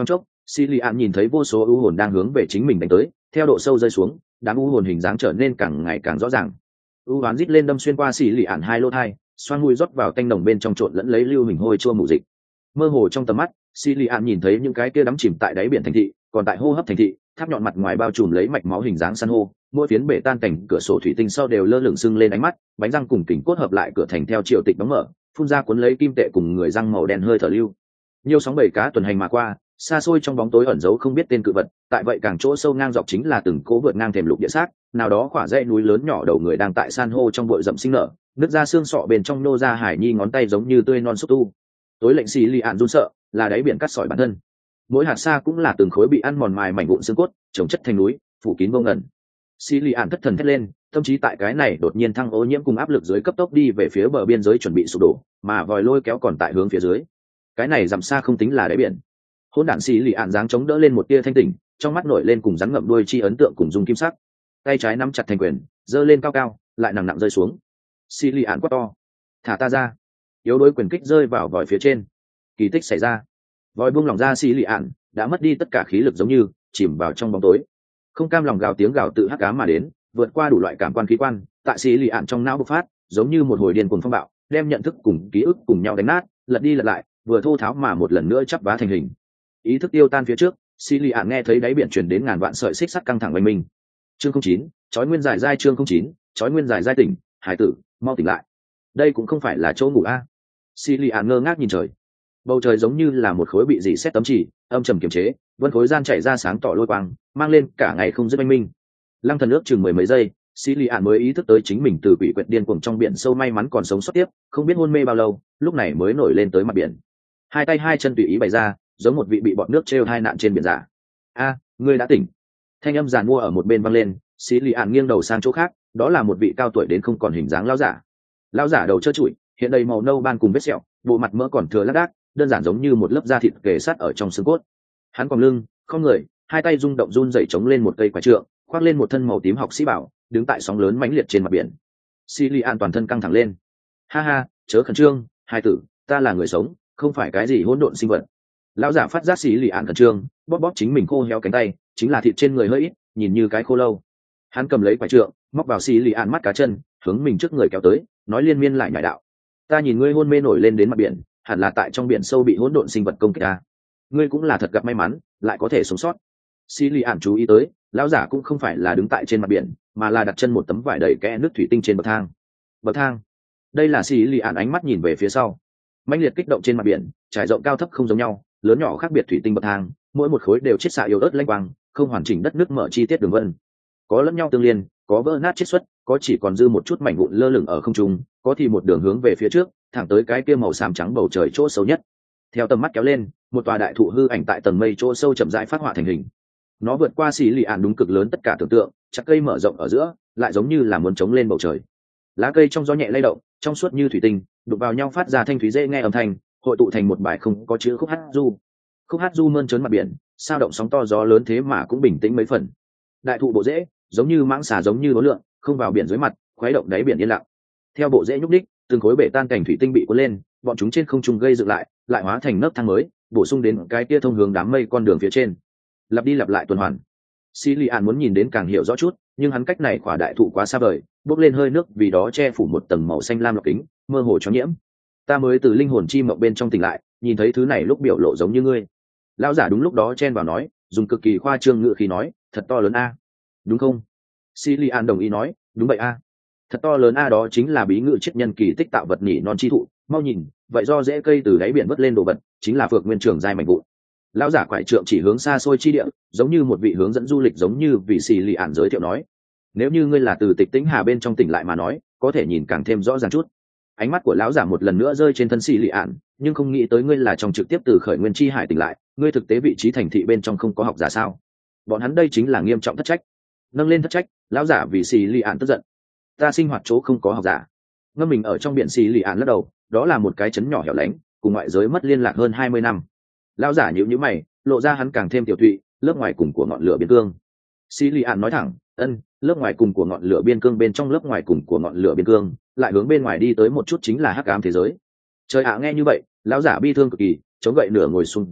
Xí lì ạn nhìn thấy vô số u hồn đang hướng về chính mình đánh tới, theo độ sâu rơi xuống, đám u hồn hình dáng trở nên càng ngày càng rõ ràng. U hoán rít lên đâm xuyên qua xì lì ạn hai lỗ thai, xoan mũi rót vào tanh nồng bên trong trộn lẫn lấy lưu hình hôi chua mù dịch. Mơ hồ trong tầm mắt, xì lì ạn nhìn thấy những cái kia đắm chìm tại đáy biển thành thị, còn tại hô hấp thành thị, tháp nhọn mặt ngoài bao trùm lấy mạch máu hình dáng san hô, mỗi phiến bể tan cảnh cửa sổ thủy tinh sau đều lơ lửng sưng lên ánh mắt, bánh răng cùng kính cốt hợp lại cửa thành theo triều tịch đóng mở, phun ra cuốn lấy kim tệ cùng người răng màu đen hơi thở lưu. Nhiều sóng bầy cá tuần hành mà qua, xa xôi trong bóng tối ẩn giấu không biết tên cự vật, tại vậy càng chỗ sâu ngang dọc chính là từng cố vượt ngang thềm lục địa xác, nào đó khỏa dãy núi lớn nhỏ đầu người đang tại san hô trong bụi rậm sinh nở, nứt ra xương sọ bên trong nô ra hải nhi ngón tay giống như tươi non xúc tu. Tối lệnh xì lì ạn run sợ, là đáy biển cắt sỏi bản thân. Mỗi hạt sa cũng là từng khối bị ăn mòn mài mảnh vụn xương cốt, chồng chất thành núi, phủ kín vô ngần. Xì lì ạn thất thần thét lên, thậm chí tại cái này đột nhiên thăng ô nhiễm cùng áp lực dưới cấp tốc đi về phía bờ biên giới chuẩn bị sụp đổ, mà vòi lôi kéo còn tại hướng phía dưới. Cái này dặm xa không tính là đáy biển. Hỗn đản xì lì ạn dáng chống đỡ lên một tia thanh tỉnh, trong mắt nổi lên cùng rắn ngậm đuôi chi ấn tượng cùng dung kim sắc. Tay trái nắm chặt thành quyền, giơ lên cao cao, lại nặng nặng rơi xuống. Xì lì ạn quát to, thả ta ra. Yếu đuối quyền kích rơi vào vòi phía trên. Kỳ tích xảy ra, vòi buông lỏng ra xì lì ạn đã mất đi tất cả khí lực, giống như chìm vào trong bóng tối. Không cam lòng gào tiếng gào tự hắc ám mà đến, vượt qua đủ loại cảm quan khí quan, tại xì lì ạn trong não bộc phát, giống như một hồi điên cuồng phong bạo, đem nhận thức cùng ký ức cùng nhau đánh nát, lật đi lật lại, vừa thô tháo mà một lần nữa chắp vá thành hình. Ý thức tiêu tan phía trước, xì lì ạn nghe thấy đáy biển truyền đến ngàn vạn sợi xích sắt căng thẳng oanh minh. Chương 09, chói nguyên giải giai. Chương 09, chói nguyên giải giai. Tỉnh, hải tử, mau tỉnh lại. Đây cũng không phải là chỗ ngủ a. Xì lì ạn ngơ ngác nhìn trời. Bầu trời giống như là một khối bị dỉ xét tấm chỉ, âm trầm kiềm chế, vân khối gian chảy ra sáng tỏ lôi quang, mang lên cả ngày không dứt oanh minh. Lăng thần ước chừng mười mấy giây, xì lì ạn mới ý thức tới chính mình từ quỷ quyệt điên cuồng trong biển sâu may mắn còn sống sót tiếp, không biết hôn mê bao lâu, lúc này mới nổi lên tới mặt biển. Hai tay hai chân tùy ý bày ra, giống một vị bị bọt nước trêu hai nạn trên biển giả. A, ngươi đã tỉnh. Thanh âm giàn mua ở một bên vang lên, xì lì ạn nghiêng đầu sang chỗ khác, đó là một vị cao tuổi đến không còn hình dáng lão giả. Lão giả đầu trơ trụi, hiện đầy màu nâu ban cùng vết sẹo, bộ mặt mỡ còn thừa lác đác, đơn giản giống như một lớp da thịt kề sát ở trong xương cốt. Hắn còng lưng, không người, hai tay rung động run rẩy chống lên một cây quả trượng, khoác lên một thân màu tím học sĩ bảo, đứng tại sóng lớn mãnh liệt trên mặt biển. Xì lì ạn toàn thân căng thẳng lên. Ha ha, chớ khẩn trương, hai tử, ta là người sống, không phải cái gì hỗn độn sinh vật. Lão giả phát giác xì lì ạn khẩn trương, bóp bóp chính mình khô héo cánh tay, chính là thịt trên người hơi ít, nhìn như cái khô lâu. Hắn cầm lấy quả trượng, móc vào xì lì ạn mắt cá chân, hướng mình trước người kéo tới, nói liên miên lại nhải đạo. Ta nhìn ngươi hôn mê nổi lên đến mặt biển, hẳn là tại trong biển sâu bị hỗn độn sinh vật công kích ta. Ngươi cũng là thật gặp may mắn, lại có thể sống sót. Xì lì ạn chú ý tới, lão giả cũng không phải là đứng tại trên mặt biển, mà là đặt chân một tấm vải đầy kẽ nước thủy tinh trên bậc thang. Bậc thang. Đây là xì lì ạn ánh mắt nhìn về phía sau. Mãnh liệt kích động trên mặt biển, trải rộng cao thấp không giống nhau, lớn nhỏ khác biệt thủy tinh bậc thang, mỗi một khối đều chiết xạ yếu ớt lênh quang, không hoàn chỉnh đất nước mở chi tiết đường vân. Có lẫn nhau tương liên, có vỡ nát chiết xuất, có chỉ còn dư một chút mảnh vụn lơ lửng ở không trung, có thì một đường hướng về phía trước, thẳng tới cái kia màu xám trắng bầu trời chỗ sâu nhất. Theo tầm mắt kéo lên, một tòa đại thụ hư ảnh tại tầng mây chỗ sâu chậm rãi phát họa thành hình. Nó vượt qua xì lì ạn đúng cực lớn tất cả tưởng tượng, chặt cây mở rộng ở giữa, lại giống như là muốn chống lên bầu trời. Lá cây trong gió nhẹ lay động, trong suốt như thủy tinh, đụng vào nhau phát ra thanh thúy dễ nghe âm thanh, hội tụ thành một bài không có chữ khúc hát du. Khúc hát du mơn trớn mặt biển, sao động sóng to gió lớn thế mà cũng bình tĩnh mấy phần. Đại thụ bộ rễ, giống như mãng xà giống như hố lượng, không vào biển dưới mặt, khuấy động đáy biển yên lặng. Theo bộ rễ nhúc đích, từng khối bể tan cảnh thủy tinh bị cuốn lên, bọn chúng trên không trung gây dựng lại, lại hóa thành nấc thang mới, bổ sung đến cái kia thông hướng đám mây con đường phía trên. Lặp đi lặp lại tuần hoàn. Xì lì ạn muốn nhìn đến càng hiểu rõ chút, nhưng hắn cách này khỏa đại thụ quá xa vời, bốc lên hơi nước vì đó che phủ một tầng màu xanh lam lọc kính, mơ hồ cho nhiễm. Ta mới từ linh hồn chi mộng bên trong tỉnh lại, nhìn thấy thứ này lúc biểu lộ giống như ngươi. Lão giả đúng lúc đó chen vào nói, dùng cực kỳ khoa trương ngữ khí nói, thật to lớn a, đúng không? Xì lì ạn đồng ý nói, đúng vậy a. Thật to lớn a, đó chính là bí ngữ triết nhân kỳ tích tạo vật nhỉ non chi thụ, mau nhìn, vậy do rễ cây từ đáy biển vớt lên đồ vật, chính là phược nguyên trường giai mạnh vụn. Lão giả quải trượng chỉ hướng xa xôi chi địa, giống như một vị hướng dẫn du lịch, giống như vị xì lì ạn giới thiệu nói, nếu như ngươi là từ Tịch Tĩnh Hà bên trong tỉnh lại mà nói, có thể nhìn càng thêm rõ ràng chút. Ánh mắt của lão giả một lần nữa rơi trên thân xì lì ạn, nhưng không nghĩ tới ngươi là trong trực tiếp từ khởi nguyên chi hải tỉnh lại, ngươi thực tế vị trí thành thị bên trong không có học giả sao? Bọn hắn đây chính là nghiêm trọng thất trách. Nâng lên thất trách, lão giả vì xì lì ạn tức giận. Ta sinh hoạt chỗ không có học giả. Ngâm mình ở trong biển xì lì ạn lắc đầu, đó là một cái trấn nhỏ hẻo lánh, cùng ngoại giới mất liên lạc hơn 20 năm. Lão giả nhíu nhíu mày, lộ ra hắn càng thêm tiểu thụy, lớp ngoài cùng của ngọn lửa biên cương. Xì lì ạn nói thẳng, lớp ngoài cùng của ngọn lửa biên cương bên trong lớp ngoài cùng của ngọn lửa biên cương, lại hướng bên ngoài đi tới một chút chính là hắc ám thế giới. Trời ạ, nghe như vậy, lão giả bi thương cực kỳ, chống gậy nửa ngồi xuống dưới,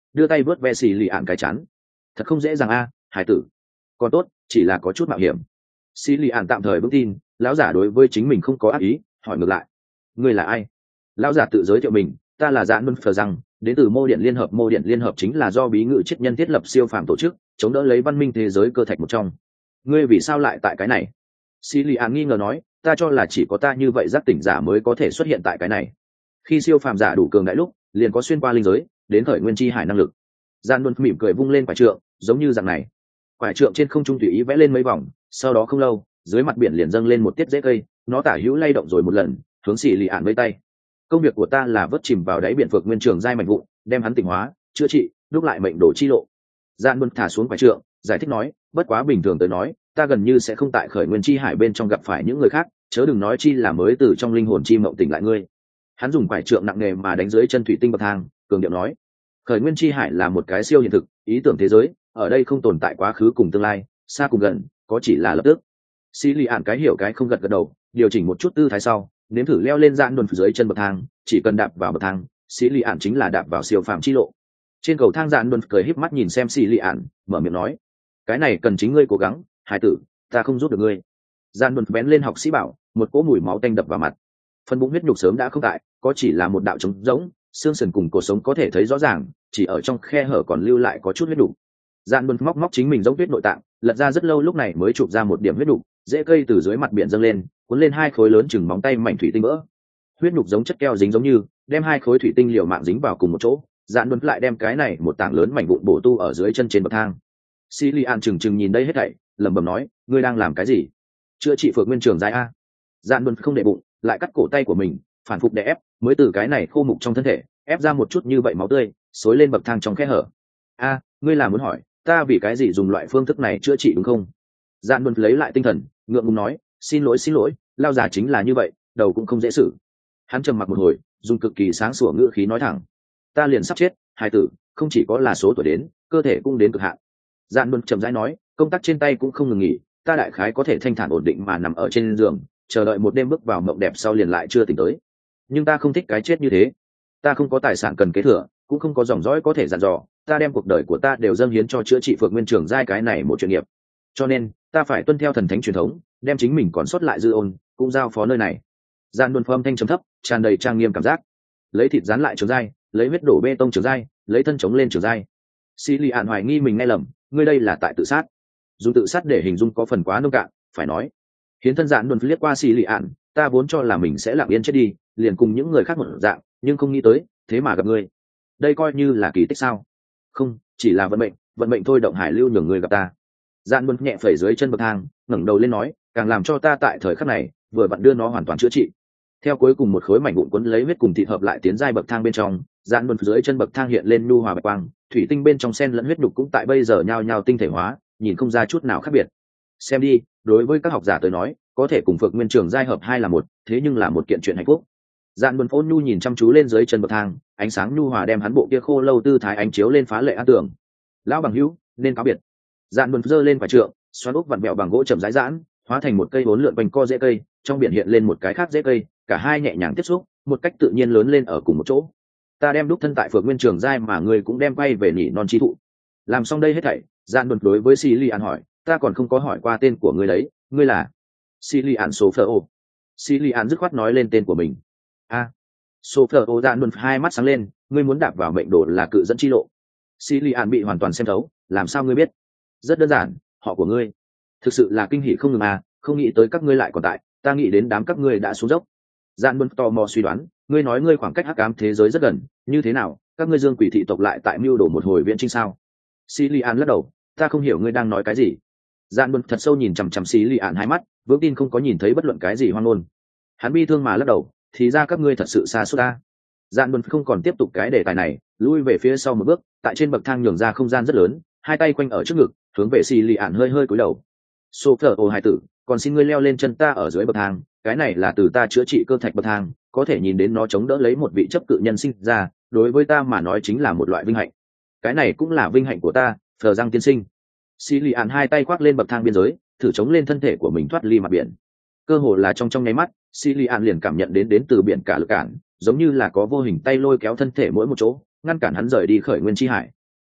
đưa tay vớt ve xì lì ạn cái chắn. Thật không dễ dàng a, hải tử. Còn tốt, chỉ là có chút mạo hiểm. Xì lì ạn tạm thời vững tin lão giả đối với chính mình không có ác ý, hỏi ngược lại, ngươi là ai? Lão giả tự giới thiệu mình, ta là Dạn Luân Phờ Rằng, đến từ Mô Điện Liên Hợp. Mô Điện Liên Hợp chính là do bí ngự triết nhân thiết lập siêu phàm tổ chức, chống đỡ lấy văn minh thế giới cơ thạch một trong. Ngươi vì sao lại tại cái này? Xì lì ạn nghi ngờ nói, ta cho là chỉ có ta như vậy giác tỉnh giả mới có thể xuất hiện tại cái này. Khi siêu phàm giả đủ cường đại lúc, liền có xuyên qua linh giới, đến khởi nguyên chi hải năng lực. Dạn Luân mỉm cười vung lên quải trượng, giống như dạng này. Quải trượng trên không trung tùy ý vẽ lên mấy vòng, sau đó không lâu, dưới mặt biển liền dâng lên một tiết rễ cây, nó tả hữu lay động rồi một lần, hướng xì lì ạn vây tay. Công việc của ta là vớt chìm vào đáy biển vực nguyên trường giai mạnh vụn, đem hắn tỉnh hóa, chữa trị, đúc lại mệnh đồ chi lộ. Dạn Luân thả xuống quải trượng, giải thích nói, bất quá bình thường tới nói, ta gần như sẽ không tại khởi nguyên chi hải bên trong gặp phải những người khác, chớ đừng nói chi là mới từ trong linh hồn chi mộng tỉnh lại ngươi. Hắn dùng quải trượng nặng nề mà đánh dưới chân thủy tinh bậc thang, cường điệu nói, khởi nguyên chi hải là một cái siêu hiện thực, ý tưởng thế giới, ở đây không tồn tại quá khứ cùng tương lai, xa cùng gần, có chỉ là lập tức. Xí lì ạn cái hiểu cái không gật gật đầu, điều chỉnh một chút tư thái sau, nếm thử leo lên Dạn Luân dưới chân bậc thang, chỉ cần đạp vào bậc thang, xí lì ạn chính là đạp vào siêu phàm chi lộ. Trên cầu thang Dạn Luân cười híp mắt nhìn xem xí lì ạn, mở miệng nói, cái này cần chính ngươi cố gắng, hải tử, ta không giúp được ngươi. Dạn Luân bén lên học sĩ bảo, một cỗ mùi máu tanh đập vào mặt. Phần bụng huyết nhục sớm đã không tại, có chỉ là một đạo trống rỗng, xương sườn cùng cột sống có thể thấy rõ ràng, chỉ ở trong khe hở còn lưu lại có chút huyết nhục. Dạn Luân móc móc chính mình giống tuyết nội tạng, lật ra rất lâu lúc này mới chụp ra một điểm huyết nhục, rễ cây từ dưới mặt biển dâng lên, cuốn lên hai khối lớn chừng móng tay mảnh thủy tinh vỡ. Huyết nhục giống chất keo dính giống như, đem hai khối thủy tinh liều mạng dính vào cùng một chỗ. Dạn Luân lại đem cái này một tảng lớn mảnh vụn bổ tu ở dưới chân trên bậc thang. Silian chừng chừng nhìn đây hết thảy, lẩm bẩm nói, ngươi đang làm cái gì? Chữa trị phược nguyên trường giai a. Dạn Luân không để bụng, lại cắt cổ tay của mình, phản phục đè ép, mới từ cái này khô mục trong thân thể ép ra một chút như vậy máu tươi, xối lên bậc thang trong khe hở. A, ngươi là muốn hỏi ta vì cái gì dùng loại phương thức này chữa trị đúng không? Dạn Luân lấy lại tinh thần, ngượng ngùng nói, xin lỗi, lao già chính là như vậy, đầu cũng không dễ xử. Hắn trầm mặc một hồi, dùng cực kỳ sáng sủa ngữ khí nói thẳng, ta liền sắp chết, hài tử, không chỉ có là số tuổi đến, cơ thể cũng đến cực hạn. Dạn Luân chậm rãi nói, công tác trên tay cũng không ngừng nghỉ, ta đại khái có thể thanh thản ổn định mà nằm ở trên giường, chờ đợi một đêm bước vào mộng đẹp sau liền lại chưa tỉnh tới. Nhưng ta không thích cái chết như thế. Ta không có tài sản cần kế thừa, cũng không có dòng dõi có thể dặn dò, ta đem cuộc đời của ta đều dâng hiến cho chữa trị phược nguyên trường giai cái này một chuyện nghiệp. Cho nên, ta phải tuân theo thần thánh truyền thống, đem chính mình còn sót lại dư ôn, cũng giao phó nơi này. Gian Luân âm thanh trầm thấp, tràn đầy trang nghiêm cảm giác. Lấy thịt dán lại trường giai, lấy huyết đổ bê tông trường giai, lấy thân chống lên trường giai. Silian hoài nghi mình nghe lầm, ngươi đây là tại tự sát. Dùng tự sát để hình dung có phần quá nông cạn, phải nói. Hiến thân Dạn Luân liếc qua Silian, ta vốn cho là mình sẽ lặng yên chết đi, liền cùng những người khác một dạng, nhưng không nghĩ tới, thế mà gặp ngươi. Đây coi như là kỳ tích sao? Không, chỉ là vận mệnh thôi động hải lưu nhường ngươi gặp ta. Dạn Luân nhẹ phẩy dưới chân bậc thang, ngẩng đầu lên nói, càng làm cho ta tại thời khắc này, vừa vặn đưa nó hoàn toàn chữa trị. Theo cuối cùng một khối mảnh vụn cuốn lấy huyết cùng thịt hợp lại tiến giai bậc thang bên trong, Dạn Luân dưới chân bậc thang hiện lên nhu hòa bạch quang, thủy tinh bên trong sen lẫn huyết đục cũng tại bây giờ nhao nhao tinh thể hóa, nhìn không ra chút nào khác biệt. Xem đi, đối với các học giả tới nói, có thể cùng phược nguyên trường giai hợp hai là một, thế nhưng là một kiện chuyện hạnh phúc. Dạn Luân ôn nhu nhìn chăm chú lên dưới chân bậc thang, ánh sáng nhu hòa đem hắn bộ kia khô lâu tư thái ánh chiếu lên phá lệ an tưởng. Lão bằng hữu, nên cáo biệt. Dạn Luân giơ lên quả trượng, xoắn ốc vặn bẹo bằng gỗ chậm rãi giãn, hóa thành một cây vốn lượn quanh co rễ cây, trong biển hiện lên một cái khác rễ cây, cả hai nhẹ nhàng tiếp xúc, một cách tự nhiên lớn lên ở cùng một chỗ. Ta đem đúc thân tại phược nguyên trường giai mà ngươi cũng đem quay về nỉ non chi thụ. Làm xong đây hết thảy, Dạn Luân đối với Silian hỏi, ta còn không có hỏi qua tên của ngươi đấy, ngươi là? Silian Sophero. Silian dứt khoát nói lên tên của mình. A. Sophero. Dạn Luân hai mắt sáng lên, ngươi muốn đạp vào mệnh đồ là cự dẫn chi lộ. Silian bị hoàn toàn xem thấu, làm sao ngươi biết? Rất đơn giản, họ của ngươi. Thực sự là kinh hỉ không ngừng à, không nghĩ tới các ngươi lại còn tại, ta nghĩ đến đám các ngươi đã xuống dốc. Dạn Luân tò mò suy đoán, ngươi nói ngươi khoảng cách hắc ám thế giới rất gần, như thế nào, các ngươi dương quỷ thị tộc lại tại mưu đồ một hồi viễn trinh sao? Silian lắc đầu, ta không hiểu ngươi đang nói cái gì. Dạn Luân thật sâu nhìn chằm chằm Silian hai mắt, vững tin không có nhìn thấy bất luận cái gì hoang ngôn. Hắn bi thương mà lắc đầu, thì ra các ngươi thật sự xa suốt ta. Dạn Luân không còn tiếp tục cái đề tài này, lui về phía sau một bước, tại trên bậc thang nhường ra không gian rất lớn, hai tay quanh ở trước ngực, hướng về Silian hơi hơi cúi đầu. Sophero hải tử, còn xin ngươi leo lên chân ta ở dưới bậc thang, cái này là từ ta chữa trị cơ thạch bậc thang, có thể nhìn đến nó chống đỡ lấy một vị chấp cự nhân sinh ra, đối với ta mà nói chính là một loại vinh hạnh. Cái này cũng là vinh hạnh của ta, Phờ Giang tiên sinh. Silian hai tay khoác lên bậc thang biên giới, thử chống lên thân thể của mình thoát ly mặt biển. Cơ hồ là trong nháy mắt, Silian liền cảm nhận đến từ biển cả lực cản, giống như là có vô hình tay lôi kéo thân thể mỗi một chỗ, ngăn cản hắn rời đi khởi nguyên chi hải,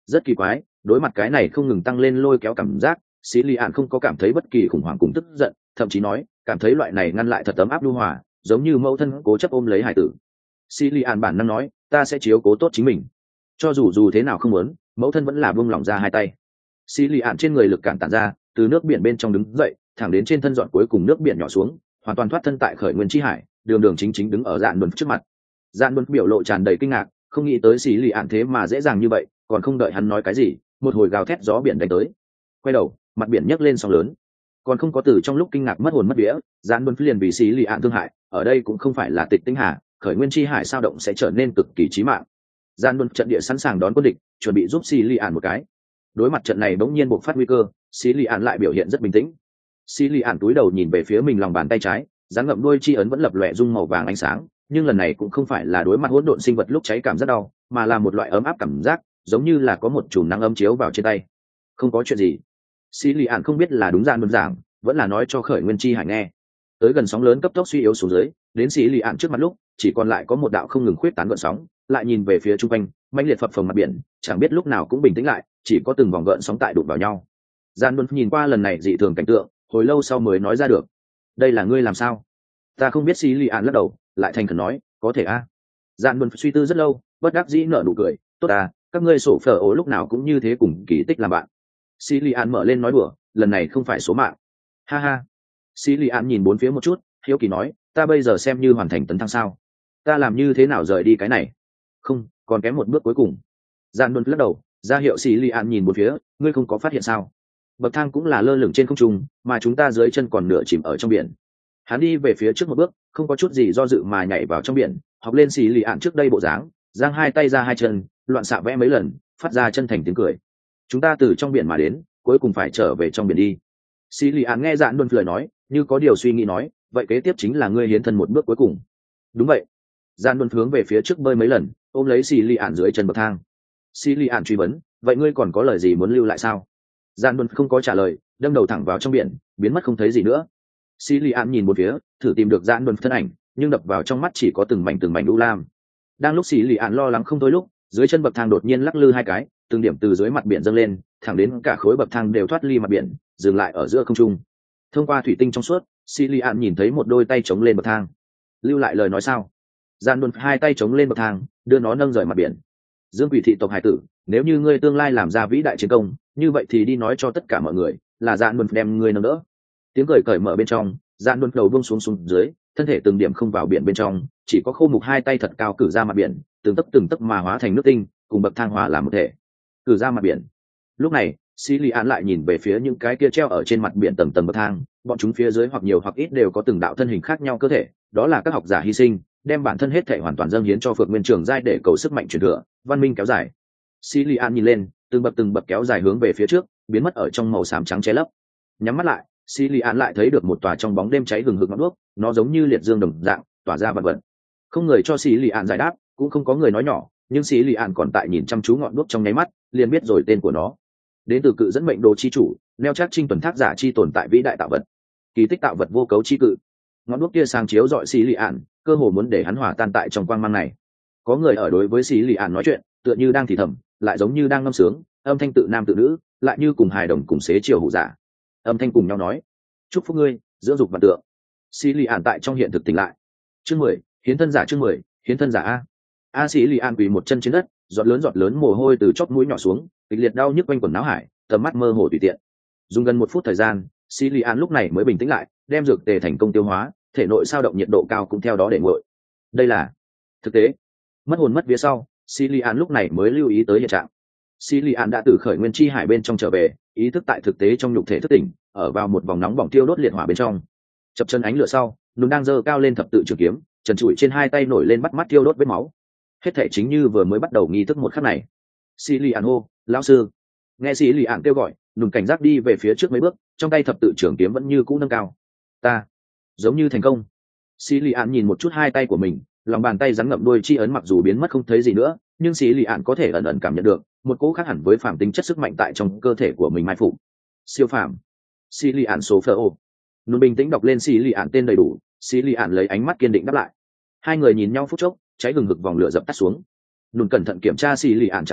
Rất kỳ quái, đối mặt cái này không ngừng tăng lên lôi kéo cảm giác, xí lì ạn không có cảm thấy bất kỳ khủng hoảng cùng tức giận, thậm chí nói cảm thấy loại này ngăn lại thật ấm áp lưu hòa, giống như mẫu thân cố chấp ôm lấy hải tử. Xí lì ạn bản năng nói, ta sẽ chiếu cố tốt chính mình, cho dù thế nào không muốn, mẫu thân vẫn là buông lỏng ra hai tay. Xí lì ạn trên người lực cản tản ra, từ nước biển bên trong đứng dậy, thẳng đến trên thân dọn cuối cùng nước biển nhỏ xuống, hoàn toàn thoát thân tại khởi nguyên chi hải, đường đường chính chính đứng ở Dạn Đồn trước mặt. Dạn Đồn biểu lộ tràn đầy kinh ngạc, không nghĩ tới xí lì ạn thế mà dễ dàng như vậy, còn không đợi hắn nói cái gì, một hồi gào thét gió biển đánh tới. Quay đầu, mặt biển nhấc lên sóng lớn, còn không có từ trong lúc kinh ngạc mất hồn mất vía, Dạn Đồn liền vì xí lì ạn thương hại, ở đây cũng không phải là tịch tĩnh hà, khởi nguyên chi hải sao động sẽ trở nên cực kỳ chí mạng. Dạn Đồn trận địa sẵn sàng đón quân địch, chuẩn bị giúp xí lì ạn một cái. Đối mặt trận này bỗng nhiên bộc phát nguy cơ, xí lì ạn lại biểu hiện rất bình tĩnh. Xí lì ạn túi đầu nhìn về phía mình lòng bàn tay trái, dáng ngậm đuôi chi ấn vẫn lập lòe dung màu vàng ánh sáng, nhưng lần này cũng không phải là đối mặt hỗn độn sinh vật lúc cháy cảm rất đau, mà là một loại ấm áp cảm giác, giống như là có một chùm nắng ấm chiếu vào trên tay. Không có chuyện gì. Xí lì ạn không biết là đúng Dạn Đồn giảng, vẫn là nói cho khởi nguyên chi hải nghe. Tới gần sóng lớn cấp tốc suy yếu xuống dưới, đến xí lì ạn trước mặt lúc chỉ còn lại có một đạo không ngừng khuyết tán gợn sóng, lại nhìn về phía trung quanh, mãnh liệt phập phồng mặt biển, chẳng biết lúc nào cũng bình tĩnh lại, chỉ có từng vòng gợn sóng tại đụng vào nhau. Dạn Đồn nhìn qua lần này dị thường cảnh tượng, hồi lâu sau mới nói ra được, đây là ngươi làm sao? Ta không biết. Xí lì ạn lắc đầu, lại thành khẩn nói, có thể a. Dạn Đồn suy tư rất lâu, bất đắc dĩ nở nụ cười, tốt à, các ngươi sổ phở ố lúc nào cũng như thế, cùng kỳ tích làm bạn. Xí lì ạn mở lên nói đùa, lần này không phải số mạng. Ha ha. Xí lì ạn nhìn bốn phía một chút, hiếu kỳ nói, ta bây giờ xem như hoàn thành tấn thăng sao? Ta làm như thế nào rời đi cái này? Không, còn kém một bước cuối cùng. Dạn Đồn lắc đầu, ra hiệu xí lì ạn nhìn bốn phía, ngươi không có phát hiện sao? Bậc thang cũng là lơ lửng trên không trung, mà chúng ta dưới chân còn nửa chìm ở trong biển. Hắn đi về phía trước một bước, không có chút gì do dự mà nhảy vào trong biển, học lên xì lì ạn trước đây bộ dáng, giang hai tay ra hai chân, loạn xạ vẽ mấy lần, phát ra chân thành tiếng cười. Chúng ta từ trong biển mà đến, cuối cùng phải trở về trong biển đi. Xì lì ạn nghe Dạn Đồn lời nói, như có điều suy nghĩ nói, vậy kế tiếp chính là ngươi hiến thân một bước cuối cùng. Đúng vậy. Dạn Đồn hướng về phía trước bơi mấy lần, ôm lấy xì lì ạn dưới chân bậc thang. Xì lì ạn truy vấn, vậy ngươi còn có lời gì muốn lưu lại sao? Dạn Đồn không có trả lời, đâm đầu thẳng vào trong biển, biến mất không thấy gì nữa. Xí lì ạn nhìn một phía, thử tìm được Dạn Đồn thân ảnh, nhưng đập vào trong mắt chỉ có từng mảnh u lam. Đang lúc xí lì ạn lo lắng không thôi lúc, dưới chân bậc thang đột nhiên lắc lư hai cái, từng điểm từ dưới mặt biển dâng lên, thẳng đến cả khối bậc thang đều thoát ly mặt biển, dừng lại ở giữa không trung. Thông qua thủy tinh trong suốt, xí lì ạn nhìn thấy một đôi tay chống lên bậc thang. Lưu lại lời nói sao? Dạn Đồn hai tay chống lên bậc thang, đưa nó nâng rời mặt biển. Dương quỷ thị tộc hải tử, nếu như ngươi tương lai làm ra vĩ đại chiến công, như vậy thì đi nói cho tất cả mọi người, là Dạn Đồn đem ngươi nâng đỡ. Tiếng cười cởi mở bên trong, Dạn Đồn đầu buông xuống dưới, thân thể từng điểm không vào biển bên trong, chỉ có khô mục hai tay thật cao cử ra mặt biển, từng tấc mà hóa thành nước tinh, cùng bậc thang hòa làm một thể. Cử ra mặt biển. Lúc này, Xí Lì An lại nhìn về phía những cái kia treo ở trên mặt biển tầng tầng bậc thang, bọn chúng phía dưới hoặc nhiều hoặc ít đều có từng đạo thân hình khác nhau cơ thể, đó là các học giả hy sinh, đem bản thân hết thể hoàn toàn dâng hiến cho Phượng Nguyên Trường giai để cầu sức mạnh truyền thừa, văn minh kéo dài. Xí Lì An nhìn lên, từng bậc kéo dài hướng về phía trước, biến mất ở trong màu xám trắng che lấp. Nhắm mắt lại, Xí Lì An lại thấy được một tòa trong bóng đêm cháy hừng hực ngọn đuốc, nó giống như liệt dương đồng dạng, tỏa ra vần vần. Không người cho Xí Lì An giải đáp, cũng không có người nói nhỏ, nhưng Xí Lì An còn tại nhìn chăm chú ngọn đuốc trong nháy mắt, liền biết rồi tên của nó. Đến từ cự dẫn mệnh đồ chi chủ, neo chắc trinh tuần thác giả chi tồn tại vĩ đại tạo vật, kỳ tích tạo vật vô cấu chi cự. Ngọn đuốc kia sáng chiếu rọi Xí Lì An, cơ hồ muốn để hắn hòa tan tại trong quang mang này. Có người ở đối với Xí Lì An nói chuyện, tựa như đang thì thầm, lại giống như đang ngâm sướng, âm thanh tự nam tự nữ, lại như cùng hài đồng cùng xế chiều hủ giả. Âm thanh cùng nhau nói, chúc phúc ngươi, dưỡng dục vạn tượng. Xí Lì An tại trong hiện thực tỉnh lại. Chương 10, hiến thân giả. Chương 10, hiến thân giả. Xí Lì An quỳ một chân trên đất, giọt lớn mồ hôi từ chóp mũi nhỏ xuống, kịch liệt đau nhức quanh quần não hải, tầm mắt mơ hồ tùy tiện. Dùng gần 1 phút thời gian, Xí Lì An lúc này mới bình tĩnh lại, đem dược tề thành công tiêu hóa, thể nội sao động nhiệt độ cao cũng theo đó để nguội. Đây là thực tế. Mất hồn mất vía sau, Xí Lì An lúc này mới lưu ý tới hiện trạng. Xí Lì An đã từ khởi nguyên chi hải bên trong trở về, ý thức tại thực tế trong nhục thể thức tỉnh, ở vào một vòng nóng bỏng tiêu đốt liệt hỏa bên trong. Chập chân ánh lửa sau, nùng đang giơ cao lên thập tự trường kiếm, trần trụi trên hai tay nổi lên bắt mắt tiêu đốt vết máu. Hết thể chính như vừa mới bắt đầu nghi thức một khắc này. Xí Lì An hô, lão sư. Nghe Xí Lì An kêu gọi, nùng cảnh giác đi về phía trước mấy bước, trong tay thập tự trường kiếm vẫn như cũ nâng cao. Ta giống như thành công. Xí Lì An nhìn một chút hai tay của mình, lòng bàn tay rắn ngậm đuôi chi ấn mặc dù biến mất không thấy gì nữa, nhưng Xí Lì An có thể ẩn ẩn cảm nhận được một cỗ khác hẳn với phàm tính chất sức mạnh tại trong cơ thể của mình mai phục. Siêu phàm. Xí Lì An số phở ô. Nún bình tĩnh đọc lên Xí Lì An tên đầy đủ, Xí Lì An lấy ánh mắt kiên định đáp lại. Hai người nhìn nhau phút chốc, cháy hừng hực vòng lửa dập tắt xuống. Nún cẩn thận kiểm tra Xí Lì An trạng thái,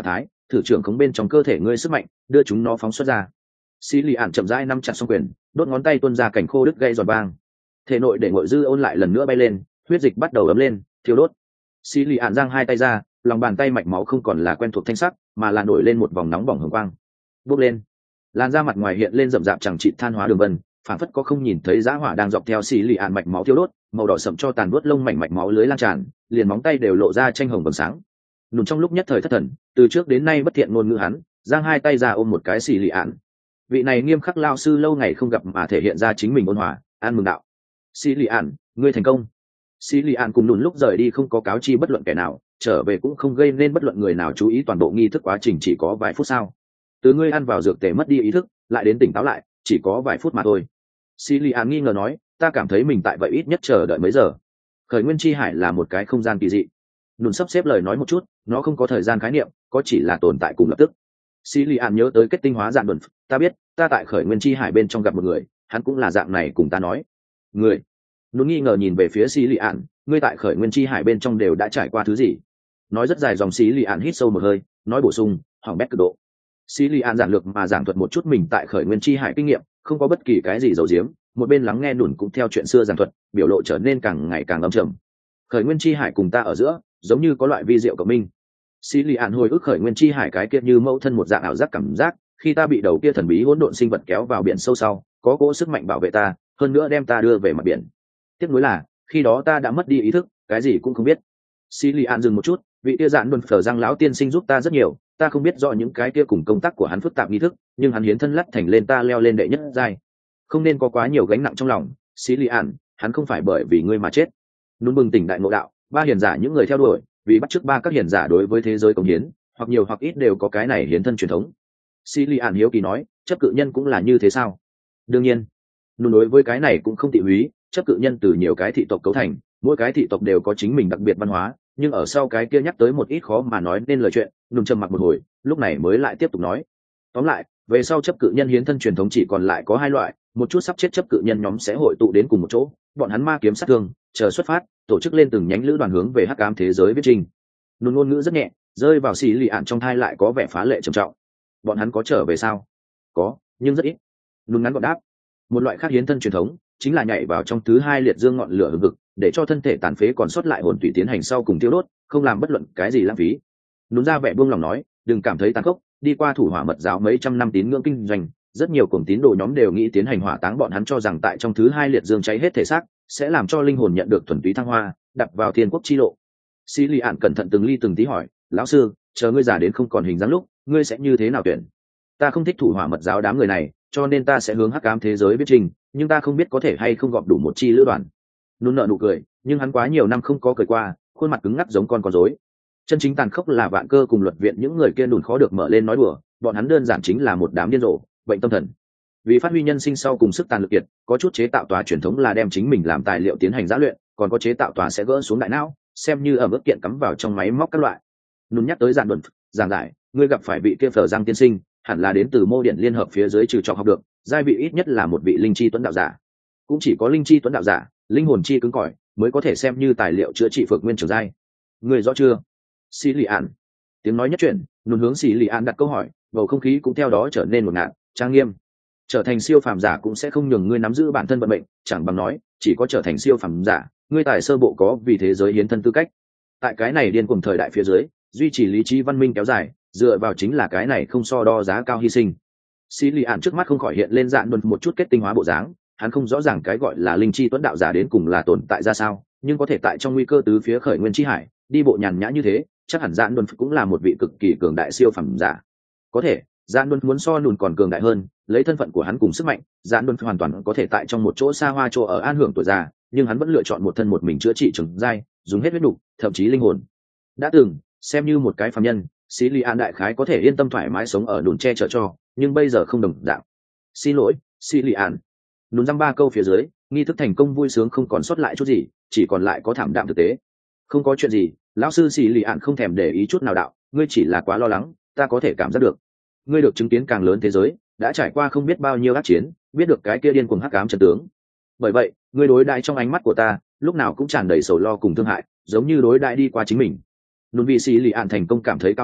thử trưởng khống bên trong cơ thể ngươi sức mạnh đưa chúng nó phóng xuất ra. Xí lì ạn chậm rãi nắm chặt song quyền, đốt ngón tay tuôn ra cảnh khô đứt gây giòn vang. Thể nội để ngội dư ôn lại lần nữa bay lên, huyết dịch bắt đầu ấm lên, thiêu đốt. Xí lì ạn giang hai tay ra, lòng bàn tay mạch máu không còn là quen thuộc thanh sắc, mà là nổi lên một vòng nóng bỏng hừng quang. Bốc lên, làn da mặt ngoài hiện lên rậm rạp chẳng trị than hóa đường vân, phản phất có không nhìn thấy dã hỏa đang dọc theo xì lì ạn mạch máu thiêu đốt, màu đỏ sậm cho tàn vuốt lông mảnh mạch máu lưới lan tràn, liền móng tay đều lộ ra tranh hồng vầng sáng. Nùn trong lúc nhất thời thất thần, từ trước đến nay bất thiện ngôn ngữ hắn, giang hai tay ra ôm một cái xì lì ạn. Vị này nghiêm khắc lao sư lâu ngày không gặp mà thể hiện ra chính mình ôn hòa, an mừng đạo: xì lì ạn, ngươi thành công. Xì lì ạn cùng Nùn lúc rời đi không có cáo chi bất luận kẻ nào, trở về cũng không gây nên bất luận người nào chú ý, toàn bộ nghi thức quá trình chỉ có vài phút sau. Từ ngươi ăn vào dược tề mất đi ý thức lại đến tỉnh táo lại chỉ có vài phút mà thôi. Xì lì ạn nghi ngờ nói: ta cảm thấy mình tại vậy ít nhất chờ đợi mấy giờ. Khởi nguyên chi hải là một cái không gian kỳ dị. Nùn sắp xếp lời nói một chút, nó không có thời gian khái niệm, có chỉ là tồn tại cùng lập tức. Xì lì ạn nhớ tới kết tinh hóa dạng đồn, ta biết ta tại khởi nguyên chi hải bên trong gặp một người, hắn cũng là dạng này cùng ta nói. Người? Nùn nghi ngờ nhìn về phía xì lì ạn, ngươi tại khởi nguyên chi hải bên trong đều đã trải qua thứ gì? Nói rất dài dòng. Xì lì ạn hít sâu một hơi, nói bổ sung: hỏng bét cực độ. Xì lì ạn giản lược mà giảng thuật một chút mình tại khởi nguyên chi hải kinh nghiệm, không có bất kỳ cái gì giấu giếm. Một bên lắng nghe Nùn cũng theo chuyện xưa giảng thuật, biểu lộ trở nên càng ngày càng âm trầm. Khởi nguyên chi hải cùng ta ở giữa giống như có loại vi diệu cộng minh. Xí lì ạn hồi ức khởi nguyên chi hải cái kia như mẫu thân một dạng ảo giác cảm giác, khi ta bị đầu kia thần bí hỗn độn sinh vật kéo vào biển sâu sau, có cỗ sức mạnh bảo vệ ta, hơn nữa đem ta đưa về mặt biển. Tiếc nuối là khi đó ta đã mất đi ý thức, cái gì cũng không biết. Xí lì ạn dừng một chút, vị kia dạn luân phở răng lão tiên sinh giúp ta rất nhiều, ta không biết rõ những cái kia cùng công tác của hắn phức tạp nghi thức, nhưng hắn hiến thân lắt thành lên ta leo lên đệ nhất giai. Không nên có quá nhiều gánh nặng trong lòng. Xí lì ạn, hắn không phải bởi vì ngươi mà chết. Nún bừng tỉnh đại ngộ đạo: ba hiền giả những người theo đuổi vì bắt chước ba các hiền giả đối với thế giới cống hiến, hoặc nhiều hoặc ít đều có cái này hiến thân truyền thống. Xí lì ạn hiếu kỳ nói: chấp cự nhân cũng là như thế sao? Đương nhiên. Nún đối với cái này cũng không tị húy, chấp cự nhân từ nhiều cái thị tộc cấu thành, mỗi cái thị tộc đều có chính mình đặc biệt văn hóa, nhưng ở sau cái kia nhắc tới một ít khó mà nói nên lời chuyện. Nún trầm mặc một hồi, lúc này mới lại tiếp tục nói: tóm lại, về sau chấp cự nhân hiến thân truyền thống chỉ còn lại có hai loại, một chút sắp chết chấp cự nhân nhóm sẽ hội tụ đến cùng một chỗ, bọn hắn ma kiếm sát thương, chờ xuất phát, tổ chức lên từng nhánh lữ đoàn hướng về hắc ám thế giới viết trình. Nôn ngôn ngữ rất nhẹ, rơi vào xì lì ạn trong thai lại có vẻ phá lệ trầm trọng. Bọn hắn có trở về sao? Có, nhưng rất ít. Nôn ngắn gọn đáp: một loại khác hiến thân truyền thống chính là nhảy vào trong thứ hai liệt dương ngọn lửa hừng hực, để cho thân thể tàn phế còn sót lại hồn tùy tiến hành sau cùng tiêu đốt, không làm bất luận cái gì lãng phí. Nôn ra vẻ buông lòng nói: đừng cảm thấy tàn khốc, đi qua thủ hỏa mật giáo mấy trăm năm tín ngưỡng kinh doanh, rất nhiều cuồng tín đồ nhóm đều nghĩ tiến hành hỏa táng bọn hắn, cho rằng tại trong thứ hai liệt dương cháy hết thể xác sẽ làm cho linh hồn nhận được thuần túy thăng hoa, đặt vào thiên quốc chi lộ. Xí lì ạn cẩn thận từng ly từng tí hỏi: lão sư, chờ ngươi già đến không còn hình dáng lúc, ngươi sẽ như thế nào tuyển? Ta không thích thủ hỏa mật giáo đám người này, cho nên ta sẽ hướng hắc ám thế giới viết trình, nhưng ta không biết có thể hay không gọp đủ một chi lữ đoàn. Nôn nợ nụ cười, nhưng hắn quá nhiều năm không có cười qua, khuôn mặt cứng ngắc giống con rối. Chân chính tàn khốc là Vạn Cơ cùng Luật Viện những người kia Nùn khó được mở lên nói đùa, bọn hắn đơn giản chính là một đám điên rồ, bệnh tâm thần. Vì phát huy nhân sinh sau cùng sức tàn lực kiệt, có chút chế tạo tòa truyền thống là đem chính mình làm tài liệu tiến hành giã luyện, còn có chế tạo tòa sẽ gỡ xuống đại não, xem như ở mức kiện cắm vào trong máy móc các loại. Nùn nhắc tới giản đồn, giảng giải: ngươi gặp phải vị kia Phở Giang tiên sinh, hẳn là đến từ Mô Điển Liên Hợp phía dưới trừ trọc học được, giai vị ít nhất là một vị linh chi tuấn đạo giả. Cũng chỉ có linh chi tuấn đạo giả, linh hồn chi cứng cỏi, mới có thể xem như tài liệu chữa trị phược nguyên trường giai. Ngươi rõ chưa? Xí lì ạn. Tiếng nói nhất chuyển, Nùn hướng Xí lì ạn đặt câu hỏi, bầu không khí cũng theo đó trở nên ngột ngạt, trang nghiêm. Trở thành siêu phàm giả cũng sẽ không nhường ngươi nắm giữ bản thân vận mệnh, chẳng bằng nói, chỉ có trở thành siêu phàm giả, ngươi tài sơ bộ có vì thế giới hiến thân tư cách. Tại cái này điên cuồng thời đại phía dưới, duy trì lý trí văn minh kéo dài, dựa vào chính là cái này không so đo giá cao hy sinh. Xí lì ạn trước mắt không khỏi hiện lên dạng đồn một chút kết tinh hóa bộ dáng, hắn không rõ ràng cái gọi là linh chi tuấn đạo giả đến cùng là tồn tại ra sao, nhưng có thể tại trong nguy cơ tứ phía khởi nguyên chi hải đi bộ nhàn nhã như thế, chắc hẳn dạng đồn cũng là một vị cực kỳ cường đại siêu phàm giả. Có thể dạng đồn muốn so Nùn còn cường đại hơn, lấy thân phận của hắn cùng sức mạnh, dạng đồn hoàn toàn có thể tại trong một chỗ xa hoa chỗ ở an hưởng tuổi già, nhưng hắn vẫn lựa chọn một thân một mình chữa trị trường giai, dùng hết huyết đủ, thậm chí linh hồn. Đã từng xem như một cái phàm nhân, Xí lì an đại khái có thể yên tâm thoải mái sống ở Nùn che chở cho, nhưng bây giờ không đồng dạng. Xin lỗi, Xí lì an. Nùn dăm ba câu phía dưới, nghi thức thành công vui sướng không còn sót lại chút gì, chỉ còn lại có thảm đạm thực tế. Không có chuyện gì, lão sư Xí lì an không thèm để ý chút nào đạo, ngươi chỉ là quá lo lắng, ta có thể cảm giác được. Ngươi được chứng kiến càng lớn thế giới, đã trải qua không biết bao nhiêu ác chiến, biết được cái kia điên cuồng hắc ám chân tướng. Bởi vậy, ngươi đối đãi trong ánh mắt của ta, lúc nào cũng tràn đầy sầu lo cùng thương hại, giống như đối đãi đi qua chính mình. Nùn vị Xí lì ạn thành công cảm thấy cao hứng,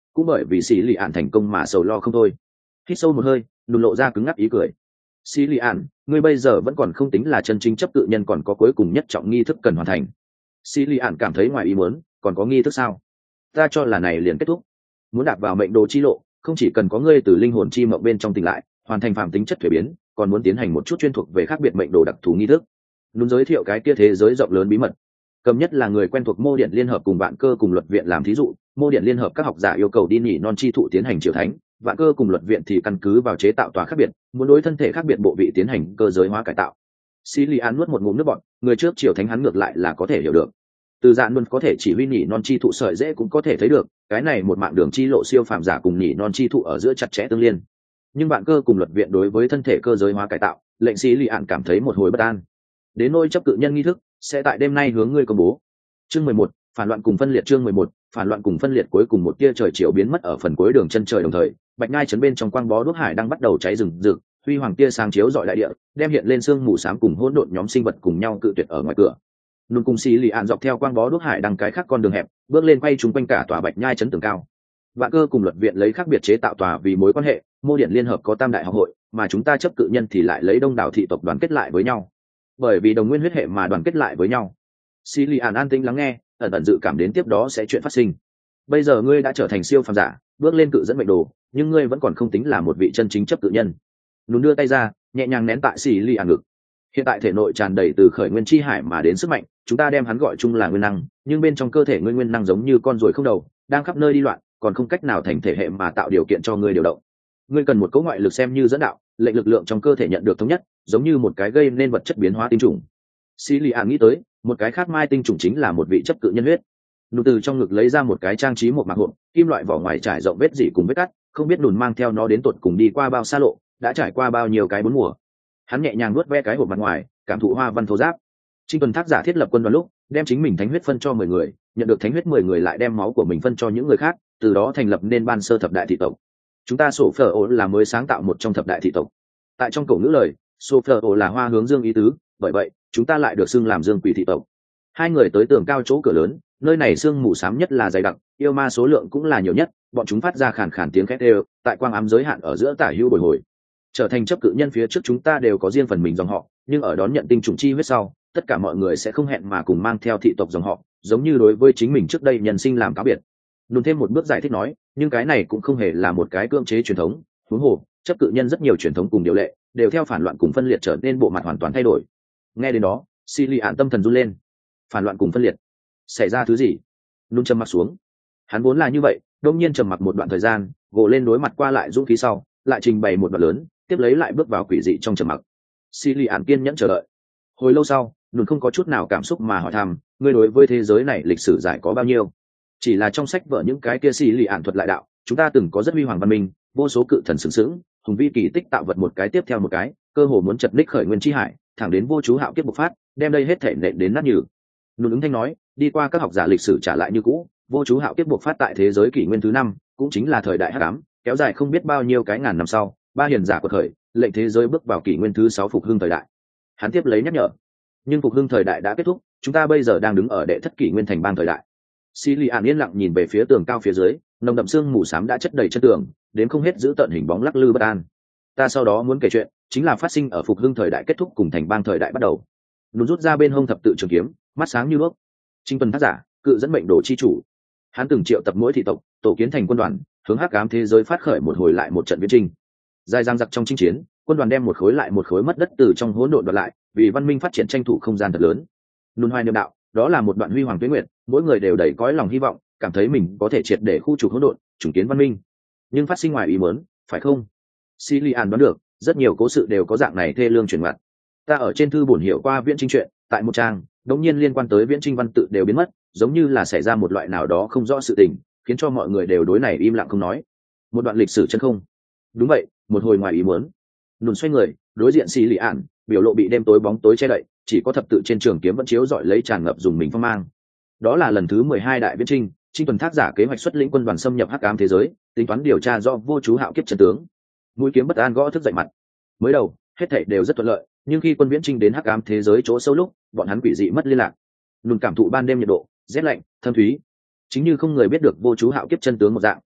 cũng bởi vì xì lì ạn thành công mà sầu lo không thôi. Hít sâu một hơi, nùn lộ ra cứng ngắc ý cười. Xì lì ạn, ngươi bây giờ vẫn còn không tính là chân chính chấp cự nhân, còn có cuối cùng nhất trọng nghi thức cần hoàn thành. Xì lì ạn cảm thấy ngoài ý muốn, còn có nghi thức sao? Ta cho là này liền kết thúc. Muốn đạp vào mệnh đồ chi lộ, không chỉ cần có ngươi từ linh hồn chi mộng bên trong tỉnh lại, hoàn thành phàm tính chất thuế biến, còn muốn tiến hành một chút chuyên thuộc về khác biệt mệnh đồ đặc thù nghi thức. Nùn giới thiệu cái kia thế giới rộng lớn bí mật. Cầm nhất là người quen thuộc mô điện liên hợp cùng vạn cơ cùng luật viện làm thí dụ. Mô điện liên hợp các học giả yêu cầu đi nhỉ non chi thụ tiến hành triều thánh, vạn cơ cùng luật viện thì căn cứ vào chế tạo tòa khác biệt, muốn đối thân thể khác biệt bộ vị tiến hành cơ giới hóa cải tạo. Xí Lý An nuốt một ngụm nước bọt, người trước triều thánh hắn ngược lại là có thể hiểu được. Từ dạng luôn có thể chỉ huy nhỉ non chi thụ sợi dễ cũng có thể thấy được, cái này một mạng đường chi lộ siêu phàm giả cùng nhỉ non chi thụ ở giữa chặt chẽ tương liên. Nhưng vạn cơ cùng luật viện đối với thân thể cơ giới hóa cải tạo, lệnh Xí Lý An cảm thấy một hồi bất an. Đến nỗi chấp cự nhân nghi thức sẽ tại đêm nay hướng ngươi công bố. Chương 11, phản loạn cùng phân liệt. Chương 11, phản loạn cùng phân liệt. Cuối cùng một tia trời chiều biến mất ở phần cuối đường chân trời, đồng thời bạch ngai trấn bên trong quang bó đuốc hải đang bắt đầu cháy rừng rực, huy hoàng tia sáng chiếu rọi đại địa, đem hiện lên sương mù xám cùng hỗn độn nhóm sinh vật cùng nhau cự tuyệt ở ngoài cửa. Nôn cùng xì lì ạn dọc theo quang bó đuốc hải đằng cái khác con đường hẹp, bước lên quay chúng quanh cả tòa bạch nhai trấn tường cao. Vạn cơ cùng luật viện lấy khác biệt chế tạo tòa vì mối quan hệ, mô điện liên hợp có tam đại học hội, mà chúng ta chấp cự nhân thì lại lấy đông đảo thị tộc đoàn kết lại với nhau. Bởi vì đồng nguyên huyết hệ mà đoàn kết lại với nhau. Xì lì ạn an tĩnh lắng nghe, ẩn ẩn dự cảm đến tiếp đó sẽ chuyện phát sinh. Bây giờ ngươi đã trở thành siêu phàm giả, bước lên cự dẫn mệnh đồ, nhưng ngươi vẫn còn không tính là một vị chân chính chấp cự nhân. Nún đưa tay ra, nhẹ nhàng nén tại xì lì ạn ngực. Hiện tại thể nội tràn đầy từ khởi nguyên chi hải mà đến sức mạnh, chúng ta đem hắn gọi chung là nguyên năng, nhưng bên trong cơ thể ngươi nguyên năng giống như con ruồi không đầu, đang khắp nơi đi loạn, còn không cách nào thành thể hệ mà tạo điều kiện cho ngươi điều động. Ngươi cần một cấu ngoại lực xem như dẫn đạo, lệnh lực lượng trong cơ thể nhận được thống nhất, giống như một cái gây nên vật chất biến hóa tinh trùng. Xí Lì Ạn nghĩ tới, một cái khác mai tinh trùng chính là một vị chấp cự nhân huyết. Nụ từ trong ngực lấy ra một cái trang trí một mạc hộp, kim loại vỏ ngoài trải rộng vết dỉ cùng vết cắt, không biết Nùn mang theo nó đến tột cùng đi qua bao xa lộ, đã trải qua bao nhiêu cái bốn mùa. Hắn nhẹ nhàng nuốt ve cái hộp mặt ngoài, cảm thụ hoa văn thô giáp. Trinh Tuần Thác giả thiết lập quân đoàn lúc, đem chính mình thánh huyết phân cho 10 người, nhận được thánh huyết 10 người lại đem máu của mình phân cho những người khác, từ đó thành lập nên ban sơ thập đại thị tộc. Chúng ta sổ phở ổ là mới sáng tạo một trong thập đại thị tộc. Tại trong cổ ngữ lời, sổ phở ổ là hoa hướng dương ý tứ, bởi vậy chúng ta lại được xưng làm dương quỷ thị tộc. Hai người tới tường cao chỗ cửa lớn, nơi này sương mù xám nhất là dày đặc, yêu ma số lượng cũng là nhiều nhất, bọn chúng phát ra khàn khàn tiếng khét đều, tại quang ám giới hạn ở giữa tả hữu bồi hồi. Trở thành chấp cự nhân phía trước chúng ta đều có riêng phần mình dòng họ, nhưng ở đón nhận tinh trùng chi huyết sau, tất cả mọi người sẽ không hẹn mà cùng mang theo thị tộc dòng họ, giống như đối với chính mình trước đây nhân sinh làm cáo biệt. Nôn thêm một bước giải thích nói, nhưng cái này cũng không hề là một cái cưỡng chế truyền thống, huống hồ chấp cự nhân rất nhiều truyền thống cùng điều lệ đều theo phản loạn cùng phân liệt trở nên bộ mặt hoàn toàn thay đổi. Nghe đến đó, Xi Lì Ạn tâm thần run lên. Phản loạn cùng phân liệt, xảy ra thứ gì? Nôn trầm mặc xuống. Hắn vốn là như vậy, đột nhiên trầm mặc một đoạn thời gian, gồ lên đối mặt qua lại dũng khí sau, lại trình bày một đoạn lớn, tiếp lấy lại bước vào quỷ dị trong trầm mặc. Xi Lì Ạn kiên nhẫn chờ đợi. Hồi lâu sau, Nôn không có chút nào cảm xúc mà hỏi thăm, ngươi đối với thế giới này lịch sử giải có bao nhiêu? Chỉ là trong sách vở những cái kia Xi Lì Ạn thuật lại đạo, chúng ta từng có rất huy hoàng văn minh, vô số cự thần sừng sững, hùng vĩ kỳ tích tạo vật một cái tiếp theo một cái, cơ hồ muốn chật ních khởi nguyên chi hải, thẳng đến vô chú hạo kiếp bộc phát, đem đây hết thể nện đến nát nhừ. Nôn ứng thanh nói, đi qua các học giả lịch sử trả lại như cũ, vô chú hạo kiếp bộc phát tại thế giới kỷ nguyên thứ 5, cũng chính là thời đại hắc ám, kéo dài không biết bao nhiêu cái ngàn năm sau, ba hiền giả quật khởi, lệnh thế giới bước vào kỷ nguyên thứ 6 phục hưng thời đại. Hắn tiếp lấy nhắc nhở, nhưng phục hưng thời đại đã kết thúc, chúng ta bây giờ đang đứng ở đệ thất kỷ nguyên thành bang thời đại. Xi Lì Ạn yên lặng nhìn về phía tường cao phía dưới, nồng đậm sương mù xám đã chất đầy chân tường, đến không hết giữ tận hình bóng lắc lư bất an. Ta sau đó muốn kể chuyện, chính là phát sinh ở phục hưng thời đại kết thúc cùng thành bang thời đại bắt đầu. Nút rút ra bên hông thập tự trường kiếm, mắt sáng như đuốc. Trinh Tuần Thác giả, cự dẫn mệnh đồ chi chủ. Hắn từng triệu tập mỗi thị tộc, tổ kiến thành quân đoàn, hướng hắc ám thế giới phát khởi một hồi lại một trận viễn chinh. Dài dang dặc trong chinh chiến, quân đoàn đem một khối lại một khối mất đất từ trong hỗn độn đoạt lại, vì văn minh phát triển tranh thủ không gian thật lớn. Nôn hoài niệm đạo, đó là một đoạn huy hoàng tuế nguyệt, mỗi người đều đầy cõi lòng hy vọng, cảm thấy mình có thể triệt để khu trục hỗn độn, chủng kiến văn minh. Nhưng phát sinh ngoài ý muốn, phải không? Xi Lì Ạn đoán được, rất nhiều cố sự đều có dạng này thê lương chuyển mặt. Ta ở trên thư bổn hiểu qua viễn chinh chuyện, tại một trang, đống nhiên liên quan tới viễn chinh văn tự đều biến mất, giống như là xảy ra một loại nào đó không rõ sự tình, khiến cho mọi người đều đối này im lặng không nói. Một đoạn lịch sử chân không? Đúng vậy, một hồi ngoài ý muốn. Nùn xoay người, đối diện Xi Lì Ạn, biểu lộ bị đêm tối bóng tối che đậy, chỉ có thập tự trên trường kiếm vẫn chiếu rọi lấy tràn ngập dùng mình phong mang. Đó là lần thứ 12 đại viễn chinh, Trinh Tuần Thác giả kế hoạch xuất lĩnh quân đoàn xâm nhập hắc ám thế giới, tính toán điều tra do vô chú hạo kiếp chân tướng. Mũi kiếm bất an gõ thức dậy mặt. Mới đầu, hết thảy đều rất thuận lợi, nhưng khi quân viễn chinh đến hắc ám thế giới chỗ sâu lúc, bọn hắn quỷ dị mất liên lạc. Nùn cảm thụ ban đêm nhiệt độ, rét lạnh, thâm thúy, chính như không người biết được vô chú hạo kiếp chân tướng một dạng,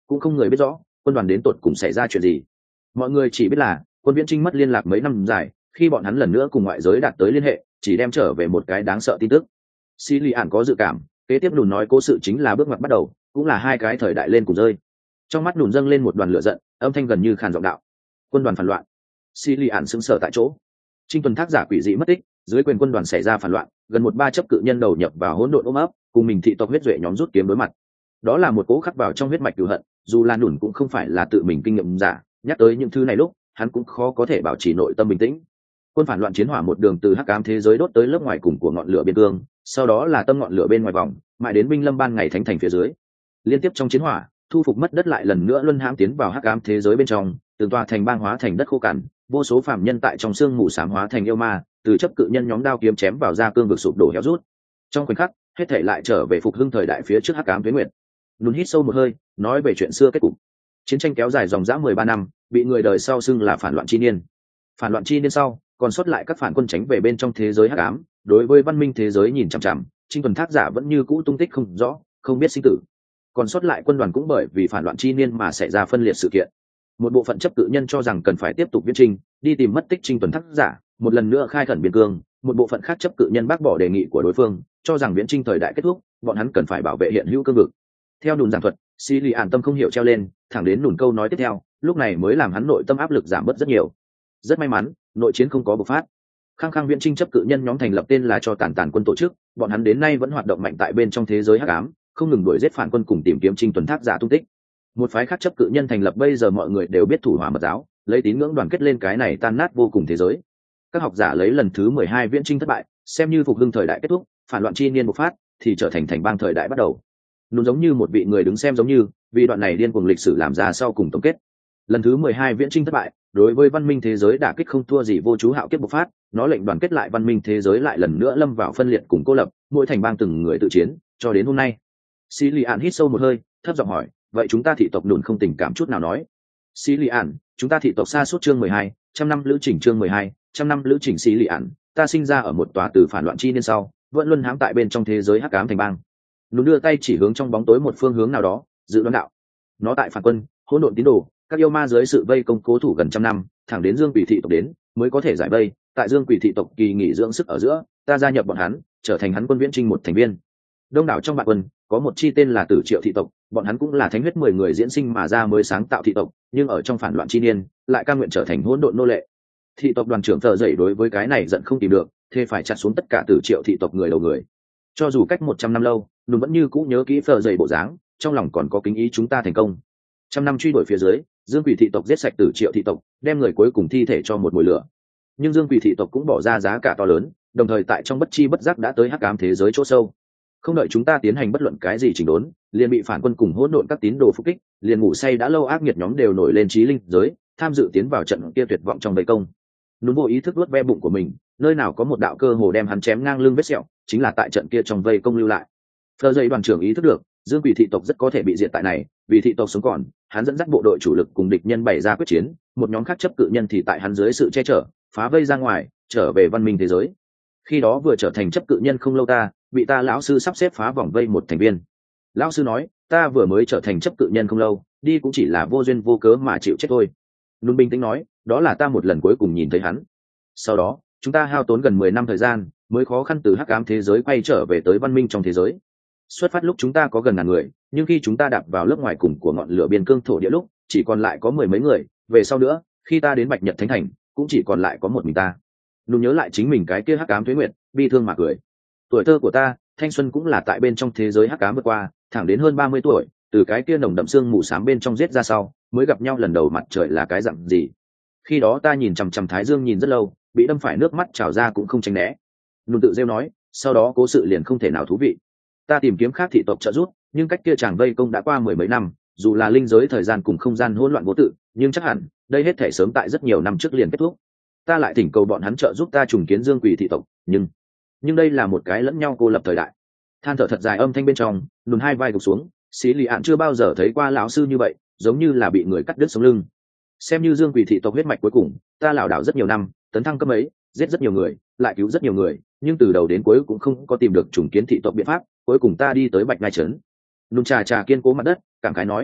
cũng không người biết rõ quân đoàn đến tột cùng xảy ra chuyện gì. Mọi người chỉ biết là quân Viễn Trinh mất liên lạc mấy năm dài, khi bọn hắn lần nữa cùng ngoại giới đạt tới liên hệ, chỉ đem trở về một cái đáng sợ tin tức. Xí Lì Ản có dự cảm, kế tiếp Nùn nói cố sự chính là bước ngoặt bắt đầu, cũng là hai cái thời đại lên cùng rơi. Trong mắt Nùn dâng lên một đoàn lửa giận, âm thanh gần như khàn giọng đạo: quân đoàn phản loạn. Xí Lì Ản sững sờ tại chỗ. Trinh tuần thác giả quỷ dị mất tích, dưới quyền quân đoàn xảy ra phản loạn, gần một ba chấp cự nhân đầu nhập vào hỗn độn ôm ấp, cùng mình thị tộc huyết duệ nhóm rút kiếm đối mặt. Đó là một cố khắc vào trong huyết mạch cừu hận, dù là Nùn cũng không phải là tự mình kinh nghiệm giả, nhắc tới những thứ này lúc hắn cũng khó có thể bảo trì nội tâm bình tĩnh. Quân phản loạn chiến hỏa một đường từ hắc ám thế giới đốt tới lớp ngoài cùng của ngọn lửa biên cương, sau đó là tâm ngọn lửa bên ngoài vòng, mãi đến binh lâm ban ngày thánh thành phía dưới. Liên tiếp trong chiến hỏa, thu phục mất đất lại lần nữa luân hãm tiến vào hắc ám thế giới bên trong, từng tòa thành bang hóa thành đất khô cằn, vô số phàm nhân tại trong sương mù xám hóa thành yêu ma, từ chấp cự nhân nhóm đao kiếm chém vào ra cương vực sụp đổ héo rút. Trong khoảnh khắc, hết thảy lại trở về phục hưng thời đại phía trước hắc ám tuế nguyệt. Nún hít sâu một hơi, nói về chuyện xưa kết cục. Chiến tranh kéo dài dòng dã 13 năm, bị người đời sau xưng là phản loạn chi niên. Phản loạn chi niên sau, còn sót lại các phản quân tránh về bên trong thế giới hắc ám, đối với văn minh thế giới nhìn chằm chằm, Trinh tuần thác giả vẫn như cũ tung tích không rõ, không biết sinh tử. Còn sót lại quân đoàn cũng bởi vì phản loạn chi niên mà xảy ra phân liệt sự kiện. Một bộ phận chấp cự nhân cho rằng cần phải tiếp tục viễn trình, đi tìm mất tích Trinh tuần thác giả, một lần nữa khai khẩn biên cương. Một bộ phận khác chấp cự nhân bác bỏ đề nghị của đối phương, cho rằng viễn trình thời đại kết thúc, bọn hắn cần phải bảo vệ hiện hữu cương vực. Theo Nùn giảng thuật, Xí Lì Ản tâm không hiểu treo lên, thẳng đến Nùn câu nói tiếp theo, lúc này mới làm hắn nội tâm áp lực giảm bớt rất nhiều. Rất may mắn, nội chiến không có bộc phát. Khang Khang viễn trinh chấp cự nhân nhóm thành lập tên là cho tàn quân tổ chức, bọn hắn đến nay vẫn hoạt động mạnh tại bên trong thế giới hắc ám, không ngừng đuổi giết phản quân cùng tìm kiếm Trinh tuần thác giả tung tích. Một phái khác chấp cự nhân thành lập bây giờ mọi người đều biết thủ hỏa mật giáo, lấy tín ngưỡng đoàn kết lên cái này tan nát vô cùng thế giới. Các học giả lấy lần thứ 12 viễn trinh thất bại, xem như phục hưng thời đại kết thúc, phản loạn chi niên bộc phát, thì trở thành thành bang thời đại bắt đầu. Nún giống như một vị người đứng xem giống như, vì đoạn này điên cuồng lịch sử làm ra sau cùng tổng kết. Lần thứ 12 viễn trinh thất bại, đối với văn minh thế giới đả kích không thua gì vô chú hạo kiếp bộc phát, nó lệnh đoàn kết lại văn minh thế giới lại lần nữa lâm vào phân liệt cùng cô lập, mỗi thành bang từng người tự chiến, cho đến hôm nay. Xí Lì Ản hít sâu một hơi, thấp giọng hỏi, vậy chúng ta thị tộc Nùn không tình cảm chút nào nói? Xí Lì Ản, chúng ta thị tộc xa suốt chương 12, trăm năm lữ trình chương 12, trăm năm lữ trình. Xí Lì Ản, ta sinh ra ở một tòa từ phản loạn chi niên sau, vẫn luân hãm tại bên trong thế giới hắc ám thành bang. Nùn đưa tay chỉ hướng trong bóng tối một phương hướng nào đó, dự đoán đạo. Nó tại phản quân, hỗn độn tín đồ, các yêu ma dưới sự vây công cố thủ gần trăm năm, thẳng đến Dương Quỷ thị tộc đến, mới có thể giải vây. Tại Dương Quỷ thị tộc kỳ nghỉ dưỡng sức ở giữa, ta gia nhập bọn hắn, trở thành hắn quân viễn trinh một thành viên. Đông đảo trong bạn quân, có một chi tên là Tử Triệu thị tộc, bọn hắn cũng là thánh huyết 10 người diễn sinh mà ra mới sáng tạo thị tộc, nhưng ở trong phản loạn chi niên, lại cam nguyện trở thành hỗn độn nô lệ. Thị tộc đoàn trưởng thở dậy đối với cái này giận không tìm được, thế phải chặt xuống tất cả Tử Triệu thị tộc người đầu người. Cho dù cách 100 năm lâu, Nùn vẫn như cũ nhớ kỹ phở dậy bộ dáng, trong lòng còn có kính ý chúng ta thành công. Trăm năm truy đuổi phía dưới, Dương Quỷ thị tộc giết sạch Tử Triệu thị tộc, đem người cuối cùng thi thể cho một mồi lửa. Nhưng Dương Quỷ thị tộc cũng bỏ ra giá cả to lớn, đồng thời tại trong bất chi bất giác đã tới hắc ám thế giới chỗ sâu. Không đợi chúng ta tiến hành bất luận cái gì chỉnh đốn, liền bị phản quân cùng hỗn độn các tín đồ phục kích, liền ngủ say đã lâu ác nghiệt nhóm đều nổi lên trí linh giới, tham dự tiến vào trận kia tuyệt vọng trong vây công. Nún vô ý thức nuốt ve bụng của mình, nơi nào có một đạo cơ hồ đem hắn chém ngang lưng vết sẹo, chính là tại trận kia trong vây công lưu lại. Phờ dậy đoàn trưởng ý thức được, Dương Quỷ thị tộc rất có thể bị diệt tại này, vì thị tộc sống còn, hắn dẫn dắt bộ đội chủ lực cùng địch nhân bày ra quyết chiến, một nhóm khác chấp cự nhân thì tại hắn dưới sự che chở, phá vây ra ngoài, trở về văn minh thế giới. Khi đó vừa trở thành chấp cự nhân không lâu ta, bị ta lão sư sắp xếp phá vòng vây một thành viên. Lão sư nói, ta vừa mới trở thành chấp cự nhân không lâu, đi cũng chỉ là vô duyên vô cớ mà chịu chết thôi. Luôn bình tĩnh nói, đó là ta một lần cuối cùng nhìn thấy hắn. Sau đó, chúng ta hao tốn gần 10 năm thời gian, mới khó khăn từ hắc ám thế giới quay trở về tới văn minh trong thế giới. Xuất phát lúc chúng ta có gần ngàn người, nhưng khi chúng ta đạp vào lớp ngoài cùng của ngọn lửa biên cương thổ địa lúc, chỉ còn lại có 10 mấy người. Về sau nữa, khi ta đến Bạch Nhật Thánh Thành, cũng chỉ còn lại có một mình ta. Luôn nhớ lại chính mình cái kia hắc ám tuế nguyệt, bi thương mà cười. Tuổi thơ của ta, thanh xuân cũng là tại bên trong thế giới hắc ám vượt qua, thẳng đến hơn 30 tuổi, từ cái kia nồng đậm sương mù xám bên trong giết ra sau, mới gặp nhau lần đầu mặt trời là cái dạng gì. Khi đó ta nhìn chằm chằm Thái Dương nhìn rất lâu, bị đâm phải nước mắt trào ra cũng không tránh né. Nùn tự rêu nói, sau đó cố sự liền không thể nào thú vị. Ta tìm kiếm khác thị tộc trợ giúp, nhưng cách kia chàng vây công đã qua 10 mấy năm, dù là linh giới thời gian cùng không gian hỗn loạn vô tự, nhưng chắc hẳn đây hết thể sớm tại rất nhiều năm trước liền kết thúc. Ta lại thỉnh cầu bọn hắn trợ giúp ta trùng kiến Dương Quỷ thị tộc, nhưng đây là một cái lẫn nhau cô lập thời đại. Than thở thật dài âm thanh bên trong, Nùn hai vai gục xuống. Xí Lì Ạn chưa bao giờ thấy qua lão sư như vậy, giống như là bị người cắt đứt sống lưng. Xem như Dương Quỷ thị tộc huyết mạch cuối cùng, ta lảo đảo rất nhiều năm, tấn thăng cấp ấy, giết rất nhiều người, lại cứu rất nhiều người, nhưng từ đầu đến cuối cũng không có tìm được trùng kiến thị tộc biện pháp. Cuối cùng ta đi tới Bạch Ngai trấn. Nùn trà kiên cố mặt đất, cảm khái nói,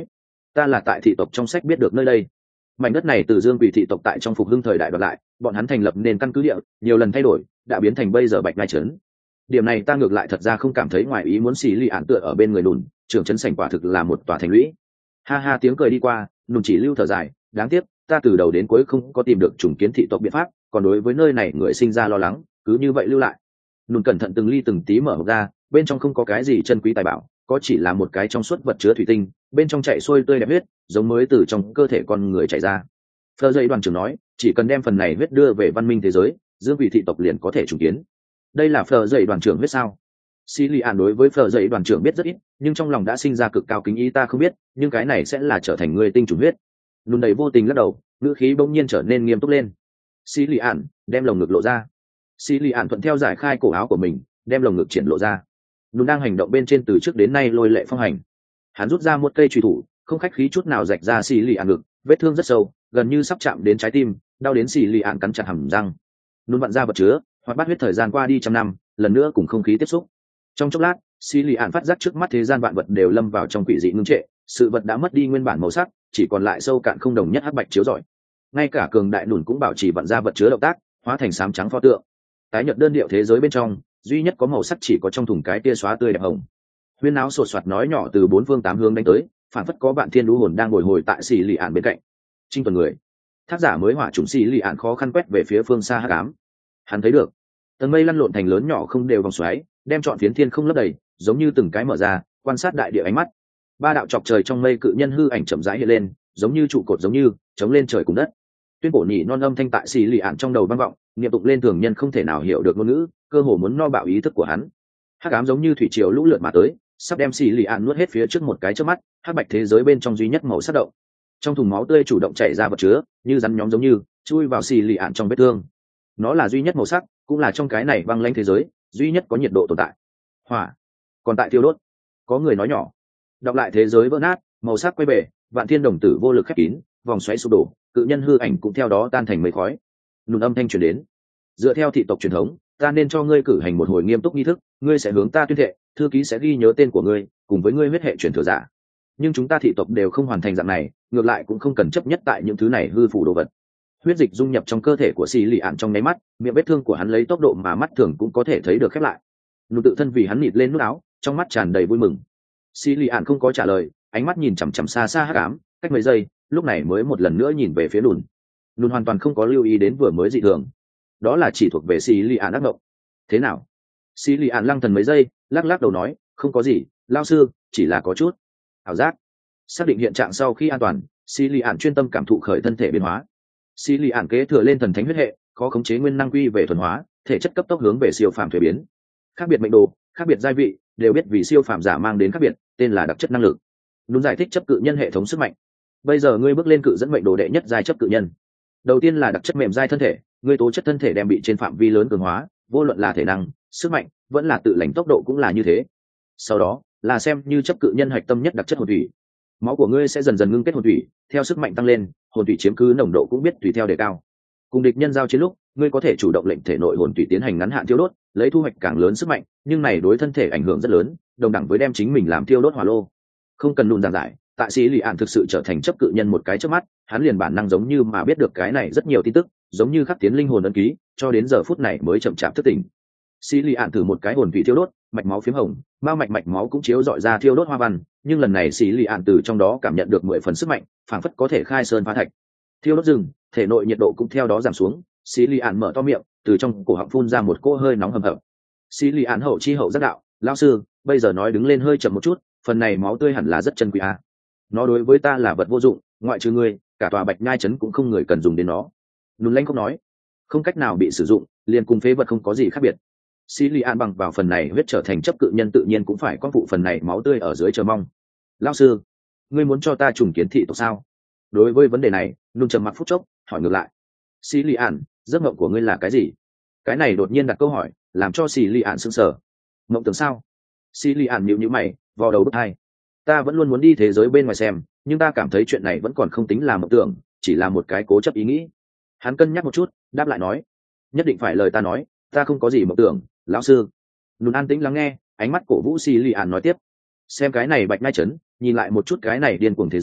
Ta là tại thị tộc trong sách biết được nơi đây. Mảnh đất này từ Dương Quỷ thị tộc tại trong Phục Hưng thời đại đoạt lại, bọn hắn thành lập nên căn cứ địa, nhiều lần thay đổi, đã biến thành bây giờ Bạch Nhai trấn. Điểm này ta ngược lại thật ra không cảm thấy ngoài ý muốn. Xì lì ạn tựa ở bên người Nùn, trưởng trấn sảnh quả thực là một tòa thành lũy. Ha ha, tiếng cười đi qua, Nùn chỉ lưu thở dài, đáng tiếc, ta từ đầu đến cuối không có tìm được trùng kiến thị tộc biện pháp, còn đối với nơi này người sinh ra lo lắng, cứ như vậy lưu lại. Nùn cẩn thận từng ly từng tí mở hộp ra, bên trong không có cái gì chân quý tài bảo, có chỉ là một cái trong suốt vật chứa thủy tinh, bên trong chảy xuôi tươi đẹp huyết, giống mới từ trong cơ thể con người chảy ra. Phờ dậy đoàn trưởng nói, chỉ cần đem phần này huyết đưa về văn minh thế giới, Dương Quỷ thị tộc liền có thể trùng kiến. Đây là Phờ dậy đoàn trưởng huyết sao? Xí lì ạn đối với Phờ dậy đoàn trưởng biết rất ít, nhưng trong lòng đã sinh ra cực cao kính ý. Ta không biết, nhưng cái này sẽ là trở thành người tinh trùng huyết. Nùn đầy vô tình lắc đầu, ngữ khí bỗng nhiên trở nên nghiêm túc lên. Xí lì ạn đem lồng ngực lộ ra. Xí lì ạn thuận theo giải khai cổ áo của mình, đem lồng ngực triển lộ ra. Nùn đang hành động bên trên từ trước đến nay lôi lệ phong hành. Hắn rút ra một cây chùy thủ, không khách khí chút nào rạch ra xì lì ạn ngực, vết thương rất sâu, gần như sắp chạm đến trái tim, đau đến xì lì ạn cắn chặt hàm răng. Nùn vặn ra vật chứa, hoặc bắt huyết thời gian qua đi trăm năm, lần nữa cùng không khí tiếp xúc. Trong chốc lát, xì lì ạn phát giác trước mắt thế gian vạn vật đều lâm vào trong quỷ dị ngưng trệ, sự vật đã mất đi nguyên bản màu sắc, chỉ còn lại sâu cạn không đồng nhất hắc bạch chiếu rọi. Ngay cả cường đại Nùn cũng bảo trì vặn ra vật chứa động tác, hóa thành xám trắng pho tượng. Tái nhợt đơn điệu thế giới bên trong, duy nhất có màu sắc chỉ có trong thùng cái tia xóa tươi đẹp hồng. Huyên áo sột soạt nói nhỏ từ bốn phương tám hướng đánh tới, phản phất có bạn thiên đũ hồn đang bồi hồi tại xì lì ạn bên cạnh. Trinh tuần người, thác giả mới hỏa trùng xì lì ạn khó khăn quét về phía phương xa hắc ám. Hắn thấy được tầng mây lăn lộn thành lớn nhỏ không đều vòng xoáy, đem trọn phiến thiên không lấp đầy, giống như từng cái mở ra, quan sát đại địa ánh mắt. Ba đạo chọc trời trong mây cự nhân hư ảnh chậm rãi hiện lên, giống như trụ cột, giống như chống lên trời cùng đất. Tuyên bổ nhị non âm thanh tại xì lì ạn trong đầu vang vọng, niệm tụng lên thường nhân không thể nào hiểu được ngôn ngữ, cơ hồ muốn no bạo ý thức của hắn. Hắc ám giống như thủy triều lũ lượt mà tới, sắp đem xì lì ạn nuốt hết phía trước một cái trước mắt. Hắc bạch thế giới bên trong duy nhất màu sắc động, trong thùng máu tươi chủ động chảy ra vật chứa, như rắn nhóm giống như chui vào xì lì ạn trong vết thương. Nó là duy nhất màu sắc, cũng là trong cái này băng lãnh thế giới duy nhất có nhiệt độ tồn tại. Hỏa còn tại thiêu đốt. Có người nói nhỏ. Đọc lại thế giới vỡ nát, màu sắc quay về, vạn thiên đồng tử vô lực khép kín, vòng xoáy sụp đổ, cự nhân hư ảnh cũng theo đó tan thành mây khói. Nùn âm thanh truyền đến. Dựa theo thị tộc truyền thống, ta nên cho ngươi cử hành một hồi nghiêm túc nghi thức, ngươi sẽ hướng ta tuyên thệ, thư ký sẽ ghi nhớ tên của ngươi cùng với ngươi huyết hệ truyền thừa giả. Nhưng chúng ta thị tộc đều không hoàn thành dạng này, ngược lại cũng không cần chấp nhất tại những thứ này hư phủ đồ vật. Huyết dịch dung nhập trong cơ thể của xì lì ạn trong nháy mắt, miệng vết thương của hắn lấy tốc độ mà mắt thường cũng có thể thấy được khép lại. Nụ tự thân vì hắn nịt lên nút áo, trong mắt tràn đầy vui mừng. Xì lì ạn không có trả lời, ánh mắt nhìn chằm chằm xa xa hắc ám, cách mấy giây, lúc này mới một lần nữa nhìn về phía Nùn. Nùn hoàn toàn không có lưu ý đến vừa mới dị thường, đó là chỉ thuộc về xì lì ạn ác mộng. Thế nào? Xì lì ạn lăng thần mấy giây, lắc lắc đầu nói, không có gì, lao sư, chỉ là có chút ảo giác. Xác định hiện trạng sau khi an toàn, xì lì ạn chuyên tâm cảm thụ khởi thân thể biến hóa. Xì lì ạn kế thừa lên thần thánh huyết hệ, khó khống chế nguyên năng quy về thuần hóa, thể chất cấp tốc hướng về siêu phàm thuế biến. Khác biệt mệnh đồ, khác biệt giai vị, đều biết vì siêu phàm giả mang đến khác biệt, tên là đặc chất năng lực. Đúng giải thích chấp cự nhân hệ thống sức mạnh. Bây giờ ngươi bước lên cự dẫn mệnh đồ đệ nhất giai chấp cự nhân. Đầu tiên là đặc chất mềm giai thân thể, ngươi tố chất thân thể đem bị trên phạm vi lớn cường hóa, vô luận là thể năng, sức mạnh, vẫn là tự lãnh tốc độ cũng là như thế. Sau đó là xem như chấp cự nhân hạch tâm nhất đặc chất hồn thủy. Máu của ngươi sẽ dần dần ngưng kết hồn thủy, theo sức mạnh tăng lên, hồn thủy chiếm cứ nồng độ cũng biết tùy theo đề cao. Cùng địch nhân giao chiến lúc, ngươi có thể chủ động lệnh thể nội hồn thủy tiến hành ngắn hạn thiêu đốt, lấy thu hoạch càng lớn sức mạnh, nhưng này đối thân thể ảnh hưởng rất lớn, đồng đẳng với đem chính mình làm thiêu đốt hỏa lô. Không cần Nùn giảng giải, tại sĩ lì ạn thực sự trở thành chấp cự nhân một cái chớp mắt, hắn liền bản năng giống như mà biết được cái này rất nhiều tin tức, giống như khắc tiến linh hồn ấn ký, cho đến giờ phút này mới chậm chạp thức tỉnh. Sĩ lì ạn thử một cái hồn thủy thiêu đốt, mạch máu phiếm hồng, bao mạch máu cũng chiếu dọi ra thiêu đốt hoa văn, nhưng lần này sĩ lì ạn từ trong đó cảm nhận được 10 phần sức mạnh, phảng phất có thể khai sơn phá thạch. Thiêu đốt rừng, thể nội nhiệt độ cũng theo đó giảm xuống, sĩ lì ạn mở to miệng, từ trong cổ họng phun ra một cỗ hơi nóng hầm hập. Sĩ lì ạn hậu chi hậu giác đạo, lão sư, bây giờ nói đứng lên hơi chậm một chút, phần này máu tươi hẳn là rất chân quý a. Nó đối với ta là vật vô dụng, ngoại trừ ngươi, cả tòa Bạch Nhai trấn cũng không người cần dùng đến nó. Nùn Lanh không nói, không cách nào bị sử dụng, liền cùng phế vật không có gì khác biệt. Sĩ lì ạn bằng vào phần này huyết trở thành chấp cự nhân tự nhiên cũng phải có phụ phần này máu tươi ở dưới chờ mong. Lão sư, ngươi muốn cho ta trùng kiến thị tộc sao? Đối với vấn đề này, Nùn trầm mặc phút chốc, hỏi ngược lại. Sĩ lì ạn, giấc mộng của ngươi là cái gì? Cái này đột nhiên đặt câu hỏi, làm cho Sĩ lì ạn sững sờ. Mộng tưởng sao? Sĩ lì ạn nhíu mày, vò đầu bứt tai. Ta vẫn luôn muốn đi thế giới bên ngoài xem, nhưng ta cảm thấy chuyện này vẫn còn không tính là mộng tưởng, chỉ là một cái cố chấp ý nghĩ. Hắn cân nhắc một chút, đáp lại nói, nhất định phải lời ta nói, ta không có gì mộng tưởng, lão sư. Nùn an tĩnh lắng nghe, ánh mắt cổ vũ Sĩ lì ạn nói tiếp, xem cái này Bạch Nhai trấn, nhìn lại một chút cái này điên cuồng thế giới,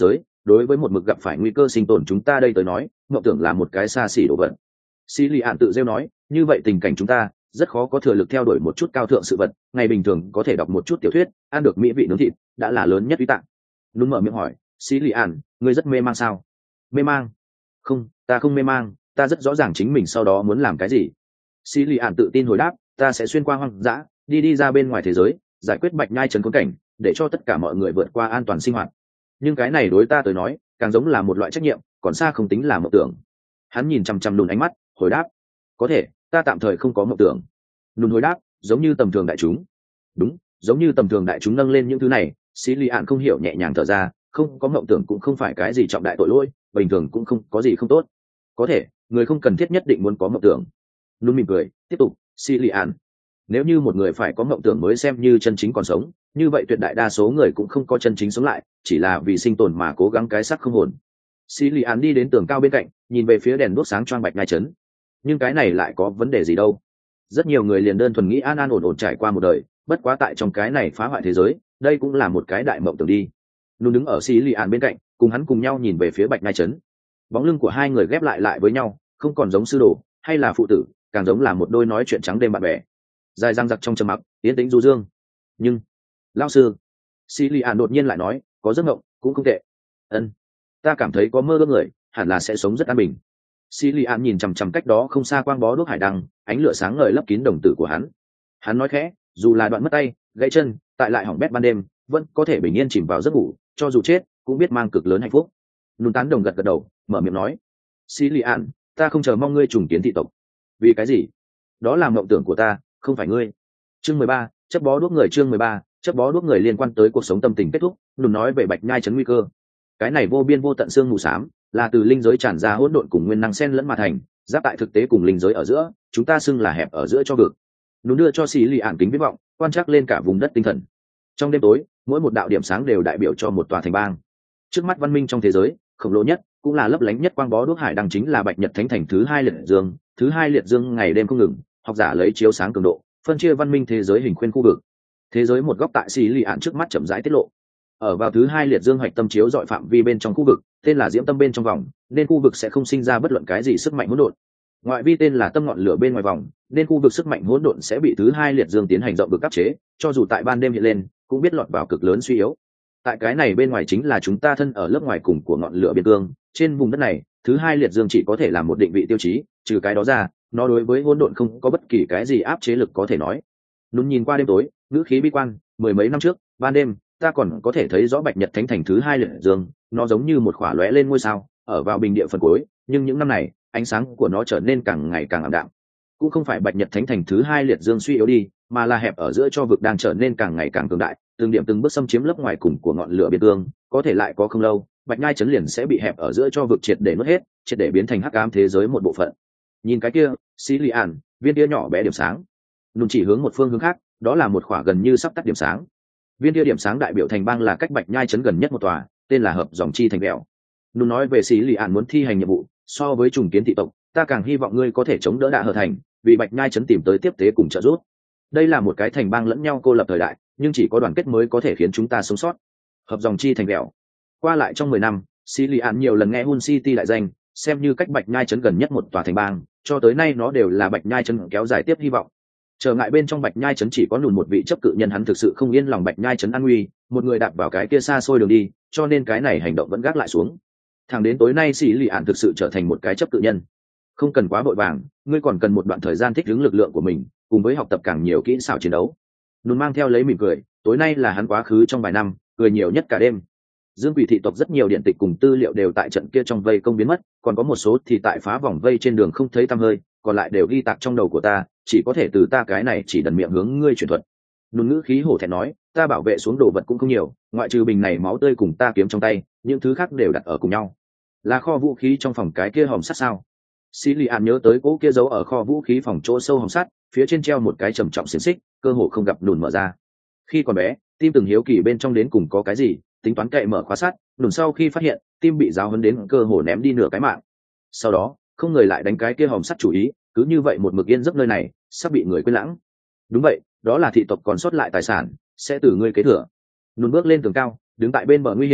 đối với một mực gặp phải nguy cơ sinh tồn chúng ta đây tới nói mộng tưởng là một cái xa xỉ đồ vật. Xí lì ạn tự rêu nói, như vậy tình cảnh chúng ta rất khó có thừa lực theo đuổi một chút cao thượng sự vật, ngày bình thường có thể đọc một chút tiểu thuyết, ăn được mỹ vị nướng thịt đã là lớn nhất uy tạng. Nún mở miệng hỏi, xí lì ạn, ngươi rất mê mang sao? Mê mang? Không, ta không mê mang, ta rất rõ ràng chính mình sau đó muốn làm cái gì. Xí lì ạn tự tin hồi đáp, ta sẽ xuyên qua hoang dã, đi ra bên ngoài thế giới, giải quyết bạch nhai trấn khốn cảnh, để cho tất cả mọi người vượt qua an toàn sinh hoạt. Nhưng cái này đối ta tới nói càng giống là một loại trách nhiệm, còn xa không tính là mộng tưởng. Hắn nhìn chằm chằm Nún ánh mắt hồi đáp, có thể ta tạm thời không có mộng tưởng. Nún hồi đáp, giống như tầm thường đại chúng. Đúng, giống như tầm thường đại chúng nâng lên những thứ này. Xí lì ạn không hiểu nhẹ nhàng thở ra, không có mộng tưởng cũng không phải cái gì trọng đại tội lỗi, bình thường cũng không có gì không tốt. Có thể người không cần thiết nhất định muốn có mộng tưởng. Nún mỉm cười tiếp tục, xí lì ạn, nếu như một người phải có mộng tưởng mới xem như chân chính còn sống, như vậy tuyệt đại đa số người cũng không có chân chính sống lại, chỉ là vì sinh tồn mà cố gắng cái xác không hồn. Xí lì án đi đến tường cao bên cạnh, nhìn về phía đèn đuốc sáng choang bạch nhai trấn. Nhưng cái này lại có vấn đề gì đâu? Rất nhiều người liền đơn thuần nghĩ an an ổn ổn trải qua một đời, bất quá tại trong cái này phá hoại thế giới, đây cũng là một cái đại mộng tưởng đi. Nún đứng ở xí lì án bên cạnh, cùng hắn cùng nhau nhìn về phía bạch nhai trấn. Bóng lưng của hai người ghép lại với nhau, không còn giống sư đồ hay là phụ tử, càng giống là một đôi nói chuyện trắng đêm bạn bè. Dài răng giặc trong trầm mặc, tiến tĩnh du dương. Nhưng lão sư, xí lì án đột nhiên lại nói, có giấc mộng cũng không tệ. Ân, ta cảm thấy có mơ ước người hẳn là sẽ sống rất an bình. Xí lì án nhìn chằm chằm cách đó không xa quang bó đuốc hải đăng, ánh lửa sáng ngời lấp kín đồng tử của hắn. Hắn nói khẽ, dù là đoạn mất tay gãy chân, tại lại hỏng bét ban đêm vẫn có thể bình yên chìm vào giấc ngủ, cho dù chết cũng biết mang cực lớn hạnh phúc. Nún tán đồng gật đầu, mở miệng nói, xí lì án, ta không chờ mong ngươi trùng kiến thị tộc. Vì cái gì? Đó là mộng tưởng của ta, không phải ngươi. Chương 13, chấp bó đuốc người. Chương 13, chấp bó đuốc người liên quan tới cuộc sống tâm tình kết thúc. Nún nói về bạch nhai trấn nguy cơ. Cái này vô biên vô tận xương mù xám là từ linh giới tràn ra hỗn độn cùng nguyên năng xen lẫn mà thành, giáp tại thực tế cùng linh giới ở giữa, chúng ta xưng là hẹp ở giữa cho vực. Nún đưa cho xì lì ạn kính viễn vọng, quan trắc lên cả vùng đất tinh thần. Trong đêm tối, mỗi một đạo điểm sáng đều đại biểu cho một tòa thành bang. Trước mắt văn minh trong thế giới, khổng lồ nhất cũng là lấp lánh nhất quang bó đuốc hải đăng chính là bạch nhật thánh thành thứ hai liệt dương. Thứ hai liệt dương ngày đêm không ngừng, học giả lấy chiếu sáng cường độ phân chia văn minh thế giới hình khuyên khu vực. Thế giới một góc tại xì lì ạn trước mắt chậm rãi tiết lộ. Ở vào thứ hai liệt dương hoạch tâm chiếu dọi phạm vi bên trong khu vực, tên là diễm tâm bên trong vòng, nên khu vực sẽ không sinh ra bất luận cái gì sức mạnh hỗn độn. Ngoại vi tên là tâm ngọn lửa bên ngoài vòng, nên khu vực sức mạnh hỗn độn sẽ bị thứ hai liệt dương tiến hành rộng vực áp chế, cho dù tại ban đêm hiện lên cũng biết lọt vào cực lớn suy yếu. Tại cái này bên ngoài chính là chúng ta thân ở lớp ngoài cùng của ngọn lửa biên cương. Trên vùng đất này, thứ hai liệt dương chỉ có thể là một định vị tiêu chí, trừ cái đó ra nó đối với hỗn độn không có bất kỳ cái gì áp chế lực có thể nói. Nún nhìn qua đêm tối, ngữ khí bi quan, mười mấy năm trước ban đêm ta còn có thể thấy rõ bạch nhật thánh thành thứ hai liệt dương, nó giống như một khỏa lóe lên ngôi sao ở vào bình địa phần cuối, nhưng những năm này ánh sáng của nó trở nên càng ngày càng ảm đạm. Cũng không phải bạch nhật thánh thành thứ hai liệt dương suy yếu đi, mà là hẹp ở giữa cho vực đang trở nên càng ngày càng cường đại, từng điểm từng bước xâm chiếm lớp ngoài cùng của ngọn lửa biên cương. Có thể lại có không lâu, bạch nhai trấn liền sẽ bị hẹp ở giữa cho vực triệt để nuốt hết, triệt để biến thành hắc ám thế giới một bộ phận. Nhìn cái kia, xí lì ạn, viên kia nhỏ bé điểm sáng. Nún chỉ hướng một phương hướng khác, đó là một khỏa gần như sắp tắt điểm sáng. Viên kia điểm sáng đại biểu thành bang là cách bạch nhai trấn gần nhất một tòa, tên là hợp dòng chi thành bèo. Nún nói về xí lì ạn muốn thi hành nhiệm vụ, so với trùng kiến thị tộc, ta càng hy vọng ngươi có thể chống đỡ Đạ Hở thành, vì bạch nhai trấn tìm tới tiếp tế cùng trợ giúp. Đây là một cái thành bang lẫn nhau cô lập thời đại, nhưng chỉ có đoàn kết mới có thể khiến chúng ta sống sót. Hợp dòng chi thành bèo. Qua lại trong 10 năm, xí lì ạn nhiều lần nghe Hun City đại danh, xem như cách bạch nhai trấn gần nhất một tòa thành bang, cho tới nay nó đều là bạch nhai trấn kéo dài tiếp hy vọng. Trở ngại bên trong bạch nhai trấn chỉ có Nùn một vị chấp cự nhân, hắn thực sự không yên lòng bạch nhai trấn an nguy, một người đạp vào cái kia xa xôi đường đi, cho nên cái này hành động vẫn gác lại xuống. Thẳng đến tối nay xì lì ạn thực sự trở thành một cái chấp cự nhân. Không cần quá vội vàng, ngươi còn cần một đoạn thời gian thích ứng lực lượng của mình, cùng với học tập càng nhiều kỹ xảo chiến đấu. Nùn mang theo lấy mỉm cười, tối nay là hắn quá khứ trong vài năm cười nhiều nhất cả đêm. Dương Quỷ thị tộc rất nhiều điện tịch cùng tư liệu đều tại trận kia trong vây công biến mất, còn có một số thì tại phá vòng vây trên đường không thấy tăm hơi, còn lại đều ghi tạc trong đầu của ta, chỉ có thể từ ta cái này chỉ đần miệng hướng ngươi truyền thuật. Nùn ngữ khí hổ thẹn nói, ta bảo vệ xuống đồ vật cũng không nhiều, ngoại trừ bình này máu tươi cùng ta kiếm trong tay, những thứ khác đều đặt ở cùng nhau. Là kho vũ khí trong phòng cái kia hòm sắt sao? Xí lì ạn nhớ tới cỗ kia giấu ở kho vũ khí phòng chỗ sâu hòm sắt, phía trên treo một cái trầm trọng xiềng xích, cơ hồ không gặp Nùn mở ra. Khi còn bé, tim từng hiếu kỳ bên trong đến cùng có cái gì, tính toán cậy mở khóa sắt. Nùn sau khi phát hiện tim bị giáo huấn đến cơ hồ ném đi nửa cái mạng. Sau đó không người lại đánh cái kia hòm sắt chủ ý, cứ như vậy một mực yên giấc nơi này, sắp bị người quên lãng. Đúng vậy, đó là thị tộc còn sót lại tài sản, sẽ từ ngươi kế thừa. Nùn bước lên tường cao, đứng tại bên bờ nguy hiểm,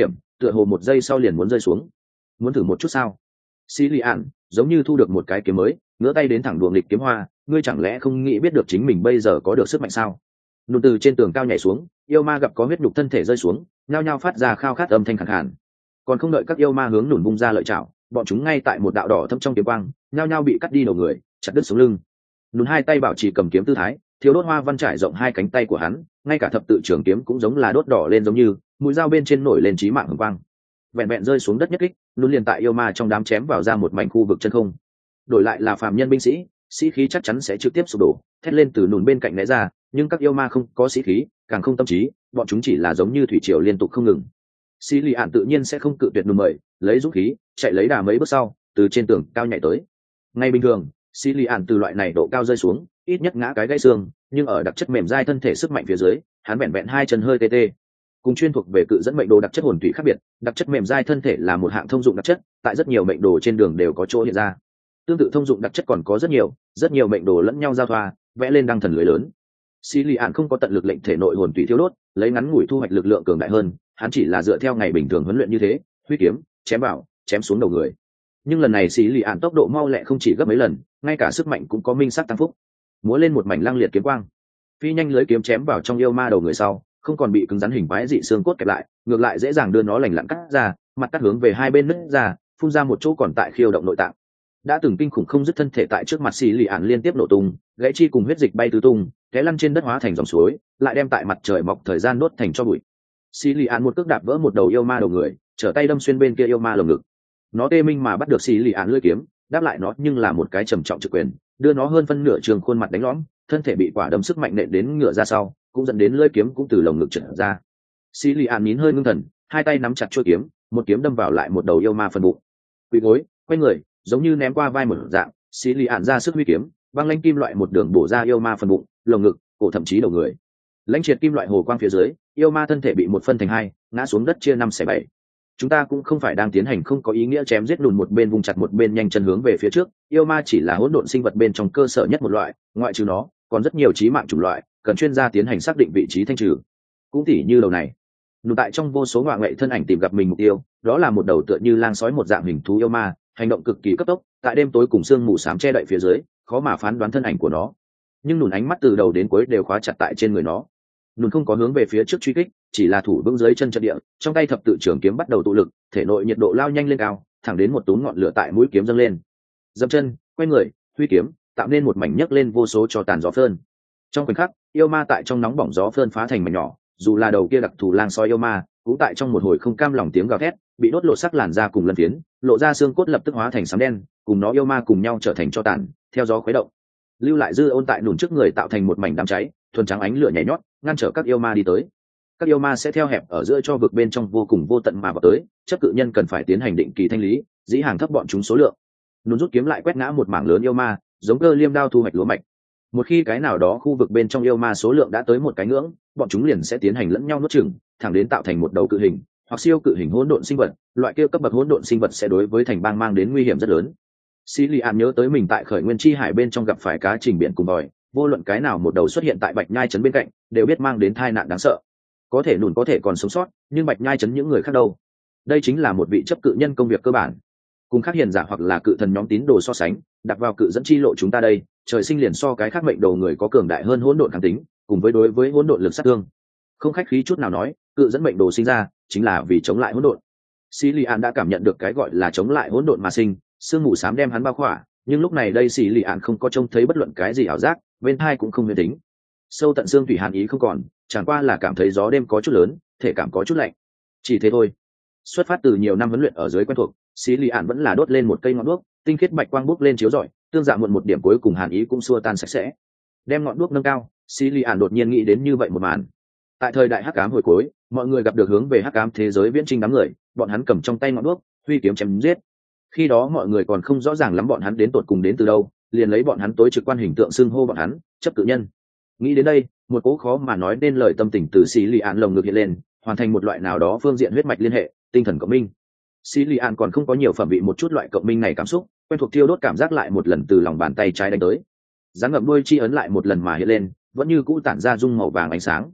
tựa hồ một giây sau liền muốn rơi xuống. Muốn thử một chút sao? Xí lì ạn giống như thu được một cái kiếm mới, ngửa tay đến thẳng đùa nghịch kiếm hoa, ngươi chẳng lẽ không nghĩ biết được chính mình bây giờ có được sức mạnh sao? Nụ từ trên tường cao nhảy xuống, yêu ma gặp có huyết nhục thân thể rơi xuống, nhao nhao phát ra khao khát âm thanh khàn khàn. Còn không đợi các yêu ma hướng nùn bung ra lợi chảo, bọn chúng ngay tại một đạo đỏ thâm trong kiếm quang, nhao nhao bị cắt đi đầu người, chặt đứt sống lưng. Nùn hai tay bảo trì cầm kiếm tư thái, thiếu đốt hoa văn trải rộng hai cánh tay của hắn, ngay cả thập tự trường kiếm cũng giống là đốt đỏ lên giống như mũi dao bên trên nổi lên chí mạng hồng quang. Vẹn vẹn rơi xuống đất nhất kích, nùn liền tại yêu ma trong đám chém vào ra một mảnh khu vực chân không. Đổi lại là phàm nhân binh sĩ, sĩ khí chắc chắn sẽ trực tiếp sụp đổ, thét lên từ nùn bên cạnh né ra, nhưng các yêu ma không có sĩ khí, càng không tâm trí, bọn chúng chỉ là giống như thủy triều liên tục không ngừng. Xí lì ạn tự nhiên sẽ không cự tuyệt nùn mời, lấy dũng khí chạy lấy đà mấy bước sau, từ trên tường cao nhảy tới. Ngay bình thường, xí lì ạn từ loại này độ cao rơi xuống, ít nhất ngã cái gãy xương, nhưng ở đặc chất mềm dai thân thể sức mạnh phía dưới, hắn vẹn vẹn hai chân hơi tê tê. Cùng chuyên thuộc về cự dẫn mệnh đồ đặc chất hồn thủy khác biệt, đặc chất mềm dai thân thể là một hạng thông dụng đặc chất, tại rất nhiều mệnh đồ trên đường đều có chỗ hiện ra. Tương tự thông dụng đặc chất còn có rất nhiều mệnh đồ lẫn nhau giao thoa, vẽ lên đăng thần lưới lớn. Xí lì ạn không có tận lực lệnh thể nội hồn thủy thiêu đốt, lấy ngắn ngủi thu hoạch lực lượng cường đại hơn, hắn chỉ là dựa theo ngày bình thường huấn luyện như thế, huy kiếm chém vào, chém xuống đầu người. Nhưng lần này xí lì ạn tốc độ mau lẹ không chỉ gấp mấy lần, ngay cả sức mạnh cũng có minh sắc tăng phúc. Múa lên một mảnh lăng liệt kiếm quang, phi nhanh lưới kiếm chém vào trong yêu ma đầu người sau, không còn bị cứng rắn hình quái dị xương cốt kẹp lại, ngược lại dễ dàng đưa nó lành lặn cắt ra, mặt cắt hướng về hai bên nứt ra, phun ra một chỗ còn tại khiêu động nội tạng. Đã từng kinh khủng không dứt thân thể tại trước mặt xì lì ạn liên tiếp nổ tung, gãy chi cùng huyết dịch bay tứ tung, té lăn trên đất hóa thành dòng suối, lại đem tại mặt trời mọc thời gian đốt thành cho bụi. Xì lì ạn một cước đạp vỡ một đầu yêu ma đầu người, trở tay đâm xuyên bên kia yêu ma lồng ngực. Nó tê minh mà bắt được xì lì ạn lưỡi kiếm, đáp lại nó nhưng là một cái trầm trọng trực quyền, đưa nó hơn phân nửa trường khuôn mặt đánh lõm, thân thể bị quả đấm sức mạnh nện đến ngựa ra sau, cũng dẫn đến lưỡi kiếm cũng từ lồng ngực trượt ra. Xì lì ạn nín hơi ngưng thần, hai tay nắm chặt chuôi kiếm, một kiếm đâm vào lại một đầu yêu ma phần bụng. Quỳ gối, quay người, giống như ném qua vai một dạng, xí lì ạn ra sức huy kiếm, băng lãnh kim loại một đường bổ ra yêu ma phần bụng, lồng ngực, cổ thậm chí đầu người. Lãnh triệt kim loại hồ quang phía dưới, yêu ma thân thể bị một phân thành hai, ngã xuống đất chia năm xẻ bảy. Chúng ta cũng không phải đang tiến hành không có ý nghĩa chém giết lùn một bên vùng chặt một bên nhanh chân hướng về phía trước, yêu ma chỉ là hỗn độn sinh vật bên trong cơ sở nhất một loại, ngoại trừ nó, còn rất nhiều chí mạng chủng loại, cần chuyên gia tiến hành xác định vị trí thanh trừ. Cũng tỉ như đầu này, nụ tại trong vô số ngoại nghệ thân ảnh tìm gặp mình mục tiêu, đó là một đầu tựa như lang sói một dạng hình thú yêu ma, hành động cực kỳ cấp tốc, tại đêm tối cùng sương mù xám che đậy phía dưới, khó mà phán đoán thân ảnh của nó. Nhưng nùn ánh mắt từ đầu đến cuối đều khóa chặt tại trên người nó. Nùn không có hướng về phía trước truy kích, chỉ là thủ vững dưới chân trận địa, trong tay thập tự trường kiếm bắt đầu tụ lực, thể nội nhiệt độ lao nhanh lên cao, thẳng đến một túm ngọn lửa tại mũi kiếm dâng lên. Dậm chân, quay người, huy kiếm, tạo nên một mảnh nhấc lên vô số cho tàn gió phơn. Trong khoảnh khắc, yêu ma tại trong nóng bỏng gió phơn phá thành mảnh nhỏ, dù là đầu kia đặc thù lang sói yêu ma, cũng tại trong một hồi không cam lòng tiếng gào thét, bị đốt lộ sắc làn da cùng lân phiến, lộ ra xương cốt lập tức hóa thành sám đen, cùng nó yêu ma cùng nhau trở thành tro tàn, theo gió khuấy động. Lưu lại dư ôn tại nùn trước người tạo thành một mảnh đám cháy, thuần trắng ánh lửa nhảy nhót, ngăn trở các yêu ma đi tới. Các yêu ma sẽ theo hẹp ở giữa cho vực bên trong vô cùng vô tận mà vào tới, chấp cự nhân cần phải tiến hành định kỳ thanh lý, dĩ hàng thấp bọn chúng số lượng. Nùn rút kiếm lại quét ngã một mảng lớn yêu ma, giống cơ liêm đao thu hoạch lúa mạch. Một khi cái nào đó khu vực bên trong yêu ma số lượng đã tới một cái ngưỡng, bọn chúng liền sẽ tiến hành lẫn nhau nuốt chửng, thẳng đến tạo thành một đầu cự hình hoặc siêu cự hình hỗn độn sinh vật. Loại kia cấp bậc hỗn độn sinh vật sẽ đối với thành bang mang đến nguy hiểm rất lớn. Xí lì an nhớ tới mình tại khởi nguyên chi hải bên trong gặp phải cá trình biển cùng bòi, vô luận cái nào một đầu xuất hiện tại bạch nhai trấn bên cạnh đều biết mang đến tai nạn đáng sợ. Có thể nùn có thể còn sống sót, nhưng bạch nhai trấn những người khác đâu? Đây chính là một vị chấp cự nhân công việc cơ bản. Cùng khác hiền giả hoặc là cự thần nhóm tín đồ so sánh, đặt vào cự dẫn chi lộ chúng ta đây, trời sinh liền so cái khác mệnh đầu người có cường đại hơn hỗn độn kháng tính, cùng với đối với hỗn độn lực sát thương. Không khách khí chút nào nói, cự dẫn mệnh đồ sinh ra chính là vì chống lại hỗn độn. Xí lì an đã cảm nhận được cái gọi là chống lại hỗn độn mà sinh, sương mù xám đem hắn bao khỏa, nhưng lúc này đây xí lì an không có trông thấy bất luận cái gì ảo giác, bên tai cũng không huyền tính. Sâu tận xương thủy hàn ý không còn, chẳng qua là cảm thấy gió đêm có chút lớn, thể cảm có chút lạnh. Chỉ thế thôi. Xuất phát từ nhiều năm huấn luyện ở dưới quen thuộc, xí lì ạn vẫn là đốt lên một cây ngọn đuốc, tinh khiết bạch quang bốc lên chiếu rọi, tương dạ muộn một điểm cuối cùng hàn ý cũng xua tan sạch sẽ. Đem ngọn đuốc nâng cao, xí lì ạn đột nhiên nghĩ đến như vậy một màn. Tại thời đại hắc ám hồi cuối, mọi người gặp được hướng về hắc ám thế giới viễn trinh đám người, bọn hắn cầm trong tay ngọn đuốc, huy kiếm chém giết. Khi đó mọi người còn không rõ ràng lắm bọn hắn đến tột cùng đến từ đâu, liền lấy bọn hắn tối trực quan hình tượng xưng hô bọn hắn, chấp cự nhân. Nghĩ đến đây, một cố khó mà nói nên lời tâm tình từ xí lì ạn lồng ngực hiện lên, hoàn thành một loại nào đó phương diện huyết mạch liên hệ, tinh thần cộng minh. Xí lì ạn còn không có nhiều phẩm vị một chút loại cộng minh này cảm xúc, quen thuộc thiêu đốt cảm giác lại một lần từ lòng bàn tay trái đánh tới. Rắn ngậm đuôi chi ấn lại một lần mà hiện lên, vẫn như cũ tản ra dung màu vàng ánh sáng.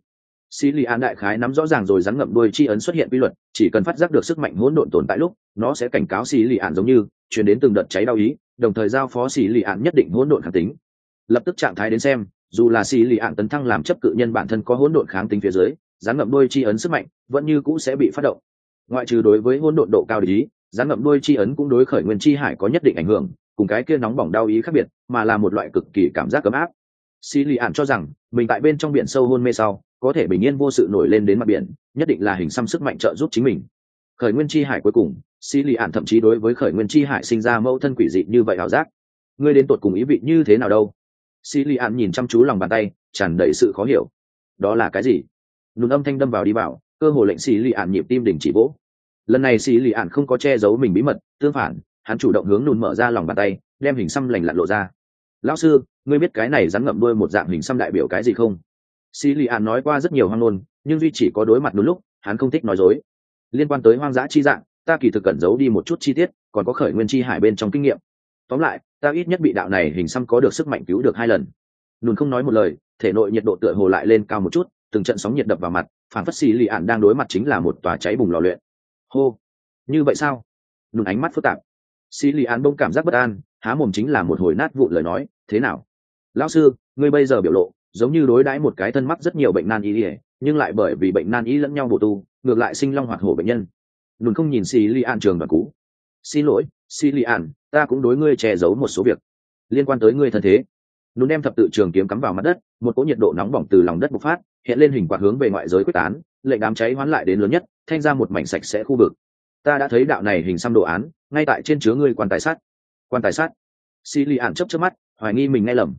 Xí Lì An đại khái nắm rõ ràng rồi rắn ngậm đuôi chi ấn xuất hiện quy luật, chỉ cần phát giác được sức mạnh hỗn độn tồn tại lúc, nó sẽ cảnh cáo Xí Lì An giống như truyền đến từng đợt cháy đau ý, đồng thời giao phó Xí Lì An nhất định hỗn độn kháng tính. Lập tức trạng thái đến xem, dù là Xí Lì An tấn thăng làm chấp cự nhân bản thân có hỗn độn kháng tính phía dưới, rắn ngậm đuôi chi ấn sức mạnh vẫn như cũ sẽ bị phát động. Ngoại trừ đối với hỗn độn độ cao ý, rắn ngậm đuôi chi ấn cũng đối khởi nguyên chi hải có nhất định ảnh hưởng, cùng cái kia nóng bỏng đau ý khác biệt, mà là một loại cực kỳ cảm giác ấm áp. Xí Lì Ản cho rằng mình tại bên trong biển sâu hôn mê sau có thể bình yên vô sự nổi lên đến mặt biển, nhất định là hình xăm sức mạnh trợ giúp chính mình. Khởi nguyên chi hải cuối cùng, Xí Lì Ản thậm chí đối với khởi nguyên chi hải sinh ra mâu thân quỷ dị như vậy ảo giác. Ngươi đến tột cùng ý vị như thế nào đâu? Xí Lì Ản nhìn chăm chú lòng bàn tay, tràn đầy sự khó hiểu. Đó là cái gì? Nùn âm thanh đâm vào đi vào, cơ hồ lệnh Xí Lì Ản nhịp tim đình chỉ vỗ. Lần này Xí Lì Ản không có che giấu mình bí mật, tương phản, hắn chủ động hướng Nùn mở ra lòng bàn tay, đem hình xăm lành lặn lộ ra. Lão sư, ngươi biết cái này rắn ngậm đuôi một dạng hình xăm đại biểu cái gì không? Xí Lì An nói qua rất nhiều hoang ngôn, nhưng duy chỉ có đối mặt đúng lúc hắn không thích nói dối. Liên quan tới hoang dã chi dạng, ta kỳ thực cẩn giấu đi một chút chi tiết, còn có khởi nguyên chi hải bên trong kinh nghiệm. Tóm lại, ta ít nhất bị đạo này hình xăm có được sức mạnh cứu được 2 lần. Nùn không nói một lời, thể nội nhiệt độ tựa hồ lại lên cao một chút, từng trận sóng nhiệt đập vào mặt, phản phất Xí Lì An đang đối mặt chính là một tòa cháy bùng lò luyện. Hô, như vậy sao? Nùn ánh mắt phức tạp. Xí Lì An bỗng cảm giác bất an, há mồm chính là một hồi nát vụn lời nói. Thế nào? Lão sư, ngươi bây giờ biểu lộ giống như đối đãi một cái thân mắc rất nhiều bệnh nan y, nhưng lại bởi vì bệnh nan y lẫn nhau bổ tu, ngược lại sinh long hoạt hổ bệnh nhân. Nùn không nhìn Xí Lì An trường đoàn cú. Xin lỗi, Xí Lì An, ta cũng đối ngươi che giấu một số việc liên quan tới ngươi thân thế. Nùn đem thập tự trường kiếm cắm vào mặt đất, một cỗ nhiệt độ nóng bỏng từ lòng đất bộc phát, hiện lên hình quạt hướng về ngoại giới quyết tán, lệnh đám cháy hoán lại đến lớn nhất, thanh ra một mảnh sạch sẽ khu vực. Ta đã thấy đạo này hình xăm đồ án ngay tại trên chứa ngươi quan tài sắt. Quan tài sắt? Xí Lì An chớp mắt, hoài nghi mình nghe lầm.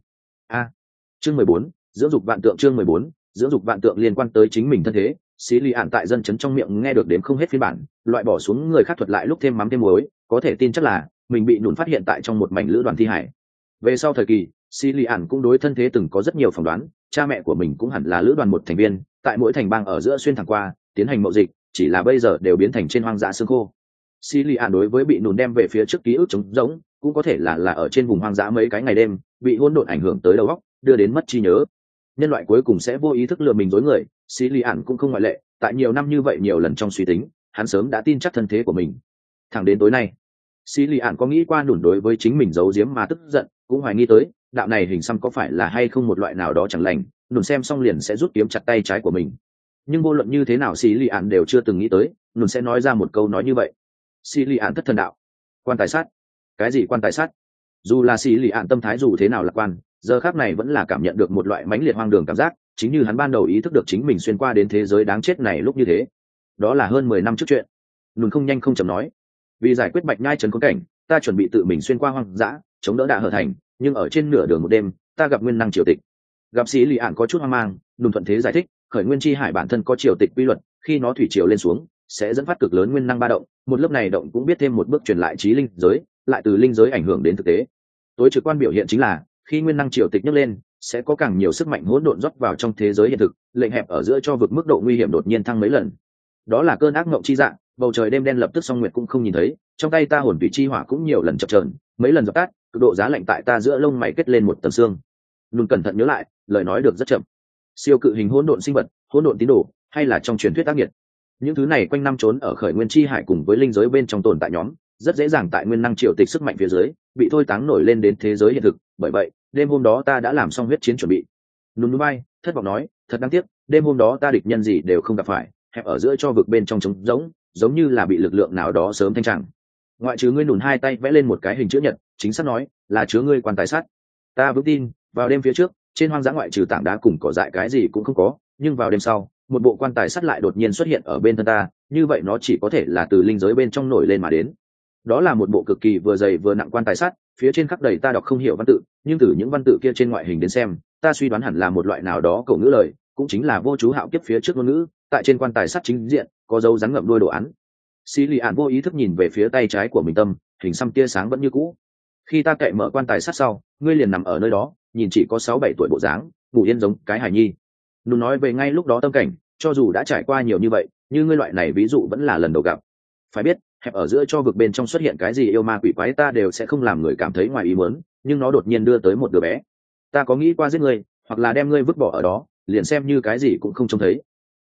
Chương 14, dưỡng dục vạn tượng. Chương 14, dưỡng dục vạn tượng liên quan tới chính mình thân thế. Xí Lì Ản tại dân chấn trong miệng nghe được đến không hết phiên bản, loại bỏ xuống người khác thuật lại lúc thêm mắm thêm muối, có thể tin chắc là mình bị Nùn phát hiện tại trong một mảnh lữ đoàn thi hải. Về sau thời kỳ, Xí Lì Ản cũng đối thân thế từng có rất nhiều phỏng đoán, cha mẹ của mình cũng hẳn là lữ đoàn một thành viên, tại mỗi thành bang ở giữa xuyên thẳng qua, tiến hành mậu dịch, chỉ là bây giờ đều biến thành trên hoang dã xương khô. Xí Lì Ản đối với bị Nùn đem về phía trước ký ức trống rỗng, cũng có thể là ở trên vùng hoang dã mấy cái ngày đêm, bị hỗn độn ảnh hưởng tới đầu óc, đưa đến mất trí nhớ. Nhân loại cuối cùng sẽ vô ý thức lừa mình dối người, Xí Lì Ản cũng không ngoại lệ. Tại nhiều năm như vậy nhiều lần trong suy tính, hắn sớm đã tin chắc thân thế của mình. Thẳng đến tối nay, Xí Lì Ản có nghĩ qua Nùn đối với chính mình giấu giếm mà tức giận, cũng hoài nghi tới đạo này hình xăm có phải là hay không một loại nào đó chẳng lành, Nùn xem xong liền sẽ rút kiếm chặt tay trái của mình. Nhưng vô luận như thế nào Xí Lì Ản đều chưa từng nghĩ tới Nùn sẽ nói ra một câu nói như vậy. Xí Lì Ản thất thần đạo: quan tài sát? Cái gì quan tài sát? Dù là Xí Lì Ản tâm thái dù thế nào lạc quan, giờ khắc này vẫn là cảm nhận được một loại mãnh liệt hoang đường cảm giác, chính như hắn ban đầu ý thức được chính mình xuyên qua đến thế giới đáng chết này lúc như thế. Đó là hơn 10 năm trước chuyện. Nùn không nhanh không chậm nói: vì giải quyết Bạch Nhai trấn khốn cảnh, ta chuẩn bị tự mình xuyên qua hoang dã, chống đỡ Đạ Hở thành, nhưng ở trên nửa đường một đêm, ta gặp nguyên năng triều tịch. Gặp Xí Lì Ản có chút hoang mang, Nùn thuận thế giải thích: khởi nguyên chi hải bản thân có triều tịch quy luật, khi nó thủy triều lên xuống, sẽ dẫn phát cực lớn nguyên năng ba động, một lớp này động cũng biết thêm một bước truyền lại trí linh giới, lại từ linh giới ảnh hưởng đến thực tế. Tối trực quan biểu hiện chính là khi nguyên năng triều tịch nhấc lên, sẽ có càng nhiều sức mạnh hỗn độn rót vào trong thế giới hiện thực, lệnh hẹp ở giữa cho vực mức độ nguy hiểm đột nhiên thăng mấy lần. Đó là cơn ác mộng chi dạng, bầu trời đêm đen lập tức song nguyệt cũng không nhìn thấy, trong tay ta hồn thủy chi hỏa cũng nhiều lần chập chờn, mấy lần dập tắt, cực độ giá lạnh tại ta giữa lông mày kết lên một tầng xương. Luôn cẩn thận nhớ lại, lời nói được rất chậm. Siêu cự hình hỗn độn sinh vật, hỗn độn tín đồ, hay là trong truyền thuyết tác nghiệt, những thứ này quanh năm trốn ở khởi nguyên chi hải cùng với linh giới bên trong tồn tại nhóm, rất dễ dàng tại nguyên năng triều tịch sức mạnh phía dưới bị thôi táng nổi lên đến thế giới hiện thực. Bởi vậy đêm hôm đó ta đã làm xong huyết chiến chuẩn bị. Nùn núi bay thất vọng nói: thật đáng tiếc, đêm hôm đó ta địch nhân gì đều không gặp phải, hẹp ở giữa cho vực bên trong trống rỗng, giống như là bị lực lượng nào đó sớm thanh tràng. Ngoại trừ ngươi. Nùn hai tay vẽ lên một cái hình chữ nhật, chính xác nói là chứa ngươi quan tài sắt. Ta vững tin vào đêm phía trước trên hoang dã ngoại trừ tảng đá cùng cỏ dại cái gì cũng không có, nhưng vào đêm sau một bộ quan tài sắt lại đột nhiên xuất hiện ở bên thân ta, như vậy nó chỉ có thể là từ linh giới bên trong nổi lên mà đến. Đó là một bộ cực kỳ vừa dày vừa nặng quan tài sắt, phía trên khắc đầy ta đọc không hiểu văn tự, nhưng từ những văn tự kia trên ngoại hình đến xem, ta suy đoán hẳn là một loại nào đó cổ ngữ lời, cũng chính là vô chú hạo kiếp phía trước ngôn ngữ. Tại trên quan tài sắt chính diện có dấu rắn ngậm đuôi đồ án. Xí Lì Ản vô ý thức nhìn về phía tay trái của mình tâm, hình xăm tia sáng vẫn như cũ. Khi ta cậy mở quan tài sắt sau, ngươi liền nằm ở nơi đó, nhìn chỉ có 6-7 tuổi bộ dáng, ngủ yên giống cái hài nhi. Nụ nói về ngay lúc đó tâm cảnh, cho dù đã trải qua nhiều như vậy, như ngươi loại này ví dụ vẫn là lần đầu gặp. Phải biết, hẹp ở giữa cho vực bên trong xuất hiện cái gì yêu ma quỷ quái ta đều sẽ không làm người cảm thấy ngoài ý muốn, nhưng nó đột nhiên đưa tới một đứa bé. Ta có nghĩ qua giết ngươi, hoặc là đem ngươi vứt bỏ ở đó, liền xem như cái gì cũng không trông thấy.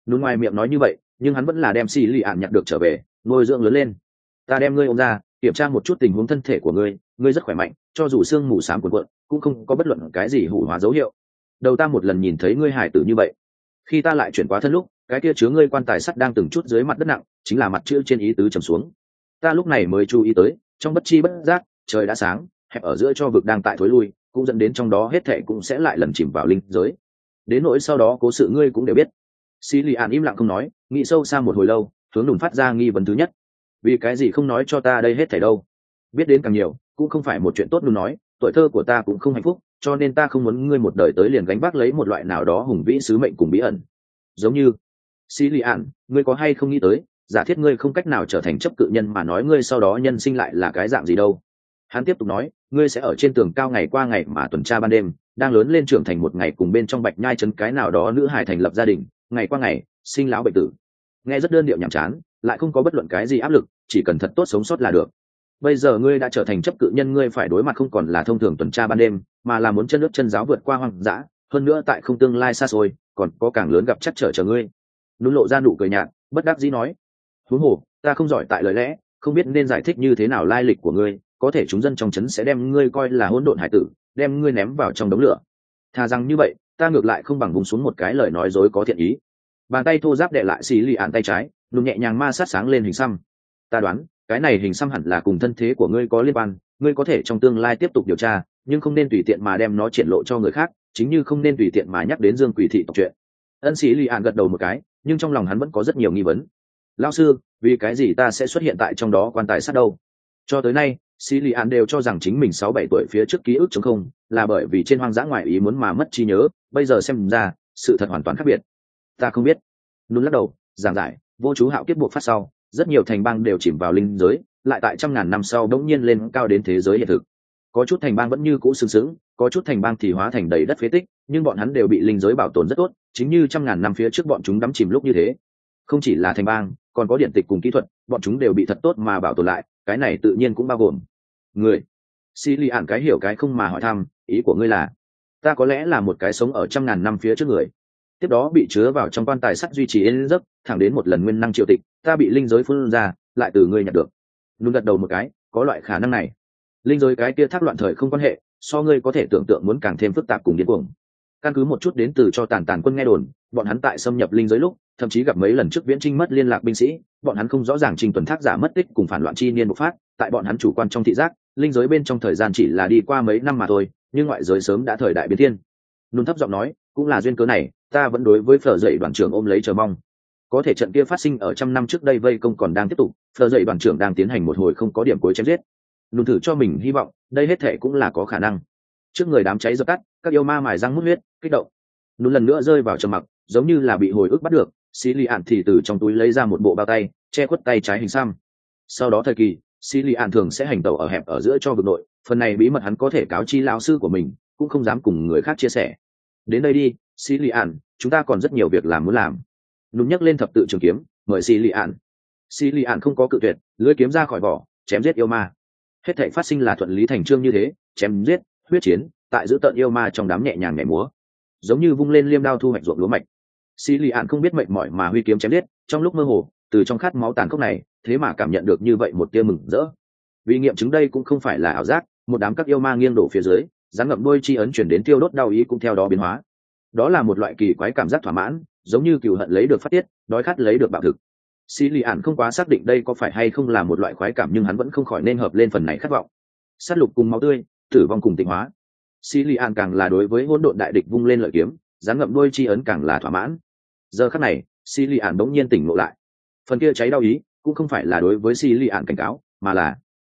Nún ngoài miệng nói như vậy, nhưng hắn vẫn là đem xì lì ạn nhặt được trở về, nuôi dưỡng lớn lên. Ta đem ngươi ôm ra, kiểm tra một chút tình huống thân thể của ngươi, ngươi rất khỏe mạnh, cho dù xương mù xám cuộn cuộn, cũng không có bất luận cái gì hủ hóa dấu hiệu. Đầu ta một lần nhìn thấy ngươi hải tử như vậy, khi ta lại chuyển qua thân lúc, cái kia chứa ngươi quan tài sắt đang từng chút dưới mặt đất nặng, chính là mặt chữ trên ý tứ trầm xuống. Ta lúc này mới chú ý tới, trong bất chi bất giác, trời đã sáng, hẹp ở giữa cho vực đang tại thối lui, cũng dẫn đến trong đó hết thảy cũng sẽ lại lần chìm vào linh giới. Đến nỗi sau đó cố sự ngươi cũng đều biết. Xí lì ạn im lặng không nói, nghĩ sâu xa một hồi lâu, hướng Nùn phát ra nghi vấn thứ nhất: vì cái gì không nói cho ta đây hết thảy đâu? Biết đến càng nhiều cũng không phải một chuyện tốt. Nùn nói, tuổi thơ của ta cũng không hạnh phúc, cho nên ta không muốn ngươi một đời tới liền gánh vác lấy một loại nào đó hùng vĩ sứ mệnh cùng bí ẩn. Giống như Xí lì ạn, ngươi có hay không nghĩ tới, giả thiết ngươi không cách nào trở thành chấp cự nhân mà nói ngươi sau đó nhân sinh lại là cái dạng gì đâu? Hắn tiếp tục nói, ngươi sẽ ở trên tường cao ngày qua ngày mà tuần tra ban đêm, đang lớn lên trưởng thành một ngày cùng bên trong Bạch Nhai trấn cái nào đó nữ hài thành lập gia đình, ngày qua ngày sinh lão bệnh tử. Nghe rất đơn điệu nhàm chán, lại không có bất luận cái gì áp lực, chỉ cần thật tốt sống sót là được. Bây giờ ngươi đã trở thành chấp cự nhân, ngươi phải đối mặt không còn là thông thường tuần tra ban đêm, mà là muốn chân nước chân giáo vượt qua hoang dã, hơn nữa tại không tương lai xa xôi còn có càng lớn gặp chắc trở chờ ngươi. Nún lộ ra nụ cười nhạt, bất đắc dĩ nói, huống hồ ta không giỏi tại lời lẽ, không biết nên giải thích như thế nào lai lịch của ngươi, có thể chúng dân trong trấn sẽ đem ngươi coi là hỗn độn hải tử, đem ngươi ném vào trong đống lửa. Thà rằng như vậy, ta ngược lại không bằng vùng xuống một cái lời nói dối có thiện ý. Bàn tay thô ráp đè lại xì lì ạn tay trái, Nún nhẹ nhàng ma sát sáng lên hình xăm. Ta đoán cái này hình xăm hẳn là cùng thân thế của ngươi có liên quan, ngươi có thể trong tương lai tiếp tục điều tra, nhưng không nên tùy tiện mà đem nó triển lộ cho người khác, chính như không nên tùy tiện mà nhắc đến Dương Quỷ thị tộc chuyện. Ân Sĩ Lì Ạn gật đầu một cái, nhưng trong lòng hắn vẫn có rất nhiều nghi vấn. Lão sư, vì cái gì ta sẽ xuất hiện tại trong đó quan tài sát đâu? Cho tới nay, Sĩ Lì Ạn đều cho rằng chính mình 6-7 tuổi phía trước ký ức trống không, là bởi vì trên hoang dã ngoài ý muốn mà mất trí nhớ, bây giờ xem ra, sự thật hoàn toàn khác biệt. Ta không biết. Nún lắc đầu, giảng giải, vô chú hạo kiếp buộc phát sau, rất nhiều thành bang đều chìm vào linh giới, lại tại trăm ngàn năm sau đống nhiên lên cao đến thế giới hiện thực. Có chút thành bang vẫn như cũ sừng sững, có chút thành bang thì hóa thành đầy đất phế tích, nhưng bọn hắn đều bị linh giới bảo tồn rất tốt, chính như trăm ngàn năm phía trước bọn chúng đắm chìm lúc như thế. Không chỉ là thành bang, còn có điện tịch cùng kỹ thuật, bọn chúng đều bị thật tốt mà bảo tồn lại, cái này tự nhiên cũng bao gồm người. Xi Lì Ạn cái hiểu cái không mà hỏi thăm, ý của ngươi là, ta có lẽ là một cái sống ở trăm ngàn năm phía trước người, tiếp đó bị chứa vào trong quan tài sắt duy trì yên giấc, thẳng đến một lần nguyên năng triệu tịch, ta bị linh giới phun ra, lại từ ngươi nhặt được. Nún gật đầu một cái, có loại khả năng này. Linh giới cái kia thác loạn thời không quan hệ, so ngươi có thể tưởng tượng muốn càng thêm phức tạp cùng điên cuồng. Căn cứ một chút đến từ cho tàn quân nghe đồn, bọn hắn tại xâm nhập linh giới lúc, thậm chí gặp mấy lần trước viễn trinh mất liên lạc binh sĩ, bọn hắn không rõ ràng trình tuần thác giả mất tích cùng phản loạn chi niên bộc phát, tại bọn hắn chủ quan trong thị giác, linh giới bên trong thời gian chỉ là đi qua mấy năm mà thôi, nhưng ngoại giới sớm đã thời đại biến thiên. Nún thấp giọng nói, cũng là duyên cớ này, ta vẫn đối với phở dậy đoàn trưởng ôm lấy chờ mong. Có thể trận kia phát sinh ở trăm năm trước đây vây công còn đang tiếp tục, phở dậy đoàn trưởng đang tiến hành một hồi không có điểm cuối chém giết. Nún thử cho mình hy vọng, đây hết thể cũng là có khả năng. Trước người đám cháy dập tắt, các yêu ma mài răng mút huyết, kích động. Nún lần nữa rơi vào trầm mặc, giống như là bị hồi ức bắt được. Xí Lì Ạn thì từ trong túi lấy ra một bộ bao tay, che khuất tay trái hình xăm. Sau đó thời kỳ, Xí Lì Ạn thường sẽ hành tẩu ở hẹp ở giữa cho vực nội, phần này bí mật hắn có thể cáo chi lão sư của mình, cũng không dám cùng người khác chia sẻ. Đến đây đi, Xí Lì Ạn, chúng ta còn rất nhiều việc làm muốn làm. Nún nhấc lên thập tự trường kiếm, mời Xí Lì Ạn. Xí Lì Ạn không có cự tuyệt, lưỡi kiếm ra khỏi vỏ, chém giết yêu ma. Hết thảy phát sinh là thuận lý thành chương như thế, chém giết, huyết chiến, tại giữ tận yêu ma trong đám nhẹ nhàng nhảy múa, giống như vung lên liêm đao thu hoạch ruộng lúa mạch. Xí Lì Ạn không biết mệt mỏi mà huy kiếm chém giết, trong lúc mơ hồ, từ trong khát máu tàn khốc này, thế mà cảm nhận được như vậy một tia mừng rỡ. Vì nghiệm chứng đây cũng không phải là ảo giác, một đám các yêu ma nghiêng đổ phía dưới, rắn ngậm đuôi chi ấn chuyển đến tiêu đốt đau ý cũng theo đó biến hóa. Đó là một loại kỳ quái cảm giác thỏa mãn, giống như cừu hận lấy được phát tiết, đói khát lấy được bạo thực. Xí Lì Ạn không quá xác định đây có phải hay không là một loại khoái cảm, nhưng hắn vẫn không khỏi nên hợp lên phần này khát vọng. Sát lục cùng máu tươi, tử vong cùng tịnh hóa. Xí Lì Ạn càng là đối với hỗn độn đại địch vung lên lợi kiếm, rắn ngậm đuôi chi ấn càng là thỏa mãn. Giờ khắc này, Xí Lì Ạn bỗng nhiên tỉnh ngộ lại. Phần kia cháy đau ý cũng không phải là đối với Xí Lì Ạn cảnh cáo, mà là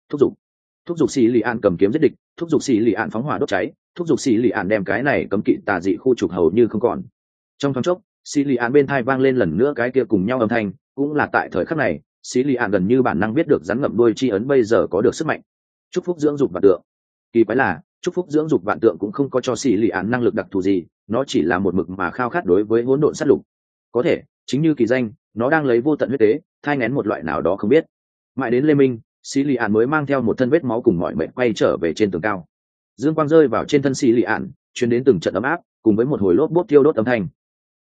thúc giục Xí Lì Ạn cầm kiếm giết địch, thúc giục Xí Lì Ạn phóng hỏa đốt cháy, thúc giục Xí Lì Ạn đem cái này cấm kỵ tà dị khu trục hầu như không còn. Trong thoáng chốc, Xí Lì Ạn bên tai vang lên lần nữa cái kia cùng nhau âm thanh, cũng là tại thời khắc này, Xí Lì Ạn gần như bản năng biết được rắn ngậm đuôi chi ấn bây giờ có được sức mạnh. Chúc phúc dưỡng dục vạn tượng. Kỳ quái là, chúc phúc dưỡng dục vạn tượng cũng không có cho Xí Lì Ạn năng lực đặc thù gì, nó chỉ là một mực mà khao khát đối với hỗn độn sát lục. Có thể, chính như kỳ danh, nó đang lấy vô tận huyết tế, thai nghén một loại nào đó không biết. Mãi đến Lê Minh, Xí Lì Ạn mới mang theo một thân vết máu cùng mọi mệnh quay trở về trên tường cao. Dương quang rơi vào trên thân Xí Lì Ạn, truyền đến từng trận ấm áp, cùng với một hồi lốp bốt tiêu đốt âm thanh.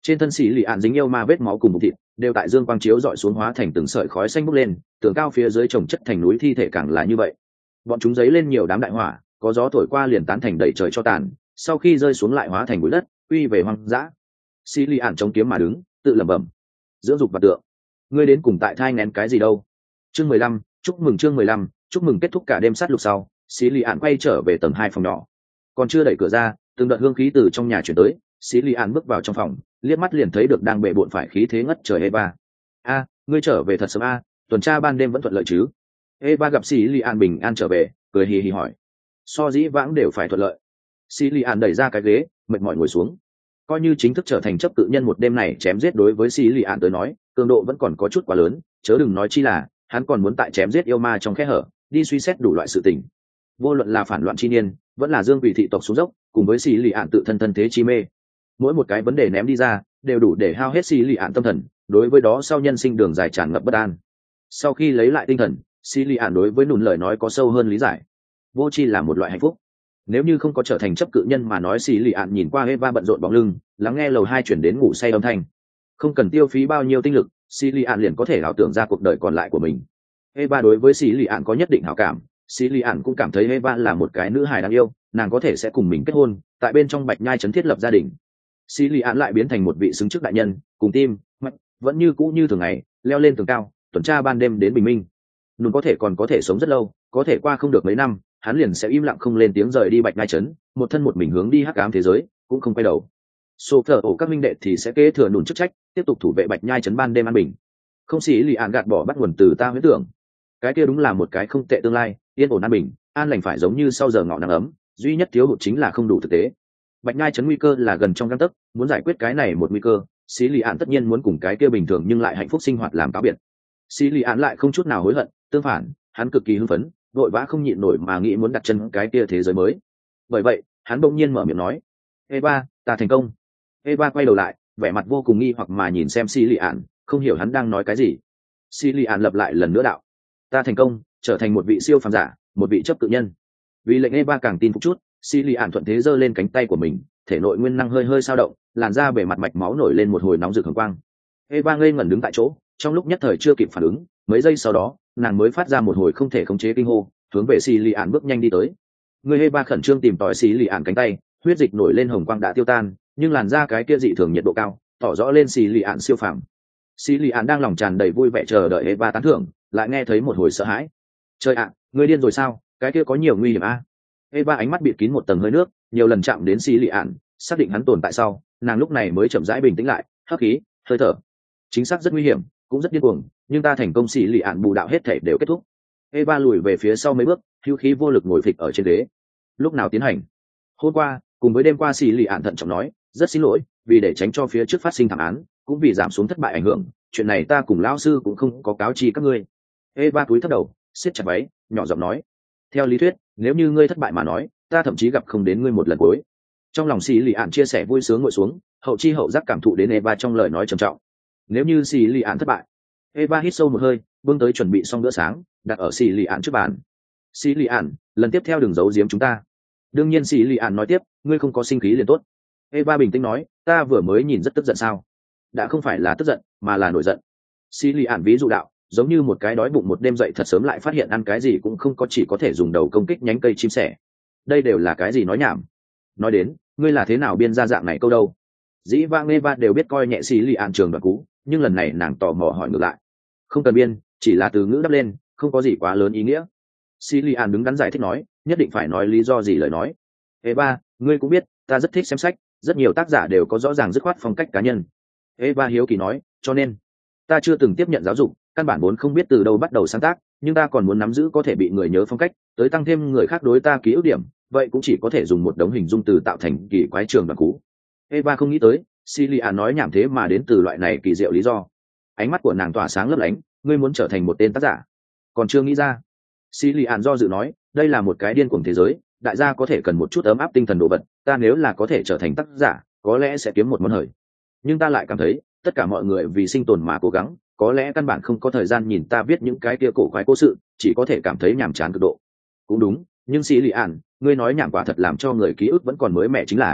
Trên thân xì lì ạn dính yêu ma vết máu cùng bụng thịt đều tại dương quang chiếu dọi xuống hóa thành từng sợi khói xanh bốc lên, tường cao phía dưới trồng chất thành núi thi thể càng là như vậy. Bọn chúng dấy lên nhiều đám đại hỏa, có gió thổi qua liền tán thành đầy trời cho tàn, sau khi rơi xuống lại hóa thành bụi đất, quy về hoang dã. Xì lì ạn chống kiếm mà đứng, tự lẩm bẩm: dưỡng dục và tượng, ngươi đến cùng tại thai nén cái gì đâu? Chương 15, chúc mừng chương 15, chúc mừng kết thúc cả đêm sát lục sau, xì lì ạn quay trở về tầng 2 phòng nhỏ. Còn chưa đẩy cửa ra, từng đợt hương khí từ trong nhà chuyển tới, xì lì ạn bước vào trong phòng, liếc mắt liền thấy được đang bệ bội phải khí thế ngất trời Eva. A, ngươi trở về thật sớm a, tuần tra ban đêm vẫn thuận lợi chứ? Eva gặp xì lì ạn bình an trở về, cười hì hì hỏi. So dĩ vãng đều phải thuận lợi. Xì lì ạn đẩy ra cái ghế, mệt mỏi ngồi xuống. Coi như chính thức trở thành chấp cự nhân một đêm này chém giết đối với xì lì ạn tới nói, cường độ vẫn còn có chút quá lớn, chớ đừng nói chi là hắn còn muốn tại chém giết yêu ma trong khe hở, đi suy xét đủ loại sự tình. Vô luận là phản loạn chi niên, vẫn là dương quỷ thị tộc xuống dốc, cùng với xì lì ạn tự thân thân thế chi mê, mỗi một cái vấn đề ném đi ra đều đủ để hao hết xì lì ạn tâm thần, đối với đó sau nhân sinh đường dài tràn ngập bất an. Sau khi lấy lại tinh thần, xì lì ạn đối với nùn lời nói có sâu hơn lý giải. Vô tri là một loại hạnh phúc. Nếu như không có trở thành chấp cự nhân mà nói, xì lì ạn nhìn qua Eva bận rộn bóng lưng, lắng nghe lầu 2 chuyển đến ngủ say âm thanh, không cần tiêu phí bao nhiêu tinh lực, xì lì ạn liền có thể ảo tưởng ra cuộc đời còn lại của mình. Eva đối với xì lì ạn có nhất định hảo cảm, xì lì ạn cũng cảm thấy Eva là một cái nữ hài đáng yêu, nàng có thể sẽ cùng mình kết hôn, tại bên trong Bạch Nhai trấn thiết lập gia đình. Xì lì ạn lại biến thành một vị xứng chức đại nhân, cùng tim mạch vẫn như cũ như thường ngày, leo lên tường cao, tuần tra ban đêm đến bình minh. Nùn có thể còn có thể sống rất lâu, có thể qua không được mấy năm, hắn liền sẽ im lặng không lên tiếng rời đi Bạch Nhai trấn, một thân một mình hướng đi hắc ám thế giới, cũng không quay đầu. Số thờ ổ các minh đệ thì sẽ kế thừa Nùn chức trách, tiếp tục thủ vệ Bạch Nhai trấn ban đêm an bình. Không, xì lì ạn gạt bỏ bắt nguồn từ ta huyễn tưởng, cái kia đúng là một cái không tệ tương lai, yên ổn an bình, an lành phải giống như sau giờ ngọ nắng ấm, duy nhất thiếu hụt chính là không đủ thực tế. Bạch Nhai trấn nguy cơ là gần trong gang tấc, muốn giải quyết cái này một nguy cơ, xí lì ạn tất nhiên muốn cùng cái kia bình thường nhưng lại hạnh phúc sinh hoạt làm cáo biệt. Xí lì ạn lại không chút nào hối hận, tương phản, hắn cực kỳ hưng phấn, vội vã không nhịn nổi mà nghĩ muốn đặt chân cái kia thế giới mới. Bởi vậy, hắn bỗng nhiên mở miệng nói: Eva, ta thành công. Eva quay đầu lại, vẻ mặt vô cùng nghi hoặc mà nhìn xem xí lì ạn, không hiểu hắn đang nói cái gì. Xí lì ạn lặp lại lần nữa đạo: ta thành công, trở thành một vị siêu phàm giả, một vị chấp cự nhân. Vì lệnh Eva càng tin phục chút, xì lì ạn thuận thế giơ lên cánh tay của mình, thể nội nguyên năng hơi hơi sao động, làn da bề mặt mạch máu nổi lên một hồi nóng rực hồng quang. Eva ngây ngẩn đứng tại chỗ, trong lúc nhất thời chưa kịp phản ứng, mấy giây sau đó nàng mới phát ra một hồi không thể khống chế kinh hô, hướng về xì lì ạn bước nhanh đi tới. Người Eva khẩn trương tìm tòi xì lì ạn cánh tay, huyết dịch nổi lên hồng quang đã tiêu tan, nhưng làn da cái kia dị thường nhiệt độ cao, tỏ rõ lên xì lì ạn siêu phàm. Xì lì ạn đang lòng tràn đầy vui vẻ chờ đợi Eva tán thưởng, lại nghe thấy một hồi sợ hãi. Trời ạ, ngươi điên rồi sao? Cái kia có nhiều nguy hiểm a. Eva ánh mắt bịt kín một tầng hơi nước, nhiều lần chạm đến xì lì ạn, xác định hắn tồn tại sau, nàng lúc này mới chậm rãi bình tĩnh lại, hấp khí, hơi thở. Chính xác rất nguy hiểm, cũng rất điên cuồng, nhưng ta thành công, xì lì ạn bù đạo hết thể đều kết thúc. Eva lùi về phía sau mấy bước, hữu khí vô lực ngồi phịch ở trên ghế. Lúc nào tiến hành? Hôm qua, cùng với đêm qua, xì lì ạn thận trọng nói, rất xin lỗi, vì để tránh cho phía trước phát sinh thảm án, cũng vì giảm xuống thất bại ảnh hưởng, chuyện này ta cùng lão sư cũng không có cáo chi các ngươi. Eva cúi thấp đầu, siết chặt váy, nhỏ giọng nói: theo lý thuyết, nếu như ngươi thất bại mà nói, ta thậm chí gặp không đến ngươi một lần cuối. Trong lòng xì lì ạn chia sẻ vui sướng ngồi xuống, hậu chi hậu giác cảm thụ đến Eva trong lời nói trầm trọng. Nếu như xì lì ạn thất bại. Eva hít sâu một hơi, bưng tới chuẩn bị xong bữa sáng, đặt ở xì lì ạn trước bàn. Xì lì ạn, lần tiếp theo đừng giấu giếm chúng ta. Đương nhiên, xì lì ạn nói tiếp, ngươi không có sinh khí liền tốt. Eva bình tĩnh nói, ta vừa mới nhìn rất tức giận sao? Đã không phải là tức giận, mà là nổi giận. Xì lì ạn ví dụ đạo, giống như một cái đói bụng một đêm dậy thật sớm lại phát hiện ăn cái gì cũng không có, chỉ có thể dùng đầu công kích nhánh cây chim sẻ. Đây đều là cái gì nói nhảm. Nói đến, ngươi là thế nào biên ra dạng này câu đâu? Dĩ vãng Eva đều biết coi nhẹ xì lì ạn trường đoạn cú, nhưng lần này nàng tò mò hỏi ngược lại. Không cần biên, chỉ là từ ngữ đắp lên, không có gì quá lớn ý nghĩa. Xì lì ạn đứng đắn giải thích nói, nhất định phải nói lý do gì lời nói. Eva, ngươi cũng biết, ta rất thích xem sách, rất nhiều tác giả đều có rõ ràng dứt khoát phong cách cá nhân. Eva hiếu kỳ nói, cho nên ta chưa từng tiếp nhận giáo dục, căn bản vốn không biết từ đâu bắt đầu sáng tác, nhưng ta còn muốn nắm giữ có thể bị người nhớ phong cách, tới tăng thêm người khác đối ta ký ức điểm, vậy cũng chỉ có thể dùng một đống hình dung từ tạo thành kỳ quái trường đoạn cú. Eva không nghĩ tới, Celia nói nhảm thế mà đến từ loại này kỳ diệu lý do. Ánh mắt của nàng tỏa sáng lấp lánh, ngươi muốn trở thành một tên tác giả? Còn chưa nghĩ ra. Celia do dự nói, đây là một cái điên cuồng thế giới, đại gia có thể cần một chút ấm áp tinh thần đồ vật, ta nếu là có thể trở thành tác giả, có lẽ sẽ kiếm một món hời. Nhưng ta lại cảm thấy, tất cả mọi người vì sinh tồn mà cố gắng, có lẽ căn bản không có thời gian nhìn ta viết những cái kia cổ quái cố sự, chỉ có thể cảm thấy nhàm chán cực độ. Cũng đúng, nhưng Celia, ngươi nói nhảm quả thật làm cho người ký ức vẫn còn mới mẻ chính là.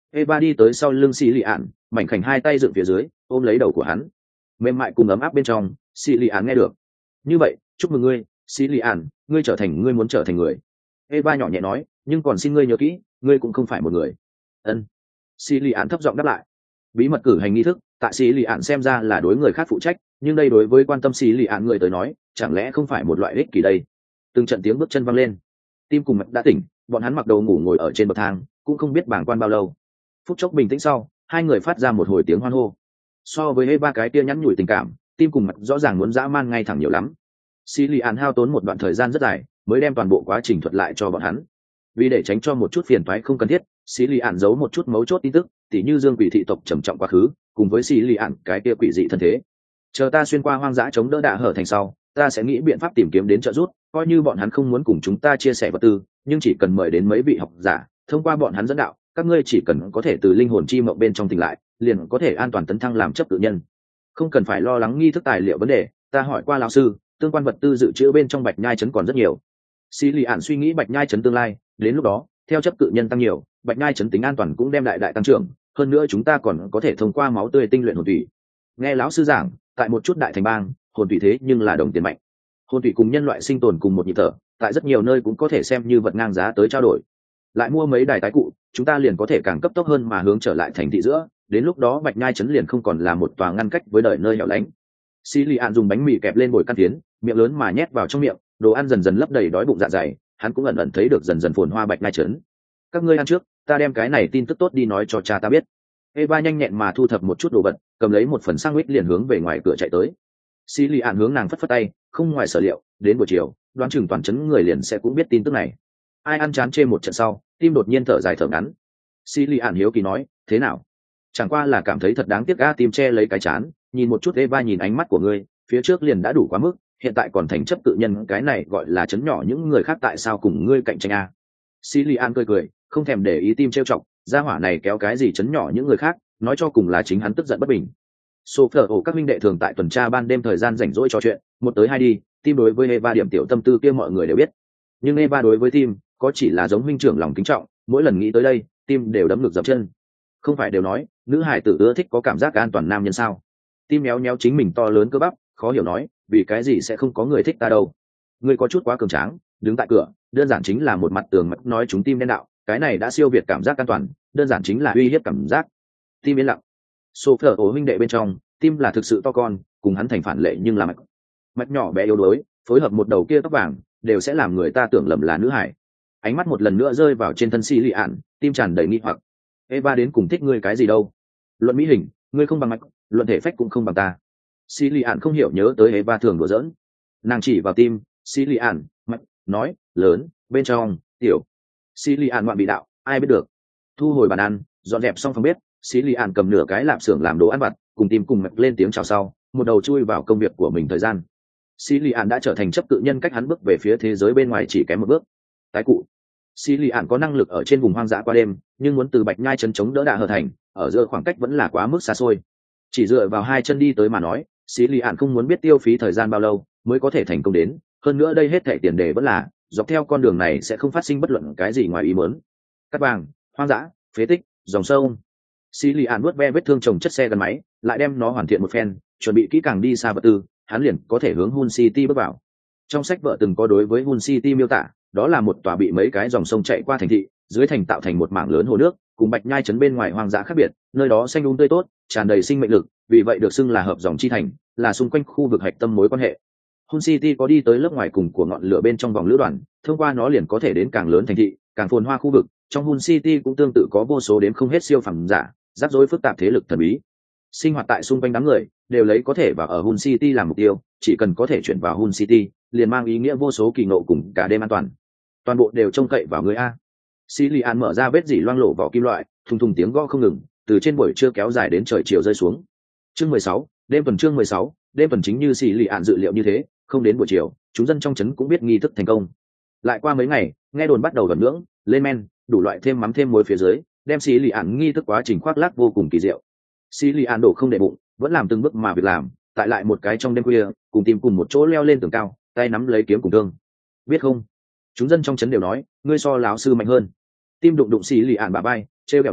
Eva đi tới sau lưng xì lì ạn, mảnh khảnh hai tay dựng phía dưới ôm lấy đầu của hắn, mềm mại cùng ấm áp bên trong. Xì lì ạn nghe được. Như vậy chúc mừng ngươi, xì lì ạn, ngươi trở thành ngươi muốn trở thành người. Eva nhỏ nhẹ nói, nhưng còn xin ngươi nhớ kỹ, ngươi cũng không phải một người. Ân. Xì lì ạn thấp giọng đáp lại. Bí mật cử hành nghi thức tại xì lì ạn xem ra là đối người khác phụ trách, nhưng đây đối với quan tâm xì lì ạn người tới nói chẳng lẽ không phải một loại ích kỷ đây. Từng trận tiếng bước chân văng lên, tim cùng mạch đã tỉnh, bọn hắn mặc đầu ngủ ngồi ở trên bậc thang, cũng không biết bàng quan bao lâu. Phút chốc bình tĩnh sau, hai người phát ra một hồi tiếng hoan hô. So với Eva cái tia nhắn nhủi tình cảm, tim cùng mạch rõ ràng muốn dã man ngay thẳng nhiều lắm. Xì lì ạn hao tốn một đoạn thời gian rất dài mới đem toàn bộ quá trình thuật lại cho bọn hắn. Vì để tránh cho một chút phiền toái không cần thiết, xì lì ạn giấu một chút mấu chốt tin tức, tỉ như Dương Quỷ thị tộc trầm trọng quá khứ, cùng với xì lì ạn cái kia quỷ dị thân thế. Chờ ta xuyên qua hoang dã chống đỡ đạ hở thành sau, ta sẽ nghĩ biện pháp tìm kiếm đến trợ giúp, coi như bọn hắn không muốn cùng chúng ta chia sẻ vật tư, nhưng chỉ cần mời đến mấy vị học giả, thông qua bọn hắn dẫn đạo, các ngươi chỉ cần có thể từ linh hồn chi mộng bên trong tỉnh lại, liền có thể an toàn tấn thăng làm chấp tự nhân. Không cần phải lo lắng nghi thức tài liệu vấn đề, ta hỏi qua lão sư, tương quan vật tư dự trữ bên trong Bạch Nhai trấn còn rất nhiều. Xí lì ạn suy nghĩ Bạch Nhai trấn tương lai, đến lúc đó, theo chấp cự nhân tăng nhiều, Bạch Nhai trấn tính an toàn cũng đem đại đại tăng trưởng, hơn nữa chúng ta còn có thể thông qua máu tươi tinh luyện hồn thủy. Nghe lão sư giảng, tại một chút đại thành bang, hồn thủy thế nhưng là đồng tiền mạnh. Hồn thủy cùng nhân loại sinh tồn cùng một nhịp thở, tại rất nhiều nơi cũng có thể xem như vật ngang giá tới trao đổi. Lại mua mấy đài tái cụ, chúng ta liền có thể càng cấp tốc hơn mà hướng trở lại thành thị giữa, đến lúc đó Bạch Nhai trấn liền không còn là một tòa ngăn cách với đời nơi hẻo lánh. Xí lì ạn dùng bánh mì kẹp lên bồi căn tiến, miệng lớn mà nhét vào trong miệng, đồ ăn dần dần lấp đầy đói bụng dạ dày, hắn cũng ẩn ẩn thấy được dần dần phồn hoa Bạch Nhai trấn. Các ngươi ăn trước, ta đem cái này tin tức tốt đi nói cho cha ta biết. Eva nhanh nhẹn mà thu thập một chút đồ vật, cầm lấy một phần sandwich liền hướng về ngoài cửa chạy tới. Xí lì ạn hướng nàng phất phất tay, không ngoài sở liệu, đến buổi chiều, đoán chừng toàn trấn người liền sẽ cũng biết tin tức này. Ai ăn chán chê một trận sau, tim đột nhiên thở dài thở ngắn. Xí lì ạn hiếu kỳ nói, thế nào? Chẳng qua là cảm thấy thật đáng tiếc, tim che lấy cái chán, nhìn một chút Eva nhìn ánh mắt của ngươi, phía trước liền đã đủ quá mức, hiện tại còn thành chấp tự nhân, cái này gọi là chấn nhỏ những người khác tại sao cùng ngươi cạnh tranh a? Xí lì ạn cười cười, không thèm để ý tim trêu chọc, gia hỏa này kéo cái gì chấn nhỏ những người khác, nói cho cùng là chính hắn tức giận bất bình. Sophie các huynh đệ thường tại tuần tra ban đêm thời gian rảnh rỗi trò chuyện, một tới hai đi, tim đối với Eva điểm tiểu tâm tư kia mọi người đều biết. Nhưng Eva đối với tim, có chỉ là giống huynh trưởng lòng kính trọng, mỗi lần nghĩ tới đây, tim đều đấm ngực dập chân. Không phải đều nói, nữ hải tử ưa thích có cảm giác an toàn nam nhân sao? Tim méo méo chính mình to lớn cơ bắp, khó hiểu nói, vì cái gì sẽ không có người thích ta đâu? Ngươi có chút quá cường tráng, đứng tại cửa, đơn giản chính là một mặt tường mặt nói chúng tim đen đạo, cái này đã siêu việt cảm giác an toàn, đơn giản chính là uy hiếp cảm giác. Tim yên lặng. Sophie huynh đệ bên trong, tim là thực sự to con, cùng hắn thành phản lệ nhưng là mạch nhỏ bé yếu đuối, phối hợp một đầu kia tóc vàng, đều sẽ làm người ta tưởng lầm là nữ hải. Ánh mắt một lần nữa rơi vào trên thân xì lì ạn, tim tràn đầy nghi hoặc. Eva đến cùng thích ngươi cái gì đâu? Luận mỹ hình, ngươi không bằng mạch, luận thể phách cũng không bằng ta. Xì lì ạn không hiểu nhớ tới Eva thường đùa giỡn. Nàng chỉ vào tim, xì lì ạn, mạch, nói, lớn, bên trong, tiểu. Xì lì ạn ngoạn bị đạo, ai biết được. Thu hồi bàn ăn, dọn dẹp xong phòng bếp, xì lì ạn cầm nửa cái lạp xưởng làm đồ ăn vặt, cùng tim cùng mạch lên tiếng chào sau, một đầu chui vào công việc của mình thời gian. Xì lì ạn đã trở thành chấp cự nhân, cách hắn bước về phía thế giới bên ngoài chỉ kém một bước. Tái cụ. Xì lì ạn có năng lực ở trên vùng hoang dã qua đêm, nhưng muốn từ Bạch Nhai trấn chống đỡ đạ hở thành, ở giữa khoảng cách vẫn là quá mức xa xôi. Chỉ dựa vào hai chân đi tới mà nói, xì lì ạn không muốn biết tiêu phí thời gian bao lâu mới có thể thành công đến, hơn nữa đây hết thảy tiền đề vẫn là dọc theo con đường này sẽ không phát sinh bất luận cái gì ngoài ý muốn. Cát vàng, hoang dã, phế tích, dòng sông. Xì lì ạn vuốt ve vết thương chồng chất xe gắn máy, lại đem nó hoàn thiện một phen, chuẩn bị kỹ càng đi xa vật tư, hắn liền có thể hướng Hun City bước vào. Trong sách vợ từng có đối với Hun City miêu tả, đó là một tòa bị mấy cái dòng sông chạy qua thành thị, dưới thành tạo thành một mảng lớn hồ nước, cùng Bạch Nhai trấn bên ngoài hoang dã khác biệt, nơi đó xanh um tươi tốt, tràn đầy sinh mệnh lực, vì vậy được xưng là hợp dòng chi thành, là xung quanh khu vực hạch tâm mối quan hệ. Hun City có đi tới lớp ngoài cùng của ngọn lửa bên trong vòng lữ đoàn, thông qua nó liền có thể đến càng lớn thành thị, càng phồn hoa khu vực. Trong Hun City cũng tương tự có vô số đến không hết siêu phẩm giả, rắc rối phức tạp thế lực thần bí. Sinh hoạt tại xung quanh đám người, đều lấy có thể vào ở Hun City làm mục tiêu, chỉ cần có thể chuyển vào Hun City, liền mang ý nghĩa vô số kỳ ngộ cùng cả đêm an toàn. Toàn bộ đều trông cậy vào người a. Xí lì an mở ra vết dỉ loang lổ vỏ kim loại, thùng thùng tiếng gõ không ngừng, từ trên buổi trưa kéo dài đến trời chiều rơi xuống. Chương 16, đêm tuần chương 16, đêm tuần chính như xì lì ạn dự liệu như thế, không đến buổi chiều, chúng dân trong trấn cũng biết nghi thức thành công. Lại qua mấy ngày, nghe đồn bắt đầu vẩn nhưỡng, lên men, đủ loại thêm mắm thêm muối phía dưới, đem xì lì ạn nghi thức quá trình khoác lác vô cùng kỳ diệu. Xì lì ạn đổ không để bụng, vẫn làm từng bước mà việc làm, tại lại một cái trong đêm khuya, cùng tìm cùng một chỗ leo lên tường cao, tay nắm lấy kiếm cùng thương. Biết không? Chúng dân trong trấn đều nói, ngươi so lão sư mạnh hơn. Tim đụng đụng xì lì ạn bả vai, trêu kẹo nói,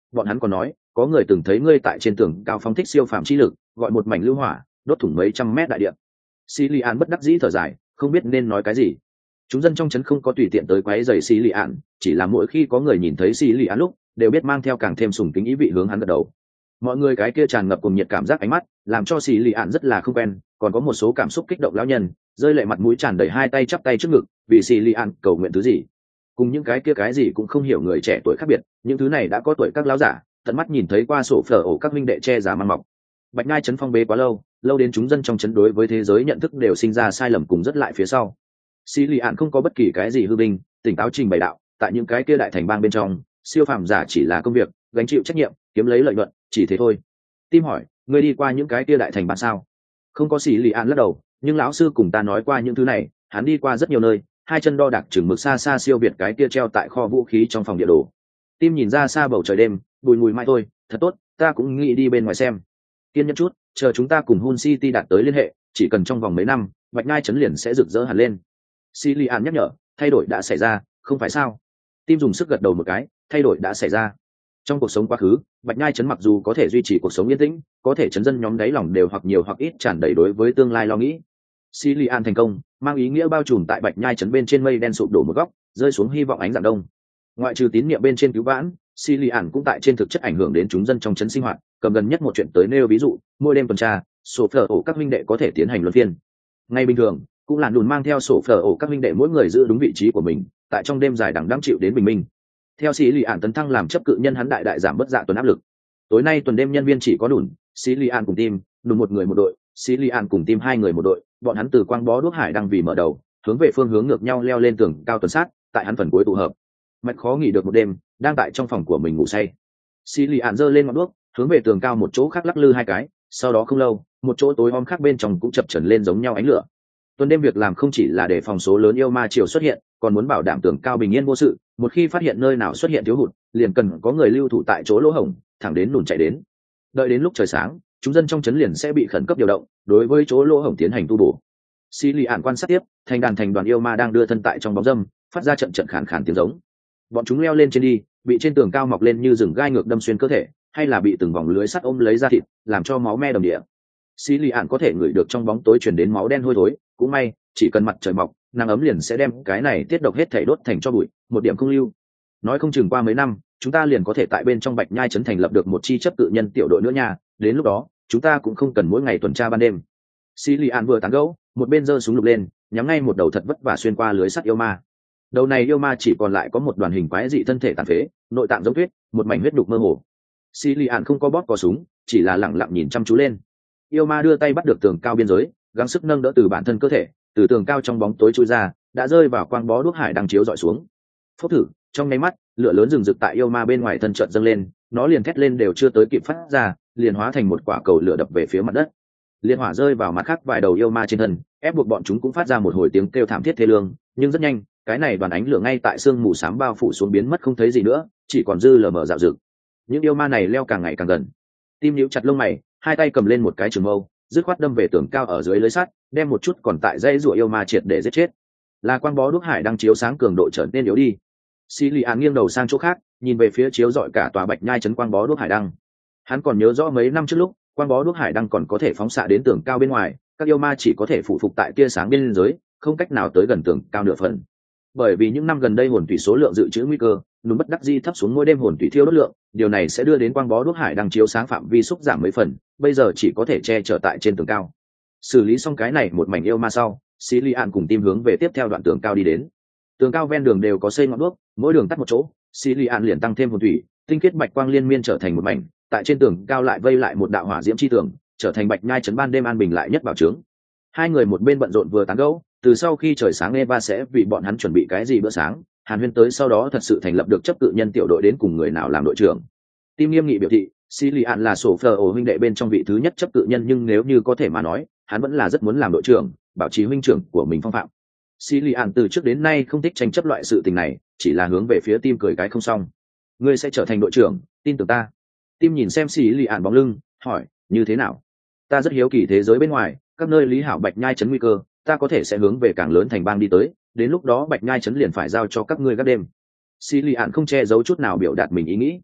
bọn hắn còn nói có người từng thấy ngươi tại trên tường cao phóng thích siêu phàm chi lực, gọi một mảnh lưu hỏa đốt thủng mấy trăm mét đại địa. Xí Lì An bất đắc dĩ thở dài, không biết nên nói cái gì. Chúng dân trong trấn không có tùy tiện tới quấy rầy Xí Lì An, chỉ là mỗi khi có người nhìn thấy Xí Lì An lúc đều biết mang theo càng thêm sùng kính ý vị hướng hắn gật đầu. Mọi người cái kia tràn ngập cùng nhiệt cảm giác ánh mắt làm cho Xí Lì An rất là không quen, còn có một số cảm xúc kích động lão nhân rơi lệ mặt mũi tràn đầy, hai tay chắp tay trước ngực vì Xí Lì An cầu nguyện thứ gì. Cùng những cái kia cái gì cũng không hiểu người trẻ tuổi khác biệt, những thứ này đã có tuổi các lão giả tận mắt nhìn thấy qua sổ phở ổ các minh đệ che giả mang mọc. Bạch Nhai trấn phong bế quá lâu, lâu đến chúng dân trong trấn đối với thế giới nhận thức đều sinh ra sai lầm cùng rất lại phía sau. Xí Lì Ạn không có bất kỳ cái gì hư binh, tỉnh táo trình bày đạo, tại những cái kia đại thành bang bên trong, siêu phàm giả chỉ là công việc, gánh chịu trách nhiệm, kiếm lấy lợi nhuận, chỉ thế thôi. Tim hỏi, ngươi đi qua những cái kia đại thành bang sao? Không có. Xí Lì Ạn lắc đầu, nhưng lão sư cùng ta nói qua những thứ này, hắn đi qua rất nhiều nơi, hai chân đo đạc chừng mực xa xa siêu việt cái kia treo tại kho vũ khí trong phòng địa đồ. Tim nhìn ra xa bầu trời đêm, bùi mùi mai thôi, thật tốt, ta cũng nghĩ đi bên ngoài xem. Kiên nhẫn chút, chờ chúng ta cùng Hun City đạt tới liên hệ, chỉ cần trong vòng mấy năm, Bạch Nhai trấn liền sẽ rực rỡ hẳn lên. Silian nhắc nhở, thay đổi đã xảy ra, không phải sao? Tim dùng sức gật đầu một cái, thay đổi đã xảy ra. Trong cuộc sống quá khứ, Bạch Nhai trấn mặc dù có thể duy trì cuộc sống yên tĩnh, có thể trấn dân nhóm đáy lòng đều hoặc nhiều hoặc ít tràn đầy đối với tương lai lo nghĩ. Silian thành công, mang ý nghĩa bao trùm tại Bạch Nhai trấn bên trên mây đen sụp đổ một góc, rơi xuống hy vọng ánh dạng đông. Ngoại trừ tín niệm bên trên cứu vãn, Silian cũng tại trên thực chất ảnh hưởng đến chúng dân trong trấn sinh hoạt. Cầm gần nhất một chuyện tới nêu ví dụ, mỗi đêm tuần tra, sổ phở ổ các minh đệ có thể tiến hành luân phiên. Ngay bình thường, cũng là đùn mang theo sổ phở ổ các minh đệ mỗi người giữ đúng vị trí của mình, tại trong đêm dài đằng đẵng chịu đến bình minh. Theo Sĩ Lì Ản tấn thăng làm chấp cự nhân, hắn đại giảm bất dạ tuần áp lực. Tối nay tuần đêm nhân viên chỉ có đùn, Sĩ Lì Ản cùng team, đùn một người một đội, Sĩ Lì Ản cùng team hai người một đội. Bọn hắn từ quang bó đuốc hải đang vì mở đầu, hướng về phương hướng ngược nhau leo lên tường cao tuần sát, tại hắn phần cuối tụ hợp. Mạch khó nghỉ được một đêm, đang tại trong phòng của mình ngủ say. Sĩ Lì Ản giơ lên ngọn đuốc, hướng về tường cao một chỗ khác lắc lư hai cái, sau đó không lâu, một chỗ tối om khác bên trong cũng chập chờn lên giống nhau ánh lửa. Tuần đêm việc làm không chỉ là để phòng số lớn yêu ma triều xuất hiện, còn muốn bảo đảm tường cao bình yên vô sự. Một khi phát hiện nơi nào xuất hiện thiếu hụt, liền cần có người lưu thủ tại chỗ lỗ hổng, thẳng đến nùn chạy đến. Đợi đến lúc trời sáng, chúng dân trong trấn liền sẽ bị khẩn cấp điều động, đối với chỗ lỗ hổng tiến hành tu bổ. Sĩ Lì Ản quan sát tiếp, thành đoàn yêu ma đang đưa thân tại trong bóng râm, phát ra trận khàn khàn tiếng giống. Bọn chúng leo lên trên đi, bị trên tường cao mọc lên như rừng gai ngược đâm xuyên cơ thể, hay là bị từng vòng lưới sắt ôm lấy da thịt, làm cho máu me đầm địa. Sĩ Lì Ản có thể ngửi được trong bóng tối truyền đến máu đen hôi thối, cũng may, chỉ cần mặt trời mọc, nắng ấm liền sẽ đem cái này tiết độc hết thảy đốt thành cho bụi, một điểm không lưu. Nói không chừng qua mấy năm, chúng ta liền có thể tại bên trong Bạch Nhai trấn thành lập được một chi chấp cự nhân tiểu đội nữa nha, đến lúc đó, chúng ta cũng không cần mỗi ngày tuần tra ban đêm. Sĩ Lì Ản vừa tán gẫu, một bên giơ súng lục lên, nhắm ngay một đầu thật vất vả xuyên qua lưới sắt yêu ma. Đầu này yêu ma chỉ còn lại có một đoàn hình quái dị thân thể tàn phế, nội tạng giống tuyết, một mảnh huyết đục mơ hồ. Sĩ Lì Ản không có bóp cò súng, chỉ là lẳng lặng nhìn chăm chú lên. Yêu ma đưa tay bắt được tường cao biên giới, gắng sức nâng đỡ từ bản thân cơ thể, từ tường cao trong bóng tối chui ra, đã rơi vào quang bó đuốc hải đang chiếu dọi xuống. Phốc thử, trong nháy mắt, lửa lớn rừng rực tại yêu ma bên ngoài thân chợt dâng lên, nó liền thét lên đều chưa tới kịp phát ra, liền hóa thành một quả cầu lửa đập về phía mặt đất. Liên hỏa rơi vào mặt khác vài đầu yêu ma trên thân, ép buộc bọn chúng cũng phát ra một hồi tiếng kêu thảm thiết thê lương, nhưng rất nhanh, cái này đoàn ánh lửa ngay tại sương mù xám bao phủ xuống biến mất không thấy gì nữa, chỉ còn dư lờ mờ dạo dực. Những yêu ma này leo càng ngày càng gần. Tim nhíu chặt lông mày, hai tay cầm lên một cái trường mâu, dứt khoát đâm về tường cao ở dưới lưới sắt, đem một chút còn tại dây rùa yêu ma triệt để giết chết. Là quang bó đuốc hải đang chiếu sáng cường độ trở nên yếu đi. Sĩ Lì Ản nghiêng đầu sang chỗ khác, nhìn về phía chiếu rọi cả tòa Bạch Nhai trấn quang bó đuốc hải đăng. Hắn còn nhớ rõ mấy năm trước lúc, quang bó đuốc hải đăng còn có thể phóng xạ đến tường cao bên ngoài, các yêu ma chỉ có thể phụ phục tại tia sáng biên giới, không cách nào tới gần tường cao nửa phần. Bởi vì những năm gần đây hồn thủy số lượng dự trữ nguy cơ, núm bất đắc di thấp xuống mỗi đêm hồn thủy thiêu đốt lượng, điều này sẽ đưa đến quang bó đuốc hải đang chiếu sáng phạm vi xúc giảm mấy phần, bây giờ chỉ có thể che chở tại trên tường cao. Xử lý xong cái này một mảnh yêu ma sau, Sĩ Lì Ản cùng team hướng về tiếp theo đoạn tường cao đi đến. Tường cao ven đường đều có xây ngọn đuốc, mỗi đường tắt một chỗ, Sĩ Lì Ản liền tăng thêm hồn thủy, tinh khiết bạch quang liên miên trở thành một mảnh, tại trên tường cao lại vây lại một đạo hỏa diễm chi tường, trở thành Bạch Nhai trấn ban đêm an bình lại nhất bảo trướng. Hai người một bên bận rộn vừa tán gẫu, từ sau khi trời sáng Eva sẽ vì bọn hắn chuẩn bị cái gì bữa sáng, Hàn Huyên tới sau đó thật sự thành lập được chấp cự nhân tiểu đội đến cùng người nào làm đội trưởng. Tim nghiêm nghị biểu thị, Sĩ Lì Ản là sổ phờ ổ huynh đệ bên trong vị thứ nhất chấp cự nhân, nhưng nếu như có thể mà nói, hắn vẫn là rất muốn làm đội trưởng, bảo trì huynh trưởng của mình phong phạm. Sĩ Lì Ản từ trước đến nay không thích tranh chấp loại sự tình này, chỉ là hướng về phía Tim cười cái không xong. Ngươi sẽ trở thành đội trưởng, tin tưởng ta. Tim nhìn xem Sĩ Lì Ản bóng lưng, hỏi, như thế nào? Ta rất hiếu kỳ thế giới bên ngoài, các nơi lý hảo Bạch Nhai trấn nguy cơ, ta có thể sẽ hướng về càng lớn thành bang đi tới, đến lúc đó Bạch Nhai trấn liền phải giao cho các ngươi gác đêm. Sĩ Lì Ản không che giấu chút nào biểu đạt mình ý nghĩ.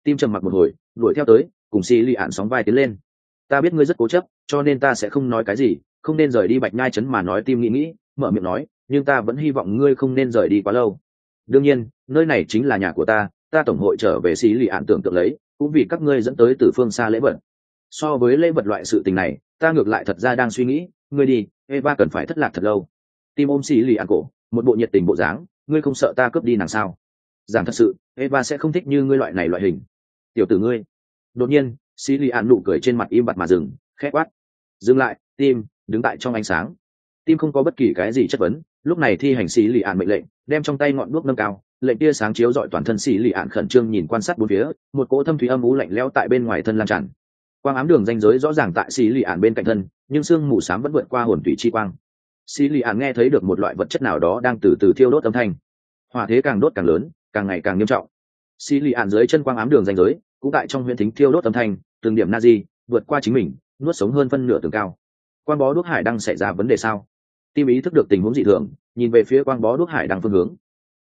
Tim trầm mặc một hồi, đuổi theo tới, cùng xì lì ạn sóng vai tiến lên. Ta biết ngươi rất cố chấp, cho nên ta sẽ không nói cái gì, không nên rời đi Bạch Nhai trấn mà nói. Tim nghĩ, mở miệng nói, nhưng ta vẫn hy vọng ngươi không nên rời đi quá lâu. Đương nhiên, nơi này chính là nhà của ta tổng hội trở về. Xì lì ạn tưởng tượng lấy, cũng vì các ngươi dẫn tới từ phương xa lễ vật. So với lễ vật loại sự tình này, ta ngược lại thật ra đang suy nghĩ, ngươi đi, Eva cần phải thất lạc thật lâu. Tim ôm xì lì ạn cổ, một bộ nhiệt tình bộ dáng, ngươi không sợ ta cướp đi nàng sao? Giảng thật sự, Eva sẽ không thích như ngươi loại này loại hình. Tiểu tử ngươi. Đột nhiên, xì lì ạn nụ cười trên mặt im bặt mà dừng, khẽ quát. Dừng lại. Tim đứng tại trong ánh sáng. Tim không có bất kỳ cái gì chất vấn, lúc này thi hành xì lì ạn mệnh lệnh, đem trong tay ngọn đuốc nâng cao, lệnh tia sáng chiếu rọi toàn thân. Xì lì ạn khẩn trương nhìn quan sát bốn phía, một cỗ thâm thúy âm u lạnh lẽo tại bên ngoài thân lan tràn. Quang ám đường ranh giới rõ ràng tại xì lì ạn bên cạnh thân, nhưng sương mù xám vẫn vượt qua hồn tủy chi quang. Xì lì ạn nghe thấy được một loại vật chất nào đó đang từ từ thiêu đốt âm thanh. Hỏa thế càng đốt càng lớn, càng ngày càng nghiêm trọng. Xì lì ạn dưới chân quang ám đường ranh giới cũng tại trong huyễn thính thiêu đốt âm thanh, từng điểm nazi vượt qua chính mình, nuốt sống hơn phân nửa tường cao. Quang bó đuốc hải đang xảy ra vấn đề sao? Tim ý thức được tình huống dị thường, nhìn về phía quang bó đuốc hải đang phương hướng.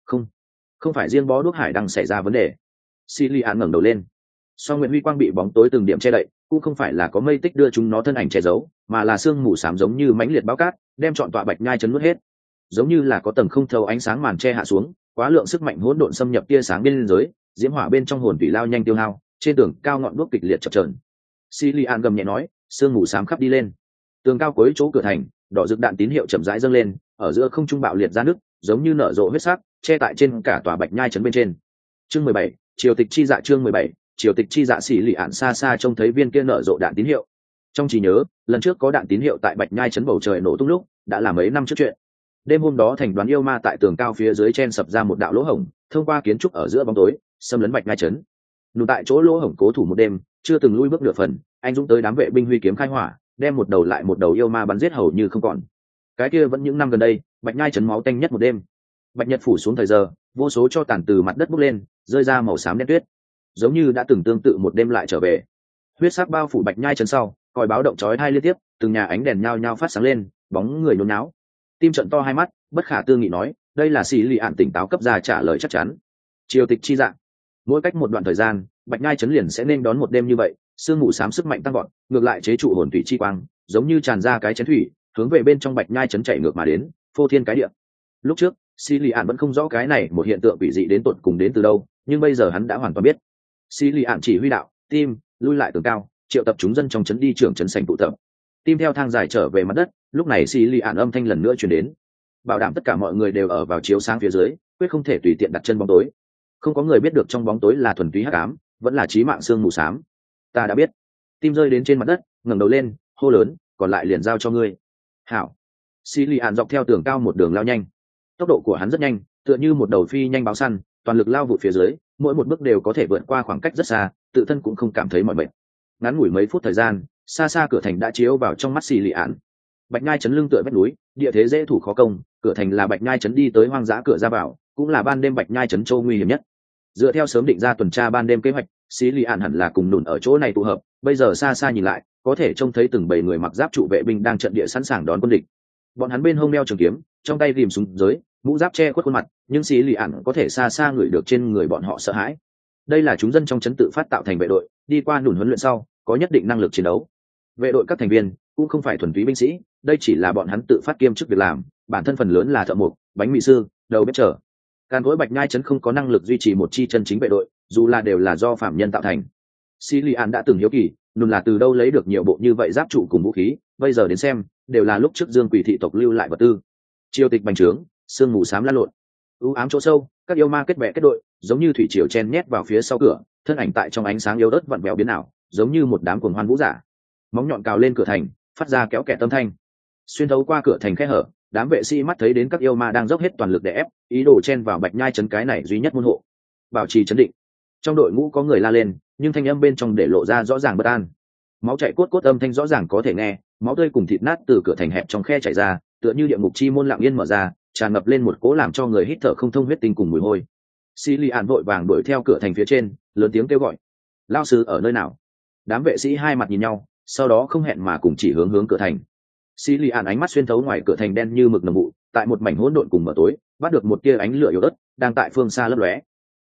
Không phải riêng bó đuốc hải đang xảy ra vấn đề. Xì lì ạn ngẩng đầu lên. Song Nguyện Huy quang bị bóng tối từng điểm che đậy, cũng không phải là có mây tích đưa chúng nó thân ảnh che giấu, mà là sương mù xám giống như mãnh liệt bão cát, đem trọn tọa Bạch Nhai trấn nuốt hết. Giống như là có tầng không thấu ánh sáng màn che hạ xuống, quá lượng sức mạnh hỗn độn xâm nhập tia sáng bên giới, diễm hỏa bên trong hồn thủy lao nhanh tiêu hao, trên tường cao ngọn đuốc kịch liệt chập chờn. Silian gầm nhẹ nói, sương mù xám khắp đi lên. Tường cao cuối chỗ cửa thành, đỏ rực đạn tín hiệu chậm rãi dâng lên, ở giữa không trung bạo liệt ra nước, giống như nở rộ huyết sắc, che tại trên cả tòa Bạch Nhai trấn bên trên. Chương 17, triều tịch chi dạ. Chương 17, triều tịch chi dạ. Silian xa xa trông thấy viên kia nở rộ đạn tín hiệu. Trong trí nhớ, lần trước có đạn tín hiệu tại Bạch Nhai trấn bầu trời nổ tung lúc, đã là mấy năm trước chuyện. Đêm hôm đó thành đoàn yêu ma tại tường cao phía dưới chen sập ra một đạo lỗ hổng, thông qua kiến trúc ở giữa bóng tối, xâm lấn Bạch Nhai trấn. Nụ tại chỗ lỗ hổng cố thủ một đêm, chưa từng lui bước nửa phần, anh dũng tới đám vệ binh huy kiếm khai hỏa, đem một đầu lại một đầu yêu ma bắn giết hầu như không còn. Cái kia vẫn những năm gần đây, Bạch Nhai trấn máu tanh nhất một đêm. Bạch nhật phủ xuống thời giờ, vô số cho tàn từ mặt đất bốc lên, rơi ra màu xám đen tuyết, giống như đã từng tương tự một đêm lại trở về. Huyết sắc bao phủ Bạch Nhai trấn sau, còi báo động chói tai liên tiếp, từng nhà ánh đèn nhao nhao phát sáng lên, bóng người nhốn náo. Tim trận to hai mắt, bất khả tư nghị nói, đây là xì lì ạn tỉnh táo cấp ra trả lời chắc chắn. Triều tịch chi dạng. Mỗi cách một đoạn thời gian, Bạch Nhai trấn liền sẽ nên đón một đêm như vậy, sương mù xám sức mạnh tăng vọt, ngược lại chế trụ hồn thủy chi quang, giống như tràn ra cái chén thủy, hướng về bên trong Bạch Nhai trấn chảy ngược mà đến, phô thiên cái địa. Lúc trước, xì lì ạn vẫn không rõ cái này một hiện tượng quỷ dị đến tột cùng đến từ đâu, nhưng bây giờ hắn đã hoàn toàn biết. Xì lì ạn chỉ huy đạo, Tim lui lại tường cao, triệu tập chúng dân trong trấn đi trưởng trấn sảnh tụ tập. Tim theo thang dài trở về mặt đất, lúc này xì lì ạn âm thanh lần nữa truyền đến, bảo đảm tất cả mọi người đều ở vào chiếu sáng phía dưới, quyết không thể tùy tiện đặt chân bóng tối. Không có người biết được trong bóng tối là thuần túy hắc ám, vẫn là chí mạng sương mù xám. Ta đã biết. Tim rơi đến trên mặt đất, ngẩng đầu lên, hô lớn, còn lại liền giao cho ngươi. Hảo. Xì lì ạn dọc theo tường cao một đường lao nhanh. Tốc độ của hắn rất nhanh, tựa như một đầu phi nhanh báo săn, toàn lực lao vụt phía dưới, mỗi một bước đều có thể vượt qua khoảng cách rất xa, tự thân cũng không cảm thấy mỏi mệt. Ngắn ngủi mấy phút thời gian, xa xa cửa thành đã chiếu vào trong mắt xì lì ạn. Bạch Nhai trấn lưng tựa vách núi, địa thế dễ thủ khó công, cửa thành là Bạch Nhai trấn đi tới hoang dã cửa ra vào, cũng là ban đêm Bạch Nhai trấn châu nguy hiểm nhất. Dựa theo sớm định ra tuần tra ban đêm kế hoạch, xí lì ạn hẳn là cùng nùn ở chỗ này tụ hợp, bây giờ xa xa nhìn lại, có thể trông thấy từng bầy người mặc giáp trụ vệ binh đang trận địa sẵn sàng đón quân địch. Bọn hắn bên hông đeo trường kiếm, trong tay ghim súng giới, mũ giáp che khuất khuôn mặt, nhưng xí lì ạn có thể xa xa ngửi được trên người bọn họ sợ hãi. Đây là chúng dân trong trấn tự phát tạo thành vệ đội, đi qua nùn huấn luyện sau, có nhất định năng lực chiến đấu. Vệ đội các thành viên cũng không phải thuần túy binh sĩ, đây chỉ là bọn hắn tự phát kiêm chức việc làm, bản thân phần lớn là thợ mộc, bánh mì sư, đầu bếp trở. Càn Cối Bạch Nhai trấn không có năng lực duy trì một chi chân chính vệ đội, dù là đều là do phạm nhân tạo thành. Silian đã từng hiếu kỳ, nùn là từ đâu lấy được nhiều bộ như vậy giáp trụ cùng vũ khí, bây giờ đến xem, đều là lúc trước Dương Quỷ thị tộc lưu lại vật tư. Triều tịch bành trướng, sương mù xám lan lộn, u ám chỗ sâu, các yêu ma kết bè kết đội, giống như thủy triều chen nhét vào phía sau cửa, thân ảnh tại trong ánh sáng yếu ớt vặn vẹo biến ảo, giống như một đám cuồng hoan vũ giả. Móng nhọn cào lên cửa thành, phát ra kéo kẹt âm thanh. Xuyên thấu qua cửa thành khe hở, đám vệ sĩ mắt thấy đến các yêu ma đang dốc hết toàn lực để ép, ý đồ chen vào Bạch Nhai trấn cái này duy nhất môn hộ. Bảo trì trấn định. Trong đội ngũ có người la lên, nhưng thanh âm bên trong để lộ ra rõ ràng bất an. Máu chảy cốt cốt âm thanh rõ ràng có thể nghe, máu tươi cùng thịt nát từ cửa thành hẹp trong khe chảy ra, tựa như địa ngục chi môn lặng yên mở ra, tràn ngập lên một cỗ làm cho người hít thở không thông huyết tinh cùng mùi hôi. Silian vội vàng đuổi theo cửa thành phía trên, lớn tiếng kêu gọi: "Lão sư ở nơi nào?" Đám vệ sĩ hai mặt nhìn nhau, sau đó không hẹn mà cùng chỉ hướng cửa thành. Silian ánh mắt xuyên thấu ngoài cửa thành đen như mực nồng vụ, tại một mảnh hỗn độn cùng mờ tối, bắt được một tia ánh lửa yếu ớt đang tại phương xa lấp lóe.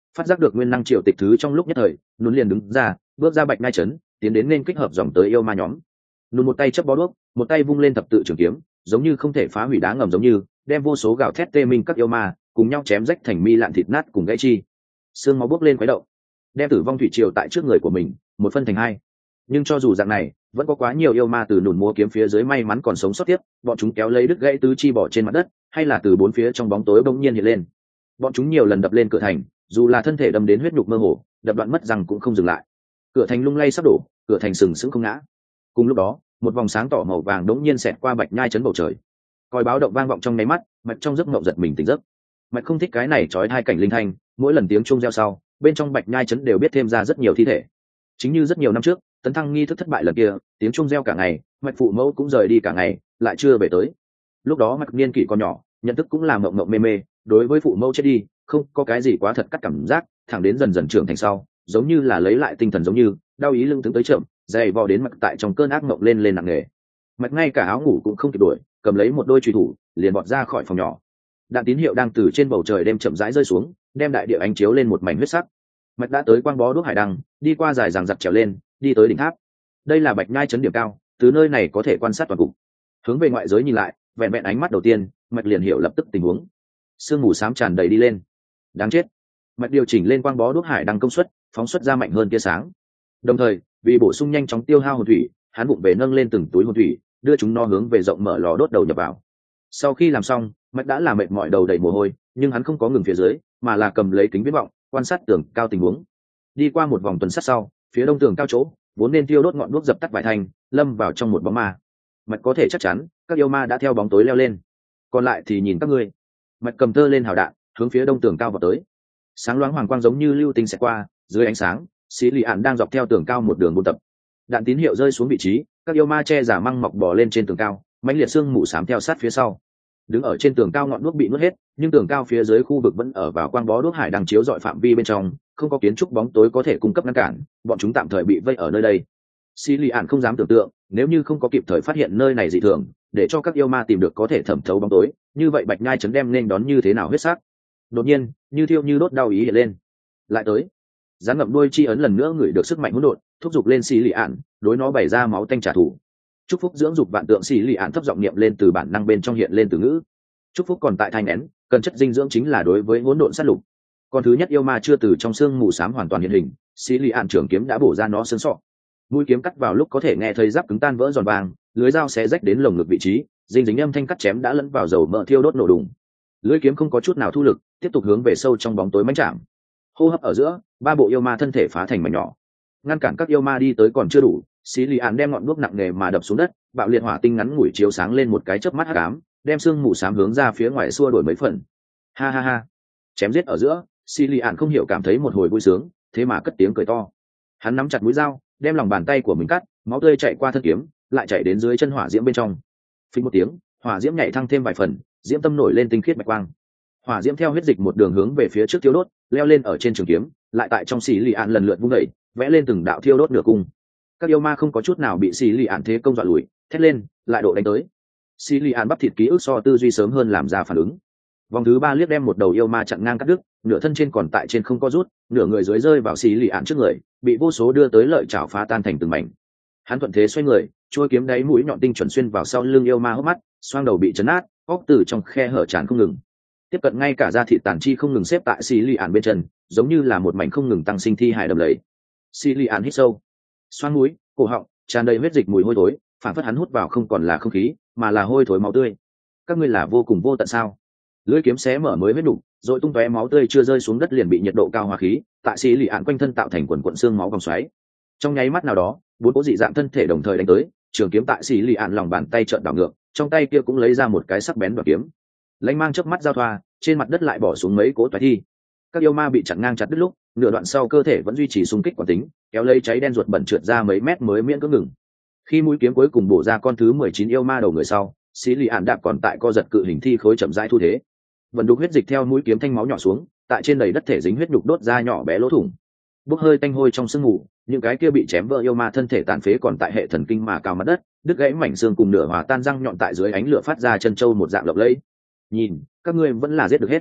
Phát giác được nguyên năng triệu tịch thứ trong lúc nhất thời, nún liền đứng ra, bước ra bạch ngai trấn, tiến đến nên kích hợp dòng tới yêu ma nhóm. Nún một tay chấp bó đuốc, một tay vung lên thập tự trường kiếm, giống như không thể phá hủy đá ngầm giống như, đem vô số gạo thét tê minh các yêu ma cùng nhau chém rách thành mi lạn thịt nát cùng gãy chi. Xương máu bốc lên khuấy động, đem tử vong thủy triều tại trước người của mình một phân thành hai. Nhưng cho dù dạng này, vẫn có quá nhiều yêu ma từ nùn múa kiếm phía dưới may mắn còn sống sót tiếp, bọn chúng kéo lấy đứt gãy tứ chi bỏ trên mặt đất, hay là từ bốn phía trong bóng tối bỗng nhiên hiện lên. Bọn chúng nhiều lần đập lên cửa thành, dù là thân thể đâm đến huyết nhục mơ hồ, đập đoạn mất răng cũng không dừng lại. Cửa thành lung lay sắp đổ, cửa thành sừng sững không ngã. Cùng lúc đó, một vòng sáng tỏ màu vàng đống nhiên xẹt qua bạch nhai chấn bầu trời. Còi báo động vang vọng trong nháy mắt, mạch trong giấc mộng giật mình tỉnh giấc. Mạch không thích cái này trói hai cảnh linh thanh, mỗi lần tiếng chuông reo sau, bên trong bạch nhai chấn đều biết thêm ra rất nhiều thi thể. Chính như rất nhiều năm trước, tấn thăng nghi thức thất bại lần kia, tiếng chuông reo cả ngày, mạch phụ mẫu cũng rời đi cả ngày, lại chưa về tới. Lúc đó mạch niên kỷ còn nhỏ, nhận thức cũng là mộng mộng mê mê, đối với phụ mẫu chết đi, không có cái gì quá thật cắt cảm giác, thẳng đến dần dần trưởng thành sau, giống như là lấy lại tinh thần giống như, đau ý lưng tướng tới chậm, dày vò đến mạch tại trong cơn ác mộng lên nặng nề. Mạch ngay cả áo ngủ cũng không kịp đuổi, cầm lấy một đôi chùy thủ, liền bọt ra khỏi phòng nhỏ. Đạn tín hiệu đang từ trên bầu trời đêm chậm rãi rơi xuống, đem đại địa ánh chiếu lên một mảnh huyết sắc. Mạch đã tới quang bó đuốc hải đăng, đi qua dài dằng dặc trèo lên, đi tới đỉnh tháp. Đây là bạch nhai trấn điểm cao, từ nơi này có thể quan sát toàn cục. Hướng về ngoại giới nhìn lại, vẹn vẹn ánh mắt đầu tiên, Mạch liền hiểu lập tức tình huống. Sương mù xám tràn đầy đi lên. Đáng chết. Mạch điều chỉnh lên quang bó đuốc hải đăng công suất, phóng xuất ra mạnh hơn tia sáng. Đồng thời, vì bổ sung nhanh chóng tiêu hao hồn thủy, hắn vụng về nâng lên từng túi hồn thủy, đưa chúng nó hướng về rộng mở lò đốt đầu nhập vào. Sau khi làm xong, Mạch đã làm mệt mỏi đầu đầy mồ hôi, nhưng hắn không có ngừng phía dưới, mà là cầm lấy kính viễn vọng, quan sát tường cao tình huống. Đi qua một vòng tuần sát sau, phía đông tường cao chỗ vốn nên tiêu đốt ngọn đuốc dập tắt vài thành, lâm vào trong một bóng ma. Mạch có thể chắc chắn các yêu ma đã theo bóng tối leo lên, còn lại thì nhìn các ngươi. Mạch cầm tơ lên hào đạn, hướng phía đông tường cao vào tới. Sáng loáng hoàng quang giống như lưu tinh sẽ qua, dưới ánh sáng xí lì ạn đang dọc theo tường cao một đường buôn tập. Đạn tín hiệu rơi xuống vị trí, các yêu ma che giả măng mọc bò lên trên tường cao, mãnh liệt xương mù xám theo sát phía sau. Đứng ở trên tường cao ngọn đuốc bị nuốt hết, nhưng tường cao phía dưới khu vực vẫn ở vào quang bó đuốc hải đang chiếu dọi phạm vi bên trong, không có kiến trúc bóng tối có thể cung cấp ngăn cản, bọn chúng tạm thời bị vây ở nơi đây. Xí lì ạn không dám tưởng tượng, nếu như không có kịp thời phát hiện nơi này dị thường, để cho các yêu ma tìm được có thể thẩm thấu bóng tối, như vậy bạch nhai trấn đem nên đón như thế nào huyết sắc. Đột nhiên, như thiêu như đốt đau ý hiện lên. Lại tới. Rắn ngậm đuôi chi ấn lần nữa ngửi được sức mạnh hỗn độn, thúc giục lên xì lì ạn, đối nó bày ra máu tanh trả thù. Chúc phúc dưỡng dục vạn tượng xì lì ạn thấp giọng niệm lên từ bản năng bên trong hiện lên từ ngữ. Chúc phúc còn tại thai nén, cần chất dinh dưỡng chính là đối với hỗn độn sát lục. Con thứ nhất yêu ma chưa từ trong xương mù xám hoàn toàn hiện hình, xì lì ạn trường kiếm đã bổ ra nó xương sọ. Mũi kiếm cắt vào lúc có thể nghe thấy giáp cứng tan vỡ giòn vàng, lưới dao xé rách đến lồng ngực vị trí, dinh dính âm thanh cắt chém đã lẫn vào dầu mỡ thiêu đốt nổ đùng. Lưỡi kiếm không có chút nào thu lực, tiếp tục hướng về sâu trong bóng tối mãnh chạm. Hô hấp ở giữa, ba bộ yêu ma thân thể phá thành mảnh nhỏ. Ngăn cản các yêu ma đi tới còn chưa đủ, xí lì ạn đem ngọn đuốc nặng nề mà đập xuống đất, bạo liệt hỏa tinh ngắn ngủi chiếu sáng lên một cái chớp mắt hắc ám, đem xương mù xám hướng ra phía ngoài xua đổi mấy phần. Ha ha ha. Chém giết ở giữa, xí lì ạn không hiểu cảm thấy một hồi vui sướng, thế mà cất tiếng cười to. Hắn nắm chặt mũi dao, đem lòng bàn tay của mình cắt, máu tươi chảy qua thân kiếm, lại chảy đến dưới chân hỏa diễm bên trong. Phình một tiếng, hỏa diễm nhảy thăng thêm vài phần, diễm tâm nổi lên tinh khiết bạch quang. Hỏa diễm theo huyết dịch một đường hướng về phía trước thiêu đốt, leo lên ở trên trường kiếm, lại tại trong xì lì ạn lần lượt vung đẩy, vẽ lên từng đạo thiêu đốt nửa cung. Các yêu ma không có chút nào bị xì lì ạn thế công dọa lùi, thét lên, lại độ đánh tới. Xì lì ạn bắp thịt ký ức so tư duy sớm hơn làm ra phản ứng. Vòng thứ ba liếc đem một đầu yêu ma chặn ngang cắt đứt, nửa thân trên còn tại trên không có rút, nửa người dưới rơi vào xì lì ạn trước người, bị vô số đưa tới lợi chảo phá tan thành từng mảnh. Hắn thuận thế xoay người, trôi kiếm đáy mũi nhọn tinh chuẩn xuyên vào sau lưng yêu ma hốc mắt, xoang đầu bị chấn nát, óc từ trong khe hở tràn không ngừng. Tiếp cận ngay cả da thịt tàn chi không ngừng xếp tại xì lì ạn bên chân, giống như là một mảnh không ngừng tăng sinh thi hài đầm lầy. Xì lì ạn hít sâu, xoang mũi, cổ họng tràn đầy huyết dịch mùi hôi thối, phản phất hắn hút vào không còn là không khí, mà là hôi thối máu tươi. Các ngươi là vô cùng vô tận sao? Lưỡi kiếm xé mở mới huyết đủ, rồi tung tóe máu tươi chưa rơi xuống đất liền bị nhiệt độ cao hòa khí, tại xì lì ạn quanh thân tạo thành quần quần xương máu vòng xoáy. Trong nháy mắt nào đó, bốn cố dị dạng thân thể đồng thời đánh tới, trường kiếm tại xì lì ạn lòng bàn tay trợn đảo ngược, trong tay kia cũng lấy ra một cái sắc bén đoạt kiếm. Lãnh mang chớp mắt giao thoa, trên mặt đất lại bỏ xuống mấy cỗ toái thi. Các yêu ma bị chặn ngang chặt đứt lúc, nửa đoạn sau cơ thể vẫn duy trì xung kích quán tính, kéo lấy cháy đen ruột bẩn trượt ra mấy mét mới miễn cưỡng ngừng. Khi mũi kiếm cuối cùng bổ ra con thứ 19 yêu ma đầu người sau, xí lì ạn đạp còn tại co giật cự hình thi khối chậm rãi thu thế. Vận đục huyết dịch theo mũi kiếm thanh máu nhỏ xuống, tại trên đầy đất thể dính huyết nhục đốt ra nhỏ bé lỗ thủng. Bốc hơi tanh hôi trong sương mù, những cái kia bị chém vỡ yêu ma thân thể tàn phế còn tại hệ thần kinh mà cao mặt đất, đứt gãy mảnh xương cùng nửa hòa tan răng nhọn tại dưới ánh lửa phát ra chân trâu một dạng lộng lẫy. Nhìn, các ngươi vẫn là giết được hết.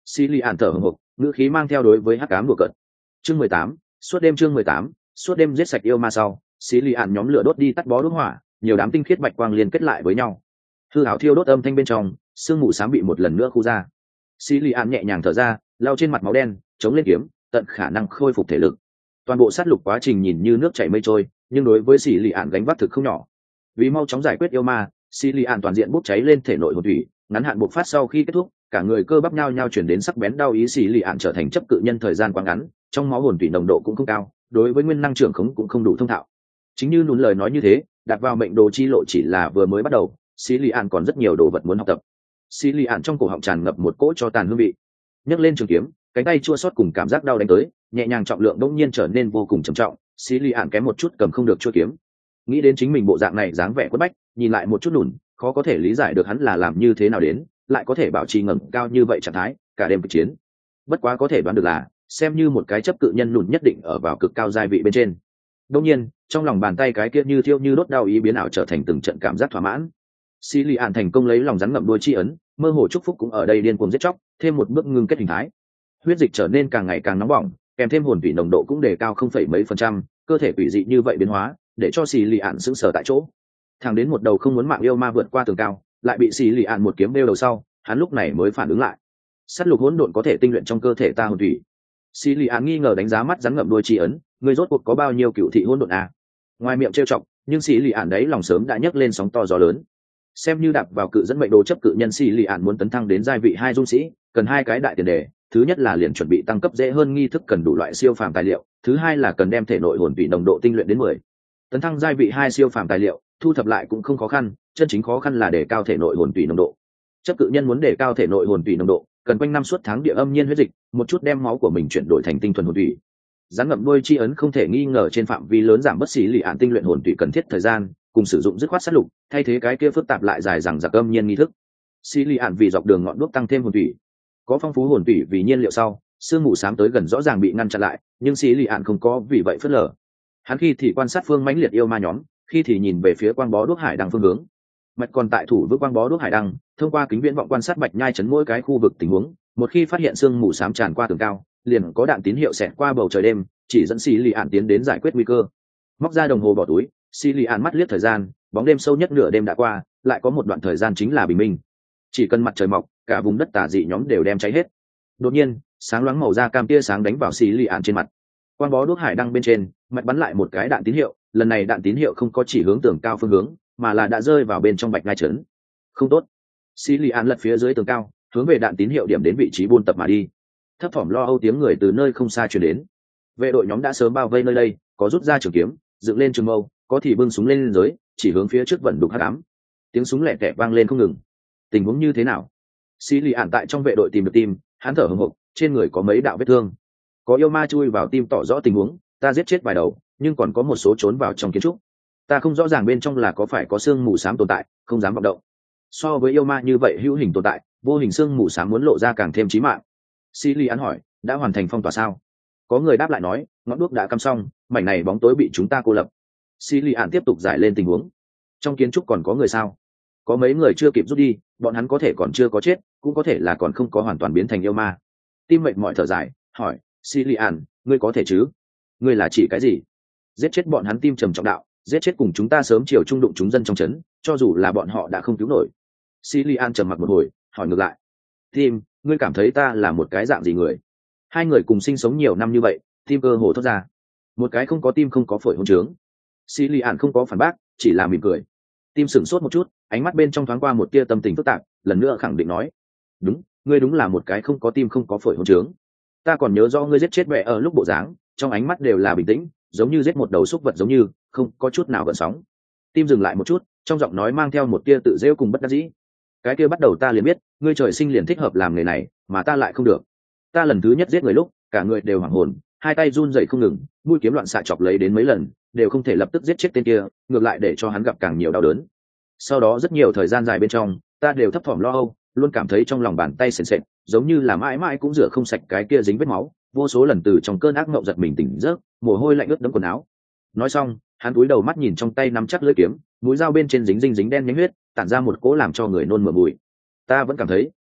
xì lì ạn thở hồng hộc, ngữ khí mang theo đối với hắc ám đùa cợt. Chương 18, chương 18, suốt đêm giết sạch yêu ma sau, xì lì ạn nhóm lửa đốt đi tắt bó đốt hỏa, nhiều đám tinh khiết bạch quang liên kết lại với nhau. Hư ảo thiêu đốt âm thanh bên trong, sương mù xám bị một lần nữa khu ra. Xì lì ạn nhẹ nhàng thở ra, lau trên mặt máu đen, chống lên kiếm, tận khả năng khôi phục thể lực. Toàn bộ sát lục quá trình nhìn như nước chảy mây trôi, nhưng đối với xì lì ạn gánh vác thực không nhỏ. Vì mau chóng giải quyết yêu ma, xì lì ạn toàn diện bốc cháy lên thể nội hồn thủy, ngắn hạn bộc phát sau khi kết thúc, cả người cơ bắp nhao nhao chuyển đến sắc bén đau ý. Xì lì ạn trở thành chấp cự nhân thời gian quá ngắn, trong máu hồn thủy nồng độ cũng không cao, đối với nguyên năng trưởng khống cũng không đủ thông thạo. Chính như nún lời nói như thế, đặt vào mệnh đồ chi lộ chỉ là vừa mới bắt đầu, xì lì ạn còn rất nhiều đồ vật muốn học tập. Xì lì ạn trong cổ họng tràn ngập một cỗ cho tàn hương vị, nhấc lên trường kiếm, cánh tay chua xót cùng cảm giác đau đánh tới, nhẹ nhàng trọng lượng đột nhiên trở nên vô cùng trầm trọng. Xì lì ạn kém một chút cầm không được chuôi kiếm. Nghĩ đến chính mình bộ dạng này dáng vẻ quất bách, nhìn lại một chút nùn, khó có thể lý giải được hắn là làm như thế nào đến, lại có thể bảo trì ngẩng cao như vậy trạng thái cả đêm kịch chiến. Bất quá có thể đoán được là, xem như một cái chấp cự nhân nùn nhất định ở vào cực cao giai vị bên trên. Đương nhiên, trong lòng bàn tay cái kia như thiêu như đốt đau ý biến ảo trở thành từng trận cảm giác thỏa mãn. Xì lì ạn thành công lấy lòng rắn ngậm đuôi chi ấn, mơ hồ chúc phúc cũng ở đây điên cuồng giết chóc, thêm một bước ngưng kết hình thái. Huyết dịch trở nên càng ngày càng nóng bỏng, kèm thêm hồn thủy nồng độ cũng đề cao 0,mấy%, cơ thể quỷ dị như vậy biến hóa, để cho xì lì ạn sững sờ tại chỗ. Thẳng đến một đầu không muốn mạng yêu ma vượt qua tường cao, lại bị xì lì ạn một kiếm đeo đầu sau, hắn lúc này mới phản ứng lại. Sát lục hỗn độn có thể tinh luyện trong cơ thể ta hồn thủy. Xì lì ạn nghi ngờ đánh giá mắt rắn ngậm đuôi chi ấn, người rốt cuộc có bao nhiêu cựu thị hỗn độn à? Ngoài miệng trêu chọc, nhưng xì lì ạn đấy lòng sớm đã nhấc lên sóng to gió lớn. Xem như đạp vào cự dẫn mệnh đồ chấp cự nhân, xì lì ạn muốn tấn thăng đến giai vị 2 dung sĩ, cần hai cái đại tiền đề. Thứ nhất là liền chuẩn bị tăng cấp dễ hơn nghi thức cần đủ loại siêu phàm tài liệu, thứ hai là cần đem thể nội hồn vị nồng độ tinh luyện đến 10. Tấn thăng giai vị 2 siêu phàm tài liệu, thu thập lại cũng không khó khăn, chân chính khó khăn là đề cao thể nội hồn vị nồng độ. Chấp cự nhân muốn đề cao thể nội hồn vị nồng độ, cần quanh năm suốt tháng địa âm nhiên huyết dịch, một chút đem máu của mình chuyển đổi thành tinh thuần hồn vị. Rắn ngậm đuôi chi ấn không thể nghi ngờ trên phạm vi lớn giảm bất xì lì ạn tinh luyện hồn vị cần thiết thời gian, cùng sử dụng dứt khoát sát lục, thay thế cái kia phức tạp lại dài dằng dặc âm nhiên nghi thức. Xì lì ạn vì dọc đường ngọn đuốc tăng thêm hồn vị, có phong phú hồn tủy vì nhiên liệu sau, sương mù xám tới gần rõ ràng bị ngăn chặn lại, nhưng xì lì ạn không có vì vậy phớt lờ. Hắn khi thì quan sát phương mãnh liệt yêu ma nhóm, khi thì nhìn về phía quang bó đuốc hải đăng phương hướng. Mạch còn tại thủ với quang bó đuốc hải đăng, thông qua kính viễn vọng quan sát bạch nhai chấn mỗi cái khu vực tình huống, một khi phát hiện sương mù xám tràn qua tường cao, liền có đạn tín hiệu xẹt qua bầu trời đêm, chỉ dẫn xì lì ạn tiến đến giải quyết nguy cơ. Móc ra đồng hồ bỏ túi, xì lì ạn mắt liếc thời gian, bóng đêm sâu nhất nửa đêm đã qua, lại có một đoạn thời gian chính là bình minh. Chỉ cần mặt trời mọc, cả vùng đất tà dị nhóm đều đem cháy hết. Đột nhiên, sáng loáng màu da cam tia sáng đánh vào xì lì ạn trên mặt. Quang bó đuốc hải đăng bên trên, mạch bắn lại một cái đạn tín hiệu, lần này đạn tín hiệu không có chỉ hướng tường cao phương hướng, mà là đã rơi vào bên trong bạch ngai trấn. Không tốt. Xì lì ạn lật phía dưới tường cao, hướng về đạn tín hiệu điểm đến vị trí buôn tập mà đi. Thấp thỏm lo âu tiếng người từ nơi không xa truyền đến. Vệ đội nhóm đã sớm bao vây nơi đây, có rút ra trường kiếm, dựng lên trường mâu, có thì bưng súng lên dưới, chỉ hướng phía trước vận đục hắc ám. Tiếng súng lẹ tẻ vang lên không ngừng. Tình huống như thế nào? Xì lì ạn tại trong vệ đội tìm được tim, hắn thở hổn hộc, trên người có mấy đạo vết thương. Có yêu ma chui vào tim tỏ rõ tình huống, ta giết chết vài đầu, nhưng còn có một số trốn vào trong kiến trúc. Ta không rõ ràng bên trong là có phải có xương mù xám tồn tại, không dám vọng động. So với yêu ma như vậy hữu hình tồn tại, vô hình xương mù xám muốn lộ ra càng thêm chí mạng. Xì lì ạn hỏi, đã hoàn thành phong tỏa sao? Có người đáp lại nói, ngọn đuốc đã cắm xong, mảnh này bóng tối bị chúng ta cô lập. Xì lì ạn tiếp tục giải lên tình huống. Trong kiến trúc còn có người sao? Có mấy người chưa kịp rút đi, bọn hắn có thể còn chưa có chết, cũng có thể là còn không có hoàn toàn biến thành yêu ma. Tim mệnh mọi thở dài, hỏi, xì lì ạn, ngươi có thể chứ? Ngươi là chỉ cái gì? Giết chết bọn hắn tim trầm trọng đạo, giết chết cùng chúng ta sớm chiều trung đụng chúng dân trong trấn, cho dù là bọn họ đã không cứu nổi. Xì lì ạn trầm mặc một hồi, hỏi ngược lại, tim, ngươi cảm thấy ta là một cái dạng gì người? Hai người cùng sinh sống nhiều năm như vậy, tim cơ hồ thốt ra. Một cái không có tim không có phổi hôn trướng. Xì lì ạn không có phản bác, chỉ là mỉm cười. Tim sửng sốt một chút, ánh mắt bên trong thoáng qua một tia tâm tình phức tạp, lần nữa khẳng định nói, đúng, ngươi đúng là một cái không có tim không có phổi hôn trướng. Ta còn nhớ do ngươi giết chết mẹ ở lúc bộ dáng, trong ánh mắt đều là bình tĩnh, giống như giết một đầu súc vật, giống như không có chút nào gợn sóng. Tim dừng lại một chút, trong giọng nói mang theo một tia tự rêu cùng bất đắc dĩ. Cái kia bắt đầu ta liền biết, ngươi trời sinh liền thích hợp làm nghề này, mà ta lại không được. Ta lần thứ nhất giết người lúc, cả người đều hoảng hồn, hai tay run rẩy không ngừng, mũi kiếm loạn xạ chọc lấy đến mấy lần, đều không thể lập tức giết chết tên kia, ngược lại để cho hắn gặp càng nhiều đau đớn. Sau đó rất nhiều thời gian dài bên trong, ta đều thấp thỏm lo âu, luôn cảm thấy trong lòng bàn tay sền sệt, giống như là mãi mãi cũng rửa không sạch cái kia dính vết máu, vô số lần từ trong cơn ác mộng giật mình tỉnh giấc, mồ hôi lạnh ướt đẫm quần áo. Nói xong, hắn cúi đầu mắt nhìn trong tay nắm chắc lưỡi kiếm, mũi dao bên trên dính đen nhánh huyết, tản ra một cỗ làm cho người nôn mửa mùi. Ta vẫn cảm thấy,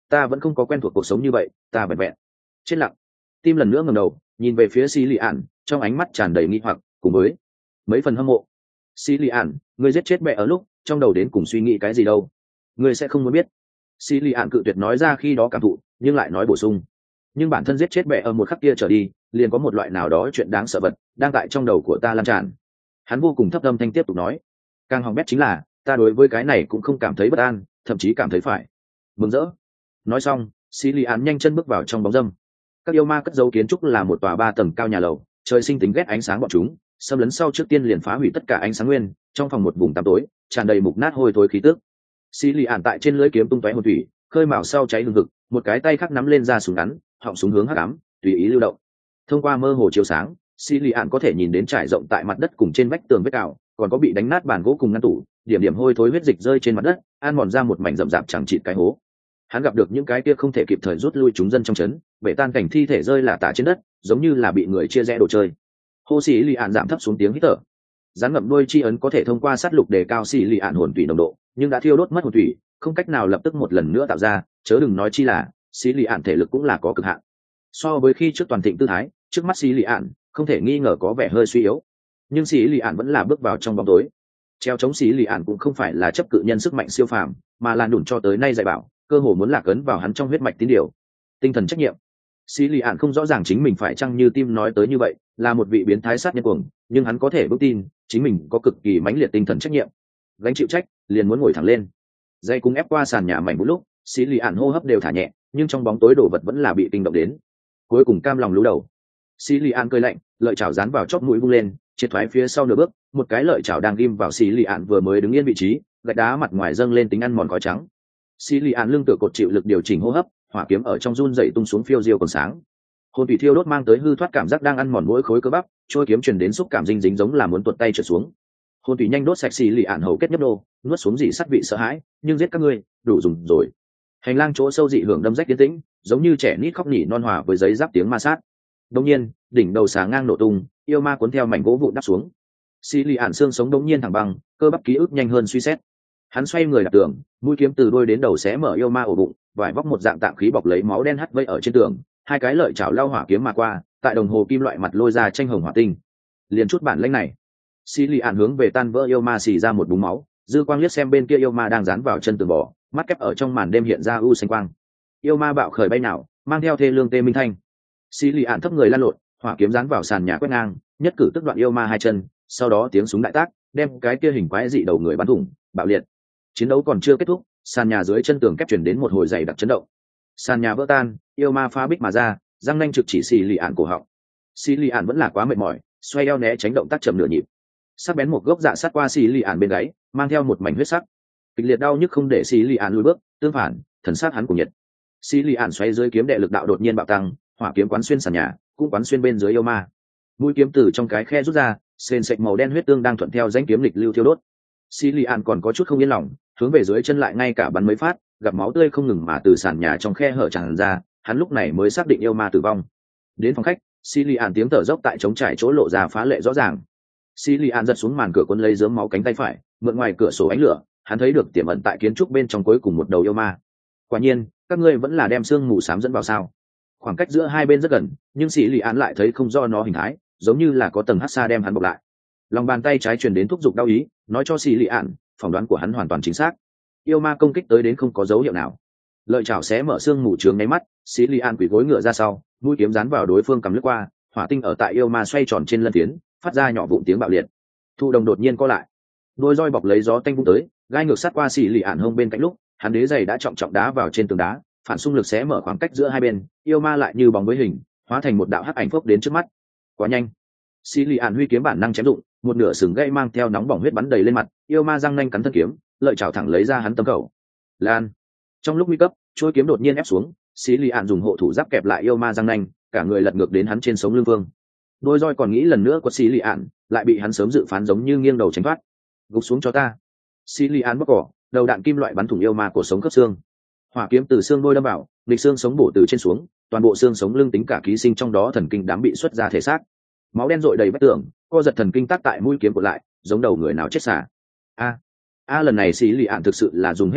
ta vẫn không có quen thuộc cuộc sống như vậy, ta vẹn vẹn chết lặng. Tim lần nữa ngẩng đầu nhìn về phía xì lì ạn, trong ánh mắt tràn đầy nghi hoặc cùng với mấy phần hâm mộ. Xì lì ạn, ngươi giết chết mẹ ở lúc trong đầu đến cùng suy nghĩ cái gì đâu? Ngươi sẽ không muốn biết. Xì lì ạn cự tuyệt nói ra khi đó cảm thụ, nhưng lại nói bổ sung, nhưng bản thân giết chết mẹ ở một khắc kia trở đi, liền có một loại nào đó chuyện đáng sợ vật đang tại trong đầu của ta lan tràn. Hắn vô cùng thấp âm thanh tiếp tục nói, càng hỏng bét chính là ta đối với cái này cũng không cảm thấy bất an, thậm chí cảm thấy phải mừng rỡ. Nói xong, xì lì ạn nhanh chân bước vào trong bóng râm. Các yêu ma cất dấu kiến trúc là một tòa 3 tầng cao nhà lầu, trời sinh tính ghét ánh sáng bọn chúng, xâm lấn sau trước tiên liền phá hủy tất cả ánh sáng nguyên, trong phòng một vùng tăm tối tràn đầy mục nát hôi thối khí tức. Xì lì ạn tại trên lưỡi kiếm tung tóe hồn thủy, khơi mào sau cháy hừng hực, một cái tay khác nắm lên ra súng ngắn, họng súng hướng hắc ám tùy ý lưu động. Thông qua mơ hồ chiếu sáng, xì lì ạn có thể nhìn đến trải rộng tại mặt đất cùng trên vách tường vết cào, còn có bị đánh nát bàn gỗ cùng ngăn tủ, điểm điểm hôi thối huyết dịch rơi trên mặt đất, ăn mòn ra một mảnh rậm rạp chẳng chịt cái hố. Hắn gặp được những cái kia không thể kịp thời rút lui chúng dân trong trấn, bể tan cảnh thi thể rơi lả tả trên đất, giống như là bị người chia rẽ đồ chơi. Hô xì lì ạn giảm thấp xuống tiếng hít thở. Rắn ngậm đuôi chi ấn có thể thông qua sát lục đề cao xì lì ạn hồn thủy nồng độ, nhưng đã thiêu đốt mất hồn thủy, không cách nào lập tức một lần nữa tạo ra, chớ đừng nói chi là xì lì ạn thể lực cũng là có cực hạn. So với khi trước toàn thịnh tư thái, trước mắt xì lì ạn không thể nghi ngờ có vẻ hơi suy yếu, nhưng xì lì ạn vẫn là bước vào trong bóng tối. Treo chống xì lì ạn cũng không phải là chấp cự nhân sức mạnh siêu phàm, mà là đủn cho tới nay dạy bảo, cơ hồ muốn lạc ấn vào hắn trong huyết mạch tín điều. Tinh thần trách nhiệm. Xì lì ạn không rõ ràng chính mình phải chăng như tim nói tới như vậy, là một vị biến thái sát nhân cuồng, nhưng hắn có thể vững tin chính mình có cực kỳ mãnh liệt tinh thần trách nhiệm. Gánh chịu trách, liền muốn ngồi thẳng lên. Dây cung ép qua sàn nhà mảnh một lúc, xì lì ạn hô hấp đều thả nhẹ, nhưng trong bóng tối đồ vật vẫn là bị kinh động đến. Cuối cùng cam lòng lú đầu. Xì lì ạn cười lạnh, lợi chảo dán vào chóp mũi vung lên, triệt thoái phía sau nửa bước, một cái lợi chảo đang ghim vào xì lì ạn vừa mới đứng yên vị trí, gạch đá mặt ngoài dâng lên tính ăn mòn khói trắng. Xì lì ạn lưng tựa cột chịu lực điều chỉnh hô hấp, hỏa kiếm ở trong run dậy tung xuống phiêu diêu còn sáng. Hồn thủy thiêu đốt mang tới hư thoát cảm giác đang ăn mòn mỗi khối cơ bắp, trôi kiếm truyền đến xúc cảm dinh dính giống là muốn tuột tay trượt xuống. Hồn thủy nhanh đốt sạch xì lì ạn hầu kết nhấp đô, nuốt xuống dị sắt vị sợ hãi, nhưng giết các ngươi đủ dùng rồi. Hành lang chỗ sâu dị hưởng đâm rách tiến tĩnh, giống như trẻ nít khóc nỉ non hòa với giấy giáp tiếng ma sát. Đột nhiên, đỉnh đầu xà ngang nổ tung, yêu ma cuốn theo mảnh gỗ vụn đắp xuống. Xì lì ạn xương sống đống nhiên thẳng băng, cơ bắp ký ức nhanh hơn suy xét. Hắn xoay người đạp tường, mũi kiếm từ đuôi đến đầu xé mở yêu ma ổ bụng, vải vóc một dạng tạng khí bọc lấy máu đen hắt vây ở trên tường, hai cái lợi chảo lao hỏa kiếm mà qua, tại đồng hồ kim loại mặt lôi ra tranh hồng hỏa tinh. Liền chút bản lĩnh này, xì lì ạn hướng về tan vỡ yêu ma xì ra một búng máu, dư quang liếc xem bên kia yêu ma đang dán vào chân tường bò, mắt kép ở trong màn đêm hiện ra u xanh quang. Yêu ma bạo khởi bay nào, mang theo thê lương tê minh thanh. Xì lì ạn thấp người lăn lộn, hỏa kiếm dán vào sàn nhà quét ngang, nhất cử tức đoạn yêu ma hai chân, sau đó tiếng súng đại tác, đem cái kia hình quái dị đầu người bắn thủng, bạo liệt. Chiến đấu còn chưa kết thúc, sàn nhà dưới chân tường kép chuyển đến một hồi dày đặc chấn động. Sàn nhà vỡ tan, yêu ma phá bích mà ra, răng nanh trực chỉ xì lì ạn cổ họng. Xì lì ạn vẫn là quá mệt mỏi, xoay eo né tránh động tác chậm nửa nhịp. Sắc bén một gốc dạ sát qua xì lì ạn bên gáy, mang theo một mảnh huyết sắc. Kịch liệt đau nhức không để xì lì ạn lùi bước, tương phản, thần sắc hắn cùng nhiệt. Xì lì ạn xoay dưới kiếm đệ lực đạo đột nhiên bạo tăng, hỏa kiếm quán xuyên sàn nhà, cũng quán xuyên bên dưới yêu ma. Mũi kiếm từ trong cái khe rút ra, sền sệt màu đen huyết tương đang thuận theo rãnh kiếm lịch lưu thiêu đốt. Xì lì ạn còn có chút không yên lòng, hướng về dưới chân lại ngay cả bắn mấy phát, gặp máu tươi không ngừng mà từ sàn nhà trong khe hở tràn ra, hắn lúc này mới xác định yêu ma tử vong. Đến phòng khách, xì lì ạn tiếng thở dốc tại trống trải chỗ lộ ra phá lệ rõ ràng. Xì lì ạn giật xuống màn cửa cuốn lấy dớm máu cánh tay phải, mượn ngoài cửa sổ ánh lửa, hắn thấy được tiềm ẩn tại kiến trúc bên trong cuối cùng một đầu yêu ma. Quả nhiên, các ngươi vẫn là đem xương mù xám dẫn vào sao? Khoảng cách giữa hai bên rất gần, nhưng xì lì ạn lại thấy không do nó hình thái, giống như là có tầng hắc xa đem hắn bọc lại. Lòng bàn tay trái truyền đến thúc giục đau ý, nói cho xì lì ạn, phỏng đoán của hắn hoàn toàn chính xác. Yêu ma công kích tới đến không có dấu hiệu nào. Lợi chảo xé mở xương mù trướng nháy mắt, xì lì ạn quỳ gối ngựa ra sau, mũi kiếm dán vào đối phương cầm lướt qua, hỏa tinh ở tại yêu ma xoay tròn trên lân tiến, phát ra nhỏ vụn tiếng bạo liệt. Thu đồng đột nhiên co lại, đôi roi bọc lấy gió tanh vung tới, gai ngược sát qua xì lì ạn hông bên cạnh lúc, hắn đế giày đã trọng trọng đá vào trên tường đá, phản xung lực xé mở khoảng cách giữa hai bên, yêu ma lại như bóng với hình, hóa thành một đạo hắc ảnh phốc đến trước mắt. Quá nhanh. Xì lì ạn huy kiếm bản năng chém dụng, một nửa sừng gây mang theo nóng bỏng huyết bắn đầy lên mặt, yêu ma răng nanh cắn thân kiếm, lợi chảo thẳng lấy ra hắn tâm cầu. Lan. Trong lúc nguy cấp, chuôi kiếm đột nhiên ép xuống, xì lì ạn dùng hộ thủ giáp kẹp lại yêu ma răng nanh, cả người lật ngược đến hắn trên sống lưng vương. Đôi roi còn nghĩ lần nữa của xì lì ạn, lại bị hắn sớm dự phán giống như nghiêng đầu tránh thoát. Gục xuống cho ta. Xì lì ạn bóc cỏ, đầu đạn kim loại bắn thủng yêu ma cổ sống khớp xương. Hỏa kiếm từ xương đôi đâm vào, lịch xương sống bổ từ trên xuống, toàn bộ xương sống lưng tính cả ký sinh trong đó thần kinh đám bị xuất ra thể xác. Máu đen rội đầy vách tường, co giật thần kinh tác tại mũi kiếm của lại, giống đầu người nào chết xả. A lần này xì lì ạn thực sự là dùng hết toàn lực,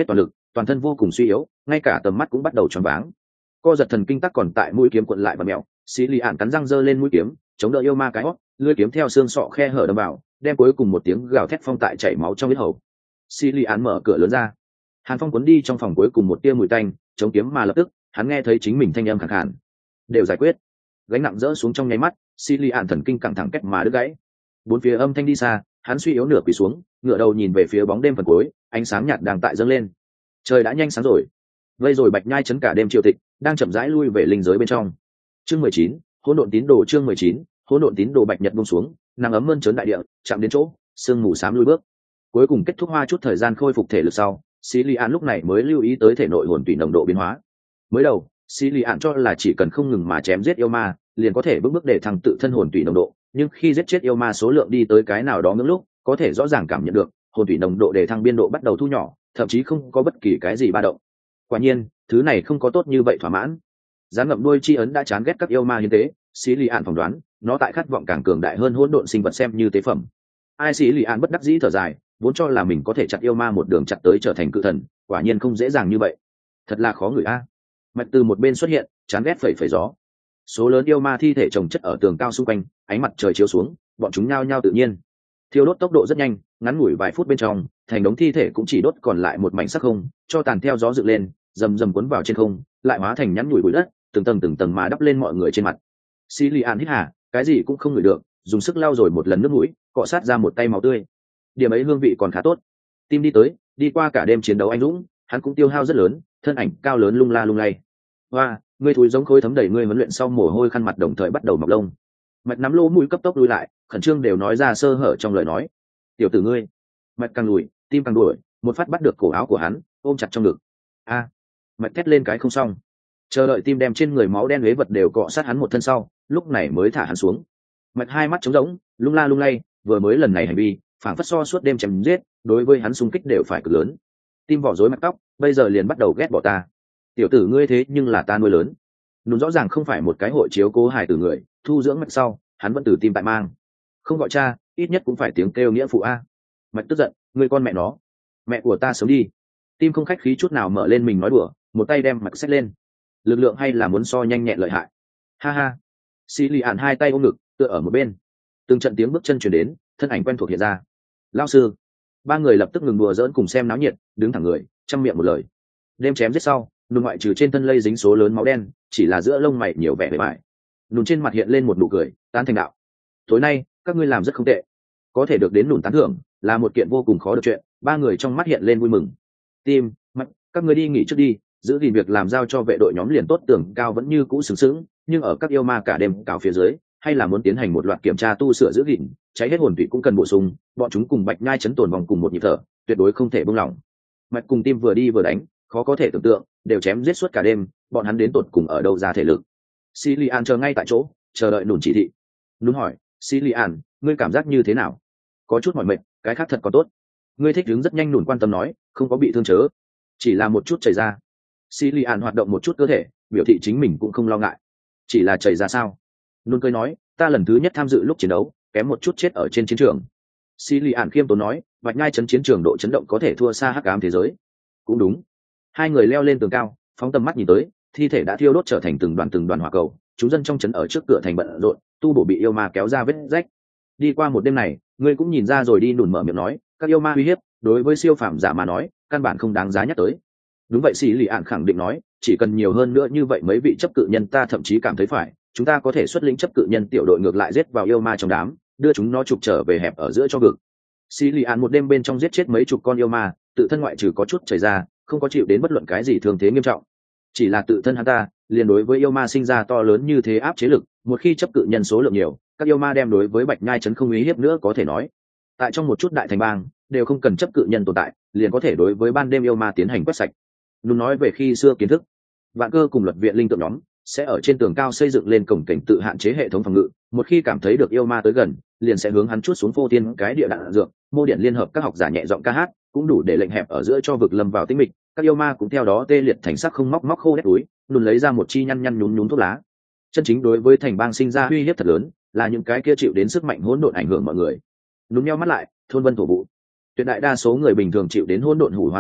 toàn thân vô cùng suy yếu, ngay cả tầm mắt cũng bắt đầu choáng váng. Co giật thần kinh tắc còn tại mũi kiếm cuộn lại và mèo, xí lì ạn cắn răng giơ lên mũi kiếm, chống đỡ yêu ma cái hót, lưỡi kiếm theo xương sọ khe hở đâm vào, đem cuối cùng một tiếng gào thét phong tại chảy máu trong huyết hầu. Xí lì ạn mở cửa lớn ra, hàn phong cuốn đi trong phòng cuối cùng một tia mùi tanh, chống kiếm mà lập tức hắn nghe thấy chính mình thanh âm khàn khàn. Đều giải quyết. Gánh nặng rỡ xuống trong nháy mắt, xí lì ạn thần kinh căng thẳng cách mà đứt gãy. Bốn phía âm thanh đi xa, hắn suy yếu nửa quỳ xuống, ngửa đầu nhìn về phía bóng đêm phần cuối, ánh sáng nhạt đang tại dâng lên. Trời đã nhanh sáng rồi. Vây rồi Bạch Nhai chấn cả đêm triều tịch, đang chậm rãi lui về linh giới bên trong. Chương 19, hỗn độn tín đồ. Chương 19, hỗn độn tín đồ. Bạch nhật buông xuống, nắng ấm mơn trớn đại địa, chạm đến chỗ, sương mù xám lui bước. Cuối cùng kết thúc hoa chút thời gian khôi phục thể lực sau, Xí Lý An lúc này mới lưu ý tới thể nội hồn tủy nồng độ biến hóa. Mới đầu, Xí Lý An cho là chỉ cần không ngừng mà chém giết yêu ma, liền có thể bước bước để thăng tự thân hồn tủy nồng độ, nhưng khi giết chết yêu ma số lượng đi tới cái nào đó ngưỡng lúc, có thể rõ ràng cảm nhận được hồn tủy nồng độ để thăng biên độ bắt đầu thu nhỏ, thậm chí không có bất kỳ cái gì ba động. Quả nhiên, thứ này không có tốt như vậy thỏa mãn. Gián ngậm đuôi chi ấn đã chán ghét các yêu ma hiến tế, Xí Lý An phỏng đoán, nó tại khát vọng càng cường đại hơn hỗn độn sinh vật xem như tế phẩm. Ai Xí Lý An bất đắc dĩ thở dài, vốn cho là mình có thể chặt yêu ma một đường chặt tới trở thành cự thần, quả nhiên không dễ dàng như vậy. Thật là khó người a. Mạch từ một bên xuất hiện, chán ghét phẩy phẩy gió. Số lớn yêu ma thi thể chồng chất ở tường cao xung quanh, ánh mặt trời chiếu xuống, bọn chúng nhao nhao tự nhiên. Thiêu đốt tốc độ rất nhanh, ngắn ngủi vài phút bên trong, thành đống thi thể cũng chỉ đốt còn lại một mảnh sắc không, cho tàn theo gió dựng lên, rầm rầm cuốn vào trên không, lại hóa thành nhắn nhủi bụi đất, từng tầng mà đắp lên mọi người trên mặt. Xí Lý An hít hà, cái gì cũng không ngửi được, dùng sức lau rồi một lần nước mũi, cọ sát ra một tay máu tươi. Điểm ấy hương vị còn khá tốt. Tim đi tới, đi qua cả đêm chiến đấu anh dũng, hắn cũng tiêu hao rất lớn, thân ảnh cao lớn lung la lung lay. Hoa, ngươi thúi giống khối thấm đầy ngươi huấn luyện sau mồ hôi khăn mặt đồng thời bắt đầu mọc lông. Mạch nắm lỗ mũi cấp tốc lùi lại, khẩn trương đều nói ra sơ hở trong lời nói. Tiểu tử ngươi. Mạch càng lùi, tim càng đuổi, một phát bắt được cổ áo của hắn, ôm chặt trong ngực. A. Mạch thét lên cái không xong. Chờ đợi tim đem trên người máu đen huế vật đều cọ sát hắn một thân sau, lúc này mới thả hắn xuống. Mạch hai mắt trống rỗng, lung la lung lay, vừa mới lần này hành vi, phảng phất so suốt đêm chém giết, đối với hắn xung kích đều phải cực lớn. Tim vỏ rối mạch tóc, bây giờ liền bắt đầu ghét bỏ ta. Tiểu tử ngươi thế nhưng là ta nuôi lớn. Nún rõ ràng không phải một cái hội chiếu cố hài tử người, thu dưỡng mạch sau, hắn vẫn từ tim tại mang. Không gọi cha, ít nhất cũng phải tiếng kêu nghĩa phụ a. Mạch tức giận, ngươi con mẹ nó, mẹ của ta sớm đi. Tim không khách khí chút nào mở lên mình nói đùa, một tay đem Mạch xách lên. Lực lượng hay là muốn so nhanh nhẹn lợi hại. Ha ha. Xí Lý An hai tay ôm ngực, tựa ở một bên. Từng trận tiếng bước chân truyền đến, thân ảnh quen thuộc hiện ra. Lão sư. Ba người lập tức ngừng đùa giỡn cùng xem náo nhiệt, đứng thẳng người, trăm miệng một lời. Đêm chém giết sau, Nùn ngoại trừ trên thân lây dính số lớn máu đen, chỉ là giữa lông mày nhiều vẻ bề bại. Nùn trên mặt hiện lên một nụ cười, tán thành đạo. Tối nay, các ngươi làm rất không tệ. Có thể được đến Nùn tán thưởng, là một kiện vô cùng khó được chuyện. Ba người trong mắt hiện lên vui mừng. Tim, Mạch, các ngươi đi nghỉ trước đi, giữ gìn việc làm giao cho vệ đội nhóm liền tốt. Tưởng cao vẫn như cũ sướng sướng, nhưng ở các yêu ma cả đêm cào phía dưới, hay là muốn tiến hành một loạt kiểm tra tu sửa giữ gìn, cháy hết hồn tủy cũng cần bổ sung. Bọn chúng cùng Bạch Nhai chấn tồn vòng cùng một nhịp thở, tuyệt đối không thể buông lỏng. Mạch cùng Tim vừa đi vừa đánh, khó có thể tưởng tượng, đều chém giết suốt cả đêm, bọn hắn đến tột cùng ở đâu ra thể lực. Xí Lý An chờ ngay tại chỗ, chờ đợi Nùn chỉ thị. Nùn hỏi, Xí Lý An, ngươi cảm giác như thế nào? Có chút mỏi mệt, cái khác thật có tốt. Ngươi thích đứng rất nhanh. Nùn quan tâm nói, không có bị thương chớ, chỉ là một chút chảy ra. Xí Lý An hoạt động một chút cơ thể, biểu thị chính mình cũng không lo ngại. Chỉ là chảy ra sao? Nùn cười nói, ta lần thứ nhất tham dự lúc chiến đấu, kém một chút chết ở trên chiến trường. Xí Lý An khiêm tốn nói, Bạch Nhai chấn chiến trường độ chấn động có thể thua xa hắc ám thế giới. Cũng đúng. Hai người leo lên tường cao, phóng tầm mắt nhìn tới, thi thể đã thiêu đốt trở thành từng đoàn hỏa cầu. Chúng dân trong trấn ở trước cửa thành bận rộn, tu bổ bị yêu ma kéo ra vết rách. Đi qua một đêm này, ngươi cũng nhìn ra rồi đi. Nùn mở miệng nói, các yêu ma uy hiếp, đối với siêu phàm giả mà nói, căn bản không đáng giá nhắc tới. Đúng vậy. Xí Lý An khẳng định nói, chỉ cần nhiều hơn nữa như vậy mấy vị chấp cự nhân, ta thậm chí cảm thấy phải, chúng ta có thể xuất lĩnh chấp cự nhân tiểu đội ngược lại giết vào yêu ma trong đám, đưa chúng nó trục trở về hẹp ở giữa cho vực. Xí Lý An một đêm bên trong giết chết mấy chục con yêu ma, tự thân ngoại trừ có chút chảy ra, không có chịu đến bất luận cái gì thương thế nghiêm trọng. Chỉ là tự thân hắn ta liền đối với yêu ma sinh ra to lớn như thế áp chế lực, một khi chấp cự nhân số lượng nhiều, các yêu ma đem đối với Bạch Nhai chấn không uy hiếp nữa. Có thể nói, tại trong một chút đại thành bang đều không cần chấp cự nhân tồn tại, liền có thể đối với ban đêm yêu ma tiến hành quét sạch. Nùn nói về khi xưa kiến thức, Vạn Cơ cùng Luật Viện linh tượng nhóm sẽ ở trên tường cao xây dựng lên cổng cảnh tự hạn chế hệ thống phòng ngự, một khi cảm thấy được yêu ma tới gần, liền sẽ hướng hắn chuốt xuống phô thiên cái địa đạn dược. Mô điện liên hợp các học giả nhẹ giọng ca hát, cũng đủ để lệnh hẹp ở giữa cho vực lâm vào tĩnh mịch. Các yêu ma cũng theo đó tê liệt thành sắc không, móc khô đét túi. Nùn lấy ra một chi nhăn nhún thuốc lá. Chân chính đối với thành bang sinh ra uy hiếp thật lớn, là những cái kia chịu đến sức mạnh hỗn độn ảnh hưởng mọi người. Nùn nheo mắt lại, thôn vân thổ vụ. Tuyệt đại đa số người bình thường chịu đến hỗn độn hủ hóa sau,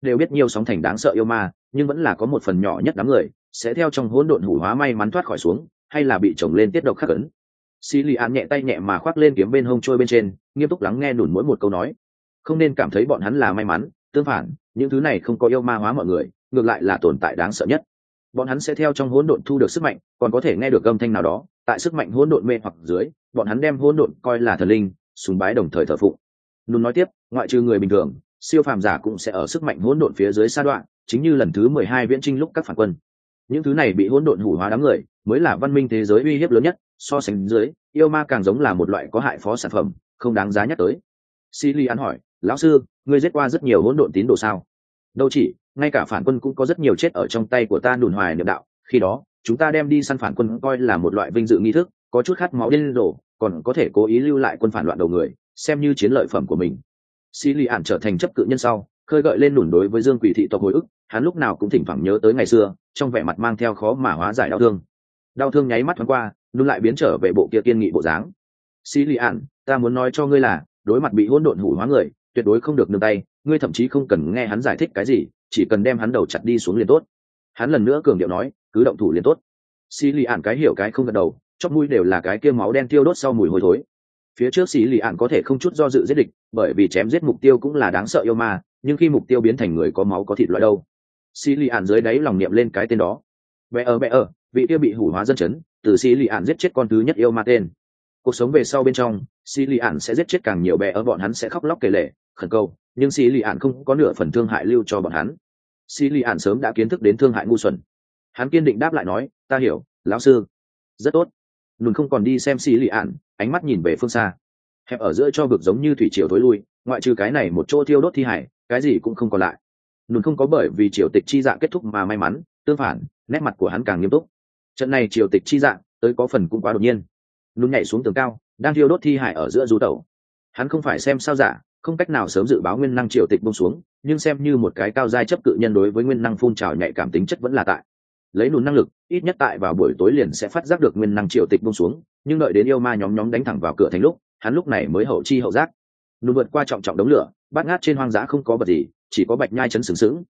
đều biết nhiều sóng thành đáng sợ yêu ma, nhưng vẫn là có một phần nhỏ nhất đám người sẽ theo trong hỗn độn hủ hóa may mắn thoát khỏi xuống, hay là bị chồng lên tiết độc khắc ấn. Xí lì an nhẹ tay nhẹ mà khoác lên kiếm bên hông trôi bên trên, nghiêm túc lắng nghe Nùn mỗi một câu nói. Không nên cảm thấy bọn hắn là may mắn, tương phản, những thứ này không có yêu ma hóa mọi người, ngược lại là tồn tại đáng sợ nhất. Bọn hắn sẽ theo trong hỗn độn thu được sức mạnh, còn có thể nghe được âm thanh nào đó, tại sức mạnh hỗn độn mê hoặc dưới, bọn hắn đem hỗn độn coi là thần linh, sùng bái đồng thời thờ phụng. Nùn nói tiếp, ngoại trừ người bình thường, siêu phàm giả cũng sẽ ở sức mạnh hỗn độn phía dưới sa đoạn, chính như lần thứ 12 viễn trinh lúc các phản quân. Những thứ này bị hỗn độn hủ hóa đám người, mới là văn minh thế giới uy hiếp lớn nhất, so sánh dưới, yêu ma càng giống là một loại có hại phó sản phẩm, không đáng giá nhắc tới. Silian hỏi, lão sư, ngươi giết qua rất nhiều hỗn độn tín đồ sao? Đâu chỉ, ngay cả phản quân cũng có rất nhiều chết ở trong tay của ta. Nùn hoài niệm đạo, khi đó chúng ta đem đi săn phản quân coi là một loại vinh dự nghi thức, có chút khát máu điên rồ, còn có thể cố ý lưu lại quân phản loạn đầu người, xem như chiến lợi phẩm của mình. Silian trở thành chấp cự nhân sau, khơi gợi lên Nùn đối với Dương Quỷ thị tộc hồi ức, hắn lúc nào cũng thỉnh thoảng nhớ tới ngày xưa, trong vẻ mặt mang theo khó mà hóa giải đau thương. Đau thương nháy mắt thoáng qua, Nùn lại biến trở về bộ kia kiên nghị bộ dáng. Silian, ta muốn nói cho ngươi là, đối mặt bị hỗn độn hủ hóa người, tuyệt đối không được nương tay, ngươi thậm chí không cần nghe hắn giải thích cái gì, chỉ cần đem hắn đầu chặt đi xuống liền tốt. Hắn lần nữa cường điệu nói, cứ động thủ liền tốt. Silian cái hiểu cái không gật đầu, chóp mũi đều là cái kia máu đen tiêu đốt sau mùi hôi thối. Phía trước Silian có thể không chút do dự giết địch, bởi vì chém giết mục tiêu cũng là đáng sợ yêu ma, nhưng khi mục tiêu biến thành người có máu có thịt loại đâu. Silian dưới đáy lòng niệm lên cái tên đó. Bè ở, vị kia bị hủ hóa dân chấn, từ Silian giết chết con thứ nhất yêu ma tên. Cuộc sống về sau bên trong, Silian sẽ giết chết càng nhiều bè ở, bọn hắn sẽ khóc lóc kể lể, khẩn cầu, nhưng Silian không có nửa phần thương hại lưu cho bọn hắn. Silian sớm đã kiến thức đến thương hại ngu xuẩn. Hắn kiên định đáp lại nói, ta hiểu, lão sư. Rất tốt. Nùn không còn đi xem Silian, ánh mắt nhìn về phương xa. Hẹp ở giữa cho vực giống như thủy triều tối lui, ngoại trừ cái này một chỗ thiêu đốt thi hải, cái gì cũng không còn lại. Nùn không có bởi vì triều tịch chi dạng kết thúc mà may mắn, tương phản, nét mặt của hắn càng nghiêm túc. Trận này triều tịch chi dạng tới có phần cũng quá đột nhiên. Nùn nhảy xuống tường cao, đang thiêu đốt thi hải ở giữa du tẩu. Hắn không phải xem sao giả, không cách nào sớm dự báo nguyên năng triều tịch buông xuống, nhưng xem như một cái cao giai chấp cự nhân đối với nguyên năng phun trào nhạy cảm tính chất vẫn là tại. Lấy Nùn năng lực, ít nhất tại vào buổi tối liền sẽ phát giác được nguyên năng triều tịch buông xuống, nhưng đợi đến yêu ma nhóm đánh thẳng vào cửa thành lúc, hắn lúc này mới hậu chi hậu giác. Nùn vượt qua trọng trọng đống lửa, bát ngát trên hoang dã không có vật gì, chỉ có bạch nhai chấn sừng sững,